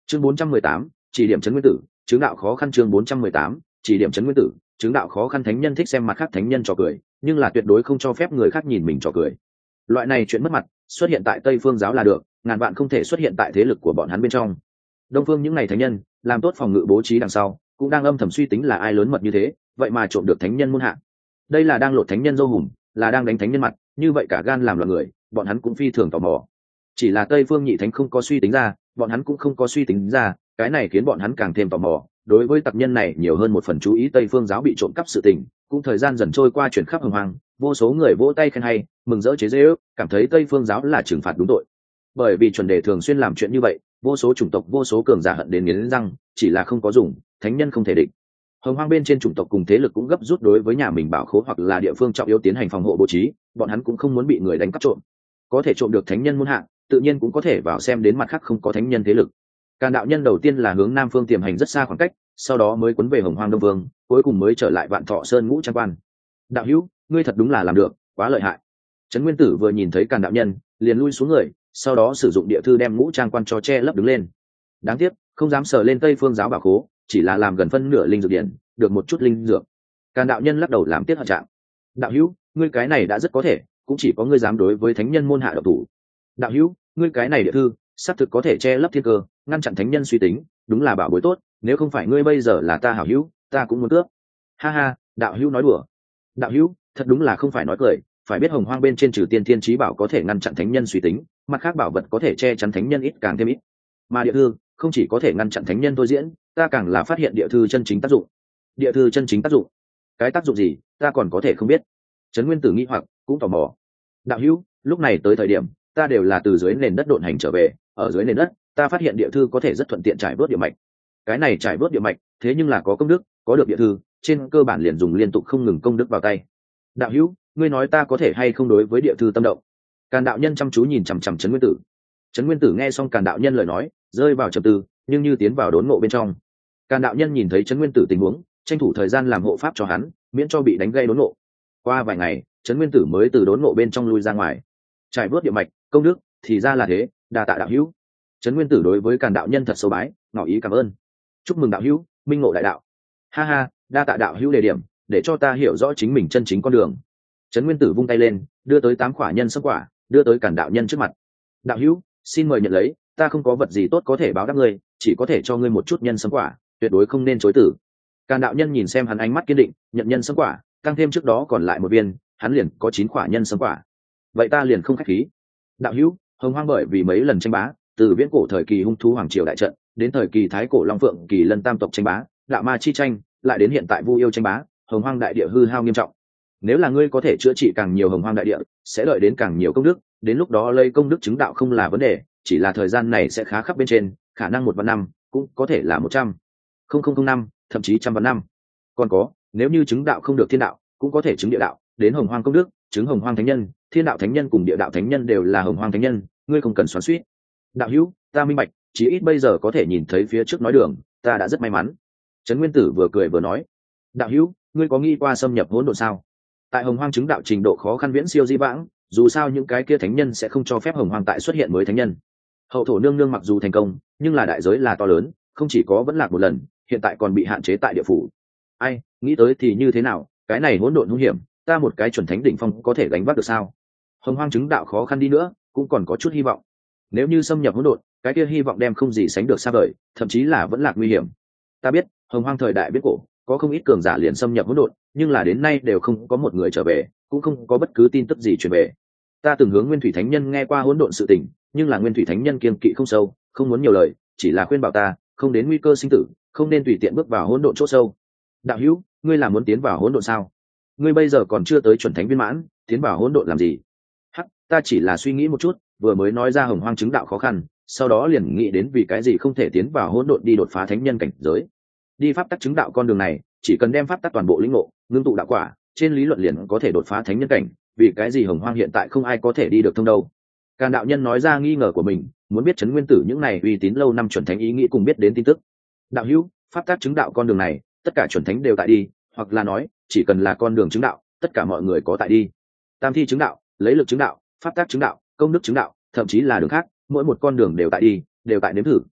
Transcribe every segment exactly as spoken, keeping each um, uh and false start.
chương bốn trăm mười tám, chỉ điểm trấn nguyên tử, chứng đạo khó khăn. Chương bốn trăm mười tám, chỉ điểm trấn nguyên tử, chứng đạo khó khăn. Thánh nhân thích xem mặt khác thánh nhân trò cười, nhưng là tuyệt đối không cho phép người khác nhìn mình trò cười. Loại này chuyện mất mặt xuất hiện tại Tây Phương giáo là được, ngàn vạn không thể xuất hiện tại thế lực của bọn hắn bên trong. Đông Phương những ngày thánh nhân làm tốt phòng ngự bố trí đằng sau, cũng đang âm thầm suy tính là ai lớn mật như thế, vậy mà trộm được thánh nhân môn hạ. Đây là đang lột thánh nhân dâu hùm, là đang đánh thánh nhân mặt, như vậy cả gan làm loạn người, bọn hắn cũng phi thường tò mò. Chỉ là Tây Phương nhị thánh không có suy tính ra, bọn hắn cũng không có suy tính ra, cái này khiến bọn hắn càng thêm tò mò. Đối với tặc nhân này nhiều hơn một phần chú ý. Tây Phương giáo bị trộm cắp sự tình, cũng thời gian dần trôi qua chuyển khắp hồng hoang, vô số người vỗ tay khen hay, mừng rỡ chế giễu, cảm thấy Tây Phương giáo là trừng phạt đúng tội. Bởi vì chuẩn đề thường xuyên làm chuyện như vậy, vô số chủng tộc vô số cường giả hận đến nghiến răng, chỉ là không có dùng, thánh nhân không thể địch. Hồng hoang bên trên chủng tộc cùng thế lực cũng gấp rút đối với nhà mình bảo khố hoặc là địa phương trọng yếu tiến hành phòng hộ bố trí, bọn hắn cũng không muốn bị người đánh cắp trộm. Có thể trộm được thánh nhân muôn hạng, tự nhiên cũng có thể vào xem đến mặt khác không có thánh nhân thế lực. Càn đạo nhân đầu tiên là hướng nam phương tiềm hành rất xa khoảng cách, sau đó mới quấn về hồng hoang đông vương, cuối cùng mới trở lại vạn thọ sơn ngũ trang quan. Đạo hữu, ngươi thật đúng là làm được, quá lợi hại. Trấn Nguyên Tử vừa nhìn thấy Càn đạo nhân, liền lui xuống người, sau đó sử dụng địa thư đem ngũ trang quan cho che lấp đứng lên. Đáng tiếc, không dám sờ lên Tây Phương giáo bảo khố, chỉ là làm gần phân nửa linh dược điển, được một chút linh dược. Càn đạo nhân lắc đầu làm tiếc hận trạng. Đạo hữu, ngươi cái này đã rất có thể, cũng chỉ có ngươi dám đối với thánh nhân môn hạ độc thủ. Đạo hữu, ngươi cái này địa thư, xác thực có thể che lấp thiên cơ, ngăn chặn thánh nhân suy tính, đúng là bảo bối tốt, nếu không phải ngươi bây giờ là ta hảo hữu, ta cũng muốn cướp. Ha ha, đạo hữu nói đùa. Đạo hữu, thật đúng là không phải nói cười, phải biết hồng hoang bên trên trừ tiên thiên chí bảo có thể ngăn chặn thánh nhân suy tính, mặt khác bảo vật có thể che chắn thánh nhân ít càng thêm ít. Mà địa thư không chỉ có thể ngăn chặn thánh nhân thôi diễn, ta càng là phát hiện địa thư chân chính tác dụng. Địa thư chân chính tác dụng? Cái tác dụng gì, ta còn có thể không biết. Trấn Nguyên Tử nghi hoặc, cũng tò mò. Đạo hữu, lúc này tới thời điểm, ta đều là từ dưới nền đất độn hành trở về, ở dưới nền đất, ta phát hiện địa thư có thể rất thuận tiện trải bớt địa mạch. Cái này trải bớt địa mạch, thế nhưng là có công đức, có được địa thư, trên cơ bản liền dùng liên tục không ngừng công đức vào tay. Đạo hữu, ngươi nói ta có thể hay không đối với địa thư tâm động? Càn đạo nhân chăm chú nhìn chằm chằm Trấn Nguyên Tử. Trấn Nguyên Tử nghe xong Càn đạo nhân lời nói, rơi vào trầm tư, nhưng như tiến vào đốn ngộ bên trong. Càn đạo nhân nhìn thấy Trấn Nguyên Tử tình huống, tranh thủ thời gian làm hộ pháp cho hắn, miễn cho bị đánh gây đốn ngộ. Qua vài ngày, Trấn Nguyên Tử mới từ đốn ngộ bên trong lui ra ngoài. Trải bớt địa mạch, công đức, thì ra là thế, đa tạ đạo hữu. Trấn Nguyên Tử đối với Càn đạo nhân thật sâu bái, ngỏ ý cảm ơn. Chúc mừng đạo hữu, minh ngộ đại đạo. Ha ha, đa tạ đạo hữu đề điểm, để cho ta hiểu rõ chính mình chân chính con đường. Trấn Nguyên Tử vung tay lên, đưa tới tám quả nhân sâm quả, đưa tới Càn đạo nhân trước mặt. Đạo hữu, xin mời nhận lấy, ta không có vật gì tốt có thể báo đáp ngươi, chỉ có thể cho ngươi một chút nhân sâm quả, tuyệt đối không nên chối từ. Càn đạo nhân nhìn xem hắn ánh mắt kiên định, nhận nhân sâm quả, tăng thêm trước đó còn lại một viên, hắn liền có chín quả nhân sâm quả. Vậy ta liền không khách khí. Đạo hữu, hồng hoang bởi vì mấy lần tranh bá, từ viễn cổ thời kỳ hung thú hoàng triều đại trận, đến thời kỳ thái cổ long phượng kỳ lân tam tộc tranh bá, đạo ma chi tranh, lại đến hiện tại vu yêu tranh bá, hồng hoang đại địa hư hao nghiêm trọng. Nếu là ngươi có thể chữa trị càng nhiều hồng hoang đại địa, sẽ đợi đến càng nhiều công đức, đến lúc đó lấy công đức chứng đạo không là vấn đề, chỉ là thời gian này sẽ khá khắp bên trên, khả năng một vạn năm, cũng có thể là một trăm, không không không năm, thậm chí trăm vạn năm. Còn có, nếu như chứng đạo không được thiên đạo, cũng có thể chứng địa đạo, đến hồng hoang công đức, chứng hồng hoang thánh nhân, thiên đạo thánh nhân cùng địa đạo thánh nhân đều là hồng hoang thánh nhân, ngươi không cần xoắn xuýt. Đạo hữu, ta minh bạch, chỉ ít bây giờ có thể nhìn thấy phía trước nói đường, ta đã rất may mắn. Trấn Nguyên Tử vừa cười vừa nói. Đạo hữu, ngươi có nghĩ qua xâm nhập hỗn độn sao? Tại hồng hoang chứng đạo trình độ khó khăn viễn siêu di vãng, dù sao những cái kia thánh nhân sẽ không cho phép hồng hoang tại xuất hiện mới thánh nhân. Hậu thổ nương nương mặc dù thành công, nhưng là đại giới là to lớn, không chỉ có vẫn lạc một lần, hiện tại còn bị hạn chế tại địa phủ. Ai, nghĩ tới thì như thế nào, cái này hỗn độn hung hiểm, ta một cái chuẩn thánh đỉnh phong có thể gánh vác được sao? Hồng hoang chứng đạo khó khăn đi nữa, cũng còn có chút hy vọng. Nếu như xâm nhập hỗn độn, cái kia hy vọng đem không gì sánh được xa vời, thậm chí là vẫn lạc nguy hiểm. Ta biết, hồng hoang thời đại biết cổ, có không ít cường giả liền xâm nhập hỗn độn, nhưng là đến nay đều không có một người trở về, cũng không có bất cứ tin tức gì truyền về. Ta từng hướng Nguyên Thủy Thánh Nhân nghe qua hỗn độn sự tình, nhưng là Nguyên Thủy Thánh Nhân kiêng kỵ không sâu, không muốn nhiều lời, chỉ là khuyên bảo ta, không đến nguy cơ sinh tử, không nên tùy tiện bước vào hỗn độn chỗ sâu. Đạo hữu, ngươi là muốn tiến vào hỗn độn sao? Ngươi bây giờ còn chưa tới chuẩn thánh viên mãn, tiến vào hỗn độn làm gì? Hắc, ta chỉ là suy nghĩ một chút, vừa mới nói ra hồng hoang chứng đạo khó khăn, sau đó liền nghĩ đến vì cái gì không thể tiến vào hỗn độn đi đột phá thánh nhân cảnh giới. Đi pháp tắc chứng đạo con đường này, chỉ cần đem pháp tắc toàn bộ lĩnh ngộ, ngưng tụ đạo quả, trên lý luận liền có thể đột phá thánh nhân cảnh, vì cái gì hồng hoang hiện tại không ai có thể đi được thông đâu? Càn đạo nhân nói ra nghi ngờ của mình, muốn biết Trấn Nguyên Tử những này uy tín lâu năm chuẩn thánh ý nghĩ cùng biết đến tin tức. Đạo hữu, pháp tắc chứng đạo con đường này, tất cả chuẩn thánh đều tại đi, hoặc là nói, chỉ cần là con đường chứng đạo, tất cả mọi người có tại đi. Tam thi chứng đạo, lấy lực chứng đạo, pháp tắc chứng đạo, công đức chứng đạo, thậm chí là đường khác, mỗi một con đường đều tại đi, đều tại nếm thử.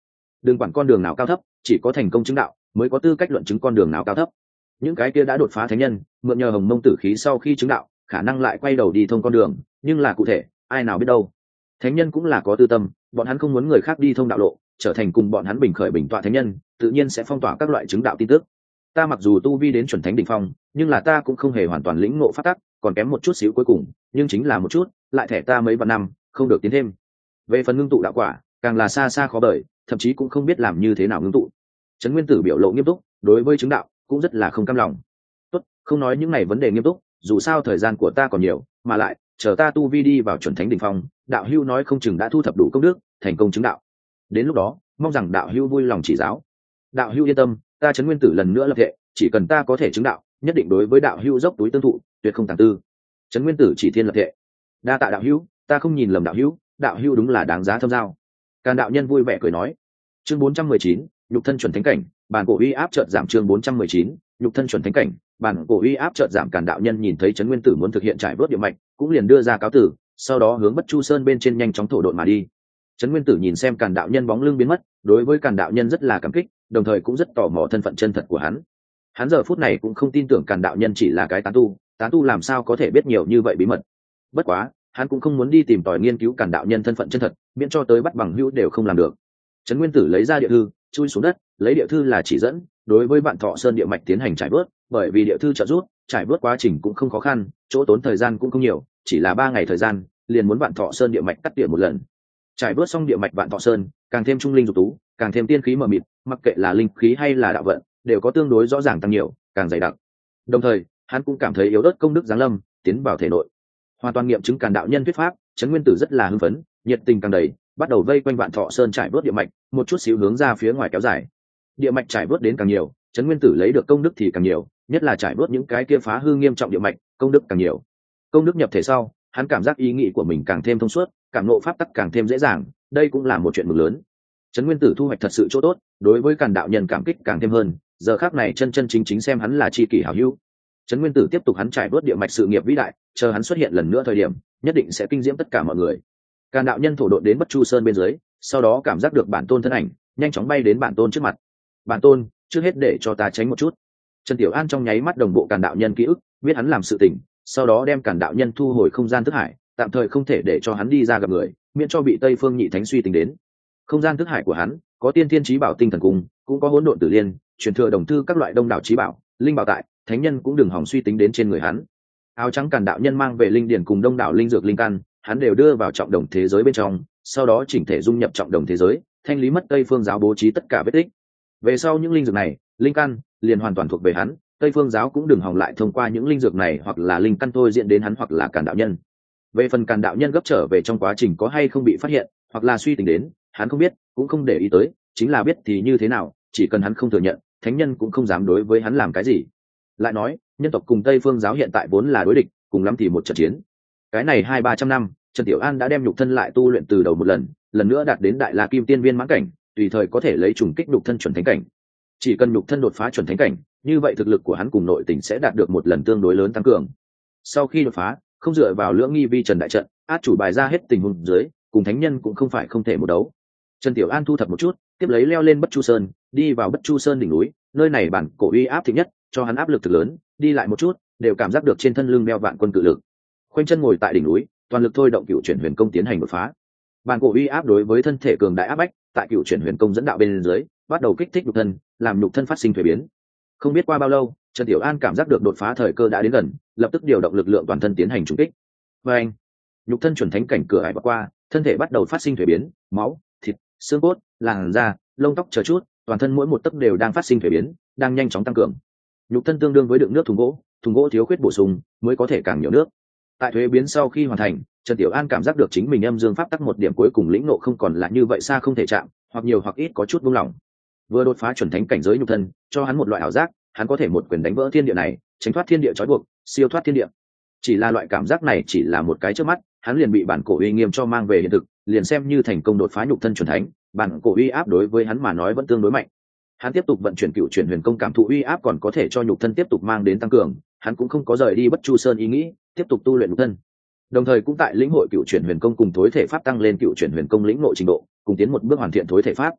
đừng quản con đường nào cao thấp, chỉ có thành công chứng đạo mới có tư cách luận chứng con đường nào cao thấp. Những cái kia đã đột phá thánh nhân mượn nhờ hồng mông tử khí sau khi chứng đạo khả năng lại quay đầu đi thông con đường, nhưng là cụ thể ai nào biết đâu. Thánh nhân cũng là có tư tâm, bọn hắn không muốn người khác đi thông đạo lộ, trở thành cùng bọn hắn bình khởi bình tọa thánh nhân, tự nhiên sẽ phong tỏa các loại chứng đạo tin tức. Ta mặc dù tu vi đến chuẩn thánh đỉnh phong, nhưng là ta cũng không hề hoàn toàn lĩnh ngộ pháp tắc, còn kém một chút xíu cuối cùng, nhưng chính là một chút, lại thẻ ta mấy vạn năm, không được tiến thêm. Về phần ngưng tụ đạo quả, càng là xa xa khó đợi, thậm chí cũng không biết làm như thế nào ngưng tụ. Trấn Nguyên Tử biểu lộ nghiêm túc, đối với chứng đạo cũng rất là không cam lòng. Tốt, không nói những này vấn đề nghiêm túc, dù sao thời gian của ta còn nhiều, mà lại chờ ta tu vi đi vào chuẩn thánh đỉnh phong, đạo hữu nói không chừng đã thu thập đủ công đức, thành công chứng đạo. Đến lúc đó, mong rằng đạo hữu vui lòng chỉ giáo. Đạo hữu yên tâm, ta Trấn Nguyên Tử lần nữa lập thệ, chỉ cần ta có thể chứng đạo, nhất định đối với đạo hữu dốc túi tương thụ, tuyệt không tàng tư. Trấn Nguyên Tử chỉ thiên lập thệ. Đa tạ đạo hữu, ta không nhìn lầm đạo hữu, đạo hữu đúng là đáng giá thâm giao. Càn đạo nhân vui vẻ cười nói. Chương bốn trăm mười chín, nhục thân chuẩn thánh cảnh, bản cổ uy áp chợt giảm. Chương bốn trăm mười chín, nhục thân chuẩn thánh cảnh, bản cổ uy áp chợt giảm. Càn đạo nhân nhìn thấy Trấn Nguyên Tử muốn thực hiện trải vớt địa mạch, cũng liền đưa ra cáo tử, sau đó hướng Bất Chu Sơn bên trên nhanh chóng thổ độn mà đi. Trấn Nguyên Tử nhìn xem Càn đạo nhân bóng lưng biến mất, đối với Càn đạo nhân rất là cảm kích, đồng thời cũng rất tò mò thân phận chân thật của hắn. Hắn giờ phút này cũng không tin tưởng Càn đạo nhân chỉ là cái tán tu, tán tu làm sao có thể biết nhiều như vậy bí mật. Bất quá, hắn cũng không muốn đi tìm tòi nghiên cứu Càn đạo nhân thân phận chân thật, miễn cho tới bắt bằng hữu đều không làm được. Trấn Nguyên Tử lấy ra địa thư, chui xuống đất, lấy địa thư là chỉ dẫn, đối với Vạn Thọ Sơn địa mạch tiến hành trải bớt, bởi vì địa thư trợ giúp, trải bớt quá trình cũng không khó khăn, chỗ tốn thời gian cũng không nhiều, chỉ là ba ngày thời gian, liền muốn Vạn Thọ Sơn địa mạch cắt tỉa một lần. Trải bớt xong địa mạch Vạn Thọ Sơn, càng thêm trung linh dục tú, càng thêm tiên khí mờ mịt, mặc kệ là linh khí hay là đạo vận, đều có tương đối rõ ràng tăng nhiều, càng dày đặc. Đồng thời, hắn cũng cảm thấy yếu ớt công đức giáng lâm, tiến vào thể nội. Hoàn toàn nghiệm chứng Càn đạo nhân thuyết pháp, Trấn Nguyên Tử rất là hưng phấn, nhiệt tình càng đầy, bắt đầu vây quanh Vạn Thọ Sơn trải bớt địa mạch, một chút xíu hướng ra phía ngoài kéo dài. Địa mạch trải bớt đến càng nhiều, Trấn Nguyên Tử lấy được công đức thì càng nhiều, nhất là trải bớt những cái kia phá hư nghiêm trọng địa mạch, công đức càng nhiều. Công đức nhập thể sau, hắn cảm giác ý nghĩ của mình càng thêm thông suốt, cảm ngộ pháp tắc càng thêm dễ dàng, đây cũng là một chuyện mừng lớn. Trấn Nguyên Tử thu hoạch thật sự chỗ tốt, đối với Càn đạo nhân cảm kích càng thêm hơn, giờ khắc này chân chân chính chính xem hắn là tri kỷ hảo hữu. Trấn Nguyên Tử tiếp tục hắn trải bớt địa mạch sự nghiệp vĩ đại, chờ hắn xuất hiện lần nữa thời điểm, nhất định sẽ kinh diễm tất cả mọi người. Càn đạo nhân thổ độn đến Bất Chu Sơn bên dưới, sau đó cảm giác được bản tôn thân ảnh, nhanh chóng bay đến bản tôn trước mặt. Bản tôn, trước hết để cho ta tránh một chút. Trần Tiểu An trong nháy mắt đồng bộ Càn đạo nhân ký ức, biết hắn làm sự tình, sau đó đem Càn đạo nhân thu hồi không gian thức hải, tạm thời không thể để cho hắn đi ra gặp người, miễn cho bị Tây Phương Nhị Thánh suy tính đến. Không gian thức hải của hắn có Tiên Thiên Chí Bảo Tinh Thần Cung, cũng có Hỗn Độn Tử Liên, truyền thừa đồng thư các loại đông đảo chí bảo, linh bảo tại, thánh nhân cũng đừng hòng suy tính đến trên người hắn. Áo trắng Càn đạo nhân mang về linh điển cùng đông đảo linh dược linh căn, hắn đều đưa vào trọng đồng thế giới bên trong, sau đó chỉnh thể dung nhập trọng đồng thế giới, thanh lý mất Tây Phương giáo bố trí tất cả vết tích. Về sau những linh dược này, linh căn liền hoàn toàn thuộc về hắn, Tây Phương giáo cũng đừng hòng lại thông qua những linh dược này hoặc là linh căn thôi diện đến hắn hoặc là Càn đạo nhân. Về phần Càn đạo nhân gấp trở về trong quá trình có hay không bị phát hiện, hoặc là suy tính đến, hắn không biết, cũng không để ý tới, chính là biết thì như thế nào, chỉ cần hắn không thừa nhận, thánh nhân cũng không dám đối với hắn làm cái gì. Lại nói, nhân tộc cùng Tây Phương giáo hiện tại vốn là đối địch, cùng lắm thì một trận chiến. Cái này hai ba trăm năm, Trần Tiểu An đã đem nhục thân lại tu luyện từ đầu một lần, lần nữa đạt đến đại La Kim Tiên viên mãn cảnh, tùy thời có thể lấy trùng kích nhục thân chuẩn thánh cảnh. Chỉ cần nhục thân đột phá chuẩn thánh cảnh, như vậy thực lực của hắn cùng nội tình sẽ đạt được một lần tương đối lớn tăng cường. Sau khi đột phá, không dựa vào lưỡng nghi vi trần đại trận, át chủ bài ra hết tình huống dưới, cùng thánh nhân cũng không phải không thể một đấu. Trần Tiểu An thu thập một chút, tiếp lấy leo lên Bất Chu Sơn, đi vào Bất Chu Sơn đỉnh núi, nơi này bản cổ uy áp thịnh nhất, cho hắn áp lực thực lớn, đi lại một chút, đều cảm giác được trên thân lưng đeo vạn quân cự lực. Khoanh chân ngồi tại đỉnh núi, toàn lực thôi động Cựu Chuyển Huyền Công tiến hành đột phá. Bản cổ uy áp đối với thân thể cường đại áp bách, tại Cựu Chuyển Huyền Công dẫn đạo bên dưới, bắt đầu kích thích nhục thân, làm nhục thân phát sinh thay biến. Không biết qua bao lâu, Trần Tiểu An cảm giác được đột phá thời cơ đã đến gần, lập tức điều động lực lượng toàn thân tiến hành trùng kích. Và anh, nhục thân chuẩn thánh cảnh cửa ải qua, thân thể bắt đầu phát sinh thay biến, máu, thịt, xương cốt, làn da, lông tóc chờ chút, toàn thân mỗi một tấc đều đang phát sinh thay biến, đang nhanh chóng tăng cường. Nhục thân tương đương với đựng nước thùng gỗ, thùng gỗ thiếu khuyết bổ sung mới có thể càng nhiều nước. Tại thuế biến sau khi hoàn thành, Trần Tiểu An cảm giác được chính mình âm dương pháp tắc một điểm cuối cùng lĩnh ngộ không còn là như vậy xa không thể chạm, hoặc nhiều hoặc ít có chút buông lỏng. Vừa đột phá chuẩn thánh cảnh giới nhục thân, cho hắn một loại ảo giác, hắn có thể một quyền đánh vỡ thiên địa này, tránh thoát thiên địa trói buộc, siêu thoát thiên địa. Chỉ là loại cảm giác này chỉ là một cái trước mắt, hắn liền bị bản cổ uy nghiêm cho mang về hiện thực, liền xem như thành công đột phá nhục thân chuẩn thánh, bản cổ uy áp đối với hắn mà nói vẫn tương đối mạnh. Hắn tiếp tục vận chuyển Cựu Chuyển Huyền Công, cảm thụ uy áp còn có thể cho nhục thân tiếp tục mang đến tăng cường, hắn cũng không có rời đi Bất Chu Sơn ý nghĩ, tiếp tục tu luyện nhục thân. Đồng thời cũng tại lĩnh hội Cựu Chuyển Huyền Công cùng tối thể pháp tăng lên Cựu Chuyển Huyền Công lĩnh ngộ trình độ, cùng tiến một bước hoàn thiện tối thể pháp.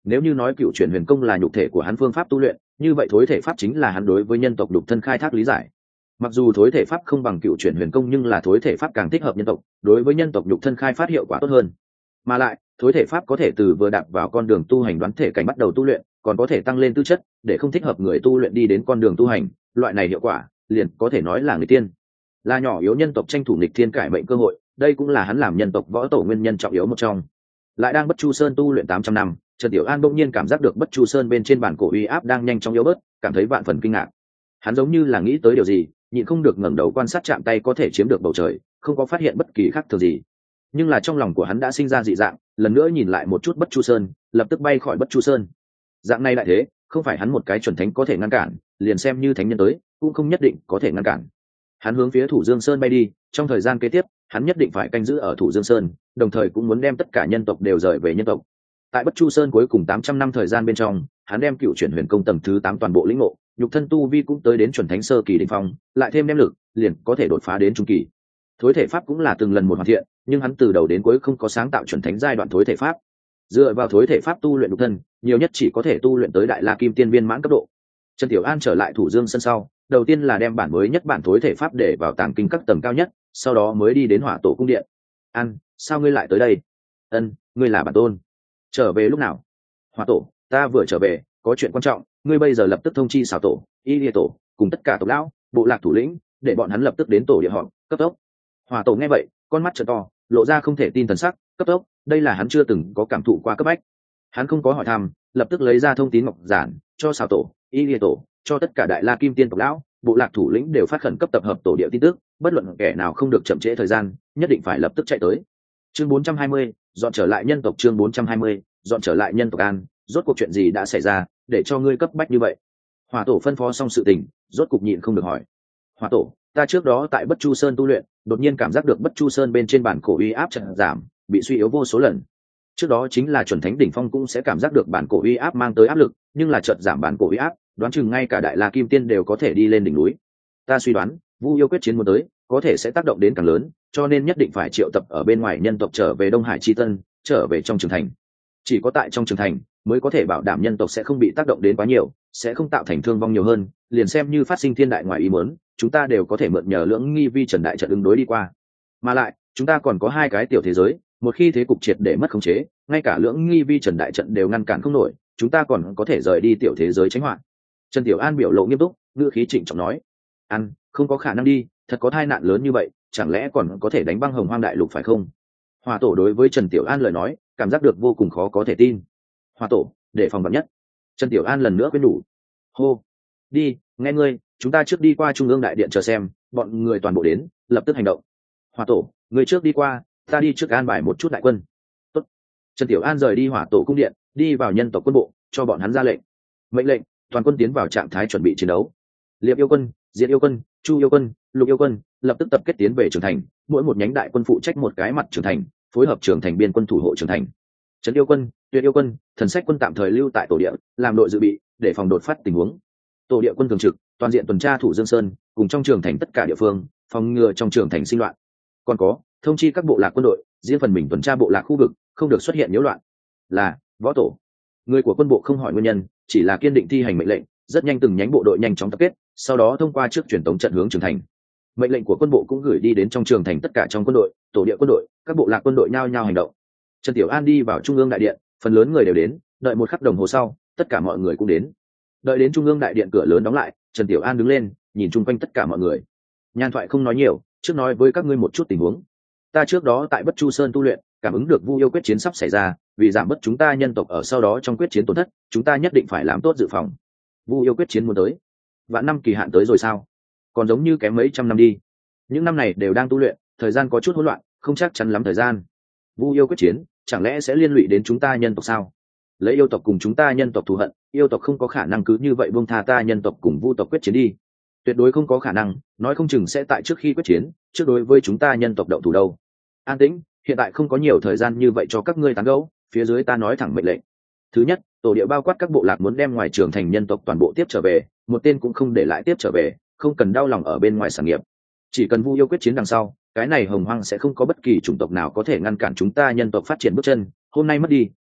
Nếu như nói cựu chuyển huyền công là nhục thể của hắn phương pháp tu luyện, như vậy thối thể pháp chính là hắn đối với nhân tộc nhục thân khai thác lý giải. Mặc dù thối thể pháp không bằng cựu chuyển huyền công, nhưng là thối thể pháp càng thích hợp nhân tộc, đối với nhân tộc nhục thân khai phát hiệu quả tốt hơn. Mà lại thối thể pháp có thể từ vừa đạp vào con đường tu hành đoán thể cảnh bắt đầu tu luyện, còn có thể tăng lên tư chất để không thích hợp người tu luyện đi đến con đường tu hành. Loại này hiệu quả liền có thể nói là người tiên, là nhỏ yếu nhân tộc tranh thủ nghịch thiên cải mệnh cơ hội. Đây cũng là hắn làm nhân tộc võ tổ nguyên nhân trọng yếu một trong. Lại đang Bất Chu Sơn tu luyện tám trăm năm, Trần Tiểu An bỗng nhiên cảm giác được Bất Chu Sơn bên trên bản cổ uy áp đang nhanh chóng yếu bớt, cảm thấy vạn phần kinh ngạc. Hắn giống như là nghĩ tới điều gì, nhịn không được ngẩng đầu quan sát, chạm tay có thể chiếm được bầu trời, không có phát hiện bất kỳ khác thường gì. Nhưng là trong lòng của hắn đã sinh ra dị dạng, lần nữa nhìn lại một chút Bất Chu Sơn, lập tức bay khỏi Bất Chu Sơn. Dạng này lại thế, không phải hắn một cái chuẩn thánh có thể ngăn cản, liền xem như thánh nhân tới, cũng không nhất định có thể ngăn cản. Hắn hướng phía Thủ Dương Sơn bay đi, trong thời gian kế tiếp, hắn nhất định phải canh giữ ở Thủ Dương Sơn, đồng thời cũng muốn đem tất cả nhân tộc đều rời về nhân tộc. Tại Bất Chu Sơn cuối cùng tám trăm năm thời gian bên trong, hắn đem cựu chuyển huyền công tầng thứ tám toàn bộ lĩnh ngộ, nhục thân tu vi cũng tới đến chuẩn thánh sơ kỳ đỉnh phong, lại thêm đem lực, liền có thể đột phá đến trung kỳ. Thối thể pháp cũng là từng lần một hoàn thiện, nhưng hắn từ đầu đến cuối không có sáng tạo chuẩn thánh giai đoạn thối thể pháp. Dựa vào thối thể pháp tu luyện nhục thân, nhiều nhất chỉ có thể tu luyện tới đại la kim tiên viên mãn cấp độ. Trần Tiểu An trở lại Thủ Dương Sơn sau, đầu tiên là đem bản mới nhất bản thối thể pháp để vào tàng kinh các tầng cao nhất, sau đó mới đi đến Hỏa Tổ cung điện. An, sao ngươi lại tới đây? Ân, ngươi là bản tôn. Trở về lúc nào? Hỏa Tổ, ta vừa trở về, có chuyện quan trọng, ngươi bây giờ lập tức thông chi Xảo Tổ, Y Lìa Tổ, cùng tất cả tộc lão, bộ lạc thủ lĩnh, để bọn hắn lập tức đến tổ địa họp, cấp tốc. Hỏa Tổ nghe vậy, con mắt trợn to, lộ ra không thể tin thần sắc, cấp tốc, đây là hắn chưa từng có cảm thụ qua cấp bách. Hắn không có hỏi thăm, lập tức lấy ra thông tín ngọc giản, cho Xảo Tổ, Y Lìa Tổ, cho tất cả đại la kim tiên tộc lão, bộ lạc thủ lĩnh đều phát khẩn cấp tập hợp tổ địa tin tức, bất luận kẻ nào không được chậm trễ thời gian, nhất định phải lập tức chạy tới. Chương bốn trăm hai mươi, dọn trở lại nhân tộc. Chương bốn trăm hai mươi, dọn trở lại nhân tộc. An, rốt cuộc chuyện gì đã xảy ra, để cho ngươi cấp bách như vậy? Hỏa Tổ phân phó xong sự tình, rốt cục nhịn không được hỏi. Hỏa Tổ, ta trước đó tại Bất Chu Sơn tu luyện, đột nhiên cảm giác được Bất Chu Sơn bên trên bản cổ uy áp chợt giảm, bị suy yếu vô số lần. Trước đó chính là chuẩn thánh đỉnh phong cũng sẽ cảm giác được bản cổ uy áp mang tới áp lực, nhưng là chợt giảm bản cổ uy áp, đoán chừng ngay cả đại la kim tiên đều có thể đi lên đỉnh núi. Ta suy đoán Vu yêu quyết chiến muốn tới, có thể sẽ tác động đến càng lớn, cho nên nhất định phải triệu tập ở bên ngoài nhân tộc trở về Đông Hải Chi Tân, trở về trong trường thành. Chỉ có tại trong trường thành mới có thể bảo đảm nhân tộc sẽ không bị tác động đến quá nhiều, sẽ không tạo thành thương vong nhiều hơn, liền xem như phát sinh thiên đại ngoài ý muốn, chúng ta đều có thể mượn nhờ lưỡng nghi vi trần đại trận ứng đối đi qua. Mà lại chúng ta còn có hai cái tiểu thế giới, một khi thế cục triệt để mất khống chế, ngay cả lưỡng nghi vi trần đại trận đều ngăn cản không nổi, chúng ta còn có thể rời đi tiểu thế giới tránh họa. Trần Tiểu An biểu lộ nghiêm túc, ngữ khí trịnh trọng nói. Ăn, không có khả năng đi, thật có tai nạn lớn như vậy, chẳng lẽ còn có thể đánh băng Hồng Hoang đại lục phải không? Hỏa Tổ đối với Trần Tiểu An lời nói, cảm giác được vô cùng khó có thể tin. Hỏa Tổ, để phòng vạn nhất. Trần Tiểu An lần nữa khuyên nhủ. Hô, đi, nghe ngươi, chúng ta trước đi qua Trung ương đại điện chờ xem, bọn người toàn bộ đến, lập tức hành động. Hỏa Tổ, ngươi trước đi qua, ta đi trước an bài một chút đại quân. Tốt. Trần Tiểu An rời đi Hỏa Tổ cung điện, đi vào nhân tộc quân bộ, cho bọn hắn ra lệnh. Mệnh lệnh, toàn quân tiến vào trạng thái chuẩn bị chiến đấu. Liệp yêu quân, Diệt yêu quân, Chu yêu quân, Lục yêu quân lập tức tập kết tiến về trường thành, mỗi một nhánh đại quân phụ trách một cái mặt trường thành, phối hợp trường thành biên quân thủ hộ trường thành. Trấn yêu quân, Tuyệt yêu quân, Thần sách quân tạm thời lưu tại tổ địa, làm đội dự bị để phòng đột phát tình huống. Tổ địa quân thường trực, toàn diện tuần tra Thủ Dương Sơn, cùng trong trường thành tất cả địa phương, phòng ngừa trong trường thành sinh loạn. Còn có, thông chi các bộ lạc quân đội, riêng phần mình tuần tra bộ lạc khu vực, không được xuất hiện nhiễu loạn. Là, võ tổ. Người của quân bộ không hỏi nguyên nhân, chỉ là kiên định thi hành mệnh lệnh, rất nhanh từng nhánh bộ đội nhanh chóng tập kết, sau đó thông qua trước truyền tống trận hướng trường thành. Mệnh lệnh của quân bộ cũng gửi đi đến trong trường thành tất cả trong quân đội, tổ địa quân đội, các bộ lạc quân đội nhao nhao hành động. Trần Tiểu An đi vào Trung ương đại điện, phần lớn người đều đến, đợi một khắc đồng hồ sau, tất cả mọi người cũng đến. Đợi đến Trung ương đại điện cửa lớn đóng lại, Trần Tiểu An đứng lên, nhìn chung quanh tất cả mọi người. Nhan thoại không nói nhiều, trước nói với các ngươi một chút tình huống. Ta trước đó tại Bất Chu Sơn tu luyện, cảm ứng được Vu yêu quyết chiến sắp xảy ra, vì giảm bớt chúng ta nhân tộc ở sau đó trong quyết chiến tổn thất, chúng ta nhất định phải làm tốt dự phòng. Vu yêu quyết chiến muốn tới, vạn năm kỳ hạn tới rồi sao? Còn giống như kém mấy trăm năm đi. Những năm này đều đang tu luyện, thời gian có chút hỗn loạn, không chắc chắn lắm thời gian. Vu yêu quyết chiến, chẳng lẽ sẽ liên lụy đến chúng ta nhân tộc sao? Lấy yêu tộc cùng chúng ta nhân tộc thù hận, yêu tộc không có khả năng cứ như vậy buông tha ta nhân tộc cùng Vu tộc quyết chiến đi. Tuyệt đối không có khả năng, nói không chừng sẽ tại trước khi quyết chiến, trước đối với chúng ta nhân tộc động thủ đâu. An tĩnh, hiện tại không có nhiều thời gian như vậy cho các ngươi tán gẫu, phía dưới ta nói thẳng mệnh lệnh. Thứ nhất, tổ địa bao quát các bộ lạc muốn đem ngoài trường thành nhân tộc toàn bộ tiếp trở về, một tên cũng không để lại tiếp trở về, không cần đau lòng ở bên ngoài sản nghiệp. Chỉ cần Vu yêu quyết chiến đằng sau, cái này Hồng Hoang sẽ không có bất kỳ chủng tộc nào có thể ngăn cản chúng ta nhân tộc phát triển bước chân, hôm nay mất đi,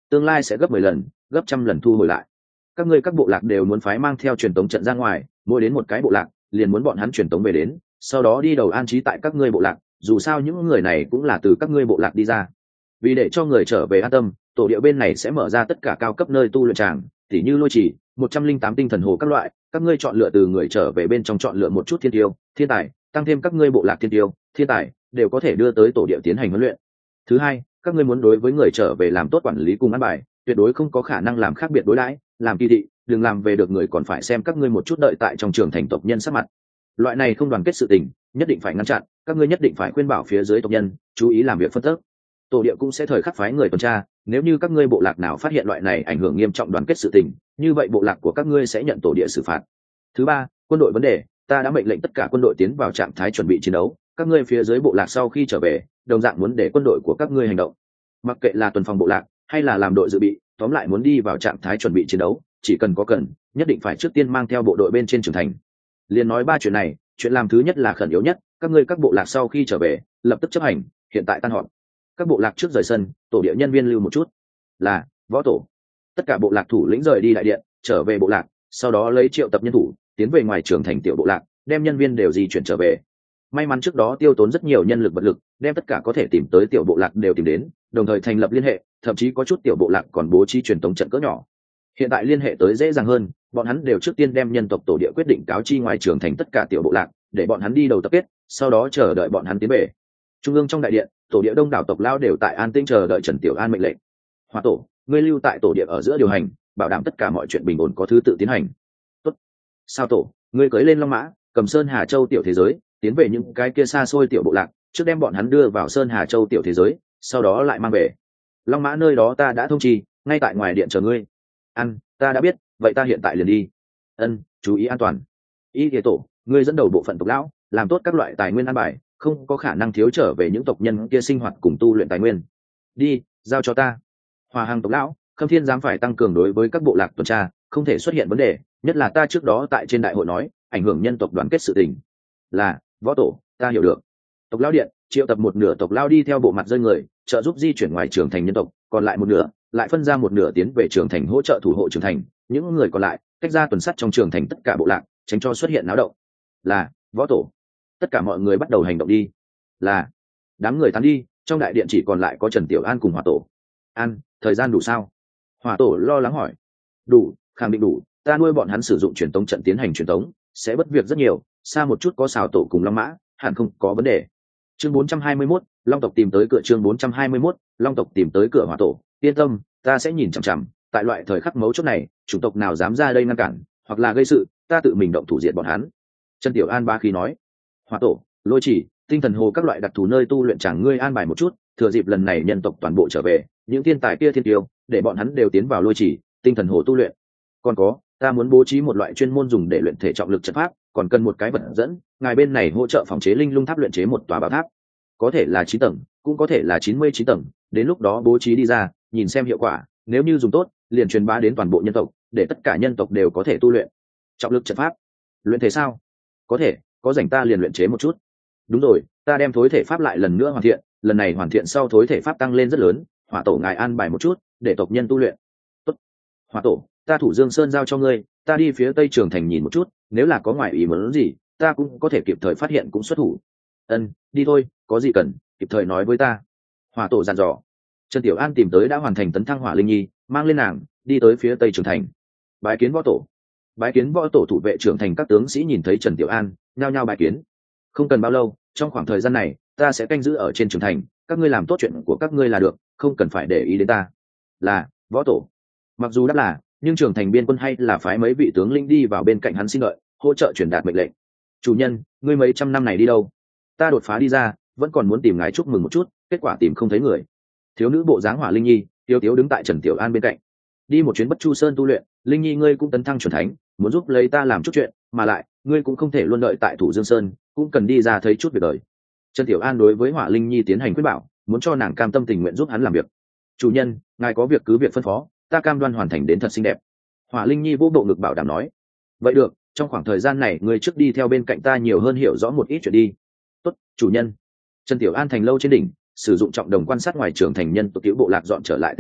tương lai sẽ gấp mười lần gấp trăm lần thu hồi lại. Các ngươi các bộ lạc đều muốn phái mang theo truyền tống trận ra ngoài, mỗi đến một cái bộ lạc liền muốn bọn hắn truyền tống về đến, sau đó đi đầu an trí tại các ngươi bộ lạc, dù sao những người này cũng là từ các ngươi bộ lạc đi ra. Vì để cho người trở về an tâm, tổ địa bên này sẽ mở ra tất cả cao cấp nơi tu luyện tràng, tỉ như lôi trì, một trăm linh tám tinh thần hồ các loại, các ngươi chọn lựa từ người trở về bên trong chọn lựa một chút thiên tiêu, thiên tài, tăng thêm các ngươi bộ lạc thiên tiêu, thiên tài đều có thể đưa tới tổ địa tiến hành huấn luyện. Thứ hai, các ngươi muốn đối với người trở về làm tốt quản lý cùng ăn bài, tuyệt đối không có khả năng làm khác biệt đối đãi, làm kỳ thị, đừng làm về được người còn phải xem các ngươi một chút đợi tại trong trường thành tộc nhân sắc mặt. Loại này không đoàn kết sự tình, nhất định phải ngăn chặn, các ngươi nhất định phải khuyên bảo phía dưới tộc nhân, chú ý làm việc phân tích. Tổ địa cũng sẽ thời khắc phái người tuần tra, nếu như các ngươi bộ lạc nào phát hiện loại này ảnh hưởng nghiêm trọng đoàn kết sự tình, như vậy bộ lạc của các ngươi sẽ nhận tổ địa xử phạt. Thứ ba, quân đội vấn đề, ta đã mệnh lệnh tất cả quân đội tiến vào trạng thái chuẩn bị chiến đấu, các ngươi phía dưới bộ lạc sau khi trở về, đồng dạng muốn để quân đội của các ngươi hành động. Mặc kệ là tuần phòng bộ lạc hay là làm đội dự bị, tóm lại muốn đi vào trạng thái chuẩn bị chiến đấu, chỉ cần có cần, nhất định phải trước tiên mang theo bộ đội bên trên trưởng thành. Liên nói ba chuyện này, chuyện làm thứ nhất là khẩn yếu nhất, các ngươi các bộ lạc sau khi trở về, lập tức chấp hành, hiện tại tan họp. Các bộ lạc trước rời sân, tổ địa nhân viên lưu một chút. Là, võ tổ. Tất cả bộ lạc thủ lĩnh rời đi đại điện, trở về bộ lạc, sau đó lấy triệu tập nhân thủ, tiến về ngoài trường thành tiểu bộ lạc, đem nhân viên đều di chuyển trở về. May mắn trước đó tiêu tốn rất nhiều nhân lực vật lực, đem tất cả có thể tìm tới tiểu bộ lạc đều tìm đến, đồng thời thành lập liên hệ, thậm chí có chút tiểu bộ lạc còn bố trí truyền tống trận cỡ nhỏ. Hiện tại liên hệ tới dễ dàng hơn, bọn hắn đều trước tiên đem nhân tộc tổ địa quyết định cáo chi ngoài trường thành tất cả tiểu bộ lạc, để bọn hắn đi đầu tập kết, sau đó chờ đợi bọn hắn tiến về. Trung ương trong đại điện, tổ địa đông đảo tộc lao đều tại an tĩnh chờ đợi Trần Tiểu An mệnh lệnh. Hỏa tổ, ngươi lưu tại tổ địa ở giữa điều hành, bảo đảm tất cả mọi chuyện bình ổn có thứ tự tiến hành. Tốt. Sao tổ, ngươi cưỡi lên long mã, cầm Sơn Hà Châu tiểu thế giới, tiến về những cái kia xa xôi tiểu bộ lạc, trước đem bọn hắn đưa vào Sơn Hà Châu tiểu thế giới, sau đó lại mang về. Long mã nơi đó ta đã thông chi, ngay tại ngoài điện chờ ngươi. Ăn, ta đã biết, vậy ta hiện tại liền đi. Ân, chú ý an toàn. Y Thế tổ, ngươi dẫn đầu bộ phận tộc lão, làm tốt các loại tài nguyên an bài, không có khả năng thiếu trở về những tộc nhân kia sinh hoạt cùng tu luyện tài nguyên. Đi, giao cho ta. Hòa hàng tộc lão, Khâm Thiên dám phải tăng cường đối với các bộ lạc tuần tra, không thể xuất hiện vấn đề, nhất là ta trước đó tại trên đại hội nói, ảnh hưởng nhân tộc đoàn kết sự tình. Là, võ tổ, ta hiểu được. Tộc lão điện, triệu tập một nửa tộc lão đi theo bộ mặt rơi người, trợ giúp di chuyển ngoài trường thành nhân tộc, còn lại một nửa, lại phân ra một nửa tiến về trường thành hỗ trợ thủ hộ trường thành, những người còn lại, cách ra tuần sát trong trường thành tất cả bộ lạc, tránh cho xuất hiện náo động. Là, võ tổ. Tất cả mọi người bắt đầu hành động đi. Là, đám người tán đi, trong đại điện chỉ còn lại có Trần Tiểu An cùng Hỏa tổ. An, thời gian đủ sao? Hỏa tổ lo lắng hỏi. Đủ, khẳng định đủ, ta nuôi bọn hắn sử dụng truyền tống trận tiến hành truyền tống, sẽ bất việc rất nhiều, xa một chút có xào tổ cùng long mã, hẳn không có vấn đề. Chương bốn trăm hai mươi mốt, Long tộc tìm tới cửa. Chương bốn trăm hai mươi mốt, Long tộc tìm tới cửa. Hỏa tổ, yên tâm, ta sẽ nhìn chằm chằm, tại loại thời khắc mấu chốt này, chủng tộc nào dám ra đây ngăn cản hoặc là gây sự, ta tự mình động thủ diệt bọn hắn. Trần Tiểu An ba khí nói. Hỏa tổ, lôi chỉ, tinh thần hồ các loại đặc thù nơi tu luyện chẳng ngươi an bài một chút, thừa dịp lần này nhân tộc toàn bộ trở về, những thiên tài kia thiên tiêu, để bọn hắn đều tiến vào lôi chỉ, tinh thần hồ tu luyện. Còn có, ta muốn bố trí một loại chuyên môn dùng để luyện thể trọng lực trận pháp, còn cần một cái vật dẫn, ngài bên này hỗ trợ phòng chế linh lung tháp luyện chế một tòa bảo tháp, có thể là chín tầng, cũng có thể là chín mươi chín tầng, đến lúc đó bố trí đi ra, nhìn xem hiệu quả, nếu như dùng tốt, liền truyền bá đến toàn bộ nhân tộc, để tất cả nhân tộc đều có thể tu luyện. Trọng lực trận pháp, luyện thể sao? Có thể, có rảnh ta liền luyện chế một chút. Đúng rồi, ta đem thối thể pháp lại lần nữa hoàn thiện, lần này hoàn thiện sau thối thể pháp tăng lên rất lớn, Hỏa tổ ngài an bài một chút, để tộc nhân tu luyện. Tốt. Hỏa tổ, ta thủ Dương Sơn giao cho ngươi, ta đi phía Tây Trường Thành nhìn một chút, nếu là có ngoại ý muốn gì, ta cũng có thể kịp thời phát hiện cũng xuất thủ. Ân, đi thôi, có gì cần, kịp thời nói với ta. Hỏa tổ dặn dò. Trần Tiểu An tìm tới đã hoàn thành tấn thăng Hỏa Linh Nhi, mang lên nàng, đi tới phía Tây Trường Thành. Bái kiến võ tổ. Bái kiến võ tổ. Thủ vệ trưởng thành các tướng sĩ nhìn thấy Trần Tiểu An, nhao nhao bái kiến. Không cần bao lâu, trong khoảng thời gian này, ta sẽ canh giữ ở trên trường thành, các ngươi làm tốt chuyện của các ngươi là được, không cần phải để ý đến ta. Là, võ tổ. Mặc dù đáp là, nhưng trường thành biên quân hay là phái mấy vị tướng lĩnh đi vào bên cạnh hắn xin lợi, hỗ trợ truyền đạt mệnh lệnh. Chủ nhân, ngươi mấy trăm năm này đi đâu? Ta đột phá đi ra, vẫn còn muốn tìm ngài chúc mừng một chút, kết quả tìm không thấy người. Thiếu nữ bộ dáng Hỏa Linh Nhi, tiêu tiếu đứng tại Trần Tiểu An bên cạnh. Đi một chuyến Bất Chu Sơn tu luyện, Linh Nhi ngươi cũng tấn thăng chuẩn thánh, muốn giúp lấy ta làm chút chuyện, mà lại, ngươi cũng không thể luôn đợi tại Thủ Dương Sơn, cũng cần đi ra thấy chút việc đời. Trần Tiểu An đối với Hỏa Linh Nhi tiến hành quyết bảo, muốn cho nàng cam tâm tình nguyện giúp hắn làm việc. Chủ nhân, ngài có việc cứ việc phân phó, ta cam đoan hoàn thành đến thật xinh đẹp. Hỏa Linh Nhi vô bộ ngực bảo đảm nói. Vậy được, trong khoảng thời gian này ngươi trước đi theo bên cạnh ta nhiều hơn hiểu rõ một ít chuyện đi. Tốt, chủ nhân. Trần Tiểu An thành lâu trên đỉnh, sử dụng trọng đồng quan sát ngoài trường thành nhân tộc tiểu bộ lạc dọn trở lại tình huống,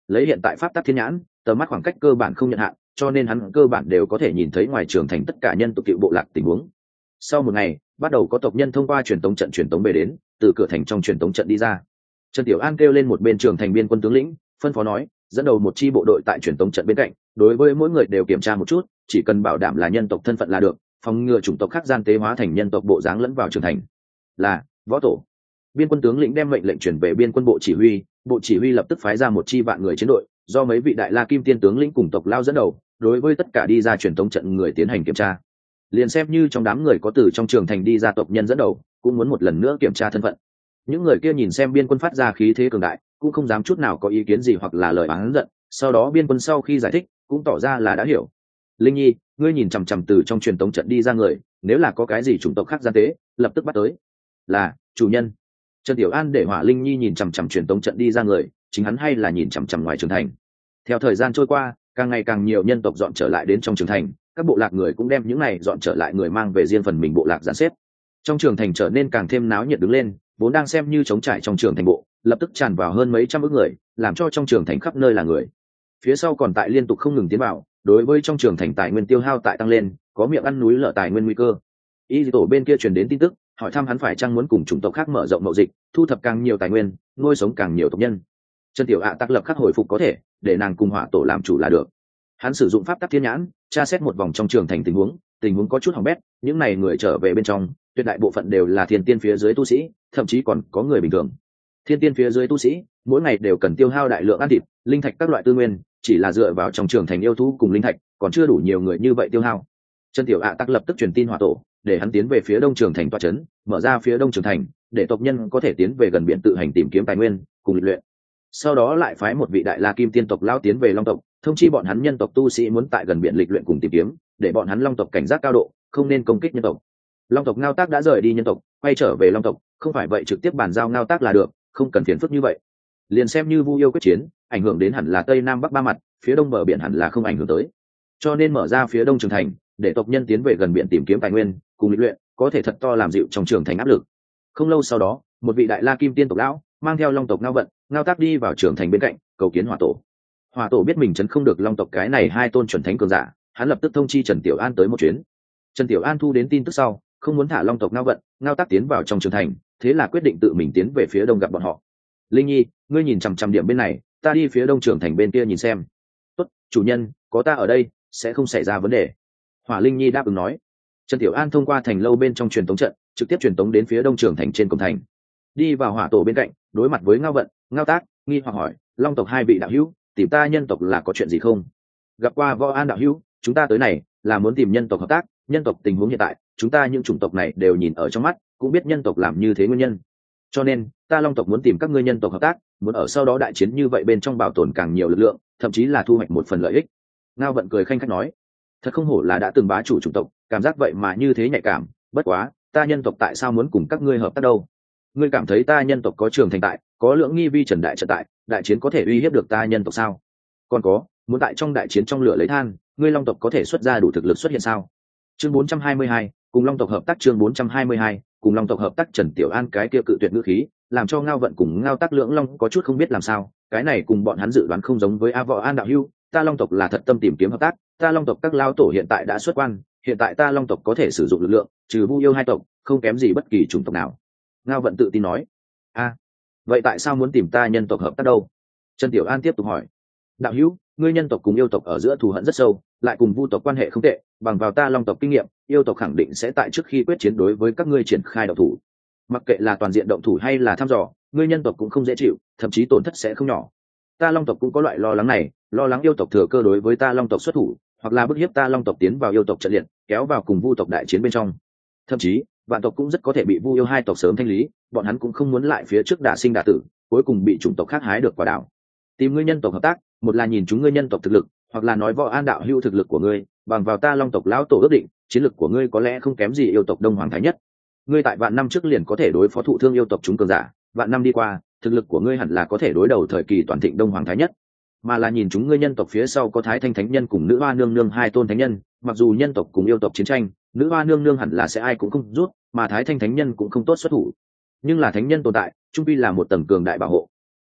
lấy hiện tại pháp tắc thiên nhãn, tầm mắt khoảng cách cơ bản không nhận hạn, cho nên hắn cơ bản đều có thể nhìn thấy ngoài trường thành tất cả nhân tộc cựu bộ lạc tình huống. Sau một ngày, bắt đầu có tộc nhân thông qua truyền tống trận truyền tống về đến, từ cửa thành trong truyền tống trận đi ra. Trần Tiểu An kêu lên một bên trường thành biên quân tướng lĩnh, phân phó nói, dẫn đầu một chi bộ đội tại truyền tống trận bên cạnh, đối với mỗi người đều kiểm tra một chút, chỉ cần bảo đảm là nhân tộc thân phận là được, phòng ngừa chủng tộc khác gian tế hóa thành nhân tộc bộ dáng lẫn vào trường thành. Là, võ tổ. Biên quân tướng lĩnh đem mệnh lệnh truyền về biên quân bộ chỉ huy, bộ chỉ huy lập tức phái ra một chi vạn người chiến đội, do mấy vị đại la kim tiên tướng lĩnh cùng tộc lao dẫn đầu, đối với tất cả đi ra truyền tống trận người tiến hành kiểm tra. Liền xem như trong đám người có từ trong trường thành đi ra tộc nhân dẫn đầu, cũng muốn một lần nữa kiểm tra thân phận. Những người kia nhìn xem biên quân phát ra khí thế cường đại, cũng không dám chút nào có ý kiến gì hoặc là lời oán giận. Sau đó biên quân sau khi giải thích, cũng tỏ ra là đã hiểu. Linh Nhi, ngươi nhìn chằm chằm từ trong truyền tống trận đi ra người, nếu là có cái gì chủng tộc khác gian tế, lập tức bắt tới. Là, chủ nhân. Trần Tiểu An để Hỏa Linh Nhi nhìn chằm chằm truyền tống trận đi ra người, chính hắn hay là nhìn chằm chằm ngoài trường thành. Theo thời gian trôi qua, càng ngày càng nhiều nhân tộc dọn trở lại đến trong trường thành, các bộ lạc người cũng đem những này dọn trở lại người mang về riêng phần mình bộ lạc dàn xếp. Trong trường thành trở nên càng thêm náo nhiệt đứng lên, vốn đang xem như trống trải trong trường thành bộ, lập tức tràn vào hơn mấy trăm ức người, làm cho trong trường thành khắp nơi là người. Phía sau còn tại liên tục không ngừng tiến vào, đối với trong trường thành tài nguyên tiêu hao tại tăng lên, có miệng ăn núi lở tài nguyên nguy cơ. Y tổ bên kia truyền đến tin tức, hỏi thăm hắn phải chăng muốn cùng chủng tộc khác mở rộng mậu dịch, thu thập càng nhiều tài nguyên, nuôi sống càng nhiều tộc nhân. Trần Tiểu ạ tác lập khắc hồi phục có thể, để nàng cùng Hỏa tổ làm chủ là được. Hắn sử dụng pháp tắc thiên nhãn, tra xét một vòng trong trường thành tình huống, tình huống có chút hỏng bét, những này người trở về bên trong, tuyệt đại bộ phận đều là thiên tiên phía dưới tu sĩ, thậm chí còn có người bình thường. Thiên tiên phía dưới tu sĩ, mỗi ngày đều cần tiêu hao đại lượng ăn thịt, linh thạch các loại tư nguyên, chỉ là dựa vào trong trường thành yêu thú cùng linh thạch, còn chưa đủ nhiều người như vậy tiêu hao. Trần Tiểu ạ tác lập tức truyền tin Hỏa tổ, để hắn tiến về phía đông trường thành tọa trấn, mở ra phía đông trường thành, để tộc nhân có thể tiến về gần biển tự hành tìm kiếm tài nguyên, cùng luyện. Sau đó lại phái một vị đại la kim tiên tộc lão tiến về long tộc, thông chi bọn hắn nhân tộc tu sĩ muốn tại gần biển lịch luyện cùng tìm kiếm, để bọn hắn long tộc cảnh giác cao độ, không nên công kích nhân tộc. Long tộc Ngao Tác đã rời đi nhân tộc, quay trở về long tộc, không phải vậy trực tiếp bàn giao Ngao Tác là được, không cần phiền phức như vậy. Liền xem như Vu yêu quyết chiến, ảnh hưởng đến hẳn là tây nam bắc ba mặt, phía đông bờ biển hẳn là không ảnh hưởng tới. Cho nên mở ra phía đông trường thành, để tộc nhân tiến về gần biển tìm kiếm tài nguyên, cùng lịch luyện, có thể thật to làm dịu trong trường thành áp lực. Không lâu sau đó, một vị đại la kim tiên tộc lão mang theo long tộc Ngao Vận, Ngao Tác đi vào trường thành bên cạnh, cầu kiến Hỏa tổ. Hỏa tổ biết mình chấn không được long tộc cái này hai tôn chuẩn thánh cường giả, hắn lập tức thông chi Trần Tiểu An tới một chuyến. Trần Tiểu An thu đến tin tức sau, không muốn thả long tộc Ngao Vận, Ngao Tác tiến vào trong trường thành, thế là quyết định tự mình tiến về phía đông gặp bọn họ. Linh Nhi, ngươi nhìn chằm chằm điểm bên này, ta đi phía đông trường thành bên kia nhìn xem. Tốt, chủ nhân, có ta ở đây, sẽ không xảy ra vấn đề. Hỏa Linh Nhi đáp ứng nói. Trần Tiểu An thông qua thành lâu bên trong truyền tống trận, trực tiếp truyền tống đến phía đông trường thành trên cổng thành. Đi vào Hỏa tổ bên cạnh, đối mặt với Ngao Vận, Ngao Tác, nghi hoặc hỏi, long tộc hai vị đạo hữu, tìm ta nhân tộc là có chuyện gì không? Gặp qua Võ An đạo hữu, chúng ta tới này là muốn tìm nhân tộc hợp tác, nhân tộc tình huống hiện tại, chúng ta những chủng tộc này đều nhìn ở trong mắt, cũng biết nhân tộc làm như thế nguyên nhân. Cho nên, ta long tộc muốn tìm các ngươi nhân tộc hợp tác, muốn ở sau đó đại chiến như vậy bên trong bảo tồn càng nhiều lực lượng, thậm chí là thu hoạch một phần lợi ích. Ngao Vận cười khanh khách nói, thật không hổ là đã từng bá chủ chủng tộc, cảm giác vậy mà như thế nhạy cảm, bất quá, ta nhân tộc tại sao muốn cùng các ngươi hợp tác đâu? Ngươi cảm thấy ta nhân tộc có trường thành tại, có lưỡng nghi vi trần đại trận tại, đại chiến có thể uy hiếp được ta nhân tộc sao? Còn có, muốn tại trong đại chiến trong lửa lấy than, ngươi long tộc có thể xuất ra đủ thực lực xuất hiện sao? Chương bốn trăm hai mươi hai, cùng long tộc hợp tác. Chương bốn trăm hai mươi hai, cùng long tộc hợp tác. Trần Tiểu An cái kia cự tuyệt ngữ khí, làm cho Ngao Vận cùng Ngao Tác lưỡng long có chút không biết làm sao, cái này cùng bọn hắn dự đoán không giống với A Võ An đạo hữu, ta long tộc là thật tâm tìm kiếm hợp tác, ta long tộc các lao tổ hiện tại đã xuất quan, hiện tại ta long tộc có thể sử dụng lực lượng, trừ Vu yêu hai tộc, không kém gì bất kỳ chủng tộc nào. Ngao Vận tự tin nói. A, vậy tại sao muốn tìm ta nhân tộc hợp tác đâu? Trần Tiểu An tiếp tục hỏi. Đạo hữu, ngươi nhân tộc cùng yêu tộc ở giữa thù hận rất sâu, lại cùng Vu tộc quan hệ không tệ, bằng vào ta long tộc kinh nghiệm, yêu tộc khẳng định sẽ tại trước khi quyết chiến đối với các ngươi triển khai động thủ. Mặc kệ là toàn diện động thủ hay là thăm dò, ngươi nhân tộc cũng không dễ chịu, thậm chí tổn thất sẽ không nhỏ. Ta long tộc cũng có loại lo lắng này, lo lắng yêu tộc thừa cơ đối với ta long tộc xuất thủ, hoặc là bức hiếp ta long tộc tiến vào yêu tộc trận liệt, kéo vào cùng Vu tộc đại chiến bên trong. Thậm chí, vạn tộc cũng rất có thể bị Vu yêu hai tộc sớm thanh lý, bọn hắn cũng không muốn lại phía trước đả sinh đả tử, cuối cùng bị chủng tộc khác hái được quả đảo. Tìm ngươi nhân tộc hợp tác, một là nhìn chúng ngươi nhân tộc thực lực, hoặc là nói Võ An đạo hữu thực lực của ngươi, bằng vào ta long tộc lão tổ ước định, chiến lực của ngươi có lẽ không kém gì yêu tộc Đông Hoàng Thái Nhất. Ngươi tại vạn năm trước liền có thể đối phó thụ thương yêu tộc chúng cường giả, vạn năm đi qua, thực lực của ngươi hẳn là có thể đối đầu thời kỳ toàn thịnh Đông Hoàng Thái Nhất. Mà là nhìn chúng ngươi nhân tộc phía sau có Thái Thanh Thánh Nhân cùng Nữ Hoa Nương Nương hai tôn thánh nhân, mặc dù nhân tộc cùng yêu tộc chiến tranh, Nữ Hoa Nương Nương hẳn là sẽ ai cũng không rút, mà Thái Thanh Thánh Nhân cũng không tốt xuất thủ. Nhưng là thánh nhân tồn tại, trung quy là một tầng cường đại bảo hộ.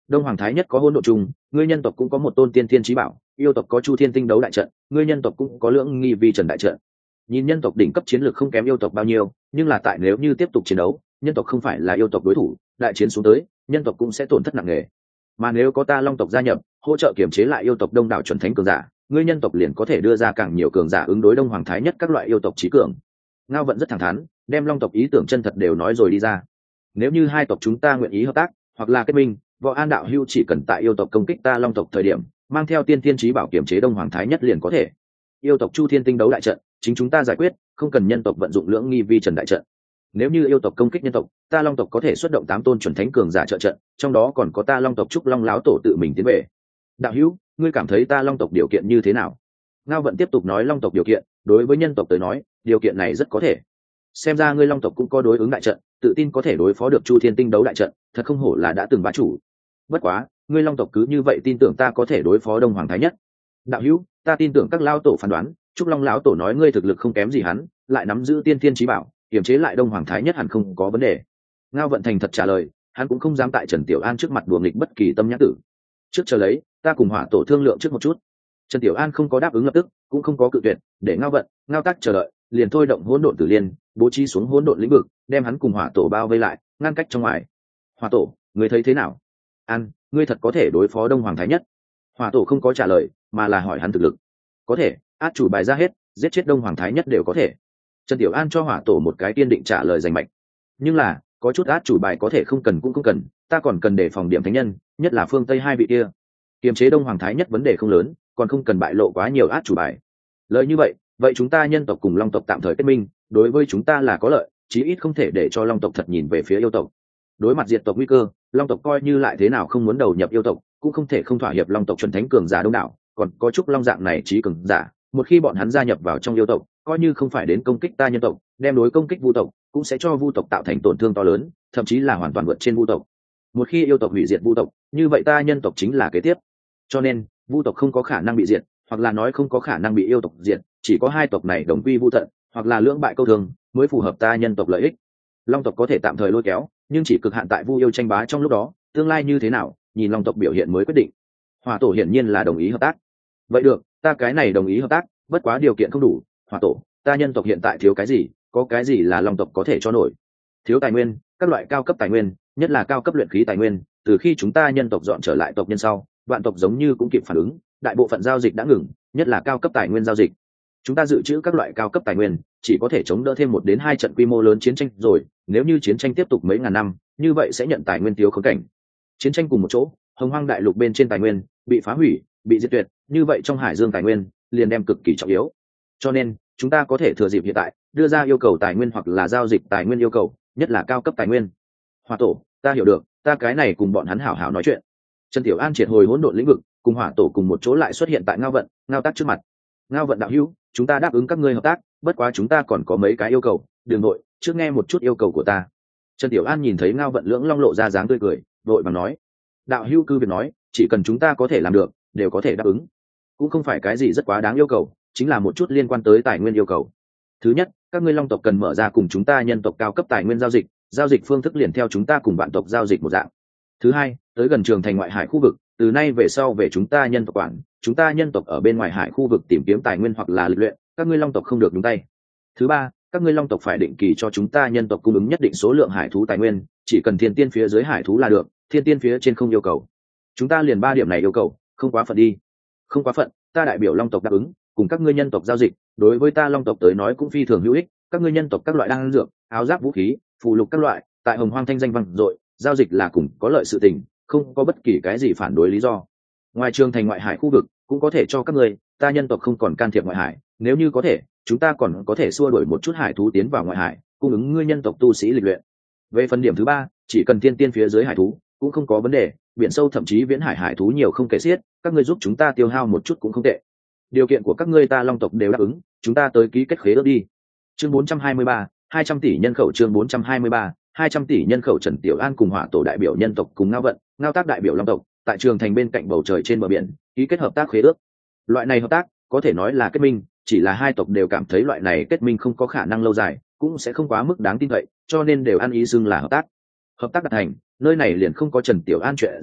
đông hoàng thái nhất có hỗn độn chung, ngươi nhân tộc cũng có một tôn tiên thiên chí bảo, yêu tộc có chu thiên tinh đấu đại trận, ngươi nhân tộc cũng có lưỡng nghi vi trần đại trận. Nhìn nhân tộc đỉnh cấp chiến lược không kém yêu tộc bao nhiêu, nhưng là tại nếu như tiếp tục chiến đấu, nhân tộc không phải là yêu tộc đối thủ, đại chiến xuống tới, nhân tộc cũng sẽ tổn thất nặng nề. Mà nếu có ta long tộc gia nhập, hỗ trợ kiểm chế lại yêu tộc đông đảo chuẩn thánh cường giả, ngươi nhân tộc liền có thể đưa ra càng nhiều cường giả ứng đối đông hoàng thái nhất các loại yêu tộc trí cường. Ngao Vận rất thẳng thắn, đem long tộc ý tưởng chân thật đều nói rồi đi ra. Nếu như hai tộc chúng ta nguyện ý hợp tác, hoặc là kết minh, Võ An đạo hữu chỉ cần tại yêu tộc công kích ta long tộc thời điểm, mang theo tiên thiên chí bảo kiểm chế đông hoàng thái nhất liền có thể. Yêu tộc chu thiên tinh đấu đại trận, chính chúng ta giải quyết, không cần nhân tộc vận dụng lưỡng nghi vi trần đại trận. Nếu như yêu tộc công kích nhân tộc, ta long tộc có thể xuất động tám tôn chuẩn thánh cường giả trợ trận, trong đó còn có ta long tộc trúc long láo tổ tự mình tiến về. Đạo hữu, ngươi cảm thấy ta long tộc điều kiện như thế nào? Ngao Vận tiếp tục nói long tộc điều kiện, đối với nhân tộc tới nói, điều kiện này rất có thể. Xem ra ngươi long tộc cũng có đối ứng đại trận, tự tin có thể đối phó được chu thiên tinh đấu đại trận, thật không hổ là đã từng bá chủ. Bất quá, ngươi long tộc cứ như vậy tin tưởng ta có thể đối phó đông hoàng thái nhất. Đạo hữu, ta tin tưởng các lao tổ phán đoán, trúc long lão tổ nói ngươi thực lực không kém gì hắn, lại nắm giữ tiên thiên chí bảo, kiềm chế lại đông hoàng thái nhất hẳn không có vấn đề. Ngao Vận thành thật trả lời, hắn cũng không dám tại Trần Tiểu An trước mặt đùa nghịch bất kỳ tâm nhãn tử. Trước chờ lấy, ta cùng hỏa tổ thương lượng trước một chút. Trần Tiểu An không có đáp ứng lập tức, cũng không có cự tuyệt, để Ngao Vận, Ngao Tác chờ đợi, liền thôi động hỗn độn tử liên, bố trí xuống hỗn độn lĩnh vực, đem hắn cùng hỏa tổ bao vây lại, ngăn cách trong ngoài. Hỏa tổ, ngươi thấy thế nào? An, ngươi thật có thể đối phó đông hoàng thái nhất? Hỏa tổ không có trả lời, mà là hỏi hắn thực lực. Có thể, át chủ bài ra hết, giết chết đông hoàng thái nhất đều có thể. Trần Tiểu An cho hỏa tổ một cái kiên định trả lời rành mạch. Nhưng là, có chút át chủ bài có thể không cần cũng không cần, ta còn cần để phòng điểm thánh nhân, nhất là phương Tây hai vị kia. Kiềm chế đông hoàng thái nhất vấn đề không lớn, còn không cần bại lộ quá nhiều át chủ bài. Lời như vậy, vậy chúng ta nhân tộc cùng long tộc tạm thời kết minh, đối với chúng ta là có lợi, chí ít không thể để cho long tộc thật nhìn về phía yêu tộc. Đối mặt diệt tộc nguy cơ, long tộc coi như lại thế nào không muốn đầu nhập yêu tộc, cũng không thể không thỏa hiệp long tộc chuẩn thánh cường giả đông đảo, còn có chút long dạng này trí cường giả, một khi bọn hắn gia nhập vào trong yêu tộc, coi như không phải đến công kích ta nhân tộc, đem đối công kích vu tộc, cũng sẽ cho vu tộc tạo thành tổn thương to lớn, thậm chí là hoàn toàn vượt trên vu tộc. Một khi yêu tộc hủy diệt vu tộc, như vậy ta nhân tộc chính là kế tiếp. Cho nên, vu tộc không có khả năng bị diệt, hoặc là nói không có khả năng bị yêu tộc diệt, chỉ có hai tộc này đồng quy vu tận, hoặc là lưỡng bại câu thương, mới phù hợp ta nhân tộc lợi ích. Long tộc có thể tạm thời lôi kéo, nhưng chỉ cực hạn tại vu yêu tranh bá trong lúc đó, tương lai như thế nào, nhìn long tộc biểu hiện mới quyết định. Hỏa tổ hiển nhiên là đồng ý hợp tác. Vậy được, ta cái này đồng ý hợp tác, bất quá điều kiện không đủ. Hỏa tổ, ta nhân tộc hiện tại thiếu cái gì, có cái gì là long tộc có thể cho nổi? Thiếu tài nguyên, các loại cao cấp tài nguyên, nhất là cao cấp luyện khí tài nguyên. Từ khi chúng ta nhân tộc dọn trở lại tộc nhân sau, vạn tộc giống như cũng kịp phản ứng, đại bộ phận giao dịch đã ngừng, nhất là cao cấp tài nguyên giao dịch. Chúng ta dự trữ các loại cao cấp tài nguyên, chỉ có thể chống đỡ thêm một đến hai trận quy mô lớn chiến tranh rồi. Nếu như chiến tranh tiếp tục mấy ngàn năm, như vậy sẽ nhận tài nguyên thiếu khốn cảnh. Chiến tranh cùng một chỗ, hồng hoang đại lục bên trên tài nguyên bị phá hủy, bị diệt tuyệt, như vậy trong hải dương tài nguyên liền đem cực kỳ trọng yếu. Cho nên, chúng ta có thể thừa dịp hiện tại, đưa ra yêu cầu tài nguyên hoặc là giao dịch tài nguyên yêu cầu, nhất là cao cấp tài nguyên. Hỏa tổ, ta hiểu được, ta cái này cùng bọn hắn hảo hảo nói chuyện. Trần Tiểu An triệt hồi hỗn độn lĩnh vực, cùng hỏa tổ cùng một chỗ lại xuất hiện tại Ngao Vận, Ngao Tác trước mặt. Ngao Vận đạo hữu, chúng ta đáp ứng các ngươi hợp tác, bất quá chúng ta còn có mấy cái yêu cầu, đừng nội, trước nghe một chút yêu cầu của ta. Trần Tiểu An nhìn thấy Ngao Vận lưỡng long lộ ra dáng tươi cười, đội bằng nói: đạo hữu cứ việc nói, chỉ cần chúng ta có thể làm được, đều có thể đáp ứng. Cũng không phải cái gì rất quá đáng yêu cầu, chính là một chút liên quan tới tài nguyên yêu cầu. Thứ nhất, các ngươi long tộc cần mở ra cùng chúng ta nhân tộc cao cấp tài nguyên giao dịch, giao dịch phương thức liền theo chúng ta cùng vạn tộc giao dịch một dạng. Thứ hai, tới gần trường thành ngoại hải khu vực, từ nay về sau về chúng ta nhân tộc quản, chúng ta nhân tộc ở bên ngoài hải khu vực tìm kiếm tài nguyên hoặc là lịch luyện, các ngươi long tộc không được nhúng tay. Thứ ba, các ngươi long tộc phải định kỳ cho chúng ta nhân tộc cung ứng nhất định số lượng hải thú tài nguyên, chỉ cần thiên tiên phía dưới hải thú là được, thiên tiên phía trên không yêu cầu. Chúng ta liền ba điểm này yêu cầu, không quá phận đi. Không quá phận, ta đại biểu long tộc đáp ứng, cùng các ngươi nhân tộc giao dịch, đối với ta long tộc tới nói cũng phi thường hữu ích. Các ngươi nhân tộc các loại đan dược, áo giáp vũ khí, phù lục các loại, tại hồng hoang thanh danh vang dội, giao dịch là cùng có lợi sự tình, không có bất kỳ cái gì phản đối lý do. Ngoài trường thành ngoại hải khu vực cũng có thể cho các ngươi, ta nhân tộc không còn can thiệp ngoại hải, nếu như có thể, chúng ta còn có thể xua đuổi một chút hải thú tiến vào ngoại hải, cung ứng ngươi nhân tộc tu sĩ lịch luyện. Về phần điểm thứ ba, chỉ cần thiên tiên phía dưới hải thú cũng không có vấn đề, biển sâu thậm chí viễn hải hải thú nhiều không kể xiết, các ngươi giúp chúng ta tiêu hao một chút cũng không tệ. Điều kiện của các ngươi ta long tộc đều đáp ứng, chúng ta tới ký kết khế ước đi. Chương bốn trăm hai mươi ba, hai trăm tỷ nhân khẩu. Chương bốn trăm hai mươi ba, hai trăm tỷ nhân khẩu. Trần Tiểu An cùng hỏa tổ đại biểu nhân tộc cùng Ngao Vận, Ngao Tác đại biểu long tộc, tại trường thành bên cạnh bầu trời trên bờ biển ký kết hợp tác khế ước. Loại này hợp tác có thể nói là kết minh, chỉ là hai tộc đều cảm thấy loại này kết minh không có khả năng lâu dài, cũng sẽ không quá mức đáng tin cậy, cho nên đều ăn ý xưng là hợp tác. Hợp tác đạt thành, nơi này liền không có Trần Tiểu An chuyện gì,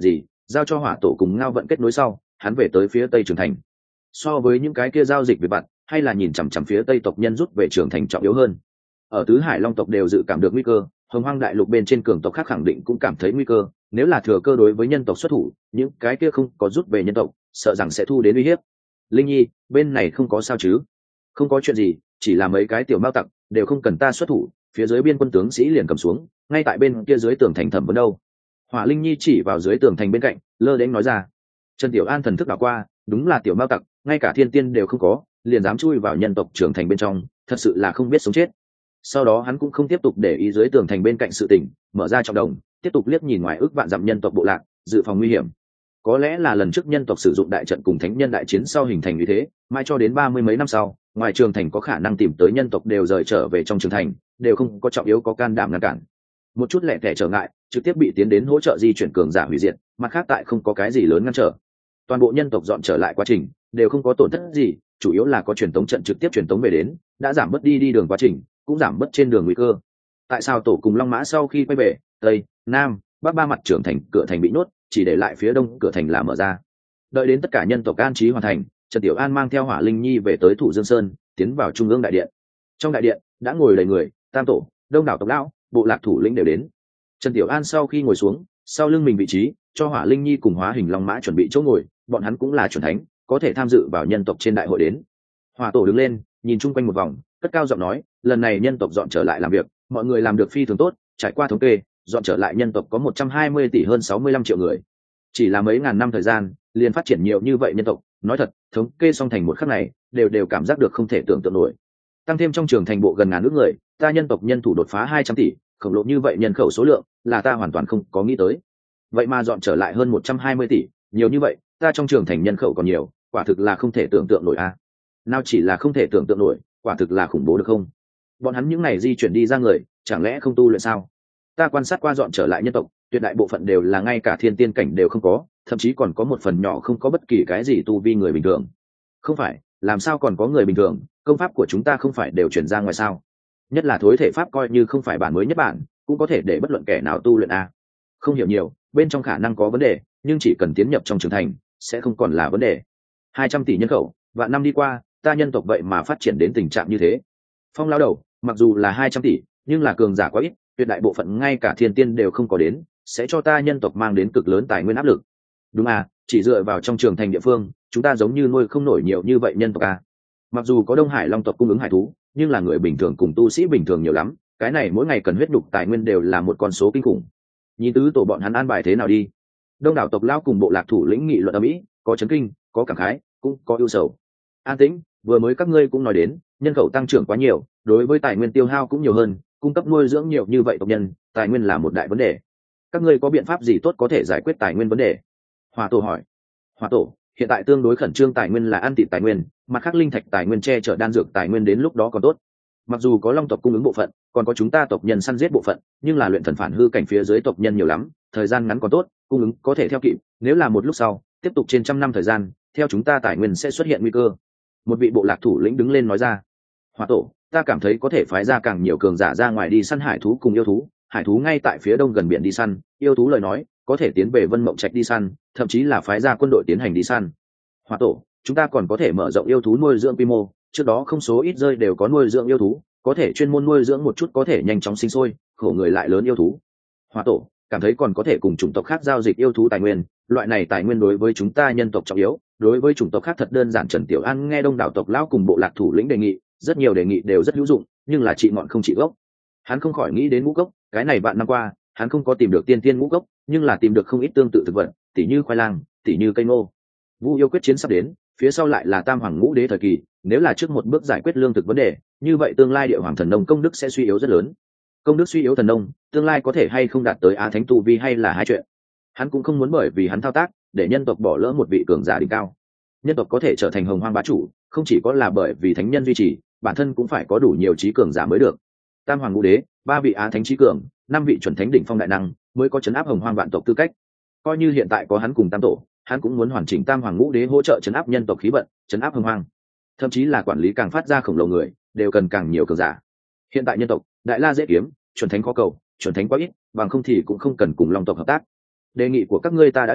giao cho hỏa tổ cùng ngao vận kết nối sau hắn về tới phía tây trường thành. So với những cái kia giao dịch về vặt hay là nhìn chằm chằm phía tây tộc nhân rút về trường thành trọng yếu hơn. Ở tứ hải long tộc đều dự cảm được nguy cơ, hồng hoang đại lục bên trên cường tộc khác khẳng định cũng cảm thấy nguy cơ, nếu là thừa cơ đối với nhân tộc xuất thủ, những cái kia không có rút về nhân tộc sợ rằng sẽ thu đến uy hiếp. Linh nhi, bên này không có sao chứ? Không có chuyện gì, chỉ là mấy cái tiểu mao tặc đều không cần ta xuất thủ, phía dưới biên quân tướng sĩ liền cầm xuống, ngay tại bên kia dưới tường thành thẩm vấn đâu. Hỏa Linh nhi chỉ vào dưới tường thành bên cạnh, lơ đến nói ra. Trần Tiểu An thần thức đảo qua, đúng là tiểu mao tặc, ngay cả thiên tiên đều không có, liền dám chui vào nhân tộc trưởng thành bên trong, thật sự là không biết sống chết. Sau đó hắn cũng không tiếp tục để ý dưới tường thành bên cạnh sự tình, mở ra trọng đồng, tiếp tục liếc nhìn ngoài ước vạn dặm nhân tộc bộ lạc, dự phòng nguy hiểm. Có lẽ là lần trước nhân tộc sử dụng đại trận cùng thánh nhân đại chiến sau hình thành như thế, mai cho đến ba mươi mấy năm sau, ngoài trường thành có khả năng tìm tới nhân tộc đều rời trở về trong trường thành, đều không có trọng yếu có can đảm ngăn cản. Một chút lẻ tẻ trở ngại, trực tiếp bị tiến đến hỗ trợ di chuyển cường giả hủy diệt, mặt khác tại không có cái gì lớn ngăn trở. Toàn bộ nhân tộc dọn trở lại quá trình, đều không có tổn thất gì, chủ yếu là có truyền tống trận trực tiếp truyền tống về đến, đã giảm bớt đi đi đường quá trình, cũng giảm bớt trên đường nguy cơ. Tại sao tổ cùng long mã sau khi quay về, tây, nam, bắc ba mặt trưởng thành cửa thành bị nuốt, chỉ để lại phía đông cửa thành là mở ra. Đợi đến tất cả nhân tộc an trí hoàn thành, Trần Tiểu An mang theo Hỏa Linh nhi về tới Thủ Dương Sơn, tiến vào trung ương đại điện. Trong đại điện đã ngồi đầy người, tam tổ, đông đảo tộc lão, bộ lạc thủ lĩnh đều đến. Trần Tiểu An sau khi ngồi xuống, sau lưng mình vị trí, cho Hỏa Linh nhi cùng hóa hình long mã chuẩn bị chỗ ngồi, bọn hắn cũng là chuẩn thánh, có thể tham dự vào nhân tộc trên đại hội đến. Hỏa tổ đứng lên, nhìn chung quanh một vòng, cất cao giọng nói, lần này nhân tộc dọn trở lại làm việc, mọi người làm được phi thường tốt, trải qua thống kê, dọn trở lại nhân tộc có một trăm hai mươi tỷ hơn sáu mươi lăm triệu người. Chỉ là mấy ngàn năm thời gian, liền phát triển nhiều như vậy nhân tộc, nói thật, thống kê xong thành một khắc này, đều đều cảm giác được không thể tưởng tượng nổi. Tăng thêm trong trường thành bộ gần ngàn nước người, ta nhân tộc nhân thủ đột phá hai trăm tỷ, khổng lồ như vậy nhân khẩu số lượng, là ta hoàn toàn không có nghĩ tới. Vậy mà dọn trở lại hơn một trăm hai mươi tỷ, nhiều như vậy, ta trong trường thành nhân khẩu còn nhiều, quả thực là không thể tưởng tượng nổi a. À. Nào chỉ là không thể tưởng tượng nổi, quả thực là khủng bố được không? Bọn hắn những này di chuyển đi ra người, chẳng lẽ không tu luyện sao? Ta quan sát qua dọn trở lại nhân tộc, tuyệt đại bộ phận đều là ngay cả thiên tiên cảnh đều không có, thậm chí còn có một phần nhỏ không có bất kỳ cái gì tu vi người bình thường. Không phải, làm sao còn có người bình thường, công pháp của chúng ta không phải đều chuyển ra ngoài sao? Nhất là thối thể pháp coi như không phải bản mới nhất bản, cũng có thể để bất luận kẻ nào tu luyện a. Không hiểu nhiều, bên trong khả năng có vấn đề, nhưng chỉ cần tiến nhập trong trưởng thành, sẽ không còn là vấn đề. hai trăm tỷ nhân khẩu, vạn năm đi qua, ta nhân tộc vậy mà phát triển đến tình trạng như thế. Phong lao đầu, mặc dù là hai trăm tỷ, nhưng là cường giả quá ít, tuyệt đại bộ phận ngay cả thiên tiên đều không có đến, sẽ cho ta nhân tộc mang đến cực lớn tài nguyên áp lực. Đúng à, chỉ dựa vào trong trường thành địa phương, chúng ta giống như nuôi không nổi nhiều như vậy nhân tộc à. Mặc dù có Đông Hải Long tộc cung ứng hải thú, nhưng là người bình thường cùng tu sĩ bình thường nhiều lắm, cái này mỗi ngày cần huyết đục tài nguyên đều là một con số kinh khủng. Nhìn tứ tổ bọn hắn an bài thế nào đi. Đông đảo tộc lao cùng bộ lạc thủ lĩnh nghị luận ở mỹ, có chấn kinh, có cảm khái, cũng có ưu sầu. An tĩnh, vừa mới các ngươi cũng nói đến, nhân khẩu tăng trưởng quá nhiều, đối với tài nguyên tiêu hao cũng nhiều hơn, cung cấp nuôi dưỡng nhiều như vậy tộc nhân, tài nguyên là một đại vấn đề. Các ngươi có biện pháp gì tốt có thể giải quyết tài nguyên vấn đề? Hỏa tổ hỏi. Hỏa tổ, hiện tại tương đối khẩn trương tài nguyên là ăn thịt tài nguyên, mặt khác linh thạch tài nguyên che chở đan dược tài nguyên đến lúc đó còn tốt. Mặc dù có long tộc cung ứng bộ phận, còn có chúng ta tộc nhân săn giết bộ phận, nhưng là luyện thần phản hư cảnh phía dưới tộc nhân nhiều lắm, thời gian ngắn còn tốt, cung ứng có thể theo kịp, nếu là một lúc sau, tiếp tục trên trăm năm thời gian, theo chúng ta tài nguyên sẽ xuất hiện nguy cơ. Một vị bộ lạc thủ lĩnh đứng lên nói ra. Hỏa tổ, ta cảm thấy có thể phái ra càng nhiều cường giả ra ngoài đi săn hải thú cùng yêu thú, hải thú ngay tại phía đông gần biển đi săn, yêu thú lời nói có thể tiến về Vân Mộng Trạch đi săn, thậm chí là phái ra quân đội tiến hành đi săn. Hỏa tổ, chúng ta còn có thể mở rộng yêu thú nuôi dưỡng quy mô, trước đó không số ít rơi đều có nuôi dưỡng yêu thú, có thể chuyên môn nuôi dưỡng một chút có thể nhanh chóng sinh sôi, khổ người lại lớn yêu thú. Hỏa tổ, cảm thấy còn có thể cùng chủng tộc khác giao dịch yêu thú tài nguyên, loại này tài nguyên đối với chúng ta nhân tộc trọng yếu, đối với chủng tộc khác thật đơn giản. Trần Tiểu An nghe đông đảo tộc lão cùng bộ lạc thủ lĩnh đề nghị, rất nhiều đề nghị đều rất hữu dụng, nhưng là trị ngọn không trị gốc. Hắn không khỏi nghĩ đến ngũ cốc, cái này vạn năm qua, hắn không có tìm được tiên tiên ngũ cốc, nhưng là tìm được không ít tương tự thực vật, tỉ như khoai lang, tỉ như cây ngô. Vu yêu quyết chiến sắp đến, phía sau lại là tam hoàng ngũ đế thời kỳ, nếu là trước một bước giải quyết lương thực vấn đề, như vậy tương lai địa hoàng thần nông công đức sẽ suy yếu rất lớn. Công đức suy yếu thần nông, tương lai có thể hay không đạt tới á thánh tu vi hay là hai chuyện. Hắn cũng không muốn bởi vì hắn thao tác, để nhân tộc bỏ lỡ một vị cường giả đỉnh cao. Nhân tộc có thể trở thành hồng hoang bá chủ, không chỉ có là bởi vì thánh nhân duy trì, bản thân cũng phải có đủ nhiều trí cường giả mới được. Tam hoàng ngũ đế, ba vị á thánh trí cường, năm vị chuẩn thánh đỉnh phong đại năng, mới có chấn áp hồng hoang vạn tộc tư cách. Coi như hiện tại có hắn cùng tam tổ, hắn cũng muốn hoàn chỉnh tam hoàng ngũ đế hỗ trợ chấn áp nhân tộc khí vận, chấn áp hồng hoang. Thậm chí là quản lý càng phát ra khổng lồ người, đều cần càng nhiều cường giả. Hiện tại nhân tộc, đại la dễ kiếm, chuẩn thánh khó cầu, chuẩn thánh quá ít, bằng không thì cũng không cần cùng long tộc hợp tác. Đề nghị của các ngươi ta đã hiểu,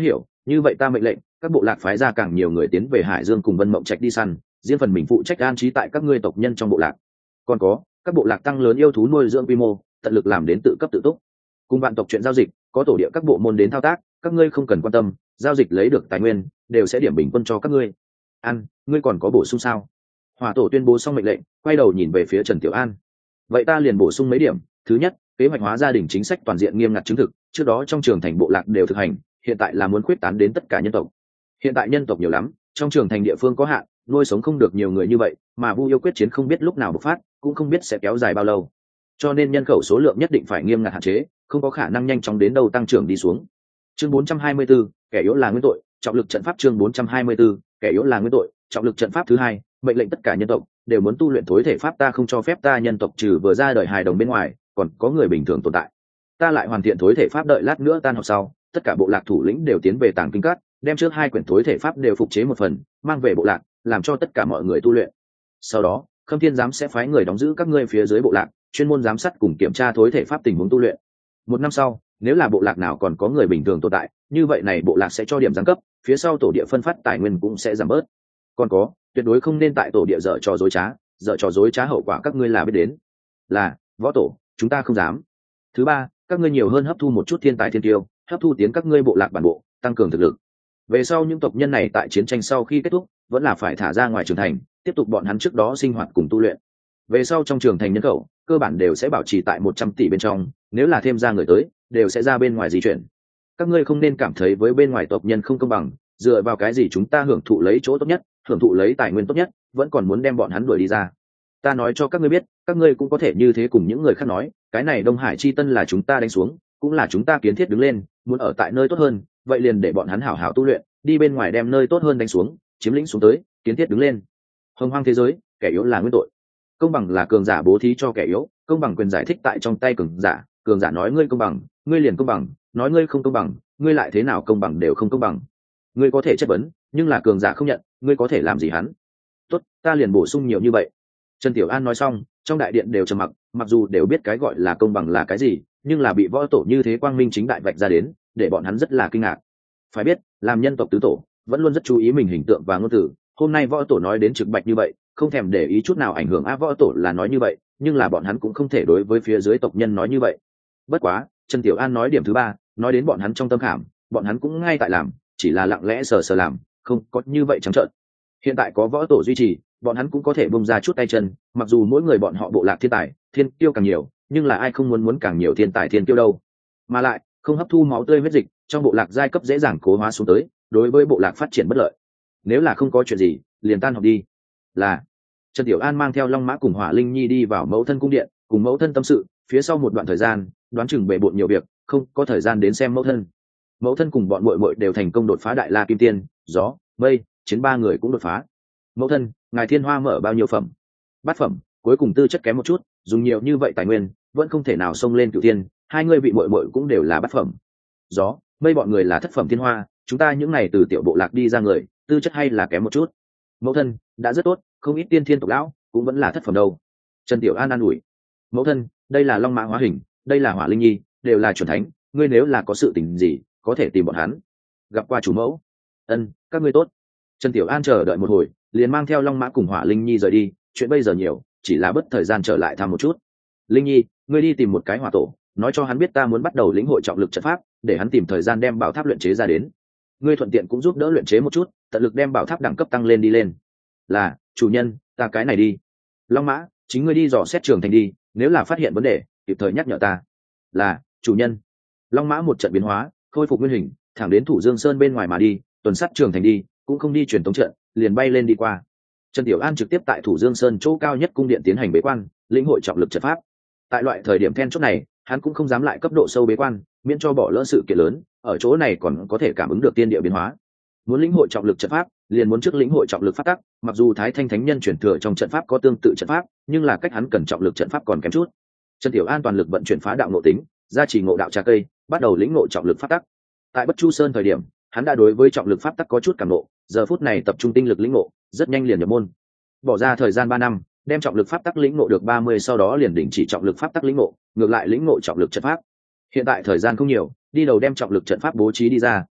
như vậy ta mệnh lệnh các bộ lạc phái ra càng nhiều người tiến về hải dương cùng vân mộng trạch đi săn, riêng phần mình phụ trách an trí tại các ngươi tộc nhân trong bộ lạc. Còn có các bộ lạc tăng lớn yêu thú nuôi dưỡng quy mô, tận lực làm đến tự cấp tự túc. Cùng vạn tộc chuyện giao dịch có tổ địa các bộ môn đến thao tác, các ngươi không cần quan tâm, giao dịch lấy được tài nguyên đều sẽ điểm bình quân cho các ngươi. An, ngươi còn có bổ sung sao? Hỏa tổ tuyên bố xong mệnh lệnh, quay đầu nhìn về phía Trần Tiểu An. Vậy ta liền bổ sung mấy điểm. Thứ nhất, kế hoạch hóa gia đình chính sách toàn diện nghiêm ngặt chứng thực, trước đó trong trường thành bộ lạc đều thực hành, hiện tại là muốn khuyết tán đến tất cả nhân tộc. Hiện tại nhân tộc nhiều lắm, trong trường thành địa phương có hạn, nuôi sống không được nhiều người như vậy, mà Vu yêu quyết chiến không biết lúc nào bộc phát, cũng không biết sẽ kéo dài bao lâu. Cho nên nhân khẩu số lượng nhất định phải nghiêm ngặt hạn chế, không có khả năng nhanh chóng đến đâu tăng trưởng đi xuống. Chương bốn trăm hai mươi bốn, kẻ yếu là nguyên tội, trọng lực trận pháp. Chương bốn trăm hai mươi 4, kẻ yếu là nguyên tội, trọng lực trận pháp. Thứ hai, mệnh lệnh tất cả nhân tộc đều muốn tu luyện thối thể pháp, ta không cho phép ta nhân tộc trừ vừa ra đời hài đồng bên ngoài còn có người bình thường tồn tại. Ta lại hoàn thiện thối thể pháp, đợi lát nữa tan học sau tất cả bộ lạc thủ lĩnh đều tiến về tàng kinh cát, đem trước hai quyển thối thể pháp đều phục chế một phần mang về bộ lạc, làm cho tất cả mọi người tu luyện. Sau đó Khâm Thiên giám sẽ phái người đóng giữ các ngươi phía dưới bộ lạc, chuyên môn giám sát cùng kiểm tra thối thể pháp tình huống tu luyện. Một năm sau, nếu là bộ lạc nào còn có người bình thường tồn tại, như vậy này bộ lạc sẽ cho điểm giáng cấp, phía sau tổ địa phân phát tài nguyên cũng sẽ giảm bớt. Còn có, tuyệt đối không nên tại tổ địa dở trò dối trá, dở trò dối trá hậu quả các ngươi là biết đến. Là, võ tổ, chúng ta không dám. Thứ ba, các ngươi nhiều hơn hấp thu một chút thiên tài thiên tiêu, hấp thu tiến các ngươi bộ lạc bản bộ, tăng cường thực lực. Về sau những tộc nhân này tại chiến tranh sau khi kết thúc, vẫn là phải thả ra ngoài trường thành, tiếp tục bọn hắn trước đó sinh hoạt cùng tu luyện. Về sau trong trường thành nhân khẩu, cơ bản đều sẽ bảo trì tại một trăm tỷ bên trong, nếu là thêm ra người tới, đều sẽ ra bên ngoài di chuyển. Các ngươi không nên cảm thấy với bên ngoài tộc nhân không công bằng, dựa vào cái gì chúng ta hưởng thụ lấy chỗ tốt nhất, hưởng thụ lấy tài nguyên tốt nhất, vẫn còn muốn đem bọn hắn đuổi đi ra. Ta nói cho các ngươi biết, các ngươi cũng có thể như thế cùng những người khác nói, cái này Đông Hải chi tân là chúng ta đánh xuống, cũng là chúng ta kiến thiết đứng lên, muốn ở tại nơi tốt hơn, vậy liền để bọn hắn hảo hảo tu luyện, đi bên ngoài đem nơi tốt hơn đánh xuống, chiếm lĩnh xuống tới, kiến thiết đứng lên. Hồng hoang thế giới, kẻ yếu là nguyên tội. Công bằng là cường giả bố thí cho kẻ yếu, công bằng quyền giải thích tại trong tay cường giả, cường giả nói ngươi công bằng, ngươi liền công bằng, nói ngươi không công bằng, ngươi lại thế nào công bằng đều không công bằng. Ngươi có thể chất vấn, nhưng là cường giả không nhận, ngươi có thể làm gì hắn? Tốt, ta liền bổ sung nhiều như vậy. Trần Tiểu An nói xong, trong đại điện đều trầm mặc, mặc dù đều biết cái gọi là công bằng là cái gì, nhưng là bị võ tổ như thế quang minh chính đại vạch ra đến, để bọn hắn rất là kinh ngạc. Phải biết, làm nhân tộc tứ tổ, vẫn luôn rất chú ý mình hình tượng và ngôn từ, hôm nay võ tổ nói đến trực bạch như vậy, không thèm để ý chút nào ảnh hưởng. A võ tổ là nói như vậy, nhưng là bọn hắn cũng không thể đối với phía dưới tộc nhân nói như vậy. Bất quá, Trần Tiểu An nói điểm thứ ba, nói đến bọn hắn trong tâm khảm, bọn hắn cũng ngay tại làm, chỉ là lặng lẽ sờ sờ làm, không có như vậy trắng trợn. Hiện tại có võ tổ duy trì, bọn hắn cũng có thể bung ra chút tay chân, mặc dù mỗi người bọn họ bộ lạc thiên tài thiên tiêu càng nhiều, nhưng là ai không muốn muốn càng nhiều thiên tài thiên tiêu đâu. Mà lại không hấp thu máu tươi huyết dịch, trong bộ lạc giai cấp dễ dàng cố hóa xuống tới, đối với bộ lạc phát triển bất lợi. Nếu là không có chuyện gì, liền tan họp đi. Là. Trần Tiểu An mang theo Long Mã cùng Hỏa Linh Nhi đi vào mẫu thân cung điện, cùng mẫu thân tâm sự. Phía sau một đoạn thời gian, đoán chừng bề bộn nhiều việc, không có thời gian đến xem mẫu thân. Mẫu thân cùng bọn muội muội đều thành công đột phá đại la kim tiên, gió, mây, chiến ba người cũng đột phá. Mẫu thân, ngài thiên hoa mở bao nhiêu phẩm? Bát phẩm, cuối cùng tư chất kém một chút, dùng nhiều như vậy tài nguyên, vẫn không thể nào xông lên cửu thiên. Hai người vị muội muội cũng đều là bát phẩm. Gió, mây bọn người là thất phẩm thiên hoa, chúng ta những này từ tiểu bộ lạc đi ra người, tư chất hay là kém một chút. Mẫu thân, đã rất tốt, không ít tiên thiên tộc lão cũng vẫn là thất phẩm đâu. Trần Tiểu An an ủi. Mẫu thân, đây là Long Mã hóa hình, đây là Hỏa Linh Nhi, đều là chuẩn thánh, ngươi nếu là có sự tình gì, có thể tìm bọn hắn. Gặp qua chủ mẫu. Ân, các ngươi tốt. Trần Tiểu An chờ đợi một hồi, liền mang theo Long Mã cùng Hỏa Linh Nhi rời đi, chuyện bây giờ nhiều, chỉ là bất thời gian trở lại thăm một chút. Linh Nhi, ngươi đi tìm một cái hỏa tổ, nói cho hắn biết ta muốn bắt đầu lĩnh hội trọng lực trận pháp, để hắn tìm thời gian đem bảo tháp luyện chế ra đến. Ngươi thuận tiện cũng giúp đỡ luyện chế một chút, tận lực đem bảo tháp đẳng cấp tăng lên đi lên. Là, chủ nhân, ta cái này đi. Long Mã, chính ngươi đi dò xét trường thành đi, nếu là phát hiện vấn đề, kịp thời nhắc nhở ta. Là, chủ nhân. Long Mã một trận biến hóa, khôi phục nguyên hình, thẳng đến Thủ Dương Sơn bên ngoài mà đi, tuần sát trường thành đi, cũng không đi truyền tống trận, liền bay lên đi qua. Trần Tiểu An trực tiếp tại Thủ Dương Sơn chỗ cao nhất cung điện tiến hành bế quan, lĩnh hội trọng lực trận pháp. Tại loại thời điểm then chốt này, hắn cũng không dám lại cấp độ sâu bế quan, miễn cho bỏ lỡ sự kiện lớn, ở chỗ này còn có thể cảm ứng được tiên địa biến hóa. Muốn lĩnh hội trọng lực trận pháp, liền muốn trước lĩnh hội trọng lực pháp tắc, mặc dù Thái Thanh Thánh Nhân chuyển thừa trong trận pháp có tương tự trận pháp, nhưng là cách hắn cần trọng lực trận pháp còn kém chút. Trần Tiểu An toàn lực vận chuyển phá đạo ngộ tính, gia trì ngộ đạo trà cây, bắt đầu lĩnh ngộ trọng lực pháp tắc. Tại Bất Chu Sơn thời điểm, hắn đã đối với trọng lực pháp tắc có chút cảm ngộ, giờ phút này tập trung tinh lực lĩnh ngộ, rất nhanh liền nhập môn. Bỏ ra thời gian ba năm, đem trọng lực pháp tắc lĩnh ngộ được ba mươi, sau đó liền đình chỉ trọng lực pháp tắc lĩnh ngộ, ngược lại lĩnh ngộ trọng lực trận pháp. Hiện tại thời gian không nhiều, đi đầu đem trọng lực trận pháp bố trí đi ra,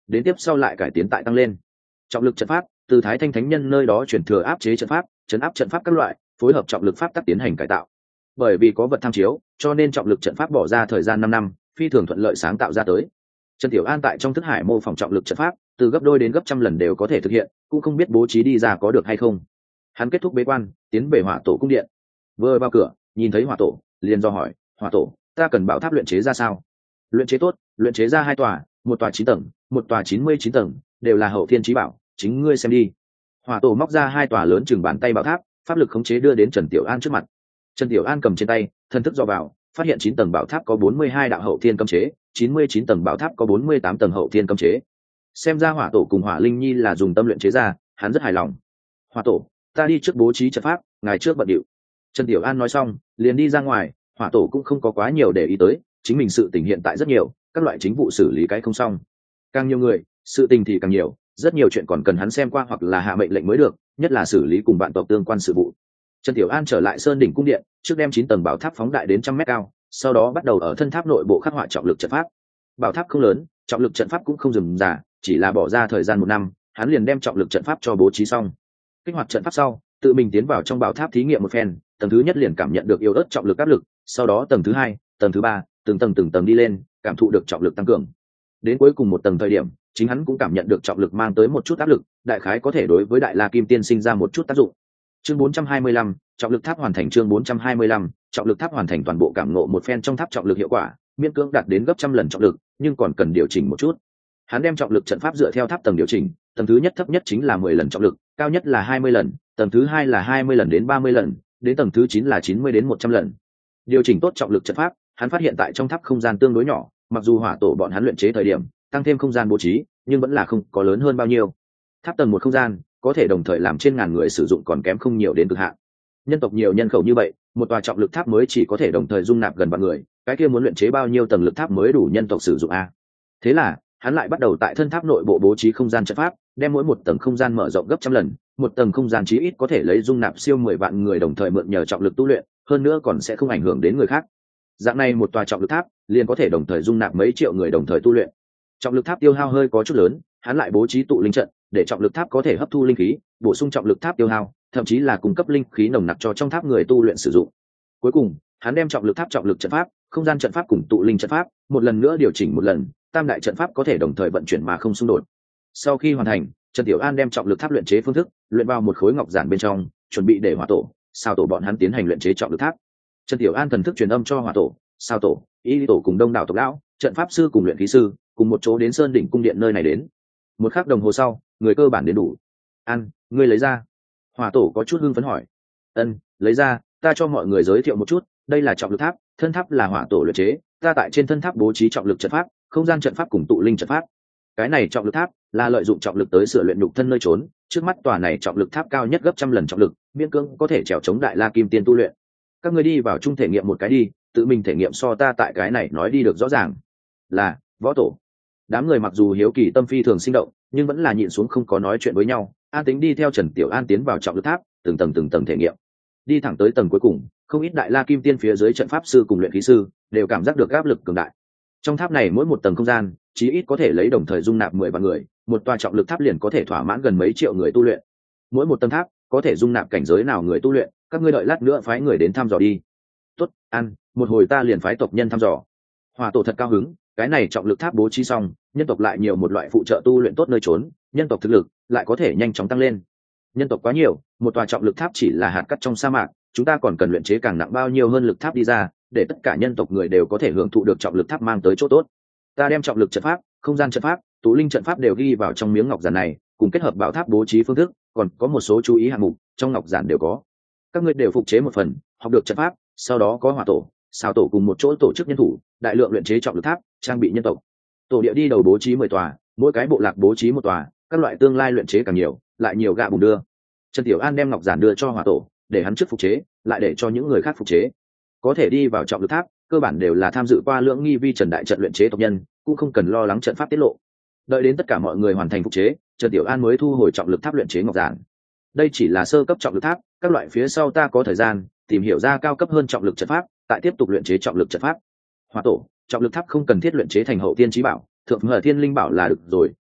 đến tiếp sau lại cải tiến tại tăng lên. Trọng lực trận pháp từ Thái Thanh thánh nhân nơi đó chuyển thừa áp chế trận pháp, chấn áp trận pháp các loại, phối hợp trọng lực pháp tắc tiến hành cải tạo. Bởi vì có vật tham chiếu, cho nên trọng lực trận pháp bỏ ra thời gian năm năm, phi thường thuận lợi sáng tạo ra tới. Trần Tiểu An tại trong thức hải mô phỏng trọng lực trận pháp, từ gấp đôi đến gấp trăm lần đều có thể thực hiện, cũng không biết bố trí đi ra có được hay không. Hắn kết thúc bế quan, tiến về Hỏa Tổ cung điện. Vừa vào cửa, nhìn thấy Hỏa Tổ, liền do hỏi, "Hỏa Tổ, ta cần bảo tháp luyện chế ra sao?" "Luyện chế tốt, luyện chế ra hai tòa, một tòa chín tầng, một tòa chín mươi chín tầng, đều là hậu thiên chí bảo, chính ngươi xem đi." Hỏa Tổ móc ra hai tòa lớn chừng bàn tay bảo tháp, pháp lực khống chế đưa đến Trần Tiểu An trước mặt. Trần Tiểu An cầm trên tay, thần thức dò vào, phát hiện chín tầng bảo tháp có bốn mươi hai đạo hậu thiên cấm chế, chín mươi chín tầng bảo tháp có bốn mươi tám tầng hậu thiên cấm chế. Xem ra Hỏa Tổ cùng Hỏa Linh Nhi là dùng tâm luyện chế ra, hắn rất hài lòng. "Hỏa Tổ, ta đi trước bố trí trận pháp, ngài trước bận điệu." Trần Tiểu An nói xong, liền đi ra ngoài. Hỏa Tổ cũng không có quá nhiều để ý tới, chính mình sự tình hiện tại rất nhiều, các loại chính vụ xử lý cái không xong. Càng nhiều người, sự tình thì càng nhiều, rất nhiều chuyện còn cần hắn xem qua hoặc là hạ mệnh lệnh mới được, nhất là xử lý cùng bạn tộc tương quan sự vụ. Trần Tiểu An trở lại Sơn đỉnh cung điện, trước đem chín tầng bảo tháp phóng đại đến trăm mét cao, sau đó bắt đầu ở thân tháp nội bộ khắc họa trọng lực trận pháp. Bảo tháp không lớn, trọng lực trận pháp cũng không dườm rà, chỉ là bỏ ra thời gian một năm, hắn liền đem trọng lực trận pháp cho bố trí xong. Kích hoạt trận pháp sau, tự mình tiến vào trong bảo tháp thí nghiệm một phen, tầng thứ nhất liền cảm nhận được yếu ớt trọng lực áp lực, sau đó tầng thứ hai, tầng thứ ba, từng tầng từng tầng đi lên, cảm thụ được trọng lực tăng cường. Đến cuối cùng một tầng thời điểm, chính hắn cũng cảm nhận được trọng lực mang tới một chút áp lực, đại khái có thể đối với Đại La Kim Tiên sinh ra một chút tác dụng. Chương bốn trăm hai mươi lăm, trọng lực tháp hoàn thành. Chương bốn trăm hai mươi lăm, trọng lực tháp hoàn thành. Toàn bộ cảm ngộ một phen trong tháp trọng lực hiệu quả, miễn cưỡng đạt đến gấp trăm lần trọng lực, nhưng còn cần điều chỉnh một chút. Hắn đem trọng lực trận pháp dựa theo tháp tầng điều chỉnh, tầng thứ nhất thấp nhất chính là mười lần trọng lực, cao nhất là hai mươi lần, tầng thứ hai là hai mươi lần đến ba mươi lần, đến tầng thứ chín là chín mươi đến một trăm lần. Điều chỉnh tốt trọng lực trận pháp, hắn phát hiện tại trong tháp không gian tương đối nhỏ, mặc dù Hỏa Tổ bọn hắn luyện chế thời điểm tăng thêm không gian bố trí, nhưng vẫn là không có lớn hơn bao nhiêu. Tháp tầng một không gian có thể đồng thời làm trên ngàn người sử dụng còn kém không nhiều đến cực hạn. Nhân tộc nhiều nhân khẩu như vậy, một tòa trọng lực tháp mới chỉ có thể đồng thời dung nạp gần vạn người, cái kia muốn luyện chế bao nhiêu tầng lực tháp mới đủ nhân tộc sử dụng a? Thế là, hắn lại bắt đầu tại thân tháp nội bộ bố trí không gian trận pháp, đem mỗi một tầng không gian mở rộng gấp trăm lần, một tầng không gian chí ít có thể lấy dung nạp siêu mười vạn người đồng thời mượn nhờ trọng lực tu luyện, hơn nữa còn sẽ không ảnh hưởng đến người khác. Dạng này một tòa trọng lực tháp liền có thể đồng thời dung nạp mấy triệu người đồng thời tu luyện. Trọng lực tháp tiêu hao hơi có chút lớn, hắn lại bố trí tụ linh trận để trọng lực tháp có thể hấp thu linh khí, bổ sung trọng lực tháp tiêu hao, thậm chí là cung cấp linh khí nồng nặc cho trong tháp người tu luyện sử dụng. Cuối cùng, hắn đem trọng lực tháp trọng lực trận pháp, không gian trận pháp cùng tụ linh trận pháp một lần nữa điều chỉnh một lần, tam đại trận pháp có thể đồng thời vận chuyển mà không xung đột. Sau khi hoàn thành, Trần Tiểu An đem trọng lực tháp luyện chế phương thức luyện vào một khối ngọc giản bên trong, chuẩn bị để Hỏa Tổ, Sao Tổ bọn hắn tiến hành luyện chế trọng lực tháp. Trần Tiểu An thần thức truyền âm cho Hỏa Tổ, Sao Tổ, Y Tổ cùng đông đảo tộc lão, trận pháp sư cùng luyện khí sư, cùng một chỗ đến Sơn đỉnh cung điện nơi này đến. Một khắc đồng hồ sau, người cơ bản đến đủ. "An, ngươi lấy ra." Hỏa Tổ có chút hưng phấn hỏi. "Ân, lấy ra, ta cho mọi người giới thiệu một chút, đây là trọng lực tháp, thân tháp là Hỏa Tổ luyện chế, ta tại trên thân tháp bố trí trọng lực trận pháp, không gian trận pháp cùng tụ linh trận pháp. Cái này trọng lực tháp là lợi dụng trọng lực tới sửa luyện nhục thân nơi trốn, trước mắt tòa này trọng lực tháp cao nhất gấp trăm lần trọng lực, miễn cưỡng có thể trèo chống Đại La Kim Tiên tu luyện. Các ngươi đi vào chung thể nghiệm một cái đi, tự mình thể nghiệm so ta tại cái này nói đi được rõ ràng." "Là, Võ Tổ." Đám người mặc dù hiếu kỳ tâm phi thường sinh động, nhưng vẫn là nhịn xuống không có nói chuyện với nhau, an tính đi theo Trần Tiểu An tiến vào trọng lực tháp, từng tầng từng tầng thể nghiệm. Đi thẳng tới tầng cuối cùng, không ít Đại La Kim Tiên phía dưới trận pháp sư cùng luyện khí sư đều cảm giác được áp lực cường đại. Trong tháp này mỗi một tầng không gian, chí ít có thể lấy đồng thời dung nạp mười vạn người, một tòa trọng lực tháp liền có thể thỏa mãn gần mấy triệu người tu luyện. Mỗi một tầng tháp có thể dung nạp cảnh giới nào người tu luyện, các ngươi đợi lát nữa phái người đến thăm dò đi. "Tốt, ăn, một hồi ta liền phái tộc nhân thăm dò." Hỏa Tổ thật cao hứng, cái này trọng lực tháp bố trí xong, nhân tộc lại nhiều một loại phụ trợ tu luyện tốt nơi trốn, nhân tộc thực lực lại có thể nhanh chóng tăng lên. Nhân tộc quá nhiều, một tòa trọng lực tháp chỉ là hạt cát trong sa mạc, chúng ta còn cần luyện chế càng nặng bao nhiêu hơn lực tháp đi ra, để tất cả nhân tộc người đều có thể hưởng thụ được trọng lực tháp mang tới chỗ tốt. Ta đem trọng lực trận pháp, không gian trận pháp, tụ linh trận pháp đều ghi vào trong miếng ngọc giản này, cùng kết hợp bảo tháp bố trí phương thức, còn có một số chú ý hạng mục trong ngọc giản đều có. Các ngươi đều phục chế một phần, học được trận pháp, sau đó có Hỏa Tổ, Sao Tổ cùng một chỗ tổ chức nhân thủ, đại lượng luyện chế trọng lực tháp, trang bị nhân tộc. Tổ địa đi đầu bố trí mười tòa, mỗi cái bộ lạc bố trí một tòa, các loại tương lai luyện chế càng nhiều, lại nhiều gạ bùng đưa. Trần Tiểu An đem ngọc giản đưa cho Hỏa Tổ, để hắn trước phục chế, lại để cho những người khác phục chế. Có thể đi vào trọng lực tháp, cơ bản đều là tham dự qua lưỡng nghi vi trần đại trận luyện chế tộc nhân, cũng không cần lo lắng trận pháp tiết lộ. Đợi đến tất cả mọi người hoàn thành phục chế, Trần Tiểu An mới thu hồi trọng lực tháp luyện chế ngọc giản. Đây chỉ là sơ cấp trọng lực tháp, các loại phía sau ta có thời gian tìm hiểu ra cao cấp hơn trọng lực trận pháp, tại tiếp tục luyện chế trọng lực trận pháp. Hỏa Tổ, trọng lực tháp không cần thiết luyện chế thành hậu tiên chí bảo, thượng hở thiên linh bảo là được rồi,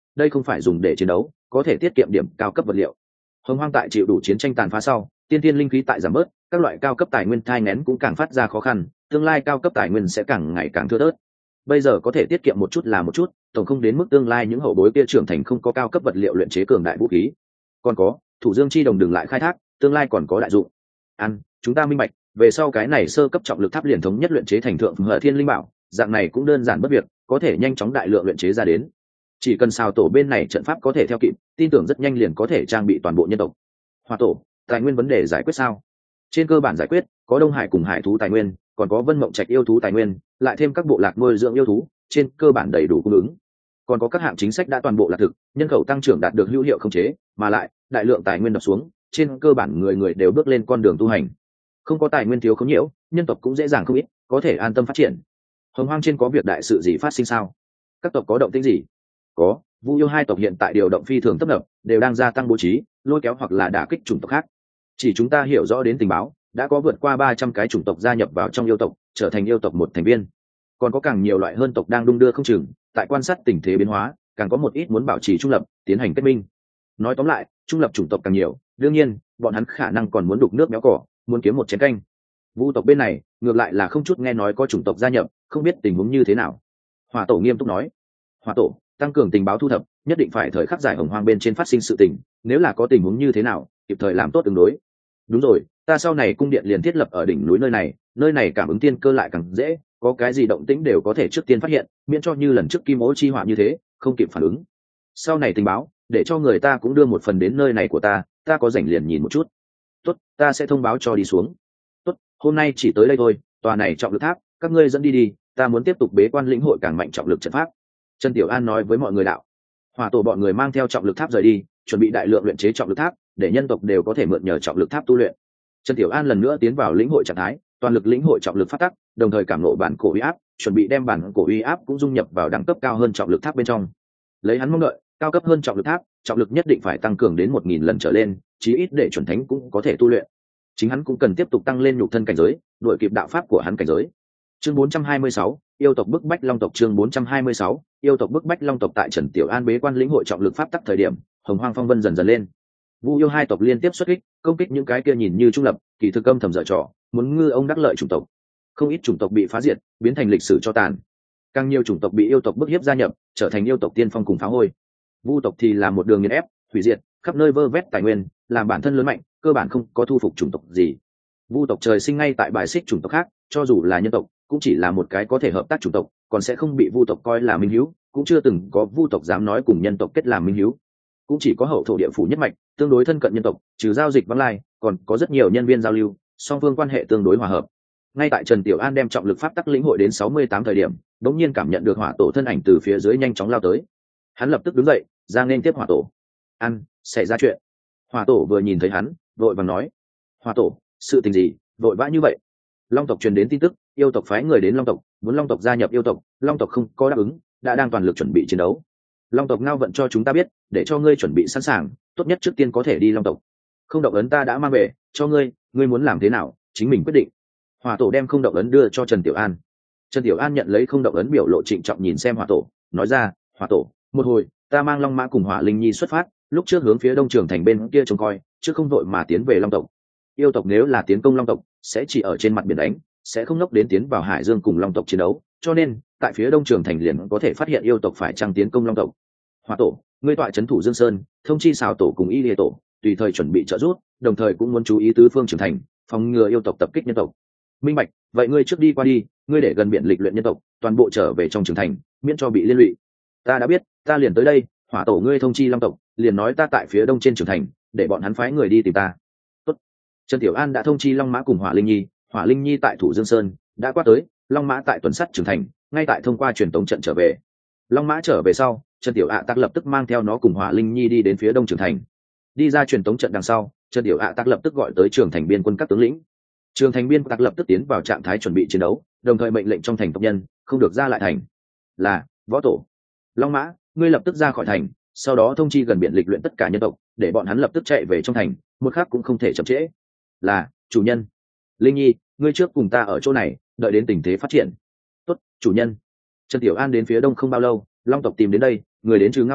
đây không phải dùng để chiến đấu, có thể tiết kiệm điểm cao cấp vật liệu. Hồng Hoang tại chịu đủ chiến tranh tàn phá sau, tiên tiên linh khí tại giảm bớt, các loại cao cấp tài nguyên thai nghén cũng càng phát ra khó khăn, tương lai cao cấp tài nguyên sẽ càng ngày càng thưa thớt. Bây giờ có thể tiết kiệm một chút là một chút, tổng không đến mức tương lai những hậu bối kia trưởng thành không có cao cấp vật liệu luyện chế cường đại vũ khí. Còn có, thủ dương chi đồng đừng lại khai thác, tương lai còn có đại dụng. Ăn, chúng ta minh bạch, về sau cái này sơ cấp trọng lực tháp liền thống nhất luyện chế thành thượng hở thiên linh bảo, dạng này cũng đơn giản bất việc, có thể nhanh chóng đại lượng luyện chế ra đến. Chỉ cần xào tổ bên này trận pháp có thể theo kịp, tin tưởng rất nhanh liền có thể trang bị toàn bộ nhân tộc. Hỏa tổ, tài nguyên vấn đề giải quyết sao? Trên cơ bản giải quyết, có Đông Hải cùng hải thú tài nguyên, còn có Vân Mộng Trạch yêu thú tài nguyên, lại thêm các bộ lạc nuôi dưỡng yêu thú, trên cơ bản đầy đủ cung ứng. Còn có các hạng chính sách đã toàn bộ là thực, nhân khẩu tăng trưởng đạt được hữu hiệu khống chế, mà lại đại lượng tài nguyên đập xuống, trên cơ bản người người đều bước lên con đường tu hành. Không có tài nguyên thiếu không nhiễu, nhân tộc cũng dễ dàng không ít, có thể an tâm phát triển. Hồng Hoang trên có việc đại sự gì phát sinh sao? Các tộc có động tĩnh gì? Có, Vu Yêu hai tộc hiện tại điều động phi thường tấp nập, đều đang gia tăng bố trí, lôi kéo hoặc là đả kích chủng tộc khác. Chỉ chúng ta hiểu rõ đến tình báo, đã có vượt qua ba trăm cái chủng tộc gia nhập vào trong yêu tộc, trở thành yêu tộc một thành viên. Còn có càng nhiều loại hơn tộc đang đung đưa không chừng, tại quan sát tình thế biến hóa, càng có một ít muốn bảo trì trung lập, tiến hành kết minh. Nói tóm lại, trung lập chủng tộc càng nhiều, đương nhiên, bọn hắn khả năng còn muốn đục nước béo cỏ, muốn kiếm một chén canh. Vu tộc bên này, ngược lại là không chút nghe nói có chủng tộc gia nhập, không biết tình huống như thế nào. Hỏa tổ nghiêm túc nói, Hỏa tổ, tăng cường tình báo thu thập, nhất định phải thời khắc giải Hồng Hoang bên trên phát sinh sự tình, nếu là có tình huống như thế nào, kịp thời làm tốt ứng đối. Đúng rồi, ta sau này cung điện liền thiết lập ở đỉnh núi nơi này, nơi này cảm ứng tiên cơ lại càng dễ, có cái gì động tĩnh đều có thể trước tiên phát hiện, miễn cho như lần trước Kim Ô chi hỏa như thế, không kịp phản ứng. Sau này tình báo, để cho người ta cũng đưa một phần đến nơi này của ta, ta có rảnh liền nhìn một chút. Tốt, ta sẽ thông báo cho đi xuống. Tốt, hôm nay chỉ tới đây thôi, tòa này trọng lực tháp, các ngươi dẫn đi đi, ta muốn tiếp tục bế quan lĩnh hội càng mạnh trọng lực trận pháp. Trần Tiểu An nói với mọi người đạo. Hỏa tổ bọn người mang theo trọng lực tháp rời đi, chuẩn bị đại lượng luyện chế trọng lực tháp, để nhân tộc đều có thể mượn nhờ trọng lực tháp tu luyện. Trần Tiểu An lần nữa tiến vào lĩnh hội trạng thái, toàn lực lĩnh hội trọng lực phát tắc, đồng thời cảm ngộ bản cổ uy áp, chuẩn bị đem bản cổ uy áp cũng dung nhập vào đẳng cấp cao hơn trọng lực tháp bên trong. Lấy hắn mong đợi, cao cấp hơn trọng lực tháp, trọng lực nhất định phải tăng cường đến một nghìn lần trở lên, chí ít để chuẩn thánh cũng có thể tu luyện. Chính hắn cũng cần tiếp tục tăng lên nhục thân cảnh giới, đuổi kịp đạo pháp của hắn cảnh giới. Chương bốn trăm hai mươi sáu, yêu tộc bức bách long tộc. Chương bốn trăm hai mươi sáu, yêu tộc bức bách long tộc. Tại Trần Tiểu An bế quan lĩnh hội trọng lực pháp tắc thời điểm, Hồng Hoang phong vân dần dần lên. Vu Yêu hai tộc liên tiếp xuất kích, công kích những cái kia nhìn như trung lập, kỳ thực âm thầm dở trò, muốn ngư ông đắc lợi chủng tộc. Không ít chủng tộc bị phá diệt, biến thành lịch sử cho tàn. Càng nhiều chủng tộc bị yêu tộc bức hiếp gia nhập, trở thành yêu tộc tiên phong cùng phá hôi. Vu tộc thì là một đường nghiền ép, hủy diệt, khắp nơi vơ vét tài nguyên, làm bản thân lớn mạnh, cơ bản không có thu phục chủng tộc gì. Vu tộc trời sinh ngay tại bài xích chủng tộc khác, cho dù là nhân tộc, cũng chỉ là một cái có thể hợp tác chủng tộc, còn sẽ không bị Vu tộc coi là minh hữu, cũng chưa từng có Vu tộc dám nói cùng nhân tộc kết làm minh hữu. Cũng chỉ có hậu thổ địa phủ nhất mạch, tương đối thân cận nhân tộc, trừ giao dịch vắng lai, còn có rất nhiều nhân viên giao lưu, song phương quan hệ tương đối hòa hợp. Ngay tại Trần Tiểu An đem trọng lực pháp tắc lĩnh hội đến sáu mươi tám thời điểm, đột nhiên cảm nhận được hỏa tổ thân ảnh từ phía dưới nhanh chóng lao tới. Hắn lập tức đứng dậy, ra nên tiếp hỏa tổ. Ăn, xảy ra chuyện. Hỏa tổ vừa nhìn thấy hắn, vội vàng nói: Hỏa tổ, sự tình gì, vội vã như vậy? Long tộc truyền đến tin tức, yêu tộc phái người đến Long tộc, muốn Long tộc gia nhập yêu tộc, Long tộc không có đáp ứng, đã đang toàn lực chuẩn bị chiến đấu. Long tộc ngao vận cho chúng ta biết, để cho ngươi chuẩn bị sẵn sàng, tốt nhất trước tiên có thể đi Long tộc. Không động ấn ta đã mang về, cho ngươi, ngươi muốn làm thế nào, chính mình quyết định. Hỏa tổ đem không động ấn đưa cho Trần Tiểu An. Trần Tiểu An nhận lấy không động ấn, biểu lộ trịnh trọng nhìn xem hỏa tổ, nói ra: Hỏa tổ, một hồi ta mang Long Mã cùng Hỏa Linh Nhi xuất phát, lúc trước hướng phía Đông Trường thành bên kia trông coi, chứ không vội mà tiến về Long tộc. Yêu tộc nếu là tiến công Long tộc, sẽ chỉ ở trên mặt biển đánh, sẽ không nốc đến tiến vào hải dương cùng Long tộc chiến đấu, cho nên tại phía Đông Trường thành liền có thể phát hiện yêu tộc phải trang tiến công Long tộc. Hỏa tổ, ngươi tọa trấn thủ Dương Sơn, thông chi xào tổ cùng Y Lìa tổ, tùy thời chuẩn bị trợ giúp, đồng thời cũng muốn chú ý tứ phương trưởng thành, phòng ngừa yêu tộc tập kích nhân tộc. Minh bạch, vậy ngươi trước đi qua đi, ngươi để gần biển lịch luyện nhân tộc, toàn bộ trở về trong trưởng thành, miễn cho bị liên lụy. Ta đã biết, ta liền tới đây. Hỏa tổ, ngươi thông chi Long tộc, liền nói ta tại phía đông trên trưởng thành, để bọn hắn phái người đi tìm ta. Tốt. Trần Tiểu An đã thông chi Long Mã cùng Hỏa Linh Nhi, Hỏa Linh Nhi tại thủ Dương Sơn đã qua tới, Long Mã tại tuần sắt trưởng thành, ngay tại thông qua truyền tống trận trở về. Long Mã trở về sau, Trần Tiểu ạ tắc lập tức mang theo nó cùng Hỏa Linh Nhi đi đến phía đông trưởng thành. Đi ra truyền tống trận đằng sau, Trần Tiểu ạ tắc lập tức gọi tới trưởng thành biên quân các tướng lĩnh. Trường thành biên tắc lập tức tiến vào trạng thái chuẩn bị chiến đấu, đồng thời mệnh lệnh trong thành tộc nhân không được ra lại thành. Là võ tổ. Long Mã, ngươi lập tức ra khỏi thành, sau đó thông chi gần biển lịch luyện tất cả nhân tộc, để bọn hắn lập tức chạy về trong thành, một khắc cũng không thể chậm trễ. Là chủ nhân. Linh Nhi, ngươi trước cùng ta ở chỗ này, đợi đến tình thế phát triển. Tốt, chủ nhân. Trần Tiểu An đến phía đông không bao lâu, Long tộc tìm đến đây, người đến trừ Ngao Vận,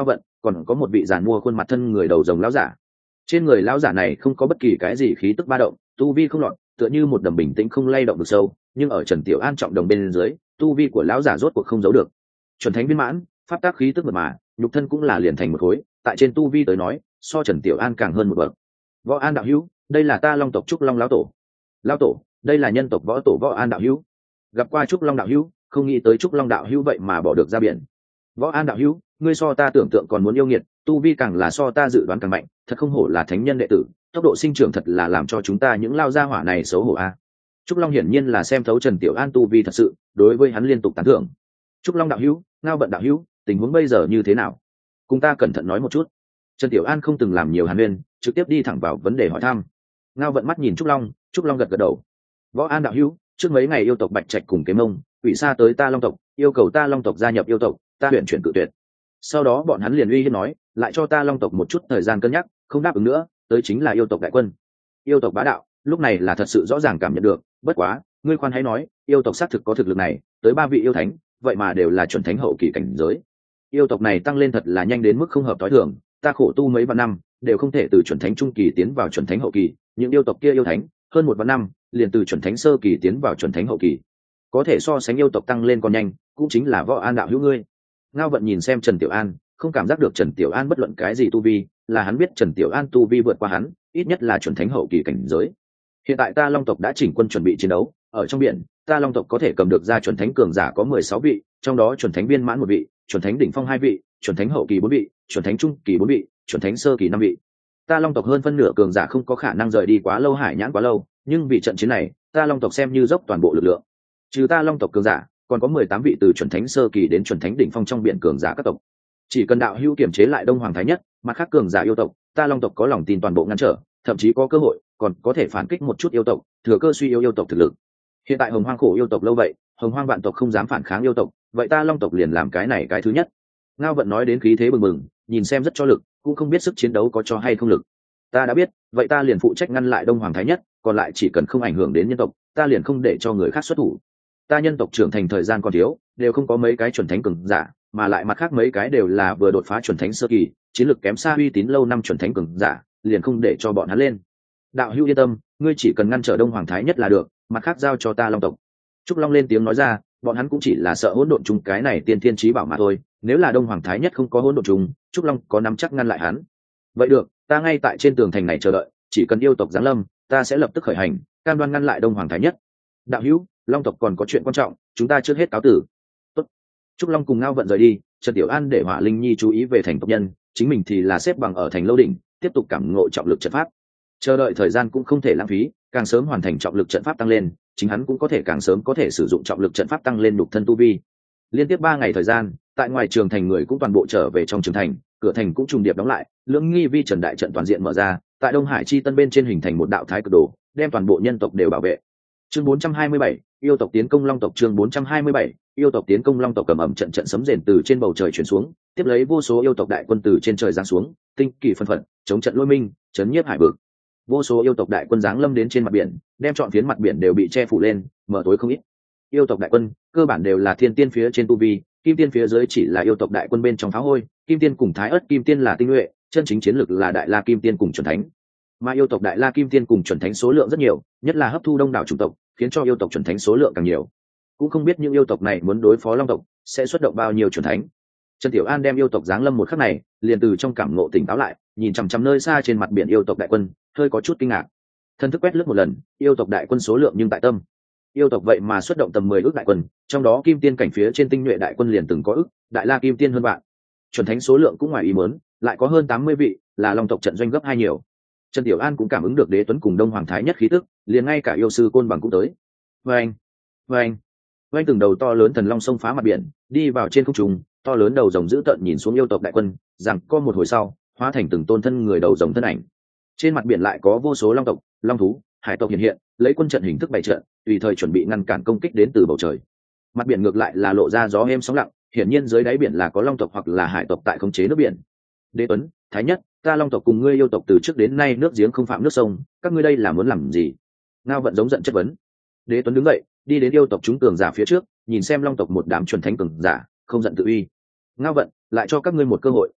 còn có một vị giàn mua khuôn mặt thân người đầu rồng lão giả. Trên người lão giả này không có bất kỳ cái gì khí tức ba động, tu vi không lọt, tựa như một đầm bình tĩnh không lay động được sâu, nhưng ở Trần Tiểu An trọng đồng bên dưới, tu vi của lão giả rốt cuộc không giấu được. Chuẩn thánh viên mãn, pháp tác khí tức mật mà, nhục thân cũng là liền thành một khối, tại trên tu vi tới nói, so Trần Tiểu An càng hơn một bậc. Võ An đạo hữu, đây là ta Long tộc Trúc Long lão tổ. Lão tổ, đây là nhân tộc võ tổ Võ An đạo hữu. Gặp qua Trúc Long đạo hữu, không nghĩ tới Trúc Long đạo hữu vậy mà bỏ được ra biển. Võ An đạo hữu, ngươi so ta tưởng tượng còn muốn yêu nghiệt, tu vi càng là so ta dự đoán càng mạnh, thật không hổ là thánh nhân đệ tử, tốc độ sinh trưởng thật là làm cho chúng ta những lao gia hỏa này xấu hổ a. Trúc Long hiển nhiên là xem thấu Trần Tiểu An tu vi thật sự, đối với hắn liên tục tán thưởng. Trúc Long đạo hữu, Ngao Bận đạo hữu, tình huống bây giờ như thế nào? Cùng ta cẩn thận nói một chút. Trần Tiểu An không từng làm nhiều hàn huyên, trực tiếp đi thẳng vào vấn đề hỏi thăm. Ngao Bận mắt nhìn Trúc Long, Trúc Long gật gật đầu. Võ An đạo hữu, trước mấy ngày yêu tộc Bạch Trạch cùng Kế Mông, quỷ xa tới ta Long tộc, yêu cầu ta Long tộc gia nhập yêu tộc, ta huyện chuyển cự tuyệt. Sau đó bọn hắn liền uy hiếp nói, lại cho ta Long tộc một chút thời gian cân nhắc, không đáp ứng nữa, tới chính là yêu tộc đại quân. Yêu tộc bá đạo, lúc này là thật sự rõ ràng cảm nhận được, bất quá, ngươi khoan hãy nói, yêu tộc xác thực có thực lực này, tới ba vị yêu thánh, vậy mà đều là chuẩn thánh hậu kỳ cảnh giới. Yêu tộc này tăng lên thật là nhanh đến mức không hợp tối thường, ta khổ tu mấy vạn năm, đều không thể từ chuẩn thánh trung kỳ tiến vào chuẩn thánh hậu kỳ, những yêu tộc kia yêu thánh, hơn một vạn năm, liền từ chuẩn thánh sơ kỳ tiến vào chuẩn thánh hậu kỳ. Có thể so sánh yêu tộc tăng lên còn nhanh, cũng chính là Võ An đạo hữu ngươi. Ngao Vận nhìn xem Trần Tiểu An, không cảm giác được Trần Tiểu An bất luận cái gì tu vi, là hắn biết Trần Tiểu An tu vi vượt qua hắn, ít nhất là chuẩn thánh hậu kỳ cảnh giới. Hiện tại ta Long tộc đã chỉnh quân chuẩn bị chiến đấu, ở trong biển, ta Long tộc có thể cầm được ra chuẩn thánh cường giả có mười sáu vị, trong đó chuẩn thánh viên mãn một vị, chuẩn thánh đỉnh phong hai vị, chuẩn thánh hậu kỳ bốn vị, chuẩn thánh trung kỳ bốn vị, chuẩn thánh sơ kỳ năm vị. Ta Long tộc hơn phân nửa cường giả không có khả năng rời đi quá lâu hải nhãn quá lâu, nhưng vì trận chiến này, ta Long tộc xem như dốc toàn bộ lực lượng. Trừ ta Long tộc cường giả, còn có mười tám vị từ chuẩn thánh sơ kỳ đến chuẩn thánh đỉnh phong trong biển cường giả các tộc. Chỉ cần đạo hữu kiểm chế lại Đông Hoàng Thái Nhất, mặt khác cường giả yêu tộc, ta Long tộc có lòng tin toàn bộ ngăn trở, thậm chí có cơ hội, còn có thể phản kích một chút yêu tộc, thừa cơ suy yếu yêu tộc thực lực. Hiện tại Hồng Hoang khổ yêu tộc lâu vậy, Hồng Hoang vạn tộc không dám phản kháng yêu tộc, vậy ta Long tộc liền làm cái này cái thứ nhất. Ngao Vận nói đến khí thế bừng bừng, nhìn xem rất cho lực, cũng không biết sức chiến đấu có cho hay không lực. Ta đã biết, vậy ta liền phụ trách ngăn lại Đông Hoàng Thái Nhất, còn lại chỉ cần không ảnh hưởng đến nhân tộc, ta liền không để cho người khác xuất thủ. Ta nhân tộc trưởng thành thời gian còn thiếu, đều không có mấy cái chuẩn thánh cường giả, mà lại mặt khác mấy cái đều là vừa đột phá chuẩn thánh sơ kỳ, chiến lược kém xa uy tín lâu năm chuẩn thánh cường giả, liền không để cho bọn hắn lên. Đạo hữu yên tâm, ngươi chỉ cần ngăn trở Đông Hoàng Thái Nhất là được, mặt khác giao cho ta Long tộc. Trúc Long lên tiếng nói ra, bọn hắn cũng chỉ là sợ hỗn độn chung cái này tiên thiên chí bảo mà thôi, nếu là Đông Hoàng Thái Nhất không có hỗn độn chung, Trúc Long có nắm chắc ngăn lại hắn. Vậy được, ta ngay tại trên tường thành này chờ đợi, chỉ cần yêu tộc giáng lâm, ta sẽ lập tức khởi hành, cam đoan ngăn lại Đông Hoàng Thái Nhất. Đạo hữu, Long tộc còn có chuyện quan trọng, chúng ta trước hết cáo tử. Tốt. Trúc Long cùng Ngao Vận rời đi, Trần Tiểu An để Hỏa Linh Nhi chú ý về thành tộc nhân, chính mình thì là xếp bằng ở thành lâu đỉnh, tiếp tục cảm ngộ trọng lực trận pháp. Chờ đợi thời gian cũng không thể lãng phí, càng sớm hoàn thành trọng lực trận pháp tăng lên, chính hắn cũng có thể càng sớm có thể sử dụng trọng lực trận pháp tăng lên nhục thân tu vi. Liên tiếp ba ngày thời gian, tại ngoài trường thành người cũng toàn bộ trở về trong trường thành, cửa thành cũng trùng điệp đóng lại, lưỡng nghi vi trần đại trận toàn diện mở ra, tại Đông Hải chi tân bên trên hình thành một đạo thái cực đồ, đem toàn bộ nhân tộc đều bảo vệ. Chương bốn trăm hai mươi bảy, yêu tộc tiến công Long tộc. Chương bốn trăm hai mươi bảy, yêu tộc tiến công Long tộc. Cầm ẩm trận trận sấm rền từ trên bầu trời chuyển xuống, tiếp lấy vô số yêu tộc đại quân từ trên trời giáng xuống, tinh kỳ phân phận, chống trận lôi minh, chấn nhiếp hải vực. Vô số yêu tộc đại quân giáng lâm đến trên mặt biển, đem trọn phiến mặt biển đều bị che phủ lên, mở tối không ít. Yêu tộc đại quân cơ bản đều là thiên tiên phía trên tu vi, kim tiên phía dưới chỉ là yêu tộc đại quân bên trong pháo hôi, kim tiên cùng thái ớt kim tiên là tinh nhuệ, chân chính chiến lực là đại la kim tiên cùng chuẩn thánh. Mà yêu tộc đại la kim tiên cùng chuẩn thánh số lượng rất nhiều, nhất là hấp thu đông đảo chủng tộc, khiến cho yêu tộc chuẩn thánh số lượng càng nhiều. Cũng không biết những yêu tộc này muốn đối phó Long tộc sẽ xuất động bao nhiêu chuẩn thánh. Trần Tiểu An đem yêu tộc giáng lâm một khắc này, liền từ trong cảm ngộ tỉnh táo lại, nhìn chằm chằm nơi xa trên mặt biển yêu tộc đại quân, hơi có chút kinh ngạc. Thân thức quét lướt một lần, yêu tộc đại quân số lượng nhưng tại tâm. Yêu tộc vậy mà xuất động tầm mười ước đại quân, trong đó kim tiên cảnh phía trên tinh nhuệ đại quân liền từng có ước, đại la kim tiên hơn vạn. Chuẩn thánh số lượng cũng ngoài ý muốn, lại có hơn tám mươi vị, là Long tộc trận doanh gấp hai nhiều. Trần Tiểu An cũng cảm ứng được Đế Tuấn cùng Đông Hoàng Thái Nhất khí tức, liền ngay cả yêu sư Côn Bằng cũng tới. Vâng, vâng, vâng, từng đầu to lớn thần long xông phá mặt biển, đi vào trên không trung, to lớn đầu rồng dữ tợn nhìn xuống yêu tộc đại quân, rằng có một hồi sau, hóa thành từng tôn thân người đầu rồng thân ảnh. Trên mặt biển lại có vô số long tộc, long thú, hải tộc hiện hiện, lấy quân trận hình thức bày trận, tùy thời chuẩn bị ngăn cản công kích đến từ bầu trời. Mặt biển ngược lại là lộ ra gió êm sóng lặng, hiển nhiên dưới đáy biển là có long tộc hoặc là hải tộc tại khống chế nước biển. Đế Tuấn, Thái Nhất, ta Long tộc cùng ngươi yêu tộc từ trước đến nay nước giếng không phạm nước sông, các ngươi đây là muốn làm gì? Ngao Vận giống giận chất vấn. Đế Tuấn đứng dậy, đi đến yêu tộc chúng cường giả phía trước, nhìn xem Long tộc một đám chuẩn thánh cường giả, không giận tự uy. Ngao Vận, lại cho các ngươi một cơ hội,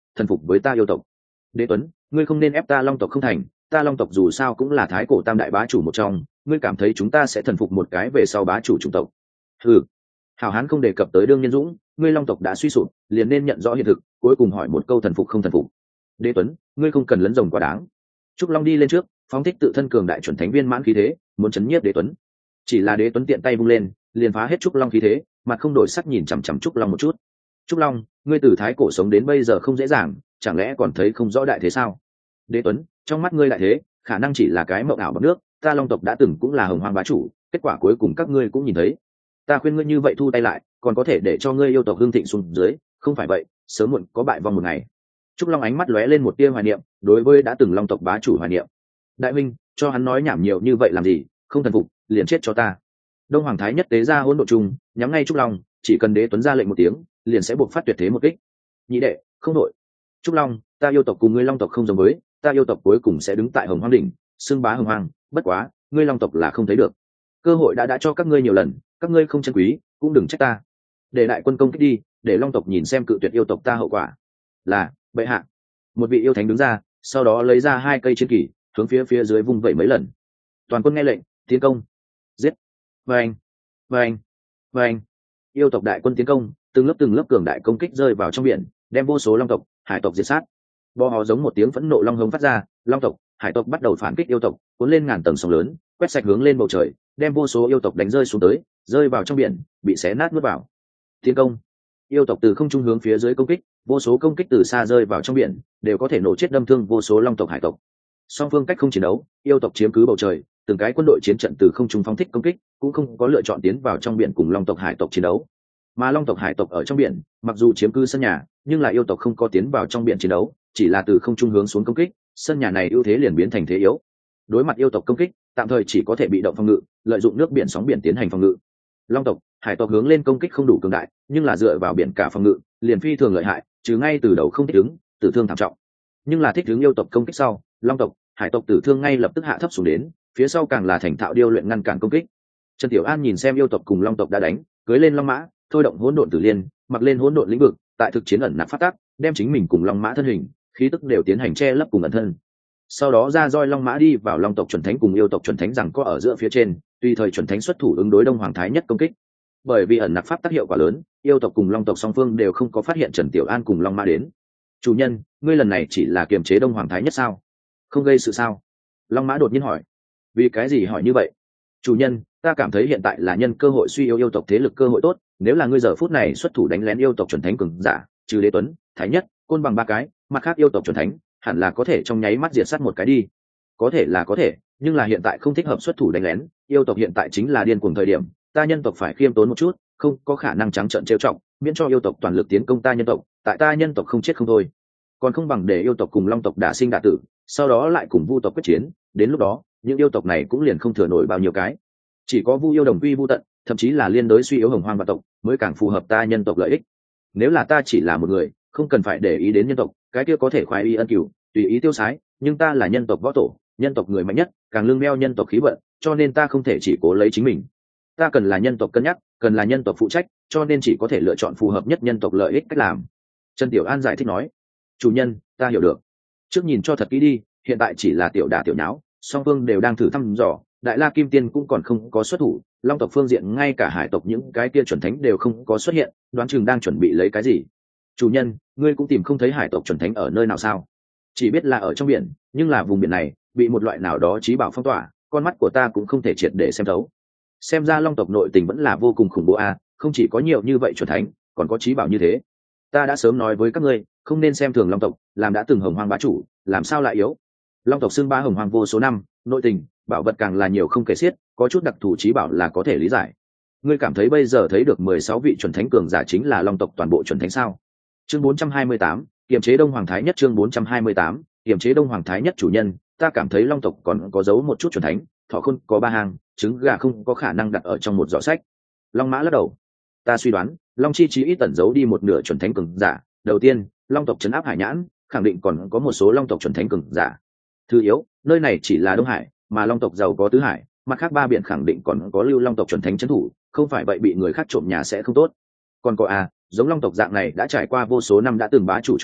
thần phục với ta yêu tộc. Đế Tuấn, ngươi không nên ép ta long tộc không thành, ta long tộc dù sao cũng là thái cổ tam đại bá chủ một trong, ngươi cảm thấy chúng ta sẽ thần phục một cái về sau bá chủ chủng tộc? Ừ, hảo hán không đề cập tới đương nhân dũng, ngươi long tộc đã suy sụp, liền nên nhận rõ hiện thực, cuối cùng hỏi một câu thần phục không thần phục. Đế Tuấn, ngươi không cần lấn rồng quá đáng. Trúc Long đi lên trước, phóng thích tự thân cường đại chuẩn thánh viên mãn khí thế, muốn chấn nhiếp Đế Tuấn. Chỉ là Đế Tuấn tiện tay vung lên, liền phá hết Trúc Long khí thế, mặt không đổi sắc nhìn chằm chằm Trúc Long một chút. Trúc Long, ngươi từ thái cổ sống đến bây giờ không dễ dàng, chẳng lẽ còn thấy không rõ đại thế sao? Đế Tuấn, trong mắt ngươi đại thế, khả năng chỉ là cái mộng ảo bằng nước, ta long tộc đã từng cũng là hồng hoang bá chủ, kết quả cuối cùng các ngươi cũng nhìn thấy. Ta khuyên ngươi như vậy thu tay lại, còn có thể để cho ngươi yêu tộc hưng thịnh xuống dưới, không phải vậy, sớm muộn có bại vong một ngày. Trúc Long ánh mắt lóe lên một tia hoài niệm, đối với đã từng long tộc bá chủ hoài niệm. Đại huynh, cho hắn nói nhảm nhiều như vậy làm gì, không thần phục, liền chết cho ta. Đông Hoàng Thái Nhất tế ra hỗn độn trùng, nhắm ngay Trúc Long, chỉ cần Đế Tuấn ra lệnh một tiếng, liền sẽ buộc phát tuyệt thế một kích. Nhị đệ, không đội. Trúc Long, ta yêu tộc cùng ngươi long tộc không giống với, ta yêu tộc cuối cùng sẽ đứng tại hồng hoang đỉnh, xưng bá hồng hoang, bất quá, ngươi long tộc là không thấy được. Cơ hội đã đã cho các ngươi nhiều lần, các ngươi không trân quý, cũng đừng trách ta. Để đại quân công kích đi, để long tộc nhìn xem cự tuyệt yêu tộc ta hậu quả. Là, bệ hạ. Một vị yêu thánh đứng ra, sau đó lấy ra hai cây chiến kỳ, hướng phía phía dưới vung vẩy mấy lần. Toàn quân nghe lệnh, tiến công. Giết. Vâng, vâng, vâng. Yêu tộc đại quân tiến công, từng lớp từng lớp cường đại công kích rơi vào trong biển, đem vô số long tộc, hải tộc diệt sát. Bò hò giống một tiếng phẫn nộ long hống phát ra, long tộc, hải tộc bắt đầu phản kích yêu tộc, cuốn lên ngàn tầng sóng lớn, quét sạch hướng lên bầu trời, đem vô số yêu tộc đánh rơi xuống tới, rơi vào trong biển, bị xé nát nuốt vào. Tiến công. Yêu tộc từ không trung hướng phía dưới công kích, vô số công kích từ xa rơi vào trong biển, đều có thể nổ chết đâm thương vô số long tộc hải tộc. Song phương cách không chiến đấu, yêu tộc chiếm cứ bầu trời, từng cái quân đội chiến trận từ không trung phóng thích công kích, cũng không có lựa chọn tiến vào trong biển cùng long tộc hải tộc chiến đấu. Mà long tộc hải tộc ở trong biển, mặc dù chiếm cứ sân nhà, nhưng là yêu tộc không có tiến vào trong biển chiến đấu, chỉ là từ không trung hướng xuống công kích, sân nhà này ưu thế liền biến thành thế yếu. Đối mặt yêu tộc công kích, tạm thời chỉ có thể bị động phòng ngự, lợi dụng nước biển sóng biển tiến hành phòng ngự. Long tộc, hải tộc hướng lên công kích không đủ cường đại, nhưng là dựa vào biển cả phòng ngự, liền phi thường lợi hại, chứ ngay từ đầu không thích ứng, tử thương thảm trọng. Nhưng là thích ứng yêu tộc công kích sau, long tộc, hải tộc tử thương ngay lập tức hạ thấp xuống đến, phía sau càng là thành thạo điêu luyện ngăn cản công kích. Trần Tiểu An nhìn xem yêu tộc cùng long tộc đã đánh, cưới lên long mã, thôi động hỗn độn tử liên, mặc lên hỗn độn lĩnh vực, tại thực chiến ẩn nạp phát tác, đem chính mình cùng long mã thân hình, khí tức đều tiến hành che lấp cùng ẩn thân. Sau đó ra roi long mã đi vào long tộc chuẩn thánh cùng yêu tộc chuẩn thánh rằng có ở giữa phía trên, tùy thời chuẩn thánh xuất thủ ứng đối Đông Hoàng Thái Nhất công kích. Bởi vì ẩn nạp pháp tác hiệu quả lớn, yêu tộc cùng long tộc song phương đều không có phát hiện Trần Tiểu An cùng long mã đến. Chủ nhân, ngươi lần này chỉ là kiềm chế Đông Hoàng Thái Nhất sao? Không gây sự sao? Long mã đột nhiên hỏi. Vì cái gì hỏi như vậy? Chủ nhân, ta cảm thấy hiện tại là nhân cơ hội suy yếu yêu tộc thế lực cơ hội tốt, nếu là ngươi giờ phút này xuất thủ đánh lén yêu tộc chuẩn thánh cường giả, trừ Đế Tuấn, Thái Nhất, Côn Bằng ba cái, mặt khác yêu tộc chuẩn thánh, hẳn là có thể trong nháy mắt diệt sát một cái đi. Có thể là có thể, nhưng là hiện tại không thích hợp xuất thủ đánh lén, yêu tộc hiện tại chính là điên cuồng thời điểm, ta nhân tộc phải khiêm tốn một chút, không có khả năng trắng trợn trêu chọc, miễn cho yêu tộc toàn lực tiến công ta nhân tộc, tại ta nhân tộc không chết không thôi. Còn không bằng để yêu tộc cùng long tộc đả sinh đả tử, sau đó lại cùng vu tộc quyết chiến, đến lúc đó, những yêu tộc này cũng liền không thừa nổi bao nhiêu cái. Chỉ có vu yêu đồng quy vu tận, thậm chí là liên đối suy yếu hồng hoang vạn tộc, mới càng phù hợp ta nhân tộc lợi ích. Nếu là ta chỉ là một người, không cần phải để ý đến nhân tộc, cái kia có thể khoái y ân cửu, tùy ý tiêu sái, nhưng ta là nhân tộc võ tổ, nhân tộc người mạnh nhất, càng lương đeo nhân tộc khí vận, cho nên ta không thể chỉ cố lấy chính mình. Ta cần là nhân tộc cân nhắc, cần là nhân tộc phụ trách, cho nên chỉ có thể lựa chọn phù hợp nhất nhân tộc lợi ích cách làm. Trần Tiểu An giải thích nói. Chủ nhân, ta hiểu được. Trước nhìn cho thật kỹ đi, hiện tại chỉ là tiểu đả tiểu nháo, song phương đều đang thử thăm dò, Đại La Kim Tiên cũng còn không có xuất thủ, long tộc phương diện ngay cả hải tộc những cái kia chuẩn thánh đều không có xuất hiện, đoán chừng đang chuẩn bị lấy cái gì. Chủ nhân, ngươi cũng tìm không thấy hải tộc chuẩn thánh ở nơi nào sao? Chỉ biết là ở trong biển, nhưng là vùng biển này bị một loại nào đó trí bảo phong tỏa, con mắt của ta cũng không thể triệt để xem thấu. Xem ra long tộc nội tình vẫn là vô cùng khủng bố a, không chỉ có nhiều như vậy chuẩn thánh, còn có trí bảo như thế. Ta đã sớm nói với các ngươi, không nên xem thường long tộc, làm đã từng hồng hoang bá chủ, làm sao lại yếu? Long tộc xưng bá hồng hoang vô số năm, nội tình, bảo vật càng là nhiều không kể xiết, có chút đặc thù trí bảo là có thể lý giải. Ngươi cảm thấy bây giờ thấy được mười sáu vị chuẩn thánh cường giả chính là long tộc toàn bộ chuẩn thánh sao? Chương bốn trăm hai mươi tám, kiềm chế Đông Hoàng Thái Nhất. Chương bốn trăm hai mươi tám, kiềm chế Đông Hoàng Thái Nhất. Chủ nhân, ta cảm thấy long tộc còn có giấu một chút chuẩn thánh, thọ khôn có ba hàng, trứng gà không có khả năng đặt ở trong một giỏ sách. Long mã lắc đầu. Ta suy đoán, long chi chí ít tẩn giấu đi một nửa chuẩn thánh cường giả. Đầu tiên, long tộc trấn áp hải nhãn, khẳng định còn có một số long tộc chuẩn thánh cường giả. Thứ yếu, nơi này chỉ là Đông Hải, mà long tộc giàu có tứ hải, mặt khác ba biển khẳng định còn có lưu long tộc chuẩn thánh trấn thủ, không phải vậy bị người khác trộm nhà sẽ không tốt. Còn có a, giống long tộc dạng này đã trải qua vô số năm đã từng bá chủ chủng tộc,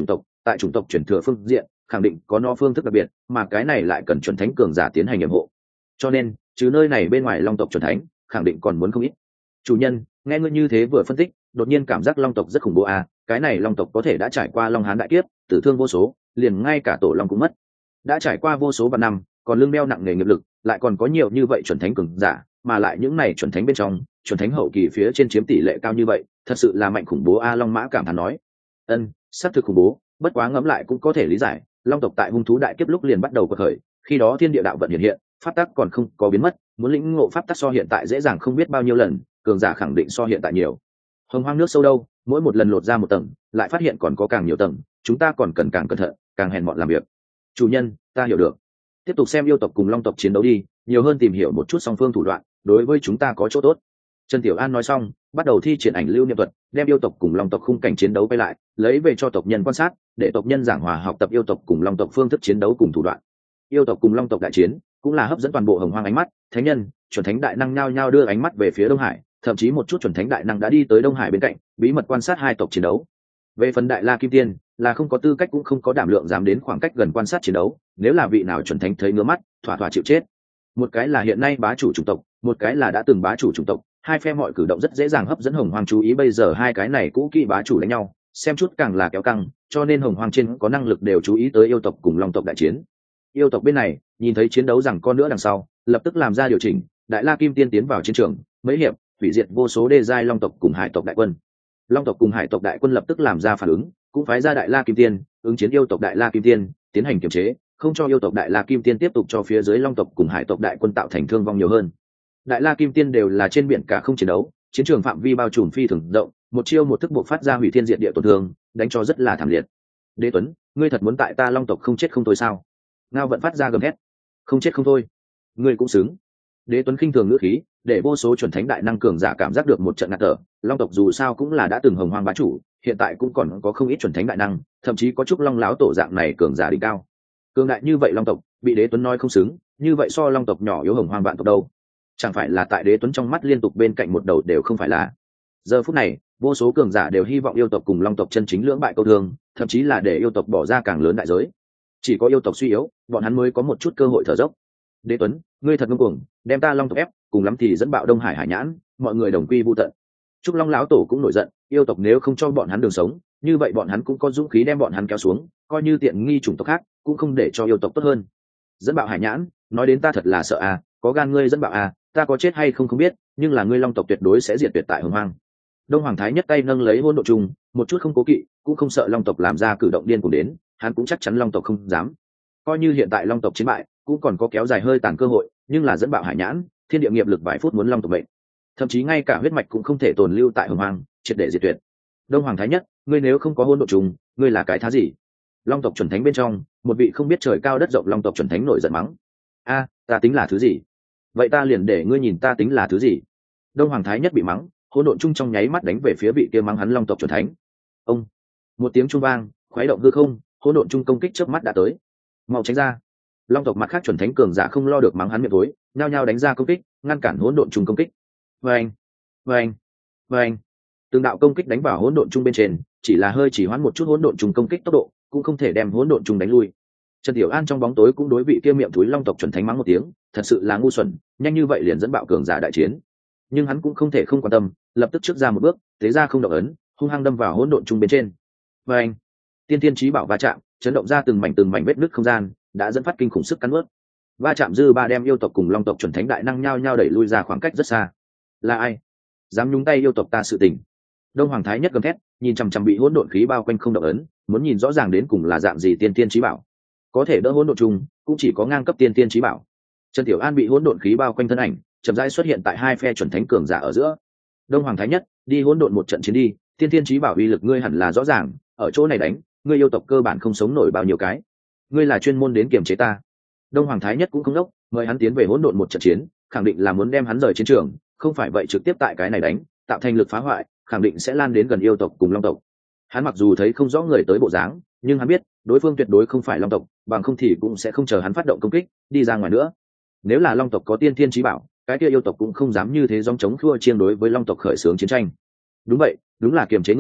tại chủng tộc chuyển thừa phương diện khẳng định có nó phương thức đặc biệt, mà cái này lại cần chuẩn thánh cường giả tiến hành nhiệm hộ. Cho nên trừ nơi này bên ngoài long tộc chuẩn thánh khẳng định còn muốn không ít. Chủ nhân, nghe ngươi như thế vừa phân tích, đột nhiên cảm giác long tộc rất khủng bố à, cái này long tộc có thể đã trải qua long hán đại kiếp, tử thương vô số, liền ngay cả tổ long cũng mất, đã trải qua vô số vạn năm, còn lưng đeo nặng nghề nghiệp lực, lại còn có nhiều như vậy chuẩn thánh cường giả, mà lại những này chuẩn thánh bên trong, chuẩn thánh hậu kỳ phía trên chiếm tỷ lệ cao như vậy, thật sự là mạnh khủng bố a. Long Mã cảm thán nói. Ân, xác thực khủng bố, bất quá ngẫm lại cũng có thể lý giải, long tộc tại hung thú đại kiếp lúc liền bắt đầu quật khởi, khi đó thiên địa đạo vận hiện hiện, pháp tắc còn không có biến mất, muốn lĩnh ngộ pháp tắc so hiện tại dễ dàng không biết bao nhiêu lần, cường giả khẳng định so hiện tại nhiều. Hồng hoang nước sâu đâu, mỗi một lần lột ra một tầng, lại phát hiện còn có càng nhiều tầng, chúng ta còn cần càng cẩn thận, càng hèn mọn làm việc. Chủ nhân, ta hiểu được. Tiếp tục xem yêu tộc cùng long tộc chiến đấu đi, nhiều hơn tìm hiểu một chút song phương thủ đoạn, đối với chúng ta có chỗ tốt. Trần Tiểu An nói xong, bắt đầu thi triển ảnh lưu niệm thuật, đem yêu tộc cùng long tộc khung cảnh chiến đấu quay lại, lấy về cho tộc nhân quan sát, để tộc nhân giảng hòa học tập yêu tộc cùng long tộc phương thức chiến đấu cùng thủ đoạn. Yêu tộc cùng long tộc đại chiến, cũng là hấp dẫn toàn bộ hồng hoang ánh mắt, thánh nhân, chuẩn thánh đại năng nhao nhao đưa ánh mắt về phía Đông Hải, thậm chí một chút chuẩn thánh đại năng đã đi tới Đông Hải bên cạnh, bí mật quan sát hai tộc chiến đấu. Về phần Đại La Kim Tiên, là không có tư cách cũng không có đảm lượng dám đến khoảng cách gần quan sát chiến đấu, nếu là vị nào chuẩn thánh thấy ngứa mắt, thỏa thỏa chịu chết. Một cái là hiện nay bá chủ chủng tộc, một cái là đã từng bá chủ chủng tộc, hai phe mọi cử động rất dễ dàng hấp dẫn hồng hoang chú ý. Bây giờ hai cái này cũ kỹ bá chủ đánh nhau, xem chút càng là kéo căng, cho nên hồng hoang trên có năng lực đều chú ý tới yêu tộc cùng long tộc đại chiến. Yêu tộc bên này nhìn thấy chiến đấu rằng con nữa đằng sau, lập tức làm ra điều chỉnh. Đại La Kim Tiên tiến vào chiến trường, mấy hiệp hủy diệt vô số đê giai long tộc cùng hải tộc đại quân. Long tộc cùng hải tộc đại quân lập tức làm ra phản ứng, cũng phái ra Đại La Kim Tiên ứng chiến yêu tộc Đại La Kim Tiên, tiến hành kiềm chế, không cho yêu tộc Đại La Kim Tiên tiếp tục cho phía dưới long tộc cùng hải tộc đại quân tạo thành thương vong nhiều hơn. Đại La Kim Tiên đều là trên biển cả không chiến đấu, chiến trường phạm vi bao trùm phi thường rộng, một chiêu một thức buộc phát ra hủy thiên diệt địa tổn thương, đánh cho rất là thảm liệt. Đế Tuấn, ngươi thật muốn tại ta long tộc không chết không thôi sao? Ngao Vận phát ra gầm thét. Không chết không thôi, ngươi cũng xứng. Đế Tuấn khinh thường ngữ khí, để vô số chuẩn thánh đại năng cường giả cảm giác được một trận ngạt thở. Long tộc dù sao cũng là đã từng hồng hoang bá chủ, hiện tại cũng còn có không ít chuẩn thánh đại năng, thậm chí có chút long láo tổ dạng này cường giả đỉnh cao. Cường đại như vậy long tộc, bị Đế Tuấn nói không xứng, như vậy so long tộc nhỏ yếu hồng hoang vạn tộc đâu? Chẳng phải là tại Đế Tuấn trong mắt liên tục bên cạnh một đầu đều không phải là. Giờ phút này, vô số cường giả đều hy vọng yêu tộc cùng long tộc chân chính lưỡng bại câu thương, thậm chí là để yêu tộc bỏ ra càng lớn đại giới. Chỉ có yêu tộc suy yếu, bọn hắn mới có một chút cơ hội thở dốc. Đế Tuấn, ngươi thật ngông cuồng, đem ta long tộc ép, cùng lắm thì dẫn bạo Đông Hải hải nhãn, mọi người đồng quy vu tận. Trúc Long lão tổ cũng nổi giận, yêu tộc nếu không cho bọn hắn đường sống, như vậy bọn hắn cũng có dũng khí đem bọn hắn kéo xuống, coi như tiện nghi chủng tộc khác, cũng không để cho yêu tộc tốt hơn. Dẫn bạo hải nhãn, nói đến ta thật là sợ à, có gan ngươi dẫn bạo à, ta có chết hay không không biết, nhưng là ngươi long tộc tuyệt đối sẽ diệt tuyệt tại hồng hoang. Đông Hoàng Thái nhất tay nâng lấy hỗn độn trùng, một chút không cố kỵ, cũng không sợ long tộc làm ra cử động điên cuồng đến, hắn cũng chắc chắn long tộc không dám. Coi như hiện tại long tộc chiến bại, cũng còn có kéo dài hơi tàn cơ hội, nhưng là dẫn bạo hải nhãn, thiên địa nghiệp lực vài phút muốn long tộc bệnh, thậm chí ngay cả huyết mạch cũng không thể tồn lưu tại hồng hoang, triệt để diệt tuyệt. Đông Hoàng Thái nhất, ngươi nếu không có hỗn độn trùng, ngươi là cái thá gì? Long tộc chuẩn thánh bên trong, một vị không biết trời cao đất rộng long tộc chuẩn thánh nổi giận mắng. A, ta tính là thứ gì? Vậy ta liền để ngươi nhìn ta tính là thứ gì? Đông Hoàng Thái nhất bị mắng, hỗn độn chung trong nháy mắt đánh về phía vị kia mắng hắn long tộc chuẩn thánh. Ông, một tiếng trung vang, khuấy động hư không, hỗn độn chung công kích chớp mắt đã tới. Mau tránh ra! Long tộc mặt khác chuẩn thánh cường giả không lo được mắng hắn miệng tối, nhao nhao đánh ra công kích, ngăn cản hỗn độn chung công kích. Vâng, vâng, vâng. Từng đạo công kích đánh vào hỗn độn chung bên trên, chỉ là hơi chỉ hoãn một chút hỗn độn chung công kích tốc độ, cũng không thể đem hỗn độn chung đánh lui. Trần Tiểu An trong bóng tối cũng đối vị kia miệng túi long tộc chuẩn thánh mắng một tiếng, thật sự là ngu xuẩn, nhanh như vậy liền dẫn bạo cường giả đại chiến. Nhưng hắn cũng không thể không quan tâm, lập tức trước ra một bước, thế ra không động ấn, hung hăng đâm vào hỗn độn chung bên trên. Và anh, tiên tiên chí bảo va chạm, chấn động ra từng mảnh từng mảnh vết nứt không gian, đã dẫn phát kinh khủng sức cắn nuốt. Va chạm dư ba đem yêu tộc cùng long tộc chuẩn thánh đại năng nhao nhao đẩy lui ra khoảng cách rất xa. Là ai dám nhúng tay yêu tộc ta sự tình? Đông Hoàng Thái nhất gầm thét, nhìn chằm chằm bị hỗn độn khí bao quanh không động ấn, muốn nhìn rõ ràng đến cùng là dạng gì tiên tiên chí bảo. Có thể đỡ hỗn độn chung, cũng chỉ có ngang cấp tiên tiên chí bảo. Trần Tiểu An bị hỗn độn khí bao quanh thân ảnh, chậm rãi xuất hiện tại hai phe chuẩn thánh cường giả ở giữa. Đông Hoàng Thái nhất, đi hỗn độn một trận chiến đi, tiên tiên chí bảo uy lực ngươi hẳn là rõ ràng, ở chỗ này đánh, ngươi yêu tộc cơ bản không sống nổi bao nhiêu cái. Ngươi là chuyên môn đến kiềm chế ta. Đông Hoàng Thái nhất cũng không đốc, mời hắn tiến về hỗn độn một trận chiến, khẳng định là muốn đem hắn rời chiến trường, không phải vậy trực tiếp tại cái này đánh, tạo thành lực phá hoại, khẳng định sẽ lan đến gần yêu tộc cùng long tộc. Hắn mặc dù thấy không rõ người tới bộ dáng, nhưng hắn biết đối phương tuyệt đối không phải long tộc, bằng không thì cũng sẽ không chờ hắn phát động công kích đi ra ngoài nữa. Nếu là long tộc có tiên thiên chí bảo, cái kia yêu tộc cũng không dám như thế dòng chống khua chiêng đối với long tộc khởi xướng chiến tranh. Đúng vậy, đúng là kiềm chế ngươi,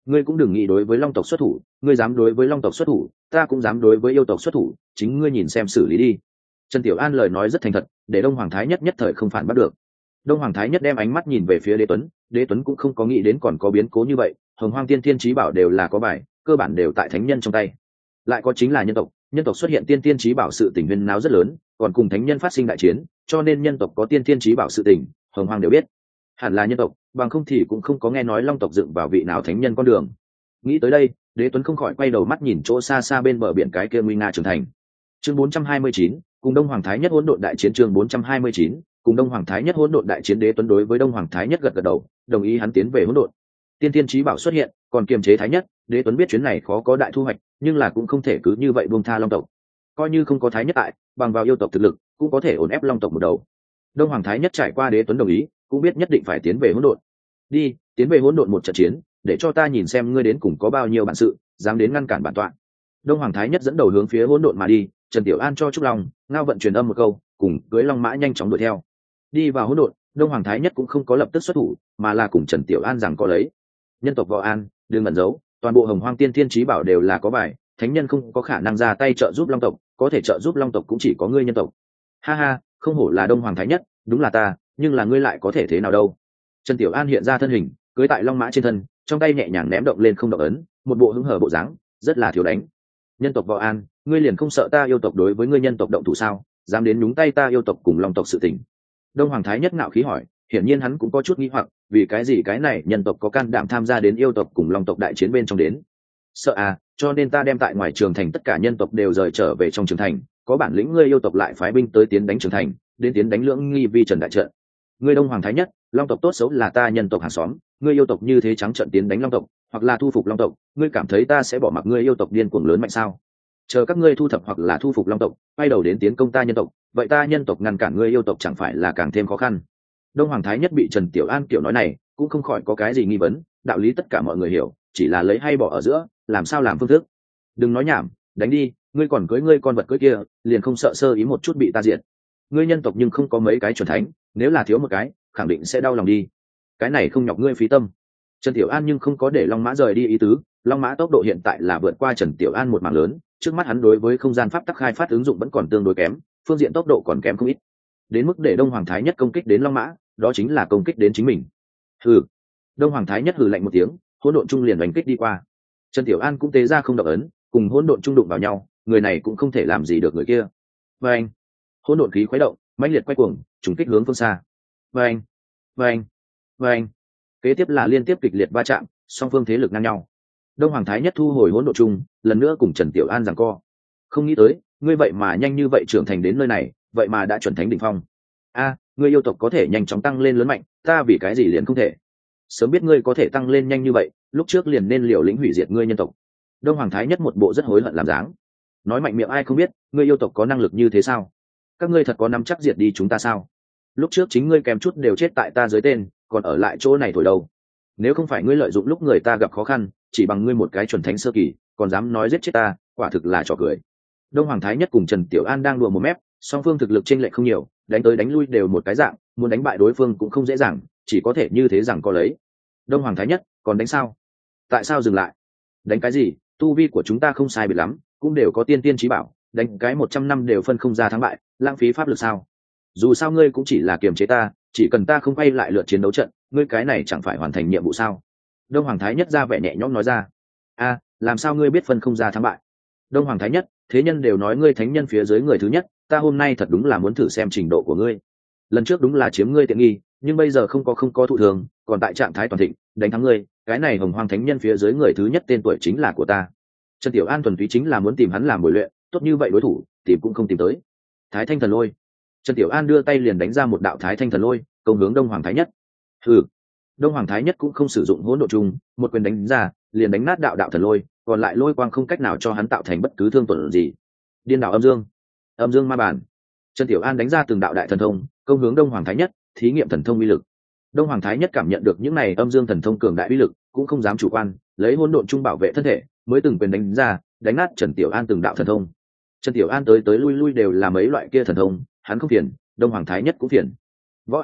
ngươi cũng đừng nghĩ đối với long tộc xuất thủ, ngươi dám đối với long tộc xuất thủ, ta cũng dám đối với yêu tộc xuất thủ, chính ngươi nhìn xem xử lý đi. Trần Tiểu An lời nói rất thành thật, để Đông Hoàng Thái Nhất nhất thời không phản bắt được. Đông Hoàng Thái Nhất đem ánh mắt nhìn về phía Đế Tuấn, Đế Tuấn cũng không có nghĩ đến còn có biến cố như vậy, Hồng Hoang Tiên Tiên Chí Bảo đều là có bài, cơ bản đều tại thánh nhân trong tay. Lại có chính là nhân tộc, nhân tộc xuất hiện Tiên Tiên Chí Bảo sự tình huyên náo rất lớn, còn cùng thánh nhân phát sinh đại chiến, cho nên nhân tộc có Tiên Tiên Chí Bảo sự tình, Hồng Hoang đều biết. Hẳn là nhân tộc, bằng không thì cũng không có nghe nói long tộc dựng vào vị nào thánh nhân con đường. Nghĩ tới đây, Đế Tuấn không khỏi quay đầu mắt nhìn chỗ xa xa bên bờ biển cái kia nguy nga trưởng thành. Chương bốn trăm hai mươi chín, cùng Đông Hoàng Thái Nhất hỗn độn đại chiến. Chương bốn trăm hai mươi chín, cùng Đông Hoàng Thái Nhất hỗn độn đại chiến. Đế Tuấn đối với Đông Hoàng Thái Nhất gật gật đầu, đồng ý hắn tiến về hỗn độn. Tiên Tiên Chí Bảo xuất hiện, còn kiềm chế Thái Nhất, Đế Tuấn biết chuyến này khó có đại thu hoạch, nhưng là cũng không thể cứ như vậy buông tha long tộc. Coi như không có Thái Nhất tại, bằng vào yêu tộc thực lực, cũng có thể ổn ép long tộc một đầu. Đông Hoàng Thái Nhất trải qua Đế Tuấn đồng ý, cũng biết nhất định phải tiến về hỗn độn. Đi, tiến về hỗn độn một trận chiến, để cho ta nhìn xem ngươi đến cùng có bao nhiêu bản sự, dám đến ngăn cản bản tọa. Đông Hoàng Thái Nhất dẫn đầu hướng phía hỗn độn mà đi, Trần Tiểu An cho Trúc Long, Ngao Vận truyền âm một câu, cùng cưỡi long mã nhanh chóng đuổi theo. Đi vào hỗn độn, Đông Hoàng Thái Nhất cũng không có lập tức xuất thủ, mà là cùng Trần Tiểu An rằng có lấy. Nhân tộc Võ An, đừng ẩn giấu, toàn bộ Hồng Hoang Tiên Thiên Chí Bảo đều là có bài, thánh nhân không có khả năng ra tay trợ giúp long tộc, có thể trợ giúp long tộc cũng chỉ có ngươi nhân tộc. Ha ha, không hổ là Đông Hoàng Thái Nhất, đúng là ta, nhưng là ngươi lại có thể thế nào đâu. Trần Tiểu An hiện ra thân hình, cưỡi tại long mã trên thân, trong tay nhẹ nhàng ném động lên không động ấn, một bộ hứng hở bộ dáng, rất là thiếu đánh. Nhân tộc Võ An, ngươi liền không sợ ta yêu tộc đối với ngươi nhân tộc động thủ sao? Dám đến nhúng tay ta yêu tộc cùng long tộc sự tình. Đông Hoàng Thái Nhất ngạo khí hỏi, hiển nhiên hắn cũng có chút nghi hoặc, vì cái gì cái này nhân tộc có can đảm tham gia đến yêu tộc cùng long tộc đại chiến bên trong đến? Sợ à, cho nên ta đem tại ngoài trường thành tất cả nhân tộc đều rời trở về trong trường thành, có bản lĩnh ngươi yêu tộc lại phái binh tới tiến đánh trường thành, đến tiến đánh lưỡng nghi vi trần đại trận. Ngươi Đông Hoàng Thái Nhất, long tộc tốt xấu là ta nhân tộc hàng xóm, ngươi yêu tộc như thế trắng trợn tiến đánh long tộc, hoặc là thu phục long tộc, ngươi cảm thấy ta sẽ bỏ mặc ngươi yêu tộc điên cuồng lớn mạnh sao? Chờ các ngươi thu thập hoặc là thu phục long tộc, quay đầu đến tiến công ta nhân tộc, vậy ta nhân tộc ngăn cản ngươi yêu tộc chẳng phải là càng thêm khó khăn? Đông Hoàng Thái Nhất bị Trần Tiểu An kiểu nói này, cũng không khỏi có cái gì nghi vấn, đạo lý tất cả mọi người hiểu, chỉ là lấy hay bỏ ở giữa, làm sao làm phương thức. Đừng nói nhảm, đánh đi, ngươi còn cưới ngươi con vật cưới kia, liền không sợ sơ ý một chút bị ta diệt. Ngươi nhân tộc nhưng không có mấy cái chuẩn thánh, nếu là thiếu một cái, khẳng định sẽ đau lòng đi. Cái này không nhọc ngươi phí tâm. Trần Tiểu An nhưng không có để long mã rời đi ý tứ, long mã tốc độ hiện tại là vượt qua Trần Tiểu An một mảng lớn, trước mắt hắn đối với không gian pháp tắc khai phát ứng dụng vẫn còn tương đối kém, phương diện tốc độ còn kém không ít. Đến mức để Đông Hoàng Thái Nhất công kích đến long mã, đó chính là công kích đến chính mình. Hừ. Đông Hoàng Thái Nhất hừ lạnh một tiếng, hỗn độn trung liền đánh kích đi qua. Trần Tiểu An cũng tế ra không động ấn, cùng hỗn độn trung đụng vào nhau, người này cũng không thể làm gì được người kia. Và anh, hỗn độn khí khuấy động, mãnh liệt quay cuồng, trùng kích hướng phương xa. Và anh, và anh, và anh. Kế tiếp là liên tiếp kịch liệt va chạm, song phương thế lực ngang nhau. Đông Hoàng Thái Nhất thu hồi hỗn độn trung, lần nữa cùng Trần Tiểu An giằng co. Không nghĩ tới, ngươi vậy mà nhanh như vậy trưởng thành đến nơi này, vậy mà đã chuẩn thánh đỉnh phong. A, ngươi yêu tộc có thể nhanh chóng tăng lên lớn mạnh, ta vì cái gì liền không thể? Sớm biết ngươi có thể tăng lên nhanh như vậy, lúc trước liền nên liều lĩnh hủy diệt ngươi nhân tộc. Đông Hoàng Thái Nhất một bộ rất hối hận làm dáng. Nói mạnh miệng ai không biết, ngươi yêu tộc có năng lực như thế sao? Các ngươi thật có nắm chắc diệt đi chúng ta sao? Lúc trước chính ngươi kèm chút đều chết tại ta dưới tên, còn ở lại chỗ này thổi đâu? Nếu không phải ngươi lợi dụng lúc người ta gặp khó khăn, chỉ bằng ngươi một cái chuẩn thánh sơ kỳ, còn dám nói giết chết ta, quả thực là trò cười. Đông Hoàng Thái Nhất cùng Trần Tiểu An đang đùa một mép, song phương thực lực chênh lệch không nhiều, đánh tới đánh lui đều một cái dạng, muốn đánh bại đối phương cũng không dễ dàng, chỉ có thể như thế rằng có lấy. Đông Hoàng Thái Nhất, còn đánh sao? Tại sao dừng lại? Đánh cái gì? Tu vi của chúng ta không sai biệt lắm, cũng đều có tiên tiên chí bảo, đánh cái một trăm năm đều phân không ra thắng bại, lãng phí pháp lực sao? Dù sao ngươi cũng chỉ là kiềm chế ta, chỉ cần ta không quay lại lượt chiến đấu trận, ngươi cái này chẳng phải hoàn thành nhiệm vụ sao? Đông Hoàng Thái Nhất ra vẻ nhẹ nhõm nói ra. A, làm sao ngươi biết phân không ra thắng bại? Đông Hoàng Thái Nhất, thế nhân đều nói ngươi thánh nhân phía dưới người thứ nhất, ta hôm nay thật đúng là muốn thử xem trình độ của ngươi. Lần trước đúng là chiếm ngươi tiện nghi, nhưng bây giờ không có không có thụ thường, còn tại trạng thái toàn thịnh, đánh thắng ngươi, cái này Hồng Hoang thánh nhân phía dưới người thứ nhất tên tuổi chính là của ta. Trần Tiểu An thuần túy chính là muốn tìm hắn làm bồi luyện, tốt như vậy đối thủ, tìm cũng không tìm tới. Thái Thanh Thần Lôi. Trần Tiểu An đưa tay liền đánh ra một đạo Thái Thanh Thần Lôi, công hướng Đông Hoàng Thái Nhất. Hừ. Đông Hoàng Thái Nhất cũng không sử dụng hỗn độn trùng, một quyền đánh ra, liền đánh nát đạo đạo thần lôi, còn lại lôi quang không cách nào cho hắn tạo thành bất cứ thương tổn gì. Điên đảo âm dương, âm dương ma bản. Trần Tiểu An đánh ra từng đạo đại thần thông, công hướng Đông Hoàng Thái Nhất, thí nghiệm thần thông uy lực. Đông Hoàng Thái Nhất cảm nhận được những này âm dương thần thông cường đại uy lực, cũng không dám chủ quan, lấy hỗn độn trung bảo vệ thân thể, mới từng quyền đánh ra, đánh nát Trần Tiểu An từng đạo thần thông. Trần Tiểu An tới tới lui lui đều là mấy loại kia thần thông, hắn không phiền, Đông Hoàng Thái Nhất cũng phiền. Võ An,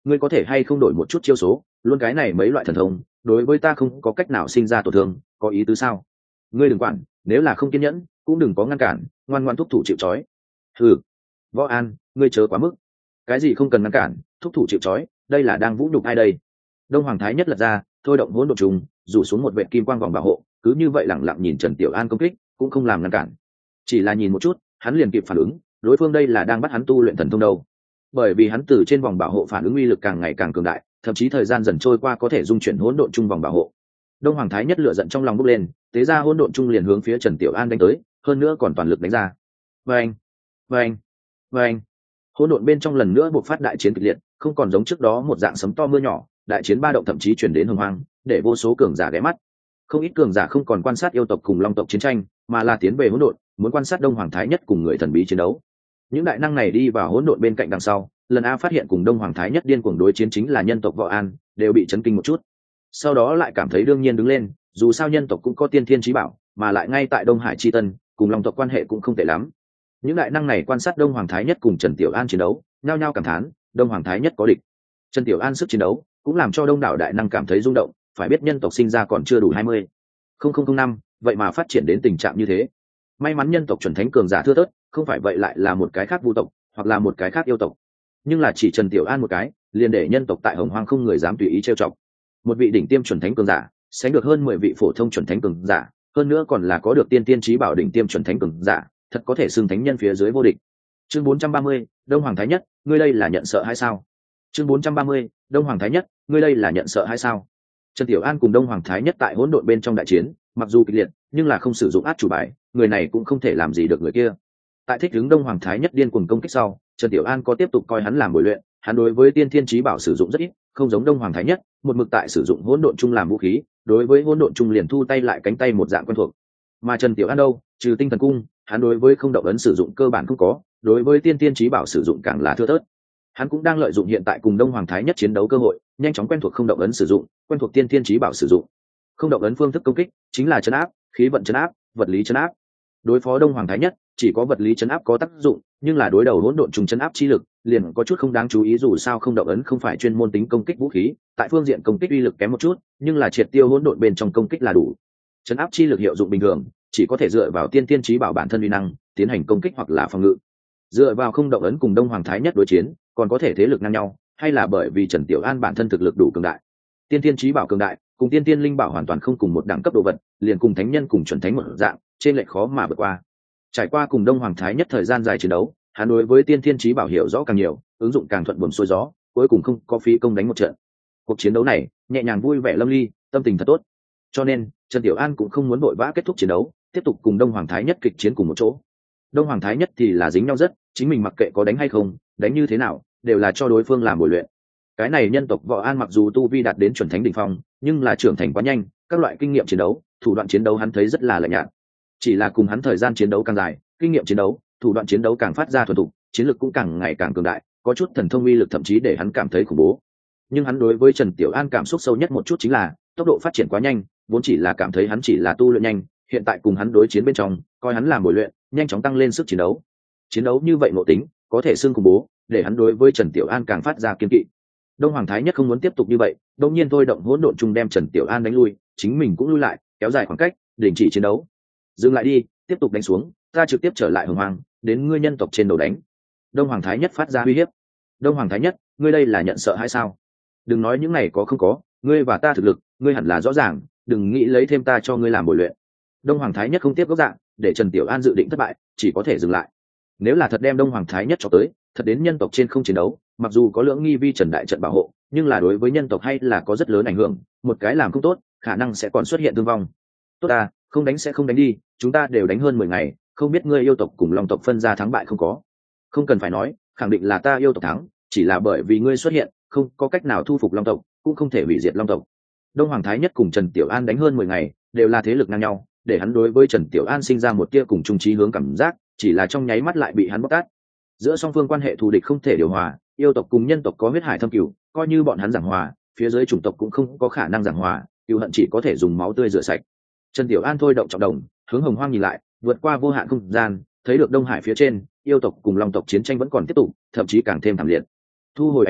ngươi có thể hay không đổi một chút chiêu số, luôn cái này mấy loại thần thông đối với ta không có cách nào sinh ra tổn thương, có ý tứ sao? Ngươi đừng quản, nếu là không kiên nhẫn cũng đừng có ngăn cản, ngoan ngoan thúc thủ chịu trói. Ừ, Võ An, ngươi chớ quá mức. Cái gì không cần ngăn cản, thúc thủ chịu trói, đây là đang vũ nhục ai đây? Đông Hoàng Thái Nhất lật ra, thôi động hỗn độn trùng, rủ xuống một vệt kim quang vòng bảo hộ, cứ như vậy lẳng lặng nhìn Trần Tiểu An công kích, cũng không làm ngăn cản. Chỉ là nhìn một chút, hắn liền kịp phản ứng, đối phương đây là đang bắt hắn tu luyện thần thông đâu. Bởi vì hắn từ trên vòng bảo hộ phản ứng uy lực càng ngày càng cường đại, thậm chí thời gian dần trôi qua có thể dung chuyển hỗn độn trung vòng bảo hộ. Đông Hoàng Thái Nhất lửa giận trong lòng bốc lên, tế ra hỗn độn trung liền hướng phía Trần Tiểu An đánh tới, hơn nữa còn toàn lực đánh ra. Vâng, vâng, vâng. Hỗn độn bên trong lần nữa bộc phát đại chiến kịch liệt, không còn giống trước đó một dạng sấm to mưa nhỏ, đại chiến ba động thậm chí chuyển đến hồng hoang, để vô số cường giả ghé mắt. Không ít cường giả không còn quan sát yêu tộc cùng long tộc chiến tranh, mà là tiến về hỗn độn, muốn quan sát Đông Hoàng Thái Nhất cùng người thần bí chiến đấu. Những đại năng này đi vào hỗn độn bên cạnh đằng sau, lần A phát hiện cùng Đông Hoàng Thái Nhất điên cuồng đối chiến chính là nhân tộc Võ An, đều bị chấn kinh một chút. Sau đó lại cảm thấy đương nhiên đứng lên, dù sao nhân tộc cũng có tiên thiên chí bảo, mà lại ngay tại Đông Hải chi tân, cùng long tộc quan hệ cũng không tệ lắm. Những đại năng này quan sát Đông Hoàng Thái Nhất cùng Trần Tiểu An chiến đấu, nhao nhao cảm thán, Đông Hoàng Thái Nhất có địch. Trần Tiểu An sức chiến đấu cũng làm cho đông đảo đại năng cảm thấy rung động, phải biết nhân tộc sinh ra còn chưa đủ hai mươi năm, vậy mà phát triển đến tình trạng như thế. May mắn nhân tộc chuẩn thánh cường giả thưa thớt, không phải vậy lại là một cái khác vu tộc, hoặc là một cái khác yêu tộc. Nhưng là chỉ Trần Tiểu An một cái, liền để nhân tộc tại Hồng Hoang không người dám tùy ý trêu chọc. Một vị đỉnh tiêm chuẩn thánh cường giả, sánh được hơn mười vị phổ thông chuẩn thánh cường giả, hơn nữa còn là có được tiên tiên chí bảo đỉnh tiêm chuẩn thánh cường giả, thật có thể xưng thánh nhân phía dưới vô địch. Chương bốn trăm ba mươi, Đông Hoàng Thái Nhất, ngươi đây là nhận sợ hay sao? Chương bốn trăm ba mươi, Đông Hoàng Thái Nhất, ngươi đây là nhận sợ hay sao? Trần Tiểu An cùng Đông Hoàng Thái Nhất tại hỗn độn bên trong đại chiến, mặc dù kịch liệt, nhưng là không sử dụng át chủ bài, người này cũng không thể làm gì được người kia. Tại thích ứng Đông Hoàng Thái Nhất điên cuồng công kích sau, Trần Tiểu An có tiếp tục coi hắn làm bồi luyện, hắn đối với tiên thiên chí bảo sử dụng rất ít, không giống Đông Hoàng Thái Nhất, một mực tại sử dụng hỗn độn chung làm vũ khí, đối với hỗn độn chung liền thu tay lại cánh tay một dạng quen thuộc. Mà Trần Tiểu An đâu, trừ tinh thần cung, hắn đối với không động ấn sử dụng cơ bản không có, đối với tiên tiên chí bảo sử dụng càng là thưa thớt. Hắn cũng đang lợi dụng hiện tại cùng Đông Hoàng Thái Nhất chiến đấu cơ hội, nhanh chóng quen thuộc không động ấn sử dụng, quen thuộc tiên tiên chí bảo sử dụng. Không động ấn phương thức công kích chính là trấn áp, khí vận trấn áp, vật lý trấn áp. Đối phó Đông Hoàng Thái Nhất, chỉ có vật lý trấn áp có tác dụng, nhưng là đối đầu hỗn độn trùng trấn áp chi lực, liền có chút không đáng chú ý, dù sao không động ấn không phải chuyên môn tính công kích vũ khí, tại phương diện công kích uy lực kém một chút, nhưng là triệt tiêu hỗn độn bên trong công kích là đủ. Trấn áp chi lực hiệu dụng bình thường, chỉ có thể dựa vào tiên tiên chí bảo bản thân uy năng, tiến hành công kích hoặc là phòng ngự. Dựa vào không động ấn cùng Đông Hoàng Thái Nhất đối chiến, còn có thể thế lực ngang nhau, hay là bởi vì Trần Tiểu An bản thân thực lực đủ cường đại. Tiên tiên chí bảo cường đại, cùng tiên tiên linh bảo hoàn toàn không cùng một đẳng cấp đồ vật, liền cùng thánh nhân cùng chuẩn thánh một dạng, trên lệch khó mà vượt qua. Trải qua cùng Đông Hoàng Thái Nhất thời gian dài chiến đấu, hắn đối với tiên tiên chí bảo hiểu rõ càng nhiều, ứng dụng càng thuận buồm xuôi gió, cuối cùng không có phí công đánh một trận. Cuộc chiến đấu này, nhẹ nhàng vui vẻ lâm ly, tâm tình thật tốt. Cho nên, Trần Tiểu An cũng không muốn vội vã kết thúc chiến đấu, tiếp tục cùng Đông Hoàng Thái Nhất kịch chiến cùng một chỗ. Đông Hoàng Thái Nhất thì là dính nhau rất, chính mình mặc kệ có đánh hay không, đánh như thế nào, đều là cho đối phương làm bồi luyện. Cái này nhân tộc Võ An mặc dù tu vi đạt đến chuẩn thánh đỉnh phong, nhưng là trưởng thành quá nhanh, các loại kinh nghiệm chiến đấu, thủ đoạn chiến đấu hắn thấy rất là lạnh nhạt. Chỉ là cùng hắn thời gian chiến đấu càng dài, kinh nghiệm chiến đấu, thủ đoạn chiến đấu càng phát ra thuần thục, chiến lược cũng càng ngày càng cường đại, có chút thần thông uy lực thậm chí để hắn cảm thấy khủng bố. Nhưng hắn đối với Trần Tiểu An cảm xúc sâu nhất một chút chính là tốc độ phát triển quá nhanh, vốn chỉ là cảm thấy hắn chỉ là tu luyện nhanh, hiện tại cùng hắn đối chiến bên trong, coi hắn làm bồi luyện, nhanh chóng tăng lên sức chiến đấu. Chiến đấu như vậy nội tính, có thể xưng khủng bố, để hắn đối với Trần Tiểu An càng phát ra kiên kỵ. Đông Hoàng Thái Nhất không muốn tiếp tục như vậy, đột nhiên thôi động hỗn độn chung đem Trần Tiểu An đánh lui, chính mình cũng lui lại, kéo dài khoảng cách, đình chỉ chiến đấu. Dừng lại đi, tiếp tục đánh xuống, ta trực tiếp trở lại Hồng Hoàng, đến ngươi nhân tộc trên đầu đánh. Đông Hoàng Thái Nhất phát ra uy hiếp. Đông Hoàng Thái Nhất, ngươi đây là nhận sợ hay sao? Đừng nói những này có không có, ngươi và ta thực lực, ngươi hẳn là rõ ràng, đừng nghĩ lấy thêm ta cho ngươi làm bồi luyện. Đông Hoàng Thái Nhất không tiếp gốc dạng, để Trần Tiểu An dự định thất bại, chỉ có thể dừng lại. Nếu là thật đem Đông Hoàng Thái Nhất cho tới, thật đến nhân tộc trên không chiến đấu, mặc dù có lưỡng nghi vi Trần đại trận bảo hộ, nhưng là đối với nhân tộc hay là có rất lớn ảnh hưởng, một cái làm không tốt, khả năng sẽ còn xuất hiện thương vong. Tốt à, không đánh sẽ không đánh đi, chúng ta đều đánh hơn mười ngày, không biết ngươi yêu tộc cùng Long tộc phân ra thắng bại không có. Không cần phải nói, khẳng định là ta yêu tộc thắng, chỉ là bởi vì ngươi xuất hiện, không có cách nào thu phục Long tộc, cũng không thể hủy diệt Long tộc. Đông Hoàng Thái Nhất cùng Trần Tiểu An đánh hơn mười ngày, đều là thế lực ngang nhau, để hắn đối với Trần Tiểu An sinh ra một tia cùng chung chí hướng cảm giác, chỉ là trong nháy mắt lại bị hắn bóc tát. Giữa song phương quan hệ thù địch không thể điều hòa, yêu tộc cùng nhân tộc có huyết hải thâm cửu, coi như bọn hắn giảng hòa, phía dưới chủng tộc cũng không có khả năng giảng hòa, cừu hận chỉ có thể dùng máu tươi rửa sạch. Trần Tiểu An thôi động trọng đồng, hướng Hồng Hoang nhìn lại, vượt qua vô hạn không gian, thấy được Đông Hải phía trên, yêu tộc cùng Long tộc chiến tranh vẫn còn tiếp tục, thậm chí càng thêm thảm liệt. Thu hồi ánh mắt,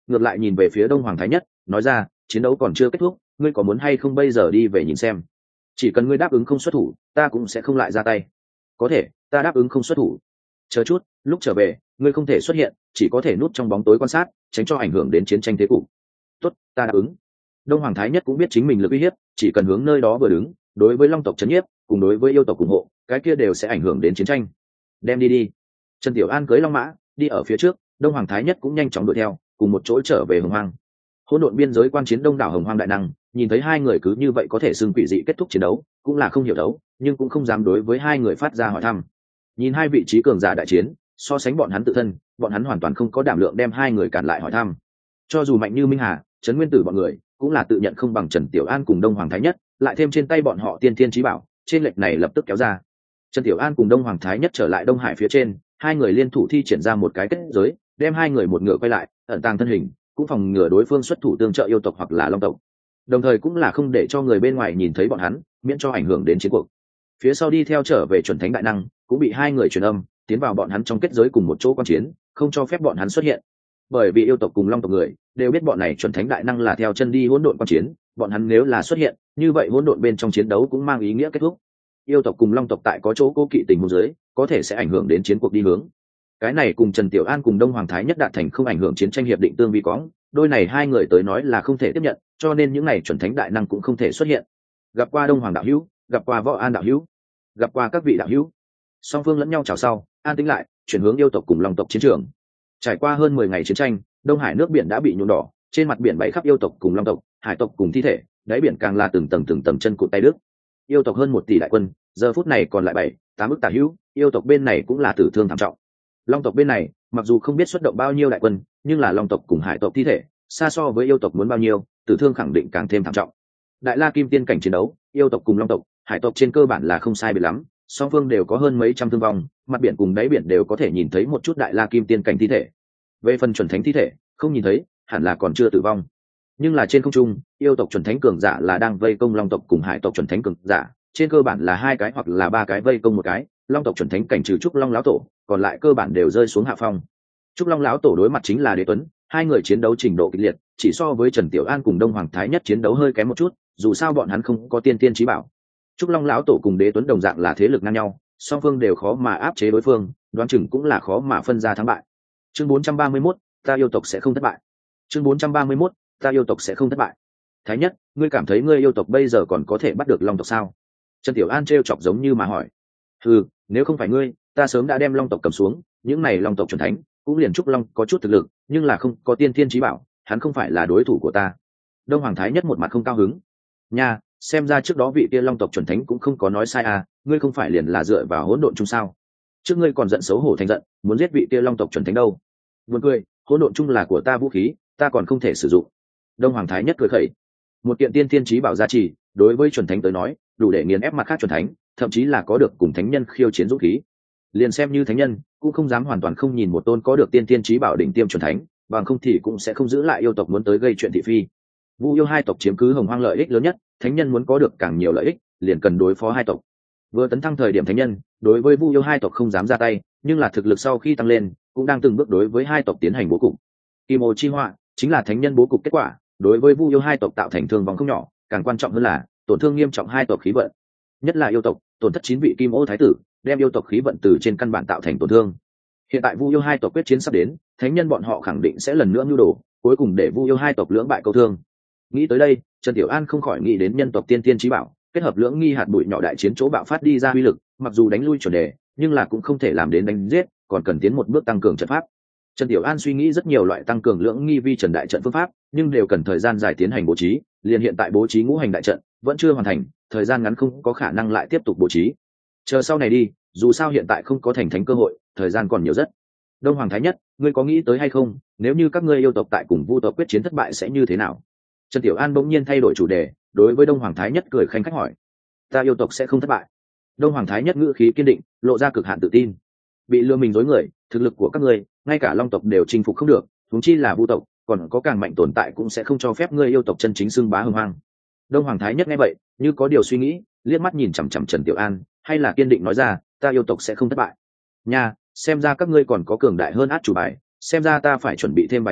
ngược lại nhìn về phía đông hoàng thái nhất nói ra, chiến đấu còn chưa kết thúc, ngươi có muốn hay không bây giờ đi về nhìn xem? Chỉ cần ngươi đáp ứng không xuất thủ, ta cũng sẽ không lại ra tay. Có thể, ta đáp ứng không xuất thủ. Chờ chút, lúc trở về ngươi không thể xuất hiện, chỉ có thể núp trong bóng tối quan sát, tránh cho ảnh hưởng đến chiến tranh thế cục. Tốt, ta đáp ứng. Đông hoàng thái nhất cũng biết chính mình lực uy hiếp, chỉ cần hướng nơi đó vừa đứng, đối với long tộc trấn nhiếp cùng đối với yêu tộc ủng hộ, cái kia đều sẽ ảnh hưởng đến chiến tranh. Đem đi đi. Trần Tiểu An cưới long mã đi ở phía trước, đông hoàng thái nhất cũng nhanh chóng đuổi theo, cùng một chỗ trở về hồng hoang. Hỗn độn biên giới quan chiến đông đảo hồng hoang đại năng nhìn thấy hai người cứ như vậy có thể xưng quỷ dị kết thúc chiến đấu, cũng là không hiểu đấu, nhưng cũng không dám đối với hai người phát ra hỏi thăm. Nhìn hai vị trí cường giả đại chiến, so sánh bọn hắn tự thân, bọn hắn hoàn toàn không có đảm lượng đem hai người cản lại hỏi thăm. Cho dù mạnh như Minh Hà, Trấn Nguyên Tử bọn người, cũng là tự nhận không bằng Trần Tiểu An cùng Đông Hoàng Thái Nhất, lại thêm trên tay bọn họ tiên thiên chí bảo, trên lệch này lập tức kéo ra. Trần Tiểu An cùng Đông Hoàng Thái Nhất trở lại Đông Hải phía trên, hai người liên thủ thi triển ra một cái kết giới, đem hai người một ngựa quay lại, ẩn tàng thân hình, cũng phòng ngừa đối phương xuất thủ tương trợ yêu tộc hoặc là long tộc. Đồng thời cũng là không để cho người bên ngoài nhìn thấy bọn hắn, miễn cho ảnh hưởng đến chiến cuộc. Phía sau đi theo trở về chuẩn thánh đại năng, cũng bị hai người truyền âm, tiến vào bọn hắn trong kết giới cùng một chỗ quan chiến, không cho phép bọn hắn xuất hiện. Bởi vì yêu tộc cùng long tộc người đều biết bọn này chuẩn thánh đại năng là theo chân đi hỗn độn quan chiến, bọn hắn nếu là xuất hiện, như vậy hỗn độn bên trong chiến đấu cũng mang ý nghĩa kết thúc. Yêu tộc cùng long tộc tại có chỗ cố kỵ tình huống dưới, có thể sẽ ảnh hưởng đến chiến cuộc đi hướng. Cái này cùng Trần Tiểu An cùng Đông Hoàng Thái Nhất đạt thành không ảnh hưởng chiến tranh hiệp định tương vi cóng, đôi này hai người tới nói là không thể tiếp nhận, cho nên những này chuẩn thánh đại năng cũng không thể xuất hiện. Gặp qua Đông Hoàng đạo hữu, gặp qua Võ An đạo hữu, gặp qua các vị đạo hữu. Song phương lẫn nhau chào sau, an tĩnh lại, chuyển hướng yêu tộc cùng long tộc chiến trường. Trải qua hơn mười ngày chiến tranh, Đông Hải nước biển đã bị nhuộm đỏ, trên mặt biển bay khắp yêu tộc cùng long tộc, hải tộc cùng thi thể, đáy biển càng là từng tầng từng tầng chân cụt tay đứt. Yêu tộc hơn một tỷ đại quân, giờ phút này còn lại bảy, tám ức tả hữu, yêu tộc bên này cũng là tử thương thảm trọng. Long tộc bên này, mặc dù không biết xuất động bao nhiêu đại quân, nhưng là long tộc cùng hải tộc thi thể, xa so với yêu tộc muốn bao nhiêu, tử thương khẳng định càng thêm thảm trọng. Đại La Kim Tiên cảnh chiến đấu, yêu tộc cùng long tộc, hải tộc trên cơ bản là không sai biệt lắm, song phương đều có hơn mấy trăm thương vong, mặt biển cùng đáy biển đều có thể nhìn thấy một chút Đại La Kim Tiên cảnh thi thể. Về phần chuẩn thánh thi thể, không nhìn thấy, hẳn là còn chưa tử vong. Nhưng là trên không trung, yêu tộc chuẩn thánh cường giả là đang vây công long tộc cùng hải tộc chuẩn thánh cường giả, trên cơ bản là hai cái hoặc là ba cái vây công một cái, long tộc chuẩn thánh cảnh trừ trúc long lão tổ, còn lại cơ bản đều rơi xuống hạ phong. Trúc long lão tổ đối mặt chính là Đế Tuấn, hai người chiến đấu trình độ kịch liệt, chỉ so với Trần Tiểu An cùng Đông Hoàng Thái Nhất chiến đấu hơi kém một chút, dù sao bọn hắn không có tiên tiên chí bảo. Trúc long lão tổ cùng Đế Tuấn đồng dạng là thế lực ngang nhau, song phương đều khó mà áp chế đối phương, đoán chừng cũng là khó mà phân ra thắng bại. Chương bốn trăm ba mươi mốt, ta yêu tộc sẽ không thất bại. Chương bốn trăm ba mươi mốt, ta yêu tộc sẽ không thất bại. Thái Nhất, ngươi cảm thấy ngươi yêu tộc bây giờ còn có thể bắt được long tộc sao? Trần Tiểu An trêu chọc giống như mà hỏi. Ừ, nếu không phải ngươi, ta sớm đã đem long tộc cầm xuống, những này long tộc chuẩn thánh, cũng liền trúc long có chút thực lực, nhưng là không có tiên thiên chí bảo, hắn không phải là đối thủ của ta. Đông Hoàng Thái Nhất một mặt không cao hứng. Nha, xem ra trước đó vị kia long tộc chuẩn thánh cũng không có nói sai à, ngươi không phải liền là dựa vào hỗn độn chung sao? Trước ngươi còn giận xấu hổ thành giận, muốn giết vị kia long tộc chuẩn thánh đâu? Buồn cười, hỗn độn chung là của ta vũ khí, ta còn không thể sử dụng. Đông Hoàng Thái Nhất cười khẩy. Một kiện tiên thiên chí bảo gia trì, đối với chuẩn thánh tới nói, đủ để nghiền ép mặt khác chuẩn thánh, thậm chí là có được cùng thánh nhân khiêu chiến dũng khí. Liền xem như thánh nhân, cũng không dám hoàn toàn không nhìn một tôn có được tiên thiên chí bảo đỉnh tiêm chuẩn thánh, bằng không thì cũng sẽ không giữ lại yêu tộc muốn tới gây chuyện thị phi. Vu yêu hai tộc chiếm cứ hồng hoang lợi ích lớn nhất, thánh nhân muốn có được càng nhiều lợi ích, liền cần đối phó hai tộc. Vừa tấn thăng thời điểm thánh nhân, đối với Vu yêu hai tộc không dám ra tay, nhưng là thực lực sau khi tăng lên, cũng đang từng bước đối với hai tộc tiến hành bố cục. Kim ô chi họa chính là thánh nhân bố cục kết quả, đối với Vu yêu hai tộc tạo thành thương vong không nhỏ, càng quan trọng hơn là tổn thương nghiêm trọng hai tộc khí vận, nhất là yêu tộc, tổn thất chín vị kim ô thái tử, đem yêu tộc khí vận từ trên căn bản tạo thành tổn thương. Hiện tại Vu yêu hai tộc quyết chiến sắp đến, thánh nhân bọn họ khẳng định sẽ lần nữa nhu đồ, cuối cùng để Vu yêu hai tộc lưỡng bại câu thương. Nghĩ tới đây, Trần Tiểu An không khỏi nghĩ đến nhân tộc tiên tiên chí bảo, kết hợp lưỡng nghi hạt bụi nhỏ đại chiến chỗ bạo phát đi ra uy lực, mặc dù đánh lui chuẩn đề, nhưng là cũng không thể làm đến đánh giết, còn cần tiến một bước tăng cường trận pháp. Trần Tiểu An suy nghĩ rất nhiều loại tăng cường lưỡng nghi vi trần đại trận phương pháp, nhưng đều cần thời gian dài tiến hành bố trí, liền hiện tại bố trí ngũ hành đại trận vẫn chưa hoàn thành, thời gian ngắn không có khả năng lại tiếp tục bố trí. Chờ sau này đi, dù sao hiện tại không có thành thánh cơ hội, thời gian còn nhiều rất. Đông Hoàng Thái Nhất, ngươi có nghĩ tới hay không, nếu như các ngươi yêu tộc tại cùng Vu tộc quyết chiến thất bại sẽ như thế nào? Trần Tiểu An bỗng nhiên thay đổi chủ đề, đối với Đông Hoàng Thái Nhất cười khanh khách hỏi. Ta yêu tộc sẽ không thất bại. Đông Hoàng Thái Nhất ngữ khí kiên định, lộ ra cực hạn tự tin. Bị lừa mình dối người, thực lực của các ngươi, ngay cả long tộc đều chinh phục không được, huống chi là Vu tộc, còn có càng mạnh tồn tại cũng sẽ không cho phép ngươi yêu tộc chân chính xưng bá hưng hoang. Đông Hoàng Thái Nhất nghe vậy, như có điều suy nghĩ, liếc mắt nhìn chằm chằm Trần Tiểu An, hay là kiên định nói ra, ta yêu tộc sẽ không thất bại. Nha, xem ra các ngươi còn có cường đại hơn át chủ bài, xem ra ta phải chuẩn bị thêm vài tay,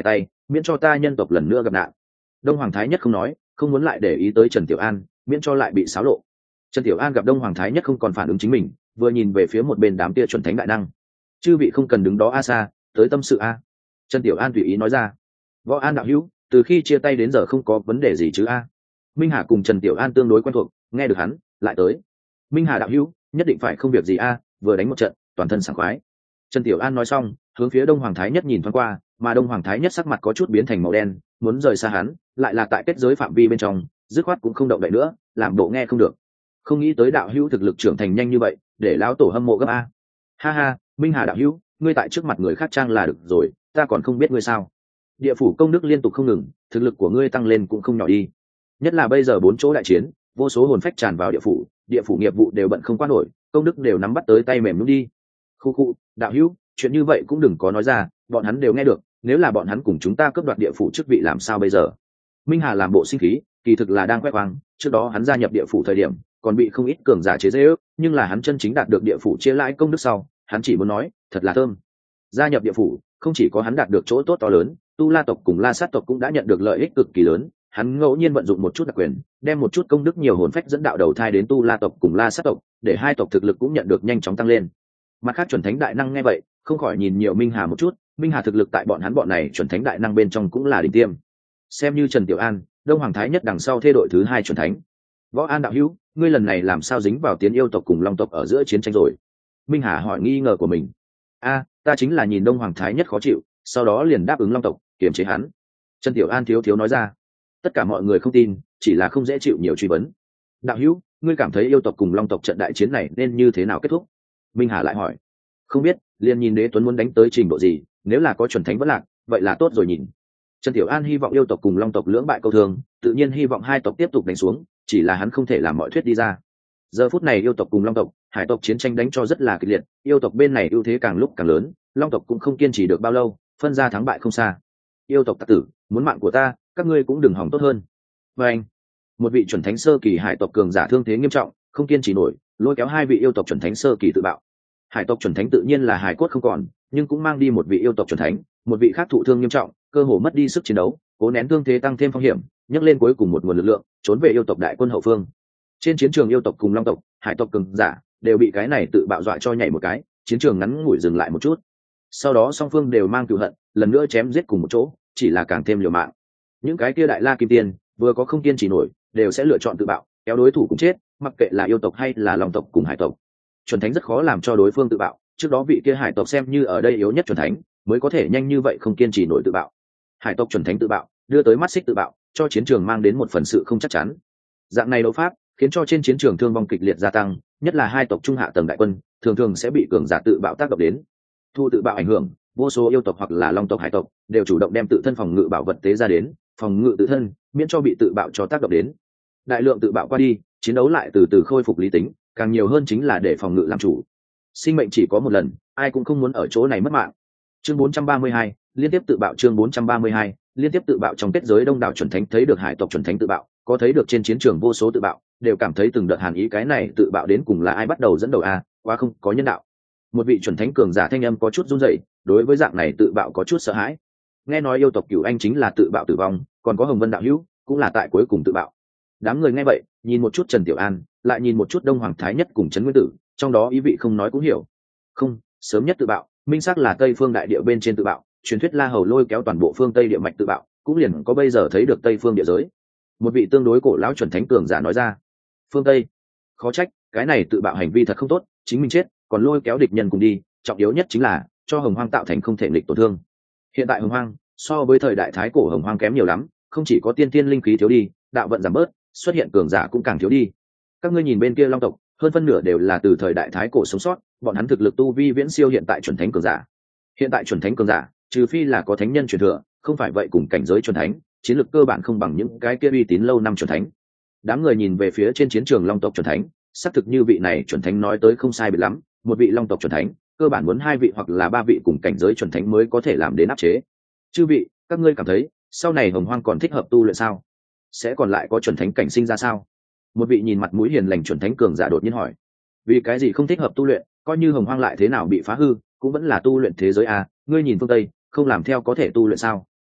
miễn cho ta nhân tộc lần nữa gặp nạn. Đông Hoàng Thái Nhất không nói, không muốn lại để ý tới Trần Tiểu An, miễn cho lại bị xáo lộ. Trần Tiểu An gặp Đông Hoàng Thái Nhất không còn phản ứng chính mình, vừa nhìn về phía một bên đám kia chuẩn thánh đại năng. Chư vị không cần đứng đó a xa, tới tâm sự a. Trần Tiểu An tùy ý nói ra. Võ An đạo hữu, từ khi chia tay đến giờ không có vấn đề gì chứ a? Minh Hà cùng Trần Tiểu An tương đối quen thuộc, nghe được hắn, lại tới. Minh Hà đạo hữu, nhất định phải không việc gì a, vừa đánh một trận, toàn thân sảng khoái. Trần Tiểu An nói xong, hướng phía Đông Hoàng Thái Nhất nhìn thoáng qua, mà Đông Hoàng Thái Nhất sắc mặt có chút biến thành màu đen, muốn rời xa hắn, lại là tại kết giới phạm vi bên trong, dứt khoát cũng không động đậy nữa, làm bộ nghe không được. Không nghĩ tới đạo hữu thực lực trưởng thành nhanh như vậy, để lão tổ hâm mộ gấp a. Ha ha, Minh Hà đạo hữu, ngươi tại trước mặt người khác trang là được rồi, ta còn không biết ngươi sao. Địa phủ công đức liên tục không ngừng, thực lực của ngươi tăng lên cũng không nhỏ đi. Nhất là bây giờ bốn chỗ đại chiến, vô số hồn phách tràn vào địa phủ, địa phủ nghiệp vụ đều bận không qua nổi, công đức đều nắm bắt tới tay mềm nhũn đi. Khu khu, đạo hữu, chuyện như vậy cũng đừng có nói ra, bọn hắn đều nghe được, nếu là bọn hắn cùng chúng ta cướp đoạt địa phủ chức vị làm sao bây giờ? Minh Hà làm bộ sinh khí, kỳ thực là đang quét quang, trước đó hắn gia nhập địa phủ thời điểm, còn bị không ít cường giả chế giễu, nhưng là hắn chân chính đạt được địa phủ chia lãi công đức sau, hắn chỉ muốn nói, thật là thơm. Gia nhập địa phủ, không chỉ có hắn đạt được chỗ tốt to lớn, Tu La tộc cùng La Sát tộc cũng đã nhận được lợi ích cực kỳ lớn, hắn ngẫu nhiên vận dụng một chút đặc quyền, đem một chút công đức nhiều hồn phách dẫn đạo đầu thai đến Tu La tộc cùng La Sát tộc, để hai tộc thực lực cũng nhận được nhanh chóng tăng lên. Mặt khác chuẩn thánh đại năng nghe vậy, không khỏi nhìn nhiều Minh Hà một chút, Minh Hà thực lực tại bọn hắn bọn này chuẩn thánh đại năng bên trong cũng là đỉnh tiêm. Xem như Trần Tiểu An, Đông Hoàng Thái Nhất đằng sau thê đội thứ hai chuẩn thánh. Võ An đạo hữu, ngươi lần này làm sao dính vào tiến yêu tộc cùng Long tộc ở giữa chiến tranh rồi? Minh Hà hỏi nghi ngờ của mình. A, ta chính là nhìn Đông Hoàng Thái Nhất khó chịu, sau đó liền đáp ứng Long tộc, kiềm chế hắn. Trần Tiểu An thiếu thiếu nói ra. Tất cả mọi người không tin, chỉ là không dễ chịu nhiều truy vấn. Đạo hữu, ngươi cảm thấy yêu tộc cùng Long tộc trận đại chiến này nên như thế nào kết thúc? Minh Hà lại hỏi. Không biết, liền nhìn Đế Tuấn muốn đánh tới trình độ gì, nếu là có chuẩn thánh vẫn lạc, vậy là tốt rồi nhìn. Trần Tiểu An hy vọng yêu tộc cùng Long tộc lưỡng bại câu thương, tự nhiên hy vọng hai tộc tiếp tục đánh xuống, chỉ là hắn không thể làm mọi thuyết đi ra. Giờ phút này yêu tộc cùng Long tộc, Hải tộc chiến tranh đánh cho rất là kịch liệt, yêu tộc bên này ưu thế càng lúc càng lớn, Long tộc cũng không kiên trì được bao lâu, phân ra thắng bại không xa. Yêu tộc tặc tử, muốn mạng của ta, các ngươi cũng đừng hỏng tốt hơn. Và anh, một vị chuẩn thánh sơ kỳ Hải tộc cường giả thương thế nghiêm trọng, không kiên trì nổi, lôi kéo hai vị yêu tộc chuẩn thánh sơ kỳ tự bạo. Hải tộc chuẩn thánh tự nhiên là hải cốt không còn, nhưng cũng mang đi một vị yêu tộc chuẩn thánh, một vị khác thụ thương nghiêm trọng, cơ hồ mất đi sức chiến đấu, cố nén thương thế tăng thêm phong hiểm, nhấc lên cuối cùng một nguồn lực lượng, trốn về yêu tộc đại quân hậu phương. Trên chiến trường yêu tộc cùng Long tộc, Hải tộc cường giả đều bị cái này tự bạo dọa cho nhảy một cái, chiến trường ngắn ngủi dừng lại một chút. Sau đó song phương đều mang cừu hận, lần nữa chém giết cùng một chỗ, chỉ là càng thêm liều mạng. Những cái kia đại la kim tiên vừa có không kiên trì nổi, đều sẽ lựa chọn tự bạo, kéo đối thủ cùng chết, mặc kệ là yêu tộc hay là Long tộc cùng Hải tộc. Chuẩn thánh rất khó làm cho đối phương tự bạo, trước đó vị kia Hải tộc xem như ở đây yếu nhất chuẩn thánh, mới có thể nhanh như vậy không kiên trì nổi tự bạo. Hải tộc chuẩn thánh tự bạo, đưa tới mắt xích tự bạo, cho chiến trường mang đến một phần sự không chắc chắn. Dạng này đấu pháp khiến cho trên chiến trường thương vong kịch liệt gia tăng, nhất là hai tộc trung hạ tầng đại quân thường thường sẽ bị cường giả tự bạo tác động đến. Thu tự bạo ảnh hưởng, vô số yêu tộc hoặc là Long tộc Hải tộc đều chủ động đem tự thân phòng ngự bảo vật tế ra đến, phòng ngự tự thân, miễn cho bị tự bạo cho tác động đến. Đại lượng tự bạo qua đi, chiến đấu lại từ từ khôi phục lý tính, càng nhiều hơn chính là để phòng ngự làm chủ. Sinh mệnh chỉ có một lần, ai cũng không muốn ở chỗ này mất mạng. Chương bốn trăm ba mươi hai, liên tiếp tự bạo. Chương bốn trăm ba mươi hai, liên tiếp tự bạo. Trong kết giới đông đảo chuẩn thánh thấy được Hải tộc chuẩn thánh tự bạo, có thấy được trên chiến trường vô số tự bạo, đều cảm thấy từng đợt hàn ý, cái này tự bạo đến cùng là ai bắt đầu dẫn đầu a, quá không có nhân đạo. Một vị chuẩn thánh cường giả thanh âm có chút run rẩy, đối với dạng này tự bạo có chút sợ hãi. Nghe nói yêu tộc Cửu Anh chính là tự bạo tử vong, còn có Hồng Vân đạo hữu cũng là tại cuối cùng tự bạo. Đám người nghe vậy, nhìn một chút Trần Tiểu An, lại nhìn một chút Đông Hoàng Thái Nhất cùng Trấn Nguyên Tử, trong đó ý vị không nói cũng hiểu. Không, sớm nhất tự bạo, minh xác là Tây Phương đại địa bên trên tự bạo, truyền thuyết La Hầu lôi kéo toàn bộ phương Tây địa mạch tự bạo, cũng liền có bây giờ thấy được Tây Phương địa giới. Một vị tương đối cổ lão chuẩn thánh cường giả nói ra. Phương Tây, khó trách, cái này tự bạo hành vi thật không tốt, chính mình chết, còn lôi kéo địch nhân cùng đi, trọng yếu nhất chính là cho Hồng Hoang tạo thành không thể nghịch tổn thương. Hiện tại Hồng Hoang so với thời đại thái cổ Hồng Hoang kém nhiều lắm, không chỉ có tiên tiên linh khí thiếu đi, đạo vận giảm bớt, xuất hiện cường giả cũng càng thiếu đi. Các ngươi nhìn bên kia Long tộc, hơn phân nửa đều là từ thời đại thái cổ sống sót, bọn hắn thực lực tu vi viễn siêu hiện tại chuẩn thánh cường giả. Hiện tại chuẩn thánh cường giả, trừ phi là có thánh nhân truyền thừa, không phải vậy cùng cảnh giới chuẩn thánh, chiến lược cơ bản không bằng những cái kia uy tín lâu năm chuẩn thánh. Đám người nhìn về phía trên chiến trường Long tộc chuẩn thánh, xác thực như vị này chuẩn thánh nói tới không sai biệt lắm, một vị Long tộc chuẩn thánh, cơ bản muốn hai vị hoặc là ba vị cùng cảnh giới chuẩn thánh mới có thể làm đến áp chế. Chư vị, các ngươi cảm thấy, sau này Hồng Hoang còn thích hợp tu luyện sao? Sẽ còn lại có chuẩn thánh cảnh sinh ra sao? Một vị nhìn mặt mũi hiền lành chuẩn thánh cường giả đột nhiên hỏi. Vì cái gì không thích hợp tu luyện, coi như Hồng Hoang lại thế nào bị phá hư, cũng vẫn là tu luyện thế giới a, ngươi nhìn phương Tây, không làm theo có thể tu luyện sao?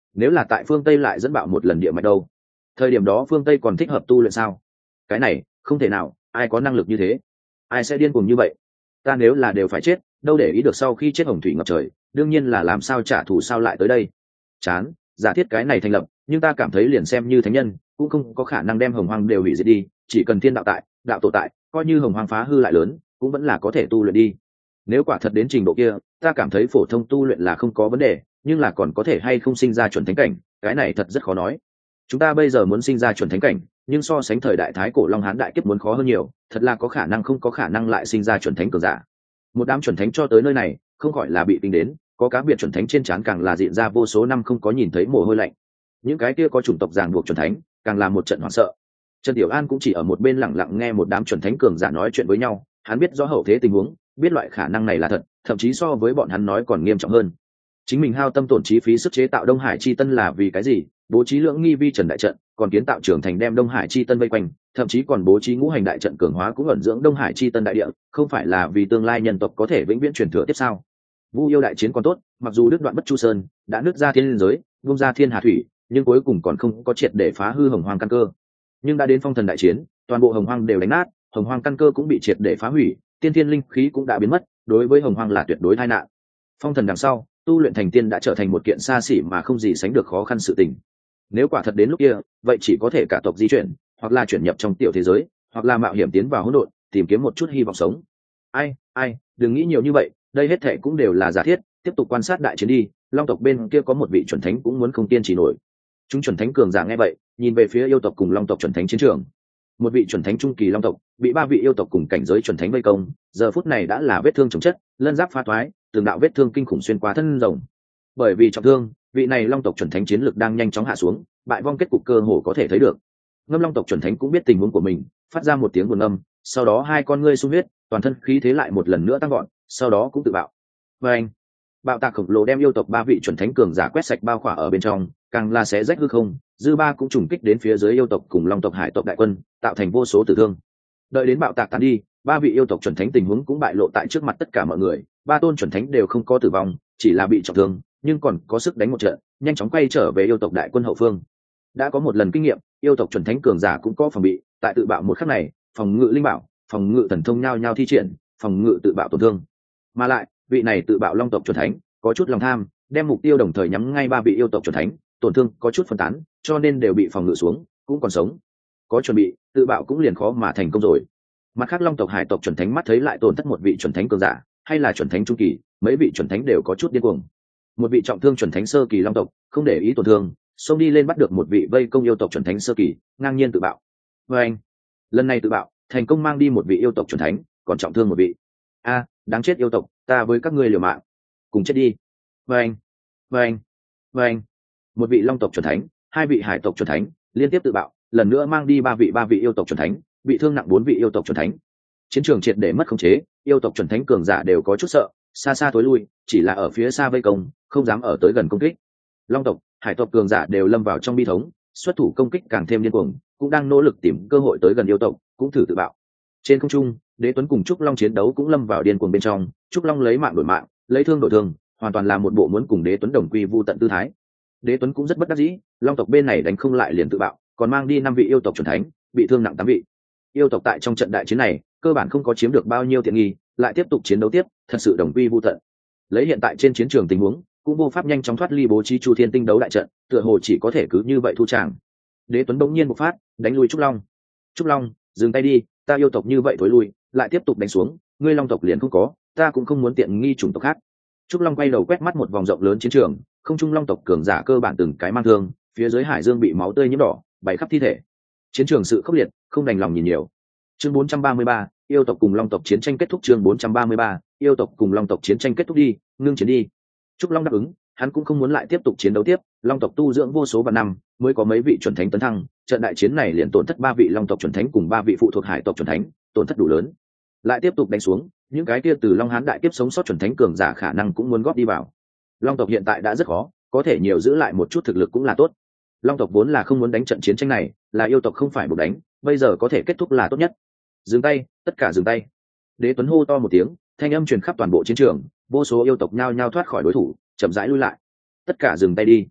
nếu là tại phương tây lại dẫn bạo một lần địa mạch đâu? Thời điểm đó phương tây còn thích hợp tu luyện sao? Cái này không thể nào, ai có năng lực như thế, ai sẽ điên cuồng như vậy? Ta nếu là đều phải chết, đâu để ý được sau khi chết hồng thủy ngập trời, đương nhiên là làm sao trả thù sao lại tới đây. Chán, giả thiết cái này thành lập, nhưng ta cảm thấy liền xem như thánh nhân cũng không có khả năng đem hồng hoang đều hủy diệt đi, chỉ cần thiên đạo tại, đạo tổ tại, coi như hồng hoang phá hư lại lớn cũng vẫn là có thể tu luyện đi. Nếu quả thật đến trình độ kia, ta cảm thấy phổ thông tu luyện là không có vấn đề, nhưng là còn có thể hay không sinh ra chuẩn thánh cảnh, cái này thật rất khó nói. Chúng ta bây giờ muốn sinh ra chuẩn thánh cảnh, nhưng so sánh thời đại thái cổ long hán đại kiếp muốn khó hơn nhiều, thật là có khả năng không có khả năng lại sinh ra chuẩn thánh cường giả. Một đám chuẩn thánh cho tới nơi này không gọi là bị kinh đến, có cá biệt chuẩn thánh trên trán càng là diện ra vô số năm không có nhìn thấy mồ hôi lạnh. Những cái kia có chủng tộc ràng buộc chuẩn thánh càng là một trận hoảng sợ. Trần Tiểu An cũng chỉ ở một bên lặng lặng nghe một đám chuẩn thánh cường giả nói chuyện với nhau, hắn biết rõ hậu thế tình huống, biết loại khả năng này là thật, thậm chí so với bọn hắn nói còn nghiêm trọng hơn. Chính mình hao tâm tổn trí phí sức chế tạo Đông Hải chi tân là vì cái gì? Bố trí lưỡng nghi vi trần đại trận, còn kiến tạo trưởng thành đem Đông Hải chi tân vây quanh, thậm chí còn bố trí ngũ hành đại trận cường hóa cũng ẩn dưỡng Đông Hải chi tân đại địa, không phải là vì tương lai nhân tộc có thể vĩnh viễn truyền thừa tiếp sao? Vu yêu đại chiến còn tốt, mặc dù đứt đoạn bất chu sơn, đã nứt ra thiên giới, buông ra thiên hà thủy, nhưng cuối cùng còn không có triệt để phá hư hồng hoang căn cơ. Nhưng đã đến phong thần đại chiến, toàn bộ hồng hoang đều đánh nát, hồng hoang căn cơ cũng bị triệt để phá hủy, tiên thiên linh khí cũng đã biến mất, đối với hồng hoang là tuyệt đối tai nạn. Phong thần đằng sau, tu luyện thành tiên đã trở thành một kiện xa xỉ mà không gì sánh được khó khăn sự tình. Nếu quả thật đến lúc kia, vậy chỉ có thể cả tộc di chuyển, hoặc là chuyển nhập trong tiểu thế giới, hoặc là mạo hiểm tiến vào hỗn độn, tìm kiếm một chút hy vọng sống. Ai, ai, đừng nghĩ nhiều như vậy, đây hết thảy cũng đều là giả thiết, tiếp tục quan sát đại chiến đi. Long tộc bên kia có một vị chuẩn thánh cũng muốn không tiên chỉ nổi. Chúng chuẩn thánh cường giả nghe vậy, nhìn về phía yêu tộc cùng long tộc chuẩn thánh chiến trường. Một vị chuẩn thánh trung kỳ long tộc bị ba vị yêu tộc cùng cảnh giới chuẩn thánh vây công, giờ phút này đã là vết thương chồng chất, lân giáp phá toái, từng đạo vết thương kinh khủng xuyên qua thân rồng. Bởi vì trọng thương, vị này long tộc chuẩn thánh chiến lực đang nhanh chóng hạ xuống, bại vong kết cục cơ hồ có thể thấy được. Ngâm long tộc chuẩn thánh cũng biết tình huống của mình, phát ra một tiếng buồn ngâm, sau đó hai con ngươi sung huyết, toàn thân khí thế lại một lần nữa tăng gọn, sau đó cũng tự bạo. Và anh, bạo tạc khổng lồ đem yêu tộc ba vị chuẩn thánh cường giả quét sạch bao khỏa ở bên trong, càng là xé rách hư không, dư ba cũng trùng kích đến phía dưới yêu tộc cùng long tộc hải tộc đại quân, tạo thành vô số tử thương. Đợi đến bạo tạc tàn đi, ba vị yêu tộc chuẩn thánh tình huống cũng bại lộ tại trước mặt tất cả mọi người, ba tôn chuẩn thánh đều không có tử vong, chỉ là bị trọng thương, nhưng còn có sức đánh một trận, nhanh chóng quay trở về yêu tộc đại quân hậu phương. Đã có một lần kinh nghiệm, yêu tộc chuẩn thánh cường giả cũng có phòng bị, tại tự bạo một khắc này, phòng ngự linh bảo, phòng ngự thần thông nhau nhau thi triển, phòng ngự tự bạo tổn thương. Mà lại, vị này tự bạo long tộc chuẩn thánh, có chút lòng tham, đem mục tiêu đồng thời nhắm ngay ba vị yêu tộc chuẩn thánh, tổn thương có chút phân tán, cho nên đều bị phòng ngự xuống, cũng còn sống. Có chuẩn bị, tự bạo cũng liền khó mà thành công rồi. Mặt khác long tộc hải tộc chuẩn thánh mắt thấy lại tổn thất một vị chuẩn thánh cường giả, hay là chuẩn thánh trung kỳ, mấy vị chuẩn thánh đều có chút điên cuồng. Một vị trọng thương chuẩn thánh sơ kỳ long tộc không để ý tổn thương, xông đi lên bắt được một vị vây công yêu tộc chuẩn thánh sơ kỳ, ngang nhiên tự bạo. Và anh, lần này tự bạo thành công mang đi một vị yêu tộc chuẩn thánh, còn trọng thương một vị. A, đáng chết yêu tộc, ta với các ngươi liều mạng, cùng chết đi. Và anh, và anh, và anh, một vị long tộc chuẩn thánh, hai vị hải tộc chuẩn thánh liên tiếp tự bạo, lần nữa mang đi ba vị ba vị yêu tộc chuẩn thánh, bị thương nặng bốn vị yêu tộc chuẩn thánh. Chiến trường triệt để mất khống chế, yêu tộc chuẩn thánh cường giả đều có chút sợ, xa xa tối lui, chỉ là ở phía xa vây công, không dám ở tới gần công kích. Long tộc, hải tộc cường giả đều lâm vào trong bi thống, xuất thủ công kích càng thêm điên cuồng, cũng đang nỗ lực tìm cơ hội tới gần yêu tộc, cũng thử tự bạo. Trên không trung, Đế Tuấn cùng Trúc Long chiến đấu cũng lâm vào điên cuồng bên trong, Trúc Long lấy mạng đổi mạng, lấy thương đổi thương, hoàn toàn là một bộ muốn cùng Đế Tuấn đồng quy vu tận tư thái. Đế Tuấn cũng rất bất đắc dĩ, long tộc bên này đánh không lại liền tự bạo, còn mang đi năm vị yêu tộc chuẩn thánh, bị thương nặng tám vị. Yêu tộc tại trong trận đại chiến này, cơ bản không có chiếm được bao nhiêu tiện nghi, lại tiếp tục chiến đấu tiếp, thật sự đồng quy vu tận. Lấy hiện tại trên chiến trường tình huống, cũng vô pháp nhanh chóng thoát ly bố trí Chu Thiên Tinh đấu đại trận, tựa hồ chỉ có thể cứ như vậy thu tràng. Đế Tuấn bỗng nhiên bộc phát, đánh lui Trúc Long. Trúc Long, dừng tay đi, ta yêu tộc như vậy thối lui, lại tiếp tục đánh xuống, ngươi long tộc liền không có, ta cũng không muốn tiện nghi chủng tộc khác. Trúc Long quay đầu quét mắt một vòng rộng lớn chiến trường, không trung long tộc cường giả cơ bản từng cái mang thương, phía dưới hải dương bị máu tươi nhiễm đỏ, bày khắp thi thể. Chiến trường sự khốc liệt, không đành lòng nhìn nhiều. Chương bốn trăm ba mươi ba, yêu tộc cùng long tộc chiến tranh kết thúc. Chương bốn trăm ba mươi ba, yêu tộc cùng long tộc chiến tranh kết thúc đi, ngưng chiến đi. Trúc Long đáp ứng, hắn cũng không muốn lại tiếp tục chiến đấu tiếp, long tộc tu dưỡng vô số vạn năm, mới có mấy vị chuẩn thánh tấn thăng, trận đại chiến này liền tổn thất ba vị long tộc chuẩn thánh cùng ba vị phụ thuộc hải tộc chuẩn thánh, tổn thất đủ lớn. Lại tiếp tục đánh xuống, những cái kia từ long hán đại kiếp sống sót chuẩn thánh cường giả khả năng cũng muốn góp đi vào. Long tộc hiện tại đã rất khó, có thể nhiều giữ lại một chút thực lực cũng là tốt. Long tộc vốn là không muốn đánh trận chiến tranh này, là yêu tộc không phải buộc đánh, bây giờ có thể kết thúc là tốt nhất. Dừng tay, tất cả dừng tay. Đế Tuấn hô to một tiếng, thanh âm truyền khắp toàn bộ chiến trường, vô số yêu tộc nhao nhao thoát khỏi đối thủ, chậm rãi lui lại. Tất cả dừng tay đi.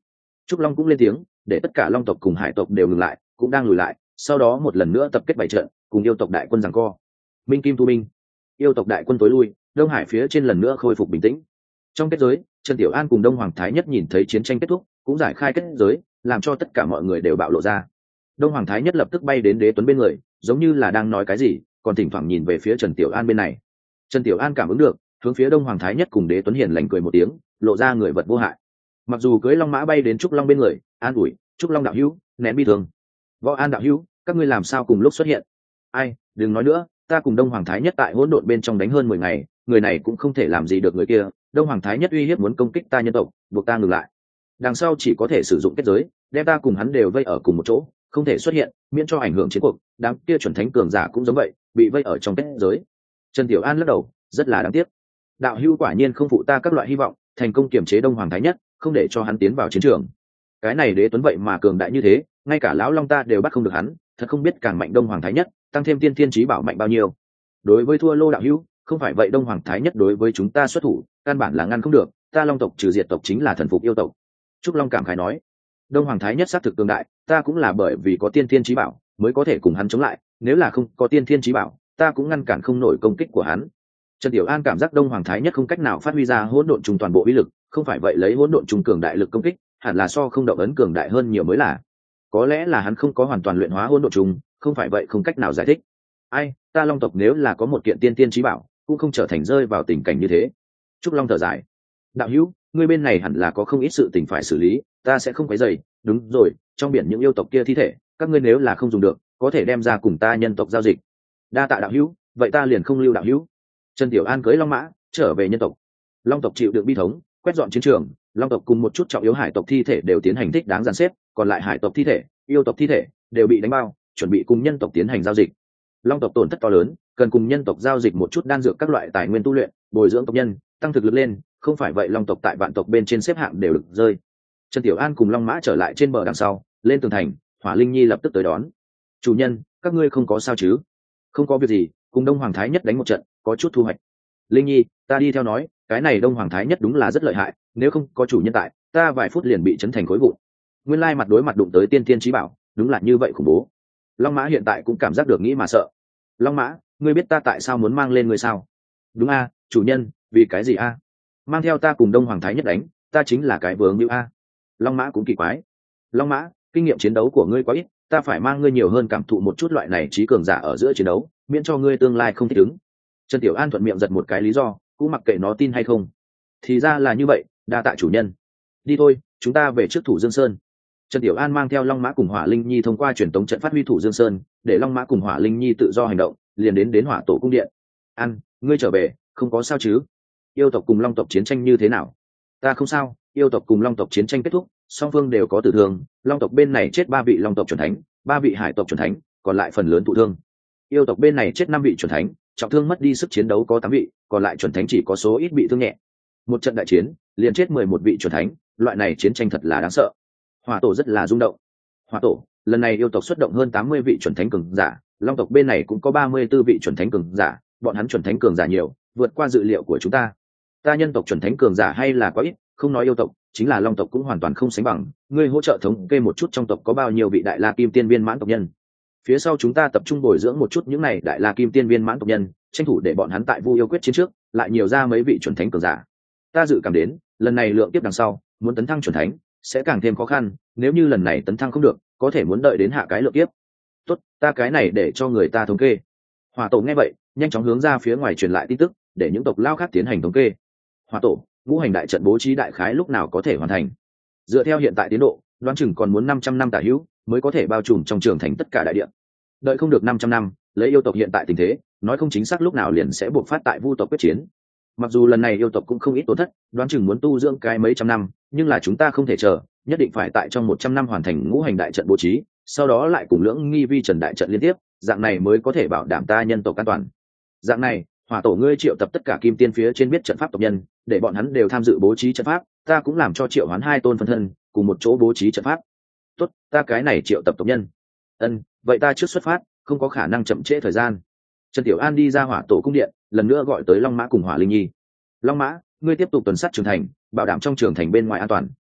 Trúc Long cũng lên tiếng, để tất cả long tộc cùng hải tộc đều ngừng lại, cũng đang lùi lại, sau đó một lần nữa tập kết bảy trận, cùng yêu tộc đại quân giằng co. Minh Kim Tu Minh, yêu tộc đại quân tối lui, Đông Hải phía trên lần nữa khôi phục bình tĩnh. Trong kết giới, Trần Tiểu An cùng Đông Hoàng Thái Nhất nhìn thấy chiến tranh kết thúc, cũng giải khai kết giới, làm cho tất cả mọi người đều bạo lộ ra. Đông Hoàng Thái Nhất lập tức bay đến Đế Tuấn bên người, giống như là đang nói cái gì, còn thỉnh thoảng nhìn về phía Trần Tiểu An bên này. Trần Tiểu An cảm ứng được, hướng phía Đông Hoàng Thái Nhất cùng Đế Tuấn hiền lành cười một tiếng, lộ ra người vật vô hại. Mặc dù cưỡi long mã bay đến Trúc Long bên người, an ủi, "Trúc Long đạo hữu, nén bi thương. Võ An đạo hữu, các ngươi làm sao cùng lúc xuất hiện?" "Ai, đừng nói nữa, ta cùng Đông Hoàng Thái Nhất tại hỗn độn bên trong đánh hơn mười ngày, người này cũng không thể làm gì được người kia. Đông Hoàng Thái Nhất uy hiếp muốn công kích ta nhân tộc, buộc ta ngừng lại. Đằng sau chỉ có thể sử dụng kết giới, đem ta cùng hắn đều vây ở cùng một chỗ, không thể xuất hiện, miễn cho ảnh hưởng chiến cuộc. Đám kia chuẩn thánh cường giả cũng giống vậy, bị vây ở trong kết giới." Trần Tiểu An lắc đầu, rất là đáng tiếc. Đạo hữu quả nhiên không phụ ta các loại hy vọng, thành công kiềm chế Đông Hoàng Thái Nhất, không để cho hắn tiến vào chiến trường. Cái này Đế Tuấn vậy mà cường đại như thế, ngay cả lão long ta đều bắt không được hắn, thật không biết càng mạnh Đông Hoàng Thái Nhất, tăng thêm tiên thiên chí bảo mạnh bao nhiêu. Đối với thua lô đạo hữu, không phải vậy Đông Hoàng Thái Nhất đối với chúng ta xuất thủ, căn bản là ngăn không được, ta long tộc trừ diệt tộc chính là thần phục yêu tộc. Trúc Long cảm khái nói, Đông Hoàng Thái Nhất xác thực cường đại, ta cũng là bởi vì có tiên thiên chí bảo mới có thể cùng hắn chống lại, nếu là không có tiên thiên chí bảo, ta cũng ngăn cản không nổi công kích của hắn. Trần Tiểu An cảm giác Đông Hoàng Thái Nhất không cách nào phát huy ra hỗn độn trùng toàn bộ uy lực, không phải vậy lấy hỗn độn trùng cường đại lực công kích, hẳn là so không động ấn cường đại hơn nhiều mới là. Có lẽ là hắn không có hoàn toàn luyện hóa hỗn độn trùng, không phải vậy không cách nào giải thích. Ai, ta long tộc nếu là có một kiện tiên tiên chí bảo, cũng không trở thành rơi vào tình cảnh như thế. Trúc Long thở dài, đạo hữu, ngươi bên này hẳn là có không ít sự tình phải xử lý, ta sẽ không quấy rầy. Đúng rồi, trong biển những yêu tộc kia thi thể, các ngươi nếu là không dùng được, có thể đem ra cùng ta nhân tộc giao dịch. Đa tạ đạo hữu, vậy ta liền không lưu đạo hữu. Trần Tiểu An cưỡi long mã trở về nhân tộc. Long tộc chịu đựng bi thống, quét dọn chiến trường, long tộc cùng một chút trọng yếu hải tộc thi thể đều tiến hành thích đáng dàn xếp, còn lại hải tộc thi thể, yêu tộc thi thể đều bị đánh bao, chuẩn bị cùng nhân tộc tiến hành giao dịch. Long tộc tổn thất to lớn, cần cùng nhân tộc giao dịch một chút đan dược các loại tài nguyên tu luyện, bồi dưỡng tộc nhân, tăng thực lực lên, không phải vậy long tộc tại vạn tộc bên trên xếp hạng đều được rơi. Trần Tiểu An cùng long mã trở lại trên bờ đằng sau, lên tường thành, Hỏa Linh Nhi lập tức tới đón. "Chủ nhân, các ngươi không có sao chứ?" "Không có việc gì, cùng Đông Hoàng Thái Nhất đánh một trận, có chút thu hoạch." "Linh Nhi, ta đi theo nói, cái này Đông Hoàng Thái Nhất đúng là rất lợi hại, nếu không có chủ nhân tại, ta vài phút liền bị chấn thành khối vụn. Nguyên lai mặt đối mặt đụng tới tiên tiên chí bảo, đúng là như vậy khủng bố." Long mã hiện tại cũng cảm giác được nghĩ mà sợ. "Long mã, ngươi biết ta tại sao muốn mang lên ngươi sao?" "Đúng a, chủ nhân, vì cái gì a?" "Mang theo ta cùng Đông Hoàng Thái Nhất đánh, ta chính là cái vướng hữu a." Long mã cũng kỳ quái. "Long mã, kinh nghiệm chiến đấu của ngươi quá ít, ta phải mang ngươi nhiều hơn cảm thụ một chút loại này trí cường giả ở giữa chiến đấu, miễn cho ngươi tương lai không thích ứng." Trần Tiểu An thuận miệng giật một cái lý do, cũng mặc kệ nó tin hay không. "Thì ra là như vậy, đa tạ chủ nhân. Đi thôi, chúng ta về trước Thủ Dương Sơn." Trần Tiểu An mang theo Long Mã cùng Hỏa Linh Nhi thông qua truyền tống trận phát huy Thủ Dương Sơn, để Long Mã cùng Hỏa Linh Nhi tự do hành động, liền đến đến Hỏa Tổ cung điện. "An, ngươi trở về, không có sao chứ? Yêu tộc cùng Long tộc chiến tranh như thế nào?" "Ta không sao, yêu tộc cùng Long tộc chiến tranh kết thúc, song phương đều có tử thương, Long tộc bên này chết ba vị Long tộc chuẩn thánh, ba vị Hải tộc chuẩn thánh, còn lại phần lớn thụ thương. Yêu tộc bên này chết năm vị chuẩn thánh, trọng thương mất đi sức chiến đấu có tám vị, còn lại chuẩn thánh chỉ có số ít bị thương nhẹ. Một trận đại chiến, liền chết mười một vị chuẩn thánh, loại này chiến tranh thật là đáng sợ." Hỏa Tổ rất là rung động. "Hỏa Tổ, lần này yêu tộc xuất động hơn tám mươi vị chuẩn thánh cường giả, Long tộc bên này cũng có ba mươi tư vị chuẩn thánh cường giả, bọn hắn chuẩn thánh cường giả nhiều, vượt qua dự liệu của chúng ta. Ta nhân tộc chuẩn thánh cường giả hay là quá ít, không nói yêu tộc, chính là Long tộc cũng hoàn toàn không sánh bằng. Ngươi hỗ trợ thống kê một chút trong tộc có bao nhiêu vị đại la kim tiên viên mãn tộc nhân. Phía sau chúng ta tập trung bồi dưỡng một chút những này đại la kim tiên viên mãn tộc nhân, tranh thủ để bọn hắn tại Vu yêu quyết chiến trước, lại nhiều ra mấy vị chuẩn thánh cường giả. Ta dự cảm đến, lần này lượng tiếp đằng sau, muốn tấn thăng chuẩn thánh sẽ càng thêm khó khăn, nếu như lần này tấn thăng không được, có thể muốn đợi đến hạ cái lượng tiếp." "Tốt, ta cái này để cho người ta thống kê." Hỏa Tổ nghe vậy, nhanh chóng hướng ra phía ngoài truyền lại tin tức, để những tộc lao khác tiến hành thống kê. "Hỏa Tổ, ngũ hành đại trận bố trí đại khái lúc nào có thể hoàn thành?" "Dựa theo hiện tại tiến độ, đoán chừng còn muốn năm trăm năm tả hữu mới có thể bao trùm trong trường thành tất cả đại địa. Đợi không được năm trăm năm, lấy yêu tộc hiện tại tình thế, nói không chính xác lúc nào liền sẽ buộc phát tại Vu tộc quyết chiến. Mặc dù lần này yêu tộc cũng không ít tổn thất, đoán chừng muốn tu dưỡng cái mấy trăm năm, nhưng là chúng ta không thể chờ, nhất định phải tại trong một trăm năm hoàn thành ngũ hành đại trận bố trí, sau đó lại cùng lưỡng nghi vi trần đại trận liên tiếp, dạng này mới có thể bảo đảm ta nhân tộc an toàn." "Dạng này, Hỏa Tổ ngươi triệu tập tất cả kim tiên phía trên biết trận pháp tộc nhân, để bọn hắn đều tham dự bố trí trận pháp, ta cũng làm cho triệu hoán hai tôn phân thân, cùng một chỗ bố trí trận pháp." "Tốt, ta cái này triệu tập tộc nhân." "Ân, vậy ta trước xuất phát, không có khả năng chậm trễ thời gian." Trần Tiểu An đi ra Hỏa Tổ cung điện, lần nữa gọi tới Long Mã cùng Hỏa Linh Nhi. "Long Mã, ngươi tiếp tục tuần sát trường thành, bảo đảm trong trường thành bên ngoài an toàn."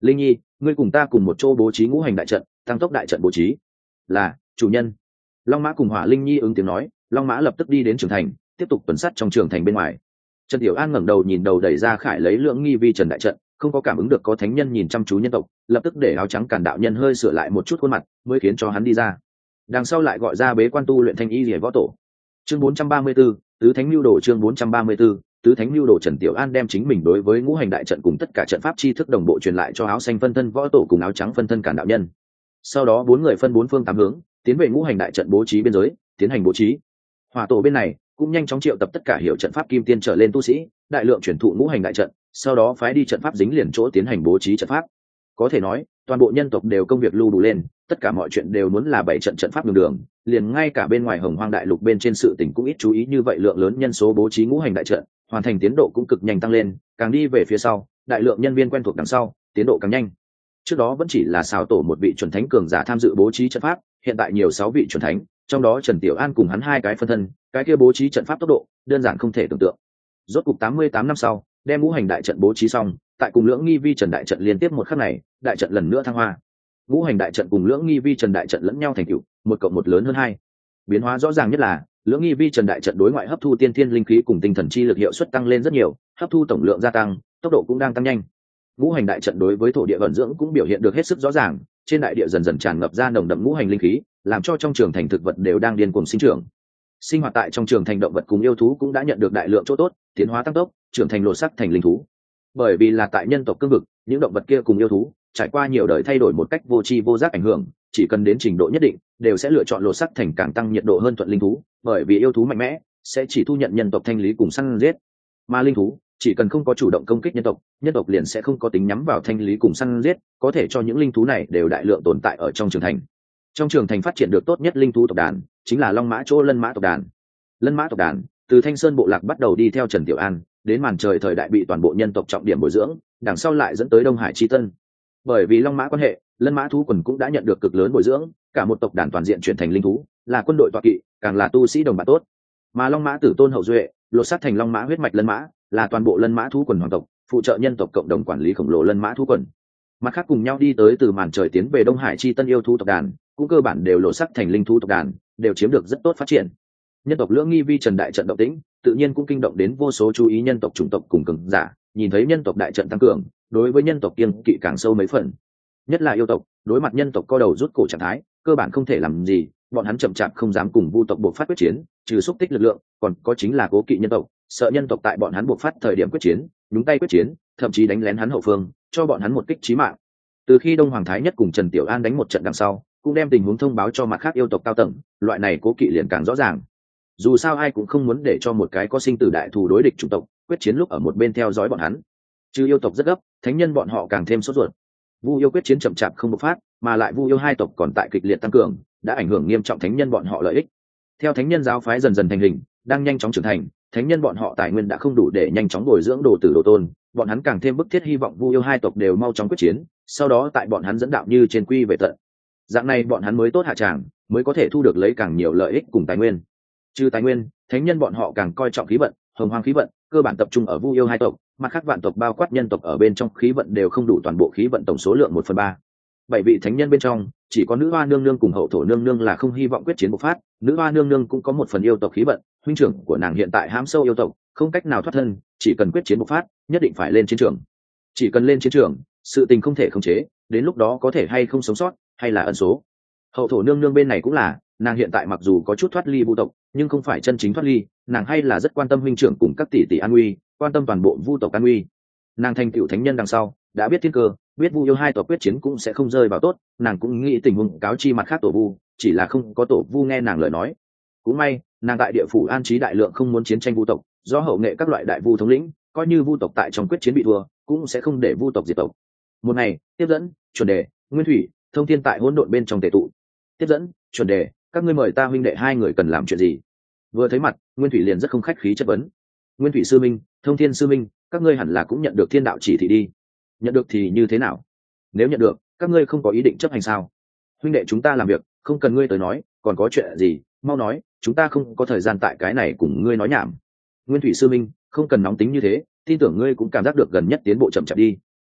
Linh nhi, ngươi cùng ta cùng một chỗ bố trí ngũ hành đại trận, tăng tốc đại trận bố trí. Là chủ nhân. Long mã cùng hỏa linh nhi ứng tiếng nói, long mã lập tức đi đến trường thành, tiếp tục tuần sát trong trường thành bên ngoài. Trần Tiểu An ngẩng đầu nhìn đầu đẩy ra khải lấy lưỡng nghi vi trần đại trận, không có cảm ứng được có thánh nhân nhìn chăm chú nhân tộc, lập tức để áo trắng cản đạo nhân hơi sửa lại một chút khuôn mặt, mới khiến cho hắn đi ra. Đằng sau lại gọi ra bế quan tu luyện thanh y liễu võ tổ. Chương bốn trăm ba mươi 4, tứ thánh lưu đồ chương bốn trăm ba mươi 4, tứ thánh lưu đồ. Trần Tiểu An đem chính mình đối với ngũ hành đại trận cùng tất cả trận pháp chi thức đồng bộ truyền lại cho áo xanh phân thân võ tổ cùng áo trắng phân thân cản đạo nhân. Sau đó bốn người phân bốn phương tám hướng, tiến về ngũ hành đại trận bố trí biên giới, tiến hành bố trí. Hỏa tổ bên này cũng nhanh chóng triệu tập tất cả hiểu trận pháp kim tiên trở lên tu sĩ, đại lượng chuyển thụ ngũ hành đại trận, sau đó phái đi trận pháp dính liền chỗ tiến hành bố trí trận pháp. Có thể nói, toàn bộ nhân tộc đều công việc lưu đủ lên, tất cả mọi chuyện đều muốn là bảy trận trận pháp đường đường, liền ngay cả bên ngoài Hồng Hoang đại lục bên trên sự tình cũng ít chú ý như vậy, lượng lớn nhân số bố trí ngũ hành đại trận, hoàn thành tiến độ cũng cực nhanh tăng lên, càng đi về phía sau, đại lượng nhân viên quen thuộc đằng sau, tiến độ càng nhanh. Trước đó vẫn chỉ là xào tổ một vị chuẩn thánh cường giả tham dự bố trí trận pháp, hiện tại nhiều sáu vị chuẩn thánh, trong đó Trần Tiểu An cùng hắn hai cái phân thân, cái kia bố trí trận pháp tốc độ đơn giản không thể tưởng tượng. Rốt cục tám mươi tám năm sau, đem ngũ hành đại trận bố trí xong, tại cùng lưỡng nghi vi trần đại trận liên tiếp một khắc này, đại trận lần nữa thăng hoa. Ngũ hành đại trận cùng lưỡng nghi vi trần đại trận lẫn nhau thành tựu, một cộng một lớn hơn hai. Biến hóa rõ ràng nhất là, lưỡng nghi vi trần đại trận đối ngoại hấp thu tiên thiên linh khí cùng tinh thần chi lực hiệu suất tăng lên rất nhiều, hấp thu tổng lượng gia tăng, tốc độ cũng đang tăng nhanh. Ngũ hành đại trận đối với thổ địa vận dưỡng cũng biểu hiện được hết sức rõ ràng, trên đại địa dần dần tràn ngập ra nồng đậm ngũ hành linh khí, làm cho trong trường thành thực vật đều đang điên cuồng sinh trưởng. Sinh hoạt tại trong trường thành động vật cùng yêu thú cũng đã nhận được đại lượng chỗ tốt, tiến hóa tăng tốc, trưởng thành lột sắc thành linh thú. Bởi vì là tại nhân tộc cương vực, những động vật kia cùng yêu thú trải qua nhiều đời thay đổi một cách vô tri vô giác ảnh hưởng, chỉ cần đến trình độ nhất định, đều sẽ lựa chọn lột sắc thành càng tăng nhiệt độ hơn thuận linh thú, bởi vì yêu thú mạnh mẽ sẽ chỉ thu nhận nhân tộc thanh lý cùng săn giết, mà linh thú chỉ cần không có chủ động công kích nhân tộc, nhân tộc liền sẽ không có tính nhắm vào thanh lý cùng săn giết, có thể cho những linh thú này đều đại lượng tồn tại ở trong trường thành. Trong trường thành phát triển được tốt nhất linh thú tộc đàn chính là long mã chỗ lân mã tộc đàn. Lân mã tộc đàn từ Thanh Sơn bộ lạc bắt đầu đi theo Trần Tiểu An, đến màn trời thời đại bị toàn bộ nhân tộc trọng điểm bồi dưỡng, đằng sau lại dẫn tới Đông Hải Chi Tân. Bởi vì long mã quan hệ, lân mã thú quần cũng đã nhận được cực lớn bồi dưỡng, cả một tộc đàn toàn diện chuyển thành linh thú, là quân đội tọa kỵ, càng là tu sĩ đồng bạn tốt. Mà long mã tử tôn hậu duệ, lột xác thành long mã huyết mạch lân mã, là toàn bộ lân mã thú quần hoàng tộc, phụ trợ nhân tộc cộng đồng quản lý khổng lồ lân mã thú quần. Mặt khác cùng nhau đi tới từ màn trời tiến về Đông Hải Chi Tân yêu thú tộc đàn, cũng cơ bản đều lột xác thành linh thú tộc đàn, đều chiếm được rất tốt phát triển. Nhân tộc lưỡng nghi vi trần đại trận động tĩnh, tự nhiên cũng kinh động đến vô số chú ý nhân tộc chủng tộc cùng cường giả, nhìn thấy nhân tộc đại trận tăng cường, đối với nhân tộc kiêng kỵ càng sâu mấy phần. Nhất là yêu tộc, đối mặt nhân tộc co đầu rút cổ trạng thái, cơ bản không thể làm gì, bọn hắn chậm chạp không dám cùng vu tộc buộc phát quyết chiến, trừ xúc tích lực lượng, còn có chính là cố kỵ nhân tộc, sợ nhân tộc tại bọn hắn buộc phát thời điểm quyết chiến, nhúng tay quyết chiến, thậm chí đánh lén hắn hậu phương, cho bọn hắn một kích chí mạng. Từ khi Đông Hoàng Thái Nhất cùng Trần Tiểu An đánh một trận đằng sau, cũng đem tình huống thông báo cho mặt khác yêu tộc cao tầng, loại này cố kỵ liền càng rõ ràng. Dù sao ai cũng không muốn để cho một cái có sinh tử đại thù đối địch chủng tộc quyết chiến lúc ở một bên theo dõi bọn hắn. Chứ yêu tộc rất gấp, thánh nhân bọn họ càng thêm sốt ruột. Vu yêu quyết chiến chậm chạp không bộc phát, mà lại Vu yêu hai tộc còn tại kịch liệt tăng cường, đã ảnh hưởng nghiêm trọng thánh nhân bọn họ lợi ích. Theo thánh nhân giáo phái dần dần thành hình, đang nhanh chóng trưởng thành, thánh nhân bọn họ tài nguyên đã không đủ để nhanh chóng bồi dưỡng đồ tử đồ tôn, bọn hắn càng thêm bức thiết hy vọng Vu yêu hai tộc đều mau chóng quyết chiến, sau đó tại bọn hắn dẫn đạo như trên quy về tận. Dạng này bọn hắn mới tốt hạ tràng, mới có thể thu được lấy càng nhiều lợi ích cùng tài nguyên. Trừ tài nguyên, thánh nhân bọn họ càng coi trọng khí vận, hồng hoang khí vận, cơ bản tập trung ở Vu yêu hai tộc, mặt khác vạn tộc bao quát nhân tộc ở bên trong khí vận đều không đủ toàn bộ khí vận tổng số lượng một phần ba. Bảy vị thánh nhân bên trong, chỉ có nữ hoa nương nương cùng hậu thổ nương nương là không hy vọng quyết chiến bộc phát, nữ hoa nương nương cũng có một phần yêu tộc khí vận, huynh trưởng của nàng hiện tại hãm sâu yêu tộc, không cách nào thoát thân, chỉ cần quyết chiến bộc phát, nhất định phải lên chiến trường. Chỉ cần lên chiến trường, sự tình không thể khống chế, đến lúc đó có thể hay không sống sót, hay là ẩn số. Hậu thổ nương nương bên này cũng là, nàng hiện tại mặc dù có chút thoát ly vu tộc, nhưng không phải chân chính thoát ly, nàng hay là rất quan tâm huynh trưởng cùng các tỷ tỷ an nguy, quan tâm toàn bộ vu tộc an nguy. Nàng thành tựu thánh nhân đằng sau, đã biết thiên cơ, biết vu yêu hai tộc quyết chiến cũng sẽ không rơi vào tốt, nàng cũng nghĩ tình huống cáo chi mặt khác tổ vu, chỉ là không có tổ vu nghe nàng lời nói. Cũng may, nàng tại địa phủ an trí đại lượng không muốn chiến tranh vu tộc, do hậu nghệ các loại đại vu thống lĩnh, coi như vu tộc tại trong quyết chiến bị thua, cũng sẽ không để vu tộc diệt tộc. Một ngày, tiếp dẫn, chuẩn đề, nguyên thủy, thông thiên tại hỗn độn bên trong tề tụ. Tiếp dẫn, chuẩn đề, các ngươi mời ta huynh đệ hai người cần làm chuyện gì? Vừa thấy mặt, nguyên thủy liền rất không khách khí chất vấn. Nguyên thủy sư minh, thông thiên sư minh, các ngươi hẳn là cũng nhận được thiên đạo chỉ thị đi. Nhận được thì như thế nào? Nếu nhận được, các ngươi không có ý định chấp hành sao? Huynh đệ chúng ta làm việc, không cần ngươi tới nói, còn có chuyện gì, mau nói, chúng ta không có thời gian tại cái này cùng ngươi nói nhảm. Nguyên thủy sư minh, không cần nóng tính như thế, tin tưởng ngươi cũng cảm giác được gần nhất tiến bộ chậm chạp đi.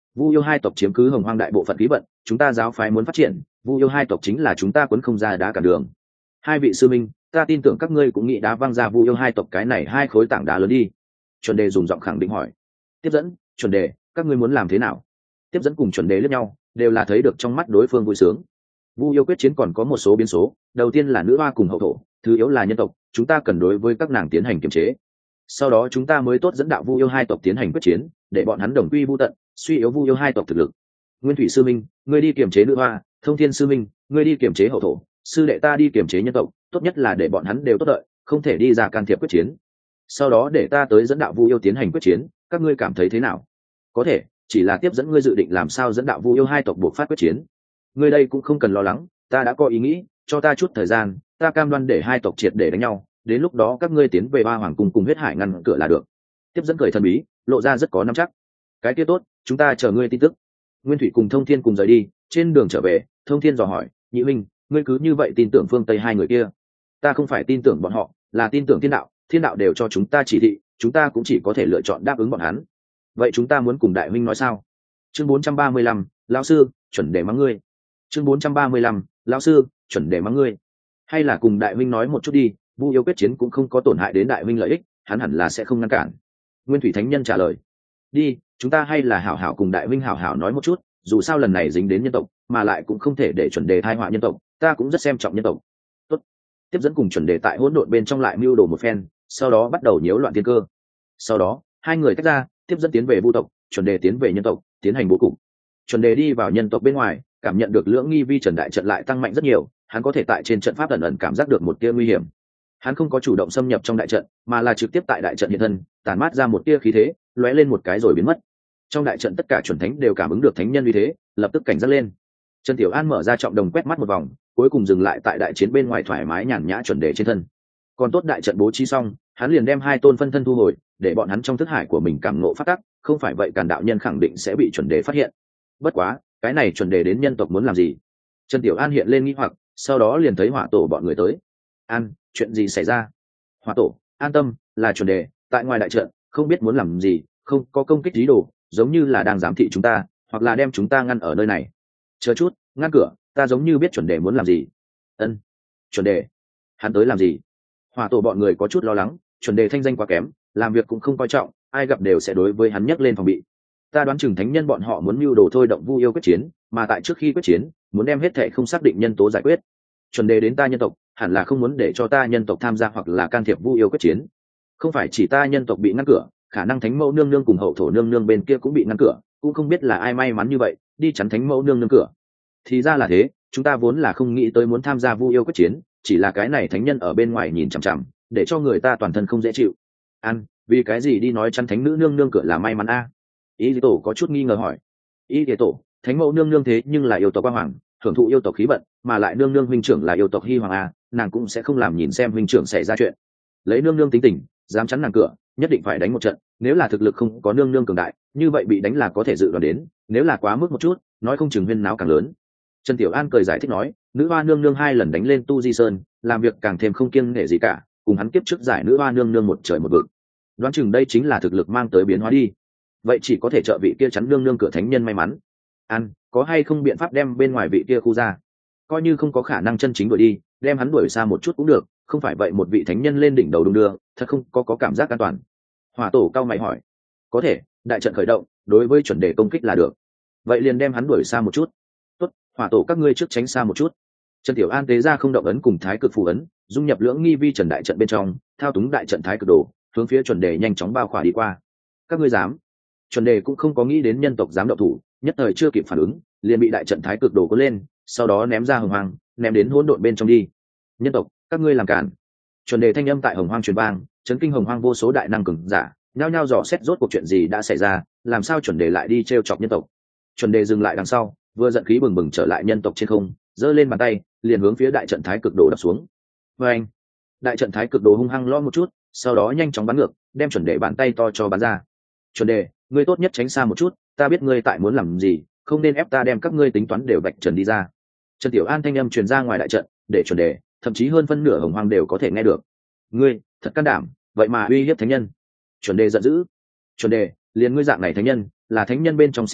Vu yêu hai tộc chiếm cứ hồng hoang đại bộ phận khí vận, chúng ta giáo phái muốn phát triển, Vu yêu hai tộc chính là chúng ta quấn không ra đá cả đường. Hai vị sư minh, ta tin tưởng các ngươi cũng nghĩ đá văng ra Vu yêu hai tộc cái này hai khối tảng đá lớn đi. Chuẩn đề dùng giọng khẳng định hỏi. Tiếp dẫn, chuẩn đề, các ngươi muốn làm thế nào? Tiếp dẫn cùng chuẩn đề liếc nhau, đều là thấy được trong mắt đối phương vui sướng. Vu yêu quyết chiến còn có một số biến số, đầu tiên là nữ hoa cùng hậu thổ, thứ yếu là nhân tộc, chúng ta cần đối với các nàng tiến hành kiểm chế. Sau đó chúng ta mới tốt dẫn đạo Vu yêu hai tộc tiến hành quyết chiến, để bọn hắn đồng quy vu tận, suy yếu Vu yêu hai tộc thực lực. Nguyên Thủy sư minh, ngươi đi kiểm chế nữ hoa, Thông Thiên sư minh, ngươi đi kiểm chế hậu thổ, sư đệ ta đi kiểm chế nhân tộc, tốt nhất là để bọn hắn đều tốt đợi, không thể đi ra can thiệp quyết chiến. Sau đó để ta tới dẫn đạo Vu yêu tiến hành quyết chiến, các ngươi cảm thấy thế nào? Có thể, chỉ là tiếp dẫn ngươi dự định làm sao dẫn đạo Vu yêu hai tộc buộc phát quyết chiến. Ngươi đây cũng không cần lo lắng, ta đã có ý nghĩ, cho ta chút thời gian, ta cam đoan để hai tộc triệt để đánh nhau, đến lúc đó các ngươi tiến về Ba Hoàng cung cùng huyết hải ngăn cửa là được. Tiếp dẫn cười thần bí, lộ ra rất có nắm chắc. Cái kia tốt, chúng ta chờ ngươi tin tức. Nguyên Thủy cùng Thông Thiên cùng rời đi, trên đường trở về, Thông Thiên dò hỏi, nhị minh, ngươi cứ như vậy tin tưởng phương Tây hai người kia? Ta không phải tin tưởng bọn họ, là tin tưởng thiên đạo, thiên đạo đều cho chúng ta chỉ thị, chúng ta cũng chỉ có thể lựa chọn đáp ứng bọn hắn. Vậy chúng ta muốn cùng đại huynh nói sao? Chương bốn trăm ba mươi lăm, lão sư, chuẩn để mắng ngươi. Chương bốn trăm ba mươi lăm, lão sư, chuẩn để mắng ngươi. Hay là cùng đại huynh nói một chút đi, Vu yêu quyết chiến cũng không có tổn hại đến đại huynh lợi ích, hắn hẳn là sẽ không ngăn cản. Nguyên Thủy Thánh Nhân trả lời. Đi, chúng ta hay là hảo hảo cùng đại huynh hảo hảo nói một chút, dù sao lần này dính đến nhân tộc, mà lại cũng không thể để chuẩn đề thai họa nhân tộc, ta cũng rất xem trọng nhân tộc. Tốt. Tiếp dẫn cùng chuẩn đề tại hỗn độn bên trong lại mưu đồ một phen, sau đó bắt đầu nhiễu loạn thiên cơ. Sau đó, hai người tách ra, tiếp dẫn tiến về Vu tộc, chuẩn đề tiến về nhân tộc, tiến hành bố cục. Chuẩn đề đi vào nhân tộc bên ngoài, cảm nhận được lưỡng nghi vi trần đại trận lại tăng mạnh rất nhiều, hắn có thể tại trên trận pháp ẩn ẩn cảm giác được một tia nguy hiểm. Hắn không có chủ động xâm nhập trong đại trận, mà là trực tiếp tại đại trận hiện thân, tản mát ra một tia khí thế, lóe lên một cái rồi biến mất. Trong đại trận tất cả chuẩn thánh đều cảm ứng được thánh nhân uy thế, lập tức cảnh giác lên. Trần Tiểu An mở ra trọng đồng quét mắt một vòng, cuối cùng dừng lại tại đại chiến bên ngoài thoải mái nhàn nhã chuẩn đề trên thân. Còn tốt đại trận bố trí xong, hắn liền đem hai tôn phân thân thu hồi, để bọn hắn trong thức hải của mình cảm ngộ phát tắc, không phải vậy Càn đạo nhân khẳng định sẽ bị chuẩn đề phát hiện. Bất quá, cái này chuẩn đề đến nhân tộc muốn làm gì? Trần Tiểu An hiện lên nghi hoặc, sau đó liền thấy Hỏa Tổ bọn người tới. An, chuyện gì xảy ra? Hỏa Tổ, an tâm, là chuẩn đề, tại ngoài đại trận, không biết muốn làm gì, không có công kích ý đồ, giống như là đang giám thị chúng ta, hoặc là đem chúng ta ngăn ở nơi này. Chờ chút, ngăn cửa, ta giống như biết chuẩn đề muốn làm gì. Ân, chuẩn đề, hắn tới làm gì? Hỏa Tổ bọn người có chút lo lắng, chuẩn đề thanh danh quá kém, làm việc cũng không coi trọng, ai gặp đều sẽ đối với hắn nhấc lên phòng bị. Ta đoán chừng thánh nhân bọn họ muốn mưu đồ thôi động Vu yêu quyết chiến, mà tại trước khi quyết chiến, muốn đem hết thảy không xác định nhân tố giải quyết. Chuẩn đề đến ta nhân tộc, hẳn là không muốn để cho ta nhân tộc tham gia hoặc là can thiệp Vu yêu quyết chiến. Không phải chỉ ta nhân tộc bị ngăn cửa, khả năng thánh mẫu nương nương cùng hậu thổ nương nương bên kia cũng bị ngăn cửa, cũng không biết là ai may mắn như vậy, đi chắn thánh mẫu nương nương cửa. Thì ra là thế, chúng ta vốn là không nghĩ tới muốn tham gia Vu yêu quyết chiến, chỉ là cái này thánh nhân ở bên ngoài nhìn chằm chằm, để cho người ta toàn thân không dễ chịu. Ăn, vì cái gì đi nói chắn thánh nữ nương nương cửa là may mắn a? À? Ý thì tổ có chút nghi ngờ hỏi. Ý thì tổ, thánh mẫu nương nương thế nhưng là yêu tộc Quang Hoàng, hưởng thụ yêu tộc khí vận, mà lại nương nương huynh trưởng là yêu tộc Hy Hoàng a, nàng cũng sẽ không làm nhìn xem huynh trưởng xảy ra chuyện. Lấy nương nương tính tình, dám chắn nàng cửa, nhất định phải đánh một trận, nếu là thực lực không có nương nương cường đại, như vậy bị đánh là có thể dự đoán đến, nếu là quá mức một chút, nói không chừng huyên náo càng lớn. Trần Tiểu An cười giải thích nói, nữ hoa nương nương hai lần đánh lên Tu Di Sơn, làm việc càng thêm không kiêng nể gì cả, cùng hắn kiếp trước giải nữ hoa nương nương một trời một vực. Đoán chừng đây chính là thực lực mang tới biến hóa đi. Vậy chỉ có thể trợ vị kia chắn nương nương cửa thánh nhân may mắn. An, có hay không biện pháp đem bên ngoài vị kia khu ra? Coi như không có khả năng chân chính đuổi đi, đem hắn đuổi xa một chút cũng được, không phải vậy một vị thánh nhân lên đỉnh đầu đung đưa, thật không có có cảm giác an toàn. Hỏa Tổ cao mày hỏi. Có thể, đại trận khởi động, đối với chuẩn đề công kích là được. Vậy liền đem hắn đuổi xa một chút. Tốt, Hỏa Tổ các ngươi trước tránh xa một chút. Trần Tiểu An tế ra không động ấn cùng thái cực phù ấn, dung nhập lưỡng nghi vi trần đại trận bên trong, thao túng đại trận thái cực đồ, hướng phía chuẩn đề nhanh chóng bao khỏa đi qua. Các ngươi dám? Chuẩn đề cũng không có nghĩ đến nhân tộc dám động thủ, nhất thời chưa kịp phản ứng, liền bị đại trận thái cực đồ cuốn lên, sau đó ném ra hồng hoang, ném đến hỗn độn bên trong đi. Nhân tộc, các ngươi làm cản! Chuẩn đề thanh âm tại hồng hoang truyền vang, chấn kinh hồng hoang vô số đại năng cường giả, nhao nhao dò xét rốt cuộc chuyện gì đã xảy ra, làm sao chuẩn đề lại đi trêu chọc nhân tộc. Chuẩn đề dừng lại đằng sau, vừa giận khí bừng bừng trở lại nhân tộc trên không, giơ lên bàn tay, liền hướng phía đại trận thái cực đồ đập xuống. Và anh, đại trận thái cực đồ hung hăng lo một chút, sau đó nhanh chóng bắn ngược, đem chuẩn đề bàn tay to cho bắn ra. Chuẩn đề, ngươi tốt nhất tránh xa một chút, ta biết ngươi tại muốn làm gì, không nên ép ta đem các ngươi tính toán đều vạch trần đi ra. Trần Tiểu An thanh âm truyền ra ngoài đại trận, để chuẩn đề, thậm chí hơn phân nửa hồng hoang đều có thể nghe được. Ngươi, thật can đảm, vậy mà uy hiếp thánh nhân. Chuẩn đề giận dữ. Chuẩn đề, liền ngươi dạng này thánh nhân, là thánh nhân bên trong sỉ nhục,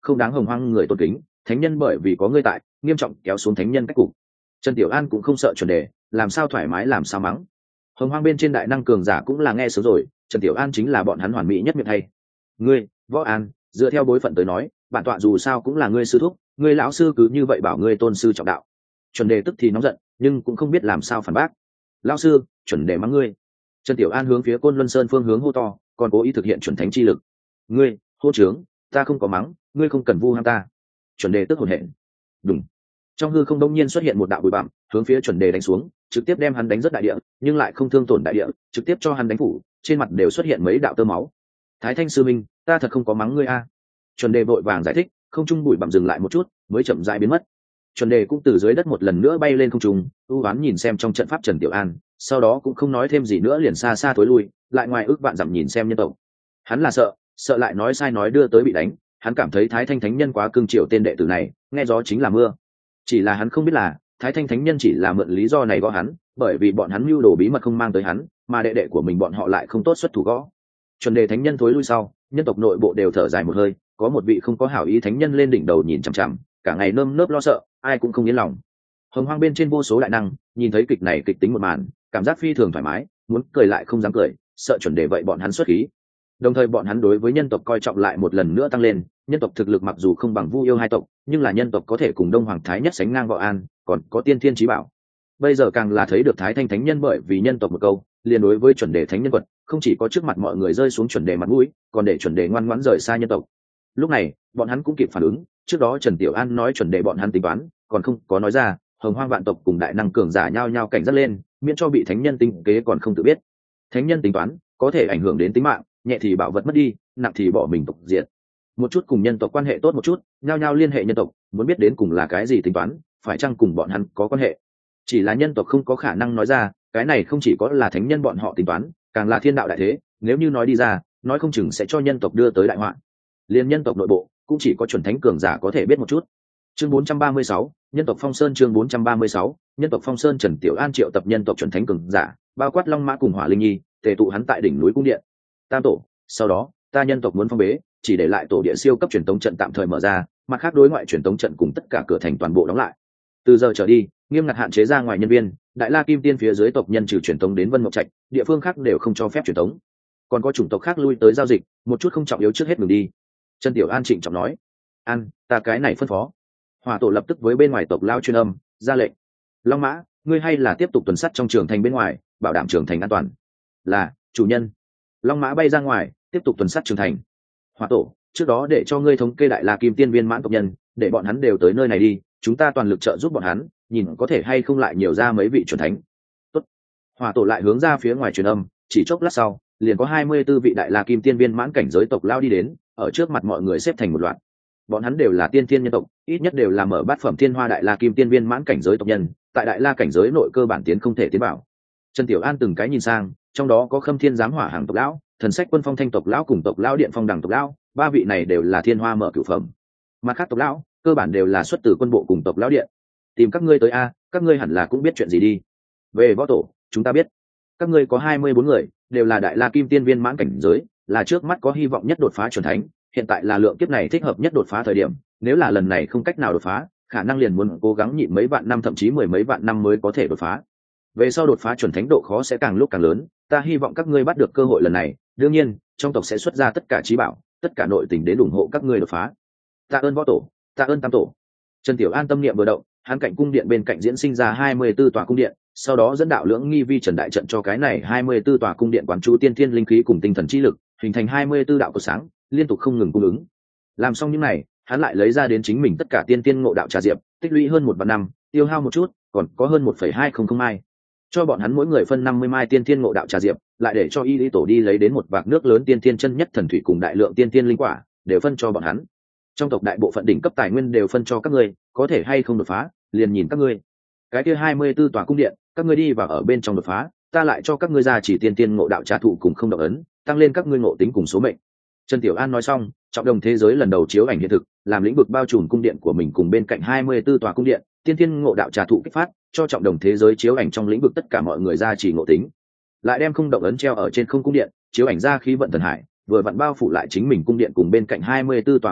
không đáng hồng hoang người tôn kính, thánh nhân bởi vì có ngươi tại nghiêm trọng kéo xuống thánh nhân cách cục. Trần Tiểu An cũng không sợ chuẩn đề, làm sao thoải mái làm sao mắng. Hồng hoang bên trên đại năng cường giả cũng là nghe sớm rồi, Trần Tiểu An chính là bọn hắn hoàn mỹ nhất miệng thay. Ngươi Võ An, dựa theo bối phận tới nói, bản tọa dù sao cũng là ngươi sư thúc, ngươi lão sư cứ như vậy bảo ngươi tôn sư trọng đạo. Chuẩn đề tức thì nóng giận, nhưng cũng không biết làm sao phản bác. Lão sư, chuẩn đề mắng ngươi. Trần Tiểu An hướng phía Côn Luân Sơn phương hướng hô to, còn cố ý thực hiện chuẩn thánh chi lực. Ngươi hô trướng, ta không có mắng, ngươi không cần vu ham ta. Chuẩn đề tức hổn hển. Đùng. Trong hư không đông nhiên xuất hiện một đạo bụi bặm, hướng phía chuẩn đề đánh xuống, trực tiếp đem hắn đánh rất đại địa, nhưng lại không thương tổn đại địa, trực tiếp cho hắn đánh phủ, trên mặt đều xuất hiện mấy đạo tơ máu. Thái Thanh sư minh, ta thật không có mắng ngươi a. Chuẩn đề vội vàng giải thích, không trung bụi bặm dừng lại một chút, mới chậm rãi biến mất. Chuẩn đề cũng từ dưới đất một lần nữa bay lên không trung, ưu ám nhìn xem trong trận pháp Trần Tiểu An, sau đó cũng không nói thêm gì nữa, liền xa xa tối lui, lại ngoài ước vạn dặm nhìn xem nhân tộc. Hắn là sợ, sợ lại nói sai nói đưa tới bị đánh, hắn cảm thấy Thái Thanh thánh nhân quá cương triều tên đệ tử này, nghe gió chính là mưa. Chỉ là hắn không biết là, Thái Thanh thánh nhân chỉ là mượn lý do này gõ hắn, bởi vì bọn hắn mưu đồ bí mật không mang tới hắn, mà đệ đệ của mình bọn họ lại không tốt xuất thủ gõ. Chuẩn đề thánh nhân thối lui sau, nhân tộc nội bộ đều thở dài một hơi, có một vị không có hảo ý thánh nhân lên đỉnh đầu nhìn chằm chằm, cả ngày nơm nớp lo sợ, ai cũng không yên lòng. Hồng hoang bên trên vô số đại năng nhìn thấy kịch này kịch tính một màn, cảm giác phi thường thoải mái, muốn cười lại không dám cười, sợ chuẩn đề vậy bọn hắn xuất khí. Đồng thời bọn hắn đối với nhân tộc coi trọng lại một lần nữa tăng lên, nhân tộc thực lực mặc dù không bằng Vu Yêu hai tộc, nhưng là nhân tộc có thể cùng Đông Hoàng Thái Nhất sánh ngang Võ An, còn có Tiên Thiên Chí Bảo. Bây giờ càng là thấy được Thái Thanh thánh nhân bởi vì nhân tộc một câu, liền đối với chuẩn đề thánh nhân quật, không chỉ có trước mặt mọi người rơi xuống chuẩn đề mặt mũi, còn để chuẩn đề ngoan ngoãn rời xa nhân tộc. Lúc này, bọn hắn cũng kịp phản ứng, trước đó Trần Tiểu An nói chuẩn đề bọn hắn tính toán, còn không có nói ra, Hồng Hoang vạn tộc cùng đại năng cường giả nhao nhao cảnh giác lên, miễn cho bị thánh nhân tính kế còn không tự biết. Thánh nhân tính toán có thể ảnh hưởng đến tính mạng, nhẹ thì bảo vật mất đi, nặng thì bỏ mình tộc diệt. Một chút cùng nhân tộc quan hệ tốt một chút, nhao nhao liên hệ nhân tộc, muốn biết đến cùng là cái gì tính toán, phải chăng cùng bọn hắn có quan hệ. Chỉ là nhân tộc không có khả năng nói ra, cái này không chỉ có là thánh nhân bọn họ tính toán, càng là thiên đạo đại thế, nếu như nói đi ra, nói không chừng sẽ cho nhân tộc đưa tới đại họa. Liên nhân tộc nội bộ, cũng chỉ có chuẩn thánh cường giả có thể biết một chút. Chương bốn trăm ba mươi sáu, nhân tộc Phong Sơn. Chương bốn trăm ba mươi sáu, nhân tộc Phong Sơn. Trần Tiểu An triệu tập nhân tộc chuẩn thánh cường giả, bao quát Long Mã cùng Hỏa Linh Nhi, tề tụ hắn tại đỉnh núi cung điện Tam Tổ. Sau đó, ta nhân tộc muốn phong bế, chỉ để lại tổ địa siêu cấp truyền tống trận tạm thời mở ra, mặt khác đối ngoại truyền tống trận cùng tất cả cửa thành toàn bộ đóng lại. Từ giờ trở đi, nghiêm ngặt hạn chế ra ngoài nhân viên, Đại La Kim Tiên phía dưới tộc nhân trừ truyền tống đến Vân Mộng Trạch, địa phương khác đều không cho phép truyền tống. Còn có chủng tộc khác lui tới giao dịch, một chút không trọng yếu trước hết ngừng đi. Trần Tiểu An trịnh trọng nói: "An, ta cái này phân phó." Hỏa Tổ lập tức với bên ngoài tộc lao truyền âm, ra lệnh: "Long Mã, ngươi hay là tiếp tục tuần sát trong trường thành bên ngoài, bảo đảm trường thành an toàn." "Là, chủ nhân." Long Mã bay ra ngoài, tiếp tục tuần sát trường thành. Hỏa Tổ, trước đó để cho ngươi thống kê Đại La Kim Tiên viên mãn tộc nhân, để bọn hắn đều tới nơi này đi, chúng ta toàn lực trợ giúp bọn hắn, nhìn có thể hay không lại nhiều ra mấy vị chuẩn thánh. Tốt. Hỏa Tổ lại hướng ra phía ngoài truyền âm, chỉ chốc lát sau, liền có hai mươi tư vị Đại La Kim Tiên viên mãn cảnh giới tộc lao đi đến, ở trước mặt mọi người xếp thành một loạt. Bọn hắn đều là tiên thiên nhân tộc, ít nhất đều là mở bát phẩm thiên hoa Đại La Kim Tiên viên mãn cảnh giới tộc nhân, tại Đại La cảnh giới nội cơ bản tiến không thể tiến bảo. Trần Tiểu An từng cái nhìn sang, trong đó có Khâm Thiên Giám Hỏa hàng tộc lão, Thần Sách Quân Phong Thanh tộc lão cùng tộc lão Điện Phong Đằng tộc lão, ba vị này đều là thiên hoa mở cửu phẩm. Mà khác tộc lão, cơ bản đều là xuất từ quân bộ cùng tộc lão điện. Tìm các ngươi tới a, các ngươi hẳn là cũng biết chuyện gì đi. Về Võ Tổ, chúng ta biết. Các ngươi có hai mươi bốn người, đều là Đại La Kim Tiên viên mãn cảnh giới, là trước mắt có hy vọng nhất đột phá chuẩn thánh, hiện tại là lượng kiếp này thích hợp nhất đột phá thời điểm, nếu là lần này không cách nào đột phá, khả năng liền muốn cố gắng nhịn mấy vạn năm thậm chí mười mấy vạn năm mới có thể đột phá. Về sau đột phá chuẩn thánh độ khó sẽ càng lúc càng lớn, ta hy vọng các ngươi bắt được cơ hội lần này, đương nhiên, trong tộc sẽ xuất ra tất cả trí bảo, tất cả nội tình đến ủng hộ các ngươi đột phá. Tạ ơn Võ Tổ, tạ ơn Tam Tổ. Trần Tiểu An tâm niệm vừa động, hắn cạnh cung điện bên cạnh diễn sinh ra hai mươi tư tòa cung điện, sau đó dẫn đạo lưỡng nghi vi trần đại trận cho cái này hai mươi tư tòa cung điện quán chú tiên thiên linh khí cùng tinh thần chi lực, hình thành hai mươi tư đạo cột sáng, liên tục không ngừng cung ứng. Làm xong những này, hắn lại lấy ra đến chính mình tất cả tiên tiên ngộ đạo trà diệp, tích lũy hơn một vạn năm, tiêu hao một chút, còn có hơn một phẩy hai không không mai. Cho bọn hắn mỗi người phân năm mươi mai tiên tiên ngộ đạo trà diệp, lại để cho Y Lý Tổ đi lấy đến một vạc nước lớn tiên tiên chân nhất thần thủy cùng đại lượng tiên tiên linh quả, đều phân cho bọn hắn. Trong tộc đại bộ phận đỉnh cấp tài nguyên đều phân cho các ngươi, có thể hay không đột phá, liền nhìn các ngươi. Cái kia hai mươi tư tòa cung điện, các ngươi đi vào ở bên trong đột phá, ta lại cho các ngươi ra chỉ tiên tiên ngộ đạo trà thụ cùng không độc ấn, tăng lên các ngươi ngộ tính cùng số mệnh. Trần Tiểu An nói xong, trọng đồng thế giới lần đầu chiếu ảnh hiện thực, làm lĩnh vực bao trùm cung điện của mình cùng bên cạnh hai mươi tư tòa cung điện, tiên tiên ngộ đạo trà thụ kích phát, cho trọng đồng thế giới chiếu ảnh trong lĩnh vực tất cả mọi người ra chỉ ngộ tính. Lại đem không động ấn treo ở trên không cung điện, chiếu ảnh ra khí vận thần hải, vừa vặn bao phủ lại chính mình cung điện cùng bên cạnh hai mươi tư tòa cung điện,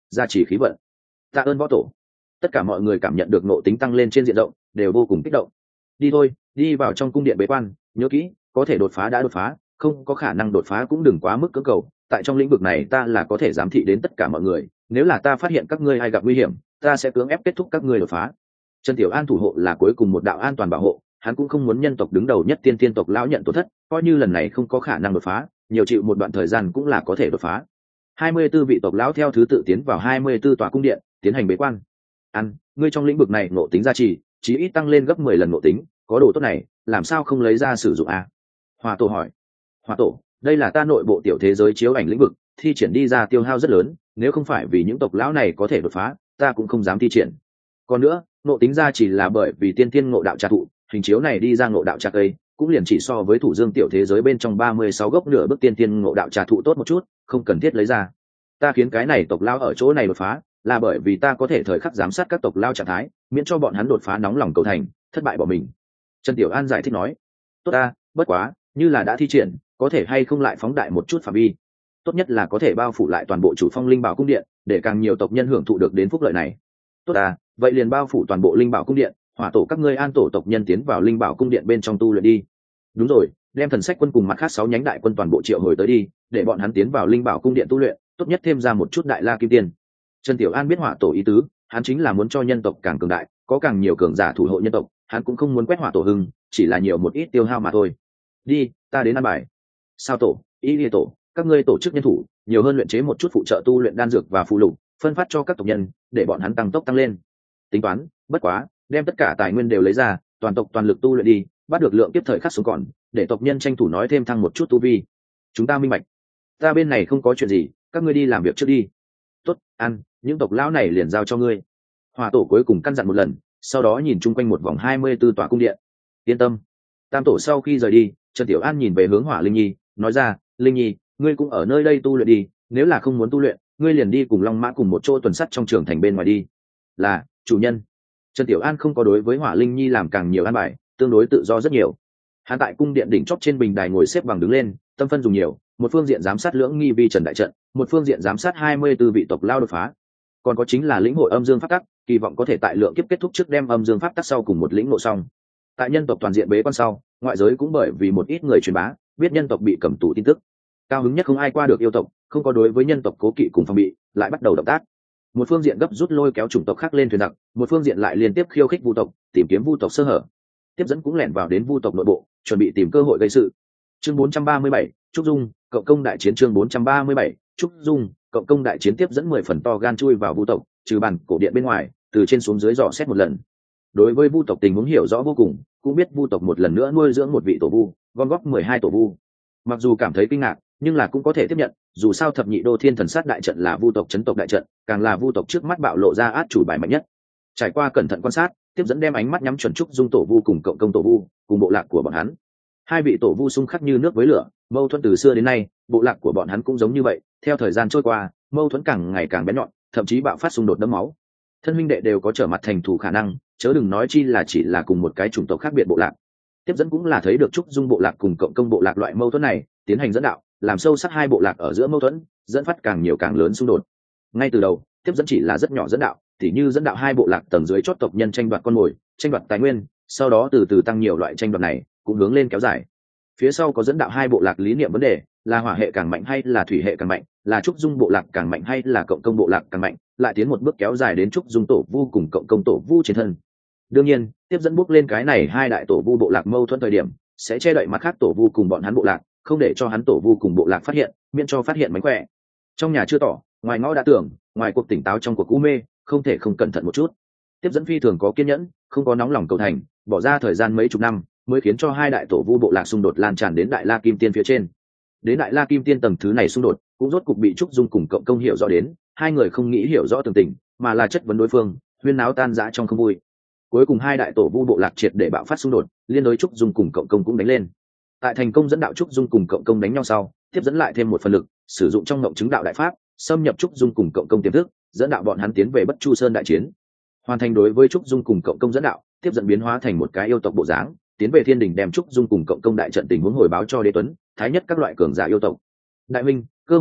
gia trì khí vận. Tạ ơn võ tổ. Tất cả mọi người cảm nhận được ngộ tính tăng lên trên diện rộng, đều vô cùng kích động. Đi thôi, đi vào trong cung điện bế quan, nhớ kỹ, có thể đột phá đã đột phá, không có khả năng đột phá cũng đừng quá mức cưỡng cầu. Tại trong lĩnh vực này ta là có thể giám thị đến tất cả mọi người, nếu là ta phát hiện các ngươi ai gặp nguy hiểm, ta sẽ cưỡng ép kết thúc các ngươi đột phá. Trần Tiểu An thủ hộ là cuối cùng một đạo an toàn bảo hộ, hắn cũng không muốn nhân tộc đứng đầu nhất tiên tiên tộc lão nhận tổn thất, coi như lần này không có khả năng đột phá, nhiều chịu một đoạn thời gian cũng là có thể đột phá. hai mươi tư vị tộc lão theo thứ tự tiến vào hai mươi tư tòa cung điện, tiến hành bế quan. Ăn, ngươi trong lĩnh vực này ngộ tính gia trì, chí ít tăng lên gấp mười lần ngộ tính, có đồ tốt này, làm sao không lấy ra sử dụng à? Hỏa Tổ hỏi. Hỏa Tổ, đây là ta nội bộ tiểu thế giới chiếu ảnh lĩnh vực, thi triển đi ra tiêu hao rất lớn, nếu không phải vì những tộc lão này có thể đột phá, ta cũng không dám thi triển. Còn nữa, ngộ tính gia chỉ là bởi vì tiên tiên ngộ đạo trà thụ, hình chiếu này đi ra ngộ đạo trà cây, cũng liền chỉ so với thủ dương tiểu thế giới bên trong ba mươi sáu gốc nửa bước tiên tiên ngộ đạo trà thụ tốt một chút, không cần thiết lấy ra. Ta khiến cái này tộc lão ở chỗ này đột phá, là bởi vì ta có thể thời khắc giám sát các tộc lão trạng thái, miễn cho bọn hắn đột phá nóng lòng cầu thành, thất bại bỏ mình. Trần Tiểu An giải thích nói. Tốt ta, bất quá, như là đã thi triển, có thể hay không lại phóng đại một chút phạm vi. Tốt nhất là có thể bao phủ lại toàn bộ chủ phong linh bảo cung điện, để càng nhiều tộc nhân hưởng thụ được đến phúc lợi này. Tốt ta, vậy liền bao phủ toàn bộ linh bảo cung điện, Hỏa Tổ các ngươi an tổ tộc nhân tiến vào linh bảo cung điện bên trong tu luyện đi. Đúng rồi, đem thần sách quân cùng mặt khác sáu nhánh đại quân toàn bộ triệu hồi tới đi, để bọn hắn tiến vào linh bảo cung điện tu luyện, tốt nhất thêm ra một chút đại la kim tiên. Trần Tiểu An biết Hỏa Tổ ý tứ, hắn chính là muốn cho nhân tộc càng cường đại, có càng nhiều cường giả thủ hộ nhân tộc, hắn cũng không muốn quét Hỏa Tổ hưng, chỉ là nhiều một ít tiêu hao mà thôi. Đi, ta đến ăn bài. Sao tổ, ý Lìa tổ, các ngươi tổ chức nhân thủ, nhiều hơn luyện chế một chút phụ trợ tu luyện đan dược và phụ lục, phân phát cho các tộc nhân, để bọn hắn tăng tốc tăng lên. Tính toán, bất quá, đem tất cả tài nguyên đều lấy ra, toàn tộc toàn lực tu luyện đi, bắt được lượng tiếp thời khắc xuống còn, để tộc nhân tranh thủ nói thêm thăng một chút tu vi. Chúng ta minh bạch. Ta bên này không có chuyện gì, các ngươi đi làm việc trước đi. Tốt, ăn, những tộc lão này liền giao cho ngươi. Hỏa Tổ cuối cùng căn dặn một lần, sau đó nhìn chung quanh một vòng hai mươi tư tòa cung điện. Yên tâm. Tam tổ sau khi rời đi, Trần Tiểu An nhìn về hướng Hỏa Linh Nhi, nói ra, Linh Nhi, ngươi cũng ở nơi đây tu luyện đi, nếu là không muốn tu luyện, ngươi liền đi cùng Long Mã cùng một chỗ tuần sắt trong trường thành bên ngoài đi. Là, chủ nhân. Trần Tiểu An không có đối với Hỏa Linh Nhi làm càng nhiều an bài, tương đối tự do rất nhiều. Hắn tại cung điện đỉnh chóp trên bình đài ngồi xếp bằng đứng lên, tâm phân dùng nhiều, một phương diện giám sát lưỡng nghi vi trần đại trận, một phương diện giám sát hai mươi tư vị tộc lao đột phá. Còn có chính là lĩnh hội âm dương pháp tắc, kỳ vọng có thể tại lượng kiếp kết thúc trước đem âm dương pháp tắc sau cùng một lĩnh ngộ xong. Tại nhân tộc toàn diện bế quan sau, ngoại giới cũng bởi vì một ít người truyền bá, biết nhân tộc bị cầm tù tin tức. Cao hứng nhất không ai qua được yêu tộc, không có đối với nhân tộc cố kỵ cùng phòng bị, lại bắt đầu động tác. Một phương diện gấp rút lôi kéo chủng tộc khác lên thuyền giặc, một phương diện lại liên tiếp khiêu khích vu tộc, tìm kiếm vu tộc sơ hở. Tiếp dẫn cũng lẻn vào đến vu tộc nội bộ, chuẩn bị tìm cơ hội gây sự. Chương bốn trăm ba mươi bảy, Trúc Dung, cộng công đại chiến chương bốn trăm ba mươi bảy, Trúc Dung, cộng công đại chiến tiếp dẫn mười phần to gan chui vào vu tộc, trừ bàn cổ điện bên ngoài, từ trên xuống dưới dò xét một lần. Đối với vu tộc tình huống hiểu rõ vô cùng, cũng biết vu tộc một lần nữa nuôi dưỡng một vị tổ vu, gom góp mười hai tổ vu. Mặc dù cảm thấy kinh ngạc, nhưng là cũng có thể tiếp nhận, dù sao thập nhị đô thiên thần sát đại trận là vu tộc chấn tộc đại trận, càng là vu tộc trước mắt bạo lộ ra át chủ bài mạnh nhất. Trải qua cẩn thận quan sát, tiếp dẫn đem ánh mắt nhắm chuẩn Trúc Dung tổ vu cùng cộng công tổ vu, cùng bộ lạc của bọn hắn. Hai vị tổ vu xung khắc như nước với lửa, mâu thuẫn từ xưa đến nay, bộ lạc của bọn hắn cũng giống như vậy, theo thời gian trôi qua, mâu thuẫn càng ngày càng bén nhọn, thậm chí bạo phát xung đột đẫm máu. Thân huynh đệ đều có trở mặt thành thù khả năng, chớ đừng nói chi là chỉ là cùng một cái chủng tộc khác biệt bộ lạc. Tiếp dẫn cũng là thấy được Trúc Dung bộ lạc cùng cộng công bộ lạc loại mâu thuẫn này, tiến hành dẫn đạo, làm sâu sắc hai bộ lạc ở giữa mâu thuẫn, dẫn phát càng nhiều càng lớn xung đột. Ngay từ đầu, tiếp dẫn chỉ là rất nhỏ dẫn đạo, tỉ như dẫn đạo hai bộ lạc tầng dưới chót tộc nhân tranh đoạt con mồi, tranh đoạt tài nguyên, sau đó từ từ tăng nhiều loại tranh đoạt này, cũng hướng lên kéo dài. Phía sau có dẫn đạo hai bộ lạc lý niệm vấn đề, là hỏa hệ càng mạnh hay là thủy hệ càng mạnh, là Trúc Dung bộ lạc càng mạnh hay là cộng công bộ lạc càng mạnh, lại tiến một bước kéo dài đến Trúc Dung tổ vu cùng cộng công tổ vu trên thân. Đương nhiên, tiếp dẫn bước lên cái này hai đại tổ vu bộ lạc mâu thuẫn thời điểm, sẽ che đậy mặt khác tổ vu cùng bọn hắn bộ lạc, không để cho hắn tổ vu cùng bộ lạc phát hiện, miễn cho phát hiện mánh khỏe. Trong nhà chưa tỏ, ngoài ngõ đã tưởng, ngoài cuộc tỉnh táo trong cuộc u mê, không thể không cẩn thận một chút. Tiếp dẫn phi thường có kiên nhẫn, không có nóng lòng cầu thành, bỏ ra thời gian mấy chục năm mới khiến cho hai đại tổ vu bộ lạc xung đột lan tràn đến đại la kim tiên phía trên. Đến đại la kim tiên tầng thứ này xung đột cũng rốt cục bị Trúc Dung cùng cộng công hiểu rõ đến, hai người không nghĩ hiểu rõ tường tình, mà là chất vấn đối phương, huyên náo tan rã trong không vui. Cuối cùng hai đại tổ vu bộ lạc triệt để bạo phát xung đột, liên đối Trúc Dung cùng cộng công cũng đánh lên. Tại thành công dẫn đạo Trúc Dung cùng cộng công đánh nhau sau, tiếp dẫn lại thêm một phần lực, sử dụng trong ngộng chứng đạo đại pháp, xâm nhập Trúc Dung cùng cộng công tiềm thức, dẫn đạo bọn hắn tiến về Bất Chu Sơn đại chiến. Hoàn thành đối với Trúc Dung cùng cộng công dẫn đạo, tiếp dẫn biến hóa thành một cái yêu tộc bộ dáng, tiến về Thiên Đình đem Trúc Dung cùng cộng công đại trận tình huống hồi báo cho Đế Tuấn, Thái Nhất các loại cường giả yêu tộc. Đại minh, cơ hội tốt,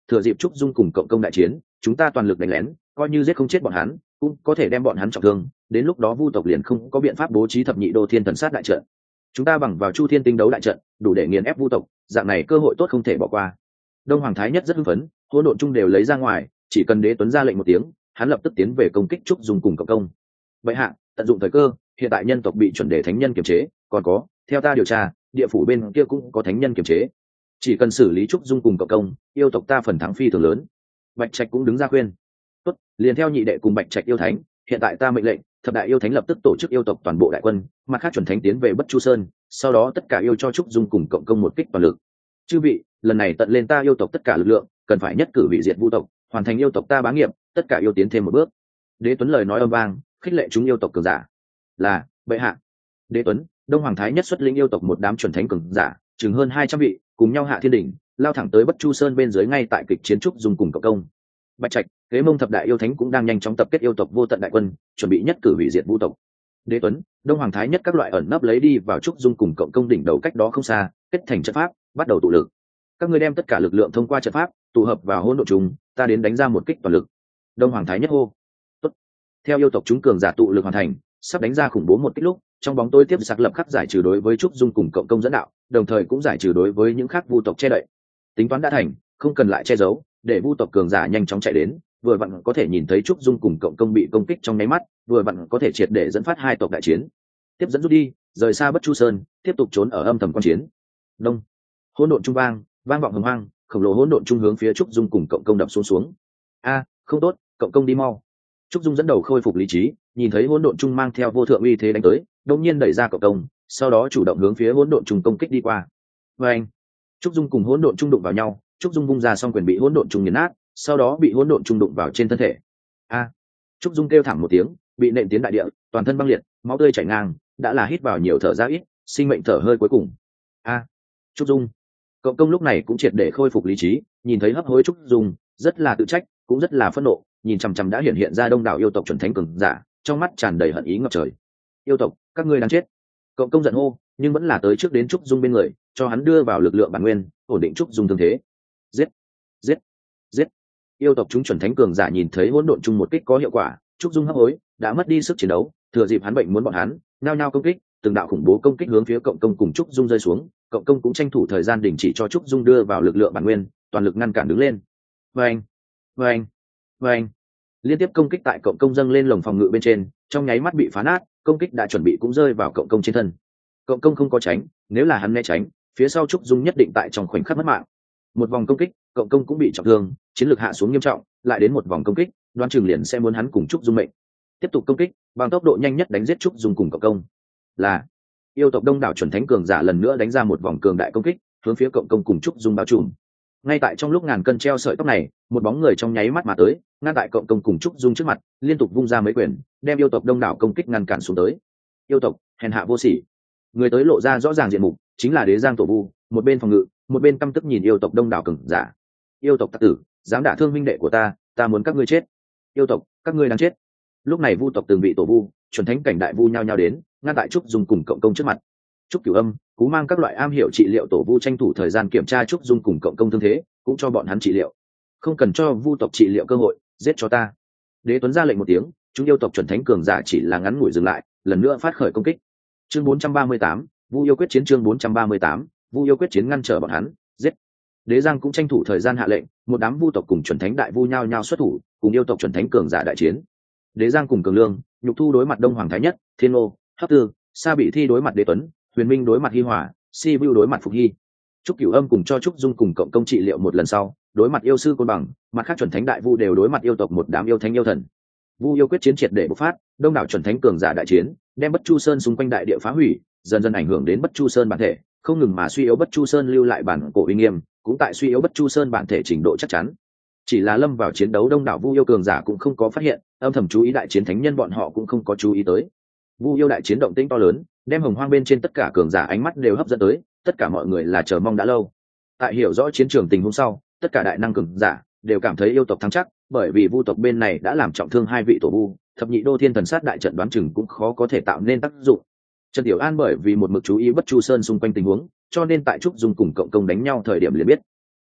thừa dịp trúc dung cùng cộng công đại chiến, chúng ta toàn lực đánh lén, coi như giết không chết bọn hắn cũng có thể đem bọn hắn trọng thương, đến lúc đó vu tộc liền không có biện pháp bố trí thập nhị đô thiên thần sát đại trận. Chúng ta bằng vào chu thiên tinh đấu đại trận đủ để nghiền ép vu tộc, dạng này cơ hội tốt không thể bỏ qua. Đông Hoàng Thái Nhất rất hưng phấn, hỗn độn chung đều lấy ra ngoài, chỉ cần Đế Tuấn ra lệnh một tiếng, hắn lập tức tiến về công kích trúc dung cùng cộng công. Vậy hạ tận dụng thời cơ, hiện tại nhân tộc bị chuẩn đề thánh nhân kiềm chế, còn có theo ta điều tra địa phủ bên kia cũng có thánh nhân kiềm chế, chỉ cần xử lý trúc dung cùng cộng công, yêu tộc ta phần thắng phi thường lớn. Bạch Trạch cũng đứng ra khuyên, tốt, liền theo nhị đệ cùng Bạch Trạch yêu thánh, hiện tại ta mệnh lệnh thập đại yêu thánh lập tức tổ chức yêu tộc toàn bộ đại quân, mặt khác chuẩn thánh tiến về Bất Chu Sơn, sau đó tất cả yêu cho trúc dung cùng cộng công một kích toàn lực. Chư vị, lần này tận lên ta yêu tộc tất cả lực lượng, cần phải nhất cử vị diệt vu tộc, hoàn thành yêu tộc ta bá nghiệp, tất cả yêu tiến thêm một bước. Đế Tuấn lời nói âm vang, khích lệ chúng yêu tộc cường giả. Là bệ hạ. Đế Tuấn, Đông Hoàng Thái Nhất xuất lĩnh yêu tộc một đám chuẩn thánh cường giả, chừng hơn hai trăm vị, cùng nhau hạ thiên đỉnh, lao thẳng tới Bất Chu Sơn bên dưới ngay tại kịch chiến trúc dung cùng cộng công. Bạch Trạch, Kế Mông thập đại yêu thánh cũng đang nhanh chóng tập kết yêu tộc vô tận đại quân, chuẩn bị nhất cử hủy diệt vu tộc. Đế Tuấn, Đông Hoàng Thái Nhất các loại ẩn nấp lấy đi vào trúc dung cùng cộng công đỉnh đầu cách đó không xa, kết thành trận pháp, bắt đầu tụ lực. Các ngươi đem tất cả lực lượng thông qua trận pháp tụ hợp vào hỗn độn trùng, ta đến đánh ra một kích toàn lực. Đông Hoàng Thái Nhất hô. Tốt. Theo yêu tộc chúng cường giả tụ lực hoàn thành, sắp đánh ra khủng bố một kích lúc, trong bóng tối tiếp sạc lập khắc giải trừ đối với trúc dung cùng cộng công dẫn đạo, đồng thời cũng giải trừ đối với những khác vu tộc che đậy. Tính toán đã thành, không cần lại che giấu, để vu tộc cường giả nhanh chóng chạy đến, vừa vặn có thể nhìn thấy trúc dung cùng cộng công bị công kích trong nháy mắt, vừa vặn có thể triệt để dẫn phát hai tộc đại chiến. Tiếp dẫn rút đi, rời xa Bất Chu Sơn, tiếp tục trốn ở âm thầm quan chiến. Đông, hỗn độn trung vang, vang vọng hồng hoang, khổng lồ hỗn độn trung hướng phía trúc dung cùng cộng công đập xuống xuống. A, không tốt, cộng công đi mau. Trúc dung dẫn đầu khôi phục lý trí, nhìn thấy hỗn độn trung mang theo vô thượng uy thế đánh tới, đột nhiên đẩy ra cộng công, sau đó chủ động hướng phía hỗn độn trung công kích đi qua. Và anh, Trúc dung cùng hỗn độn trung đụng vào nhau, Trúc dung vung ra xong quyền bị hỗn độn trung nghiền nát, sau đó bị hỗn độn trung đụng vào trên thân thể. A, Trúc dung kêu thảm một tiếng, bị nện tiến đại địa, toàn thân băng liệt, máu tươi chảy ngang, đã là hít vào nhiều thở ra ít, sinh mệnh thở hơi cuối cùng. A, Trúc dung. Cộng công lúc này cũng triệt để khôi phục lý trí, nhìn thấy hấp hối Trúc dung, rất là tự trách, cũng rất là phẫn nộ, nhìn chằm chằm đã hiện hiện ra đông đảo yêu tộc chuẩn thánh cường giả, trong mắt tràn đầy hận ý ngập trời. Yêu tộc, các ngươi đáng chết. Cộng công giận hô, nhưng vẫn là tới trước đến Trúc dung bên người, cho hắn đưa vào lực lượng bản nguyên, ổn định Trúc dung thương thế. Giết, giết, giết. Yêu tộc chúng chuẩn thánh cường giả nhìn thấy hỗn độn chung một kích có hiệu quả, Trúc dung hấp hối, đã mất đi sức chiến đấu, thừa dịp hắn bệnh muốn bọn hắn, nhao nhao công kích, từng đạo khủng bố công kích hướng phía cộng công cùng Trúc dung rơi xuống, cộng công cũng tranh thủ thời gian đình chỉ cho Trúc dung đưa vào lực lượng bản nguyên, toàn lực ngăn cản đứng lên. Vâng, vâng, vâng. Liên tiếp công kích tại cộng công dâng lên lồng phòng ngự bên trên, trong nháy mắt bị phá nát, công kích đã chuẩn bị cũng rơi vào cộng công trên thân. Cộng công không có tránh, nếu là hắn né tránh, phía sau Trúc dung nhất định tại trong khoảnh khắc mất mạng. Một vòng công kích, cộng công cũng bị trọng thương, chiến lược hạ xuống nghiêm trọng, lại đến một vòng công kích, đoán chừng liền sẽ muốn hắn cùng Trúc dung mệnh. Tiếp tục công kích, bằng tốc độ nhanh nhất đánh giết Trúc dung cùng cộng công. Là yêu tộc đông đảo chuẩn thánh cường giả lần nữa đánh ra một vòng cường đại công kích, hướng phía cộng công cùng Trúc dung bao trùm. Ngay tại trong lúc ngàn cân treo sợi tóc này, một bóng người trong nháy mắt mà tới, ngăn tại cộng công cùng Trúc dung trước mặt, liên tục vung ra mấy quyền, đem yêu tộc đông đảo công kích ngăn cản xuống tới. Yêu tộc hèn hạ vô sỉ. Người tới lộ ra rõ ràng diện mục, chính là Đế Giang Tổ Vu, một bên phòng ngự, một bên căm tức nhìn yêu tộc đông đảo cường giả. Yêu tộc tặc tử, dám đả thương minh đệ của ta, ta muốn các ngươi chết. Yêu tộc, các ngươi đáng chết. Lúc này vu tộc từng bị Tổ Vu, chuẩn thánh cảnh đại vu nhao nhao đến, ngăn tại Trúc dung cùng cộng công trước mặt. Trúc Cửu Âm, Cú Mang các loại am hiểu trị liệu Tổ Vu tranh thủ thời gian kiểm tra Trúc dung cùng cộng công thương thế, cũng cho bọn hắn trị liệu. Không cần cho vu tộc trị liệu cơ hội, giết cho ta. Đế Tuấn ra lệnh một tiếng, chúng yêu tộc chuẩn thánh cường giả chỉ là ngắn ngủi dừng lại, lần nữa phát khởi công kích. Chương bốn trăm ba mươi tám, Vu yêu quyết chiến chương bốn trăm ba mươi tám, Vu yêu quyết chiến ngăn trở bọn hắn, giết. Đế Giang cũng tranh thủ thời gian hạ lệnh, một đám vu tộc cùng chuẩn thánh đại vu nhao nhao xuất thủ, cùng yêu tộc chuẩn thánh cường giả đại chiến. Đế Giang cùng Cường Lương, Nhục Thu đối mặt Đông Hoàng Thái Nhất, Thiên Ngô, Hấp Tư, Sa Bị Thi đối mặt Đế Tuấn, Huyền Minh đối mặt Hi Hỏa, Si Vu đối mặt Phục Hy. Trúc Cửu Âm cùng cho Trúc dung cùng cộng công trị liệu một lần sau, đối mặt yêu sư Côn Bằng, mặt khác chuẩn thánh đại vu đều đối mặt yêu tộc một đám yêu thánh yêu thần. Vu yêu quyết chiến triệt để bộc phát, đông đảo chuẩn thánh cường giả đại chiến, đem Bất Chu Sơn xung quanh đại địa phá hủy, dần dần ảnh hưởng đến Bất Chu Sơn bản thể, không ngừng mà suy yếu Bất Chu Sơn lưu lại bản cổ uy nghiêm, cũng tại suy yếu Bất Chu Sơn bản thể trình độ chắc chắn. Chỉ là lâm vào chiến đấu đông đảo vu yêu cường giả cũng không có phát hiện, âm thầm chú ý đại chiến thánh nhân bọn họ cũng không có chú ý tới. Vu yêu đại chiến động tĩnh to lớn, đem hồng hoang bên trên tất cả cường giả ánh mắt đều hấp dẫn tới, tất cả mọi người là chờ mong đã lâu. Tại hiểu rõ chiến trường tình huống sau, tất cả đại năng cường giả đều cảm thấy yêu tộc thắng chắc, bởi vì vu tộc bên này đã làm trọng thương hai vị tổ vu, thập nhị đô thiên thần sát đại trận đoán chừng cũng khó có thể tạo nên tác dụng. Trần Tiểu An bởi vì một mực chú ý Bất Chu Sơn xung quanh tình huống, cho nên tại Trúc dung cùng cộng công đánh nhau thời điểm liền biết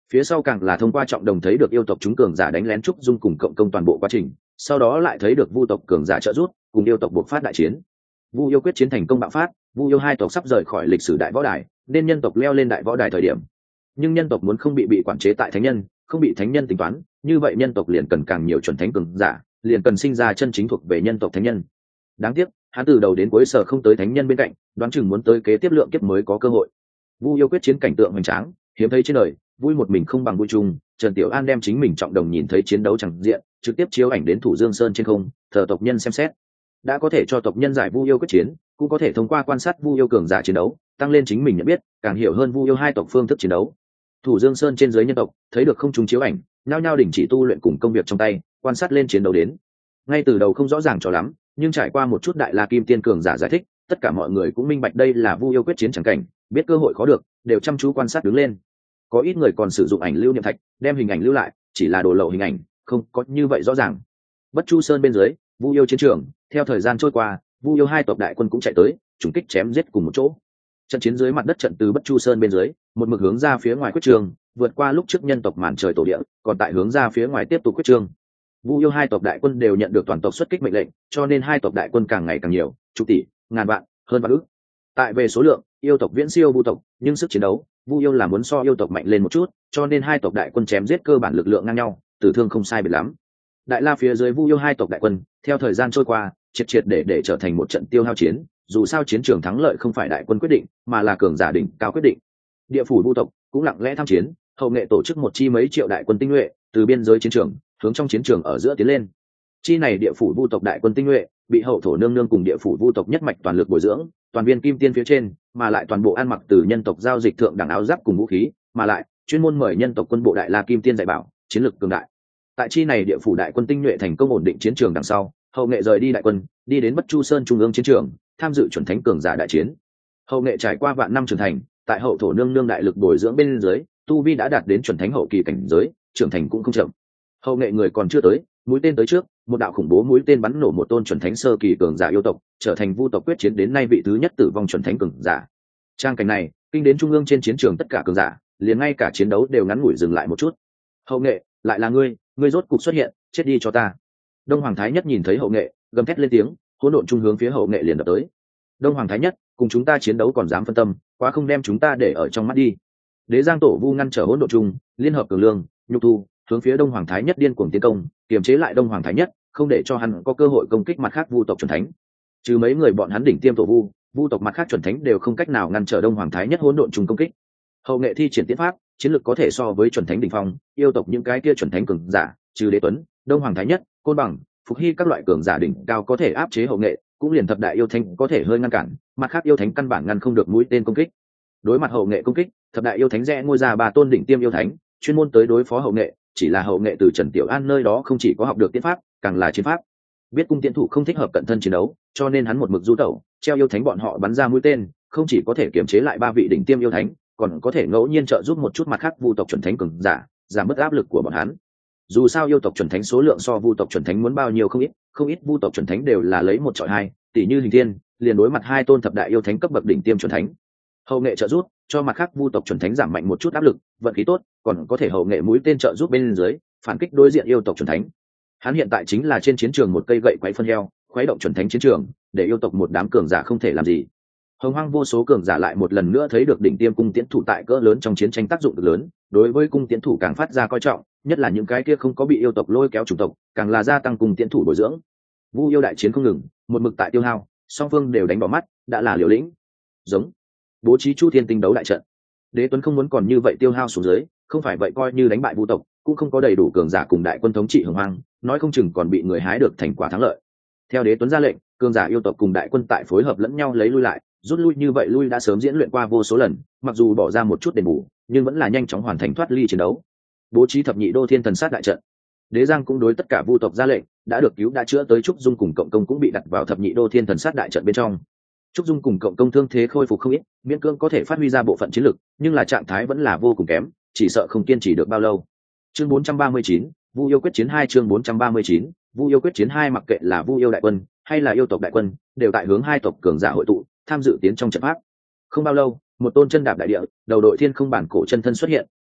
Phía sau càng là thông qua trọng đồng thấy được yêu tộc chúng cường giả đánh lén trúc dung cùng cộng công toàn bộ quá trình, sau đó lại thấy được vu tộc cường giả trợ rút cùng yêu tộc buộc phát đại chiến. Vu yêu quyết chiến thành công bạo phát, vu yêu hai tộc sắp rời khỏi lịch sử đại võ đài, nên nhân tộc leo lên đại võ đài thời điểm. Nhưng nhân tộc muốn không bị bị quản chế tại thánh nhân, không bị thánh nhân tính toán, như vậy nhân tộc liền cần càng nhiều chuẩn thánh cường giả, liền cần sinh ra chân chính thuộc về nhân tộc thánh nhân. Đáng tiếc, hắn từ đầu đến cuối sở không tới thánh nhân bên cạnh, đoán chừng muốn tới kế tiếp lượng kiếp mới có cơ hội. Vu yêu quyết chiến cảnh tượng hoành tráng, hiếm thấy trên đời, vui một mình không bằng vui chung. Trần Tiểu An đem chính mình trọng đồng nhìn thấy chiến đấu chẳng diện, trực tiếp chiếu ảnh đến Thủ Dương Sơn trên không, thờ tộc nhân xem xét. Đã có thể cho tộc nhân giải Vu yêu quyết chiến, cũng có thể thông qua quan sát Vu yêu cường giả chiến đấu, tăng lên chính mình nhận biết, càng hiểu hơn Vu yêu hai tộc phương thức chiến đấu. Thủ Dương Sơn trên dưới nhân tộc thấy được không trùng chiếu ảnh, nhao nhao đình chỉ tu luyện cùng công việc trong tay, quan sát lên chiến đấu đến. Ngay từ đầu không rõ ràng cho lắm, nhưng trải qua một chút đại la kim tiên cường giả giải thích, tất cả mọi người cũng minh bạch đây là Vu yêu quyết chiến chẳng cảnh, biết cơ hội khó được, đều chăm chú quan sát đứng lên. Có ít người còn sử dụng ảnh lưu niệm thạch, đem hình ảnh lưu lại, chỉ là đồ lậu hình ảnh, không có như vậy rõ ràng. Bất Chu Sơn bên dưới, Vu yêu chiến trường, theo thời gian trôi qua, Vu yêu hai tộc đại quân cũng chạy tới, trùng kích chém giết cùng một chỗ. Trận chiến dưới mặt đất trận từ Bất Chu Sơn bên dưới, một mực hướng ra phía ngoài quyết trường, vượt qua lúc trước nhân tộc màn trời tổ địa, còn tại hướng ra phía ngoài tiếp tục quyết trường. Vu yêu hai tộc đại quân đều nhận được toàn tộc xuất kích mệnh lệnh, cho nên hai tộc đại quân càng ngày càng nhiều, chục tỷ, ngàn vạn, hơn vạn ức. Tại về số lượng, yêu tộc viễn siêu vu tộc, nhưng sức chiến đấu, vu yêu là muốn so yêu tộc mạnh lên một chút, cho nên hai tộc đại quân chém giết cơ bản lực lượng ngang nhau, tử thương không sai biệt lắm. Đại la phía dưới vu yêu hai tộc đại quân, theo thời gian trôi qua, triệt triệt để để trở thành một trận tiêu hao chiến, dù sao chiến trường thắng lợi không phải đại quân quyết định, mà là cường giả đỉnh cao quyết định. Địa phủ vu tộc cũng lặng lẽ tham chiến, hậu nghệ tổ chức một chi mấy triệu đại quân tinh nhuệ, từ biên giới chiến trường hướng trong chiến trường ở giữa tiến lên. Chi này địa phủ vu tộc đại quân tinh nhuệ, bị hậu thổ nương nương cùng địa phủ vu tộc nhất mạch toàn lực bồi dưỡng, toàn viên kim tiên phía trên, mà lại toàn bộ ăn mặc từ nhân tộc giao dịch thượng đẳng áo giáp cùng vũ khí, mà lại chuyên môn mời nhân tộc quân bộ đại la kim tiên dạy bảo, chiến lược cường đại. Tại chi này địa phủ đại quân tinh nhuệ thành công ổn định chiến trường đằng sau, hậu nghệ rời đi đại quân, đi đến Bất Chu Sơn trung ương chiến trường, tham dự chuẩn thánh cường giả đại chiến. Hậu nghệ trải qua vạn năm trưởng thành, tại hậu thổ nương nương đại lực bồi dưỡng bên dưới, tu vi đã đạt đến chuẩn thánh hậu kỳ cảnh giới, trưởng thành cũng không chậm. Hậu nghệ người còn chưa tới, mũi tên tới trước, một đạo khủng bố mũi tên bắn nổ một tôn chuẩn thánh sơ kỳ cường giả yêu tộc, trở thành vu tộc quyết chiến đến nay vị thứ nhất tử vong chuẩn thánh cường giả. Trang cảnh này, kinh đến trung ương trên chiến trường tất cả cường giả, liền ngay cả chiến đấu đều ngắn ngủi dừng lại một chút. Hậu nghệ, lại là ngươi, ngươi rốt cục xuất hiện, chết đi cho ta. Đông Hoàng Thái Nhất nhìn thấy hậu nghệ, gầm thét lên tiếng, hỗn độn trung hướng phía hậu nghệ liền đập tới. Đông Hoàng Thái Nhất, cùng chúng ta chiến đấu còn dám phân tâm, quá không đem chúng ta để ở trong mắt đi. Đế Giang Tổ Vu ngăn trở hỗn độn trung, liên hợp cường lương, nhục thu, hướng phía Đông Hoàng Thái Nhất điên cuồng tiến công, kiềm chế lại Đông Hoàng Thái Nhất, không để cho hắn có cơ hội công kích mặt khác vu tộc chuẩn thánh. Trừ mấy người bọn hắn đỉnh tiêm tổ vu, vu tộc mặt khác chuẩn thánh đều không cách nào ngăn trở Đông Hoàng Thái Nhất hỗn độn trùng công kích. Hậu nghệ thi triển tiến pháp, chiến lược có thể so với chuẩn thánh đỉnh phong, yêu tộc những cái kia chuẩn thánh cường giả, trừ Đế Tuấn, Đông Hoàng Thái Nhất, Côn Bằng, Phục Hy các loại cường giả đỉnh cao có thể áp chế hậu nghệ, cũng liền thập đại yêu thánh có thể hơi ngăn cản, mặt khác yêu thánh căn bản ngăn không được mũi tên công kích. Đối mặt hậu nghệ công kích, thập đại yêu thánh rẽ ngôi ra ba tôn đỉnh tiêm yêu thánh, chuyên môn tới đối phó hậu nghệ, chỉ là hậu nghệ từ Trần Tiểu An nơi đó không chỉ có học được tiến pháp, càng là chiến pháp. Biết cung tiễn thủ không thích hợp cận thân chiến đấu, cho nên hắn một mực du tẩu, treo yêu thánh bọn họ bắn ra mũi tên, không chỉ có thể kiềm chế lại ba vị đỉnh tiêm yêu thánh, còn có thể ngẫu nhiên trợ giúp một chút mặt khác vu tộc chuẩn thánh cường giả, giảm bớt áp lực của bọn hắn. Dù sao yêu tộc chuẩn thánh số lượng so vu tộc chuẩn thánh muốn bao nhiêu không ít, không ít vu tộc chuẩn thánh đều là lấy một chọi hai, tỷ như Hình Thiên, liền đối mặt hai tôn thập đại yêu thánh cấp bậc đỉnh tiêm chuẩn thánh. Hậu nghệ trợ giúp cho mặt khác vu tộc chuẩn thánh giảm mạnh một chút áp lực, vận khí tốt, còn có thể hậu nghệ mũi tên trợ giúp bên dưới, phản kích đối diện yêu tộc chuẩn thánh. Hắn hiện tại chính là trên chiến trường một cây gậy quấy phân heo, khuấy động chuẩn thánh chiến trường, để yêu tộc một đám cường giả không thể làm gì. Hồng Hoang vô số cường giả lại một lần nữa thấy được đỉnh tiêm cung tiễn thủ tại cỡ lớn trong chiến tranh tác dụng cực lớn, đối với cung tiễn thủ càng phát ra coi trọng, nhất là những cái kia không có bị yêu tộc lôi kéo chủng tộc, càng là gia tăng cung tiễn thủ bồi dưỡng. Vu yêu đại chiến không ngừng, một mực tại tiêu hao, song phương đều đánh bỏ mắt, đã là liều lĩnh. Giống bố trí Chu Thiên Tinh đấu đại trận. Đế Tuấn không muốn còn như vậy tiêu hao xuống dưới, không phải vậy coi như đánh bại vu tộc, cũng không có đầy đủ cường giả cùng đại quân thống trị Hồng Hoang, nói không chừng còn bị người hái được thành quả thắng lợi. Theo Đế Tuấn ra lệnh, cường giả yêu tộc cùng đại quân tại phối hợp lẫn nhau lấy lui lại, rút lui như vậy lui đã sớm diễn luyện qua vô số lần, mặc dù bỏ ra một chút đền bù, nhưng vẫn là nhanh chóng hoàn thành thoát ly chiến đấu. Bố trí thập nhị đô thiên thần sát đại trận. Đế Giang cũng đối tất cả vu tộc ra lệnh, đã được cứu đã chữa tới Trúc Dung cùng cộng công cũng bị đặt vào thập nhị đô thiên thần sát đại trận bên trong. Trúc Dung cùng cộng công thương thế khôi phục không ít, miễn cưỡng có thể phát huy ra bộ phận chiến lực, nhưng là trạng thái vẫn là vô cùng kém, chỉ sợ không kiên trì được bao lâu. Chương bốn trăm ba mươi chín, Vu yêu quyết chiến hai chương bốn trăm ba mươi chín, Vu yêu quyết chiến hai mặc kệ là Vu yêu đại quân hay là yêu tộc đại quân, đều tại hướng hai tộc cường giả hội tụ, tham dự tiến trong trận pháp. Không bao lâu, một tôn chân đạp đại địa, đầu đội thiên không bản cổ chân thân xuất hiện,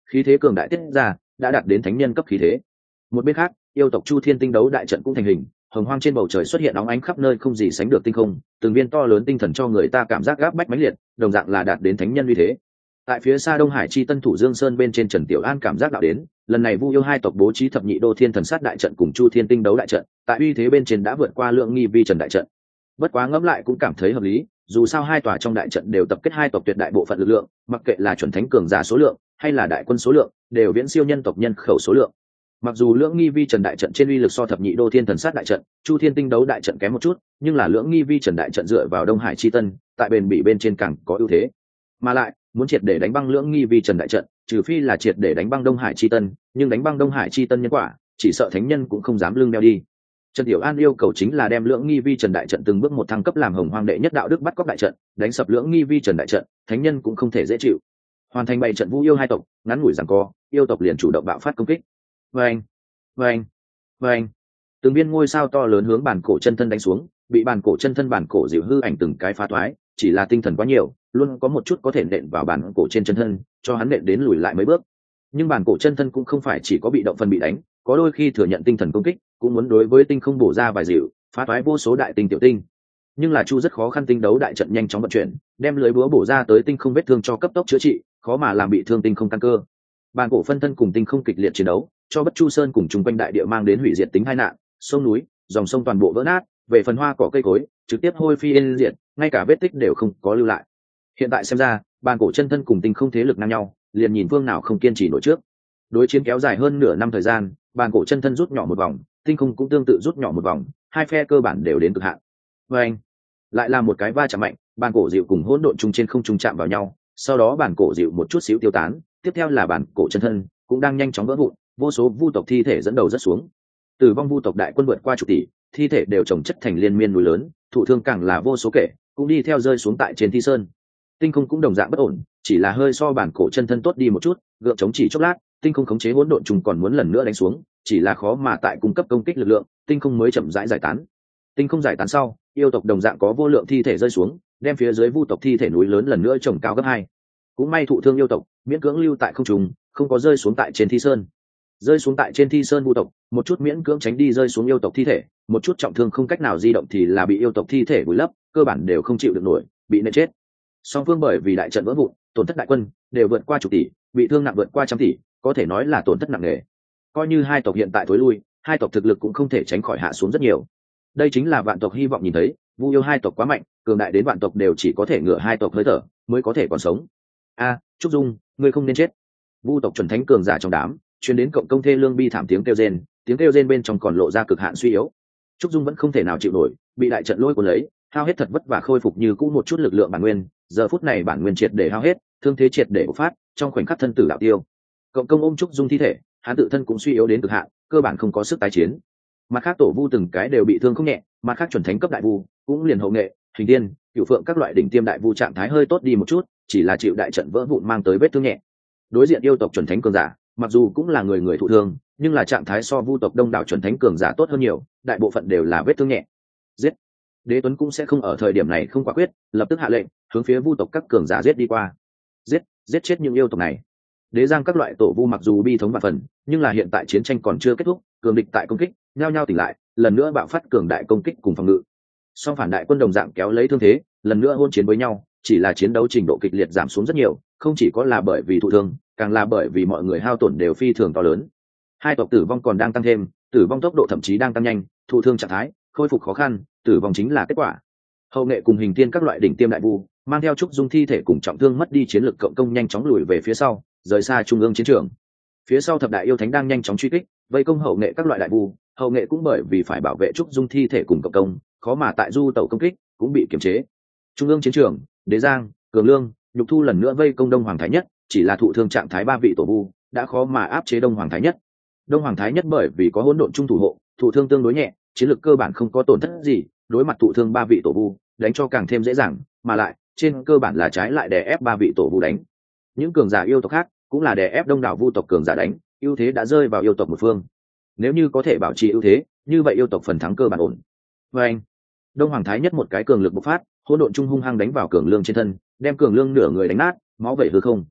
khí thế cường đại tiết ra đã đạt đến thánh nhân cấp khí thế. Một bên khác, yêu tộc Chu Thiên tinh đấu đại trận cũng thành hình, hồng hoang trên bầu trời xuất hiện óng ánh khắp nơi không gì sánh được tinh không, từng viên to lớn tinh thần cho người ta cảm giác gáp bách mãnh liệt, đồng dạng là đạt đến thánh nhân uy thế. Tại phía xa Đông Hải chi tân thủ Dương Sơn bên trên, Trần Tiểu An cảm giác đạo đến, lần này Vu yêu hai tộc bố trí thập nhị đô thiên thần sát đại trận cùng Chu Thiên tinh đấu đại trận, tại uy thế bên trên đã vượt qua lượng nghi vi trần đại trận. Bất quá ngẫm lại cũng cảm thấy hợp lý, dù sao hai tòa trong đại trận đều tập kết hai tộc tuyệt đại bộ phận lực lượng, mặc kệ là chuẩn thánh cường giả số lượng hay là đại quân số lượng, đều viễn siêu nhân tộc nhân khẩu số lượng. Mặc dù lưỡng nghi vi trần đại trận trên uy lực so thập nhị đô thiên thần sát đại trận, Chu Thiên tinh đấu đại trận kém một chút, nhưng là lưỡng nghi vi trần đại trận dựa vào Đông Hải chi tân, tại bền bỉ bên trên càng có ưu thế. Mà lại, muốn triệt để đánh băng lưỡng nghi vi trần đại trận, trừ phi là triệt để đánh băng Đông Hải chi tân, nhưng đánh băng Đông Hải chi tân nhân quả, chỉ sợ thánh nhân cũng không dám lưng đeo đi. Trần Tiểu An yêu cầu chính là đem lưỡng nghi vi trần đại trận từng bước một thăng cấp làm hồng hoang đệ nhất đạo đức bắt cóc đại trận, đánh sập lưỡng nghi vi trần đại trận, thánh nhân cũng không thể dễ chịu. Hoàn thành bảy trận Vu yêu hai tộc, ngắn ngủi giằng co, yêu tộc liền chủ động bạo phát công kích. Vâng, vâng, vâng. Từng viên ngôi sao to lớn hướng bản cổ chân thân đánh xuống, bị bản cổ chân thân bản cổ dịu hư ảnh từng cái phá thoái, chỉ là tinh thần quá nhiều, luôn có một chút có thể nện vào bản cổ trên chân thân, cho hắn nện đến lùi lại mấy bước. Nhưng bản cổ chân thân cũng không phải chỉ có bị động phần bị đánh, có đôi khi thừa nhận tinh thần công kích, cũng muốn đối với tinh không bổ ra vài dịu, phá thoái vô số đại tinh tiểu tinh. Nhưng là Chu rất khó khăn tinh đấu đại trận nhanh chóng vận chuyển, đem lưới búa bổ ra tới tinh không vết thương cho cấp tốc chữa trị, khó mà làm bị thương tinh không căn cơ. Bản cổ phân thân cùng tinh không kịch liệt chiến đấu, cho Bất Chu Sơn cùng chung quanh đại địa mang đến hủy diệt tính hai nạn, sông núi, dòng sông toàn bộ vỡ nát, về phần hoa cỏ cây cối, trực tiếp hôi phi yên diệt, ngay cả vết tích đều không có lưu lại. Hiện tại xem ra, bản cổ chân thân cùng tinh không thế lực ngang nhau, liền nhìn vương nào không kiên trì nổi trước. Đối chiến kéo dài hơn nửa năm thời gian, bản cổ chân thân rút nhỏ một vòng, tinh không cũng tương tự rút nhỏ một vòng, hai phe cơ bản đều đến cực hạn. Và anh lại là một cái va chạm mạnh, bản cổ dịu cùng hỗn độn chung trên không trung chạm vào nhau, sau đó bản cổ dịu một chút xíu tiêu tán, tiếp theo là bản cổ chân thân cũng đang nhanh chóng vỡ vụn, vô số vu tộc thi thể dẫn đầu rất xuống. Tử vong vu tộc đại quân vượt qua chục tỷ, thi thể đều chồng chất thành liên miên núi lớn, thụ thương càng là vô số kể, cũng đi theo rơi xuống tại trên thi sơn. Tinh không cũng đồng dạng bất ổn, chỉ là hơi so bản cổ chân thân tốt đi một chút, gượng chống chỉ chốc lát, tinh không khống chế hỗn độn trùng còn muốn lần nữa đánh xuống, chỉ là khó mà tại cung cấp công kích lực lượng, tinh không mới chậm rãi giải tán. Tinh không giải tán sau, yêu tộc đồng dạng có vô lượng thi thể rơi xuống, đem phía dưới vu tộc thi thể núi lớn lần nữa trồng cao gấp hai. Cũng may thụ thương yêu tộc miễn cưỡng lưu tại không trung, không có rơi xuống tại trên thi sơn. Rơi xuống tại trên thi sơn vu tộc, một chút miễn cưỡng tránh đi rơi xuống yêu tộc thi thể, một chút trọng thương không cách nào di động thì là bị yêu tộc thi thể vùi lấp, cơ bản đều không chịu được nổi, bị nện chết. Song phương bởi vì đại trận vỡ vụn, tổn thất đại quân đều vượt qua chục tỷ, bị thương nặng vượt qua trăm tỷ, có thể nói là tổn thất nặng nề. Coi như hai tộc hiện tại thối lui, hai tộc thực lực cũng không thể tránh khỏi hạ xuống rất nhiều. Đây chính là vạn tộc hy vọng nhìn thấy, Vu yêu hai tộc quá mạnh, cường đại đến vạn tộc đều chỉ có thể ngửa hai tộc hơi thở mới có thể còn sống. A, Trúc Dung, ngươi không nên chết. Vu tộc chuẩn thánh cường giả trong đám, truyền đến cộng công thê lương bi thảm tiếng kêu rên, tiếng kêu rên bên trong còn lộ ra cực hạn suy yếu. Trúc Dung vẫn không thể nào chịu nổi, bị đại trận lôi cuốn lấy, hao hết thật vất vả khôi phục như cũ một chút lực lượng bản nguyên, giờ phút này bản nguyên triệt để hao hết, thương thế triệt để bộc phát, trong khoảnh khắc thân tử đạo tiêu. Cộng công ôm Trúc Dung thi thể, hắn tự thân cũng suy yếu đến cực hạn, cơ bản không có sức tái chiến. Mặt khác tổ vu từng cái đều bị thương không nhẹ, mặt khác chuẩn thánh cấp đại vu cũng liền hậu nghệ, hình tiên, cửu phượng các loại đỉnh tiêm đại vu trạng thái hơi tốt đi một chút, chỉ là chịu đại trận vỡ vụn mang tới vết thương nhẹ. Đối diện yêu tộc chuẩn thánh cường giả, mặc dù cũng là người người thụ thương, nhưng là trạng thái so vu tộc đông đảo chuẩn thánh cường giả tốt hơn nhiều, đại bộ phận đều là vết thương nhẹ. Giết! Đế Tuấn cũng sẽ không ở thời điểm này không quả quyết, lập tức hạ lệnh hướng phía vu tộc các cường giả giết đi qua. Giết, giết chết những yêu tộc này. Đế Giang các loại tổ vu mặc dù bi thống và phần, nhưng là hiện tại chiến tranh còn chưa kết thúc, cường địch tại công kích, nhao nhao tỉnh lại, lần nữa bạo phát cường đại công kích cùng phòng ngự. Song phản đại quân đồng dạng kéo lấy thương thế, lần nữa hôn chiến với nhau, chỉ là chiến đấu trình độ kịch liệt giảm xuống rất nhiều, không chỉ có là bởi vì thụ thương, càng là bởi vì mọi người hao tổn đều phi thường to lớn. Hai tộc tử vong còn đang tăng thêm, tử vong tốc độ thậm chí đang tăng nhanh, thụ thương trạng thái, khôi phục khó khăn, tử vong chính là kết quả. Hậu nghệ cùng hình tiên các loại đỉnh tiêm đại vu, mang theo Trúc Dung thi thể cùng trọng thương mất đi chiến lực cộng công nhanh chóng lùi về phía sau, rời xa trung ương chiến trường. Phía sau thập đại yêu thánh đang nhanh chóng truy kích, vây công hậu nghệ các loại đại vu, hậu nghệ cũng bởi vì phải bảo vệ Trúc Dung thi thể cùng cộng công, khó mà tại du tàu công kích, cũng bị kiềm chế. Trung ương chiến trường, Đế Giang, Cường Lương, Nhục Thu lần nữa vây công Đông Hoàng Thái Nhất, chỉ là thụ thương trạng thái ba vị tổ vu, đã khó mà áp chế Đông Hoàng Thái Nhất. Đông Hoàng Thái Nhất bởi vì có hỗn độn trung thủ hộ, thụ thương tương đối nhẹ, chiến lực cơ bản không có tổn thất gì, đối mặt thụ thương ba vị tổ vu, đánh cho càng thêm dễ dàng, mà lại trên cơ bản là trái lại đè ép ba vị tổ vu đánh. Những cường giả yêu tộc khác cũng là đè ép đông đảo vu tộc cường giả đánh, ưu thế đã rơi vào yêu tộc một phương. Nếu như có thể bảo trì ưu thế, như vậy yêu tộc phần thắng cơ bản ổn. Và anh, Đông Hoàng Thái Nhất một cái cường lực bộc phát, hỗn độn trung hung hăng đánh vào Cường Lương trên thân, đem Cường Lương nửa người đánh nát, máu vẩy hư không.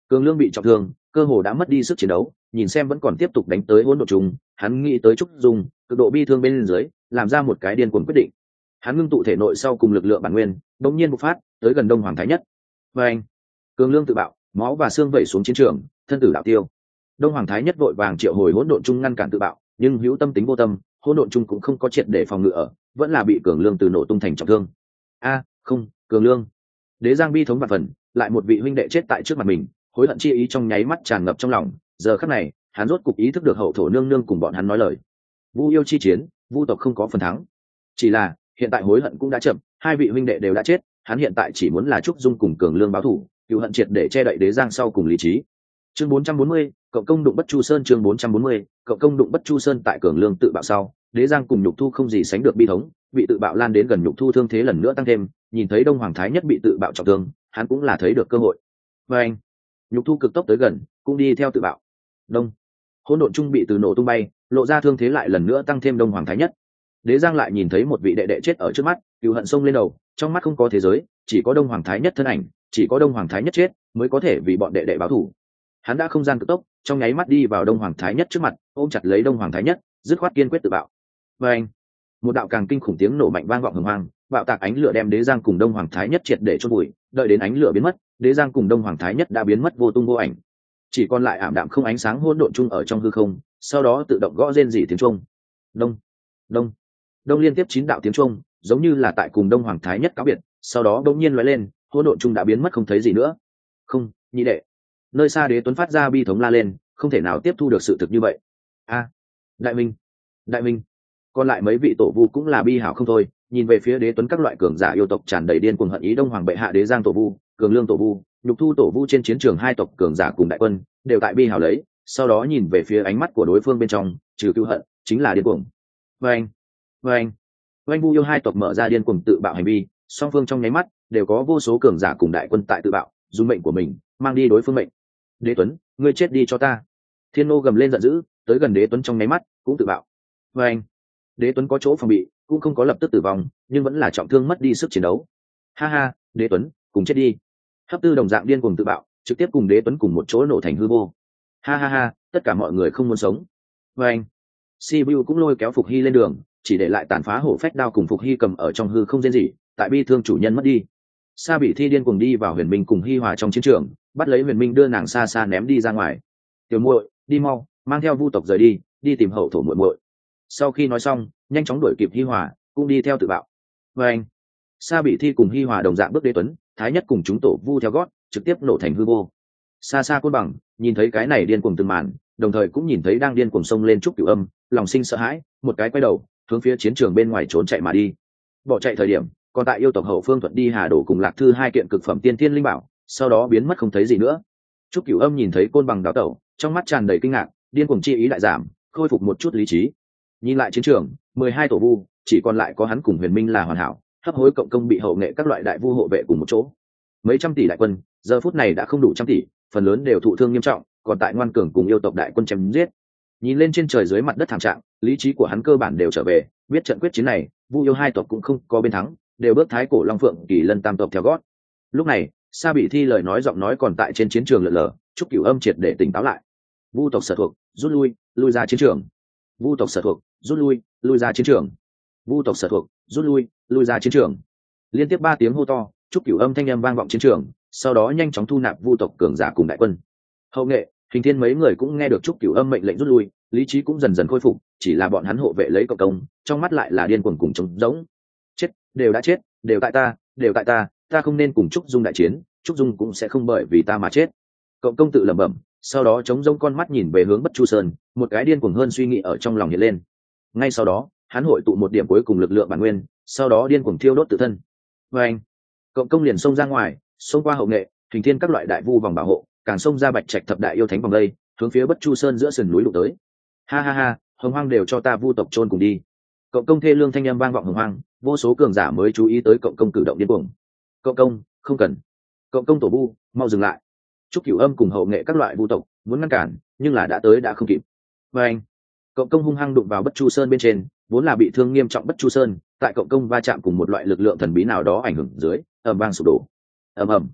Cường Lương bị trọng thương, cơ hồ đã mất đi sức chiến đấu, nhìn xem vẫn còn tiếp tục đánh tới hỗn độn trùng, hắn nghĩ tới Trúc Dung, cực độ bi thương bên dưới, làm ra một cái điên cuồng quyết định. Hắn ngưng tụ thể nội sau cùng lực lượng bản nguyên, đột nhiên bộc phát, tới gần Đông Hoàng Thái Nhất. Và anh, Cường Lương tự bạo, máu và xương vẩy xuống chiến trường, thân tử đạo tiêu. Đông Hoàng Thái Nhất vội vàng triệu hồi hỗn độn trung ngăn cản tự bạo, nhưng hữu tâm tính vô tâm, hỗn độn trung cũng không có triệt để phòng ngự ở, vẫn là bị Cường Lương từ nổ tung thành trọng thương. A, không, Cường Lương. Đế Giang bi thống vạn phần, lại một vị huynh đệ chết tại trước mặt mình, hối hận chi ý trong nháy mắt tràn ngập trong lòng. Giờ khắc này, hắn rốt cục ý thức được hậu thổ nương nương cùng bọn hắn nói lời. Vu yêu chi chiến, Vu tộc không có phần thắng. Chỉ là hiện tại hối hận cũng đã chậm, hai vị huynh đệ đều đã chết, hắn hiện tại chỉ muốn là Trúc Dung cùng Cường Lương báo thù, cựu hận triệt để che đậy Đế Giang sau cùng lý trí. Chương bốn trăm bốn mươi, cộng công đụng Bất Chu Sơn. Chương bốn trăm bốn mươi, cộng công đụng Bất Chu Sơn. Tại Cường Lương tự bạo sau, Đế Giang cùng Nhục Thu không gì sánh được bi thống, bị tự bạo lan đến gần Nhục Thu thương thế lần nữa tăng thêm, nhìn thấy Đông Hoàng Thái Nhất bị tự bạo trọng thương, hắn cũng là thấy được cơ hội. Và anh, Nhục Thu cực tốc tới gần, cũng đi theo tự bạo. Đông, hỗn độn trung bị từ nổ tung bay, lộ ra thương thế lại lần nữa tăng thêm Đông Hoàng Thái Nhất. Đế Giang lại nhìn thấy một vị đệ đệ chết ở trước mắt, cừu hận sông lên đầu, trong mắt không có thế giới, chỉ có Đông Hoàng Thái Nhất thân ảnh, chỉ có Đông Hoàng Thái Nhất chết mới có thể vì bọn đệ đệ báo thù. Hắn đã không gian cực tốc, trong nháy mắt đi vào Đông Hoàng Thái Nhất trước mặt, ôm chặt lấy Đông Hoàng Thái Nhất, dứt khoát kiên quyết tự bạo. Và anh, một đạo càng kinh khủng tiếng nổ mạnh vang vọng hừng hoang, bạo tạc ánh lửa đem Đế Giang cùng Đông Hoàng Thái Nhất triệt để chôn bụi. Đợi đến ánh lửa biến mất, Đế Giang cùng Đông Hoàng Thái Nhất đã biến mất vô tung vô ảnh, chỉ còn lại ảm đạm không ánh sáng hỗn độn chung ở trong hư không. Sau đó tự động gõ rên rỉ tiếng chuông. Đông, đông, đông, liên tiếp chín đạo tiếng chuông, giống như là tại cùng Đông Hoàng Thái Nhất cáo biệt. Sau đó đột nhiên lóe lên, hỗn độn chung đã biến mất không thấy gì nữa. Không, nhị đệ. Nơi xa Đế Tuấn phát ra bi thống la lên, không thể nào tiếp thu được sự thực như vậy. A, đại minh, đại minh. Còn lại mấy vị tổ vu cũng là bi hảo không thôi, nhìn về phía Đế Tuấn các loại cường giả yêu tộc tràn đầy điên cuồng hận ý. Đông Hoàng bệ hạ, Đế Giang tổ vu, Cường Lương tổ vu, Nhục Thu tổ vu trên chiến trường hai tộc cường giả cùng đại quân đều tại bi hảo lấy, sau đó nhìn về phía ánh mắt của đối phương bên trong, trừ cứu hận chính là điên cuồng. Vâng, vâng, vâng. Vu yêu hai tộc mở ra điên cuồng tự bạo hành vi, song phương trong nháy mắt đều có vô số cường giả cùng đại quân tại tự bạo, dùng mệnh của mình mang đi đối phương mệnh. Đế Tuấn, ngươi chết đi cho ta! Thiên Nô gầm lên giận dữ, tới gần Đế Tuấn trong nháy mắt cũng tự bạo. Vâng, Đế Tuấn có chỗ phòng bị, cũng không có lập tức tử vong, nhưng vẫn là trọng thương mất đi sức chiến đấu. Ha ha, Đế Tuấn, cùng chết đi! Hấp Tư đồng dạng điên cuồng tự bạo, trực tiếp cùng Đế Tuấn cùng một chỗ nổ thành hư vô. Ha ha ha, tất cả mọi người không muốn sống. Vâng, Sibiu cũng lôi kéo Phục Hy lên đường, chỉ để lại tàn phá hổ phách đao cùng Phục Hy cầm ở trong hư không rên rỉ, tại bi thương chủ nhân mất đi. Sa Bị Thi điên cuồng đi vào Huyền Minh cùng Hi Hòa trong chiến trường, bắt lấy Huyền Minh đưa nàng xa xa ném đi ra ngoài. Tiểu muội, đi mau, mang theo Vu tộc rời đi, đi tìm hậu thổ muội muội. Sau khi nói xong, nhanh chóng đuổi kịp Hi Hòa, cũng đi theo tự bạo. Và anh, Sa Bị Thi cùng Hi Hòa đồng dạng bước Đế Tuấn, Thái Nhất cùng chúng tổ vu theo gót, trực tiếp nổ thành hư vô. Xa xa Côn Bằng nhìn thấy cái này điên cuồng từng màn, đồng thời cũng nhìn thấy đang điên cuồng xông lên Trúc Cửu Âm, lòng sinh sợ hãi, một cái quay đầu, hướng phía chiến trường bên ngoài trốn chạy mà đi. Bỏ chạy thời điểm, còn tại yêu tộc hậu phương thuận đi Hà Đồ cùng Lạc Thư hai kiện cực phẩm tiên thiên linh bảo, sau đó biến mất không thấy gì nữa. Trúc Cửu Âm nhìn thấy Côn Bằng đào tẩu, trong mắt tràn đầy kinh ngạc, điên cuồng chi ý đại giảm, khôi phục một chút lý trí. Nhìn lại chiến trường, mười hai tổ vu, chỉ còn lại có hắn cùng Huyền Minh là hoàn hảo, hấp hối cộng công bị hậu nghệ các loại đại vu hộ vệ cùng một chỗ. Mấy trăm tỷ đại quân, giờ phút này đã không đủ trăm tỷ, phần lớn đều thụ thương nghiêm trọng, còn tại ngoan cường cùng yêu tộc đại quân chém giết. Nhìn lên trên trời dưới mặt đất thảm trạng, lý trí của hắn cơ bản đều trở về, biết trận quyết chiến này, Vu yêu hai tộc cũng không có bên thắng, đều bước Thái Cổ Long Phượng Kỳ Lân tam tộc theo gót. Lúc này, Sa Bị Thi lời nói giọng nói còn tại trên chiến trường lờ lờ, Trúc Cửu Âm triệt để tỉnh táo lại. Vu tộc sở thuộc, rút lui, lui ra chiến trường. Vu tộc sở thuộc, rút lui, lui ra chiến trường. Vu tộc sở thuộc, rút lui, lui ra chiến trường. Liên tiếp ba tiếng hô to, Trúc Cửu Âm thanh âm vang vọng chiến trường, sau đó nhanh chóng thu nạp Vu tộc cường giả cùng đại quân. Hậu nghệ, Hình Thiên mấy người cũng nghe được Trúc Cửu Âm mệnh lệnh rút lui, lý trí cũng dần dần khôi phục, chỉ là bọn hắn hộ vệ lấy cộng công, trong mắt lại là điên cuồng cùng trống rỗng. Chết, đều đã chết, đều tại ta, đều tại ta, ta không nên cùng Trúc Dung đại chiến, Trúc Dung cũng sẽ không bởi vì ta mà chết. Cộng công tự lẩm bẩm, sau đó chống rông con mắt nhìn về hướng Bất Chu Sơn, một cái điên cuồng hơn suy nghĩ ở trong lòng hiện lên. Ngay sau đó, hắn hội tụ một điểm cuối cùng lực lượng bản nguyên, sau đó điên cuồng thiêu đốt tự thân. Và anh, cộng công liền xông ra ngoài, xông qua hậu nghệ, Hình Thiên các loại đại vu vòng bảo hộ, càng xông ra Bạch Trạch thập đại yêu thánh vòng đây, hướng phía Bất Chu Sơn giữa sườn núi đụng tới. Ha ha ha, hồng hoang đều cho ta Vu tộc chôn cùng đi. Cộng công thê lương thanh âm vang vọng hồng hoang, vô số cường giả mới chú ý tới cộng công cử động điên cuồng. Cộng công, không cần. Cộng công tổ vu, mau dừng lại. Trúc Cửu Âm cùng hậu nghệ các loại vu tộc muốn ngăn cản, nhưng là đã tới đã không kịp. Và anh, cộng công hung hăng đụng vào Bất Chu Sơn bên trên, vốn là bị thương nghiêm trọng Bất Chu Sơn, tại cộng công va chạm cùng một loại lực lượng thần bí nào đó ảnh hưởng dưới, ầm vang sụp đổ. Ầm ầm.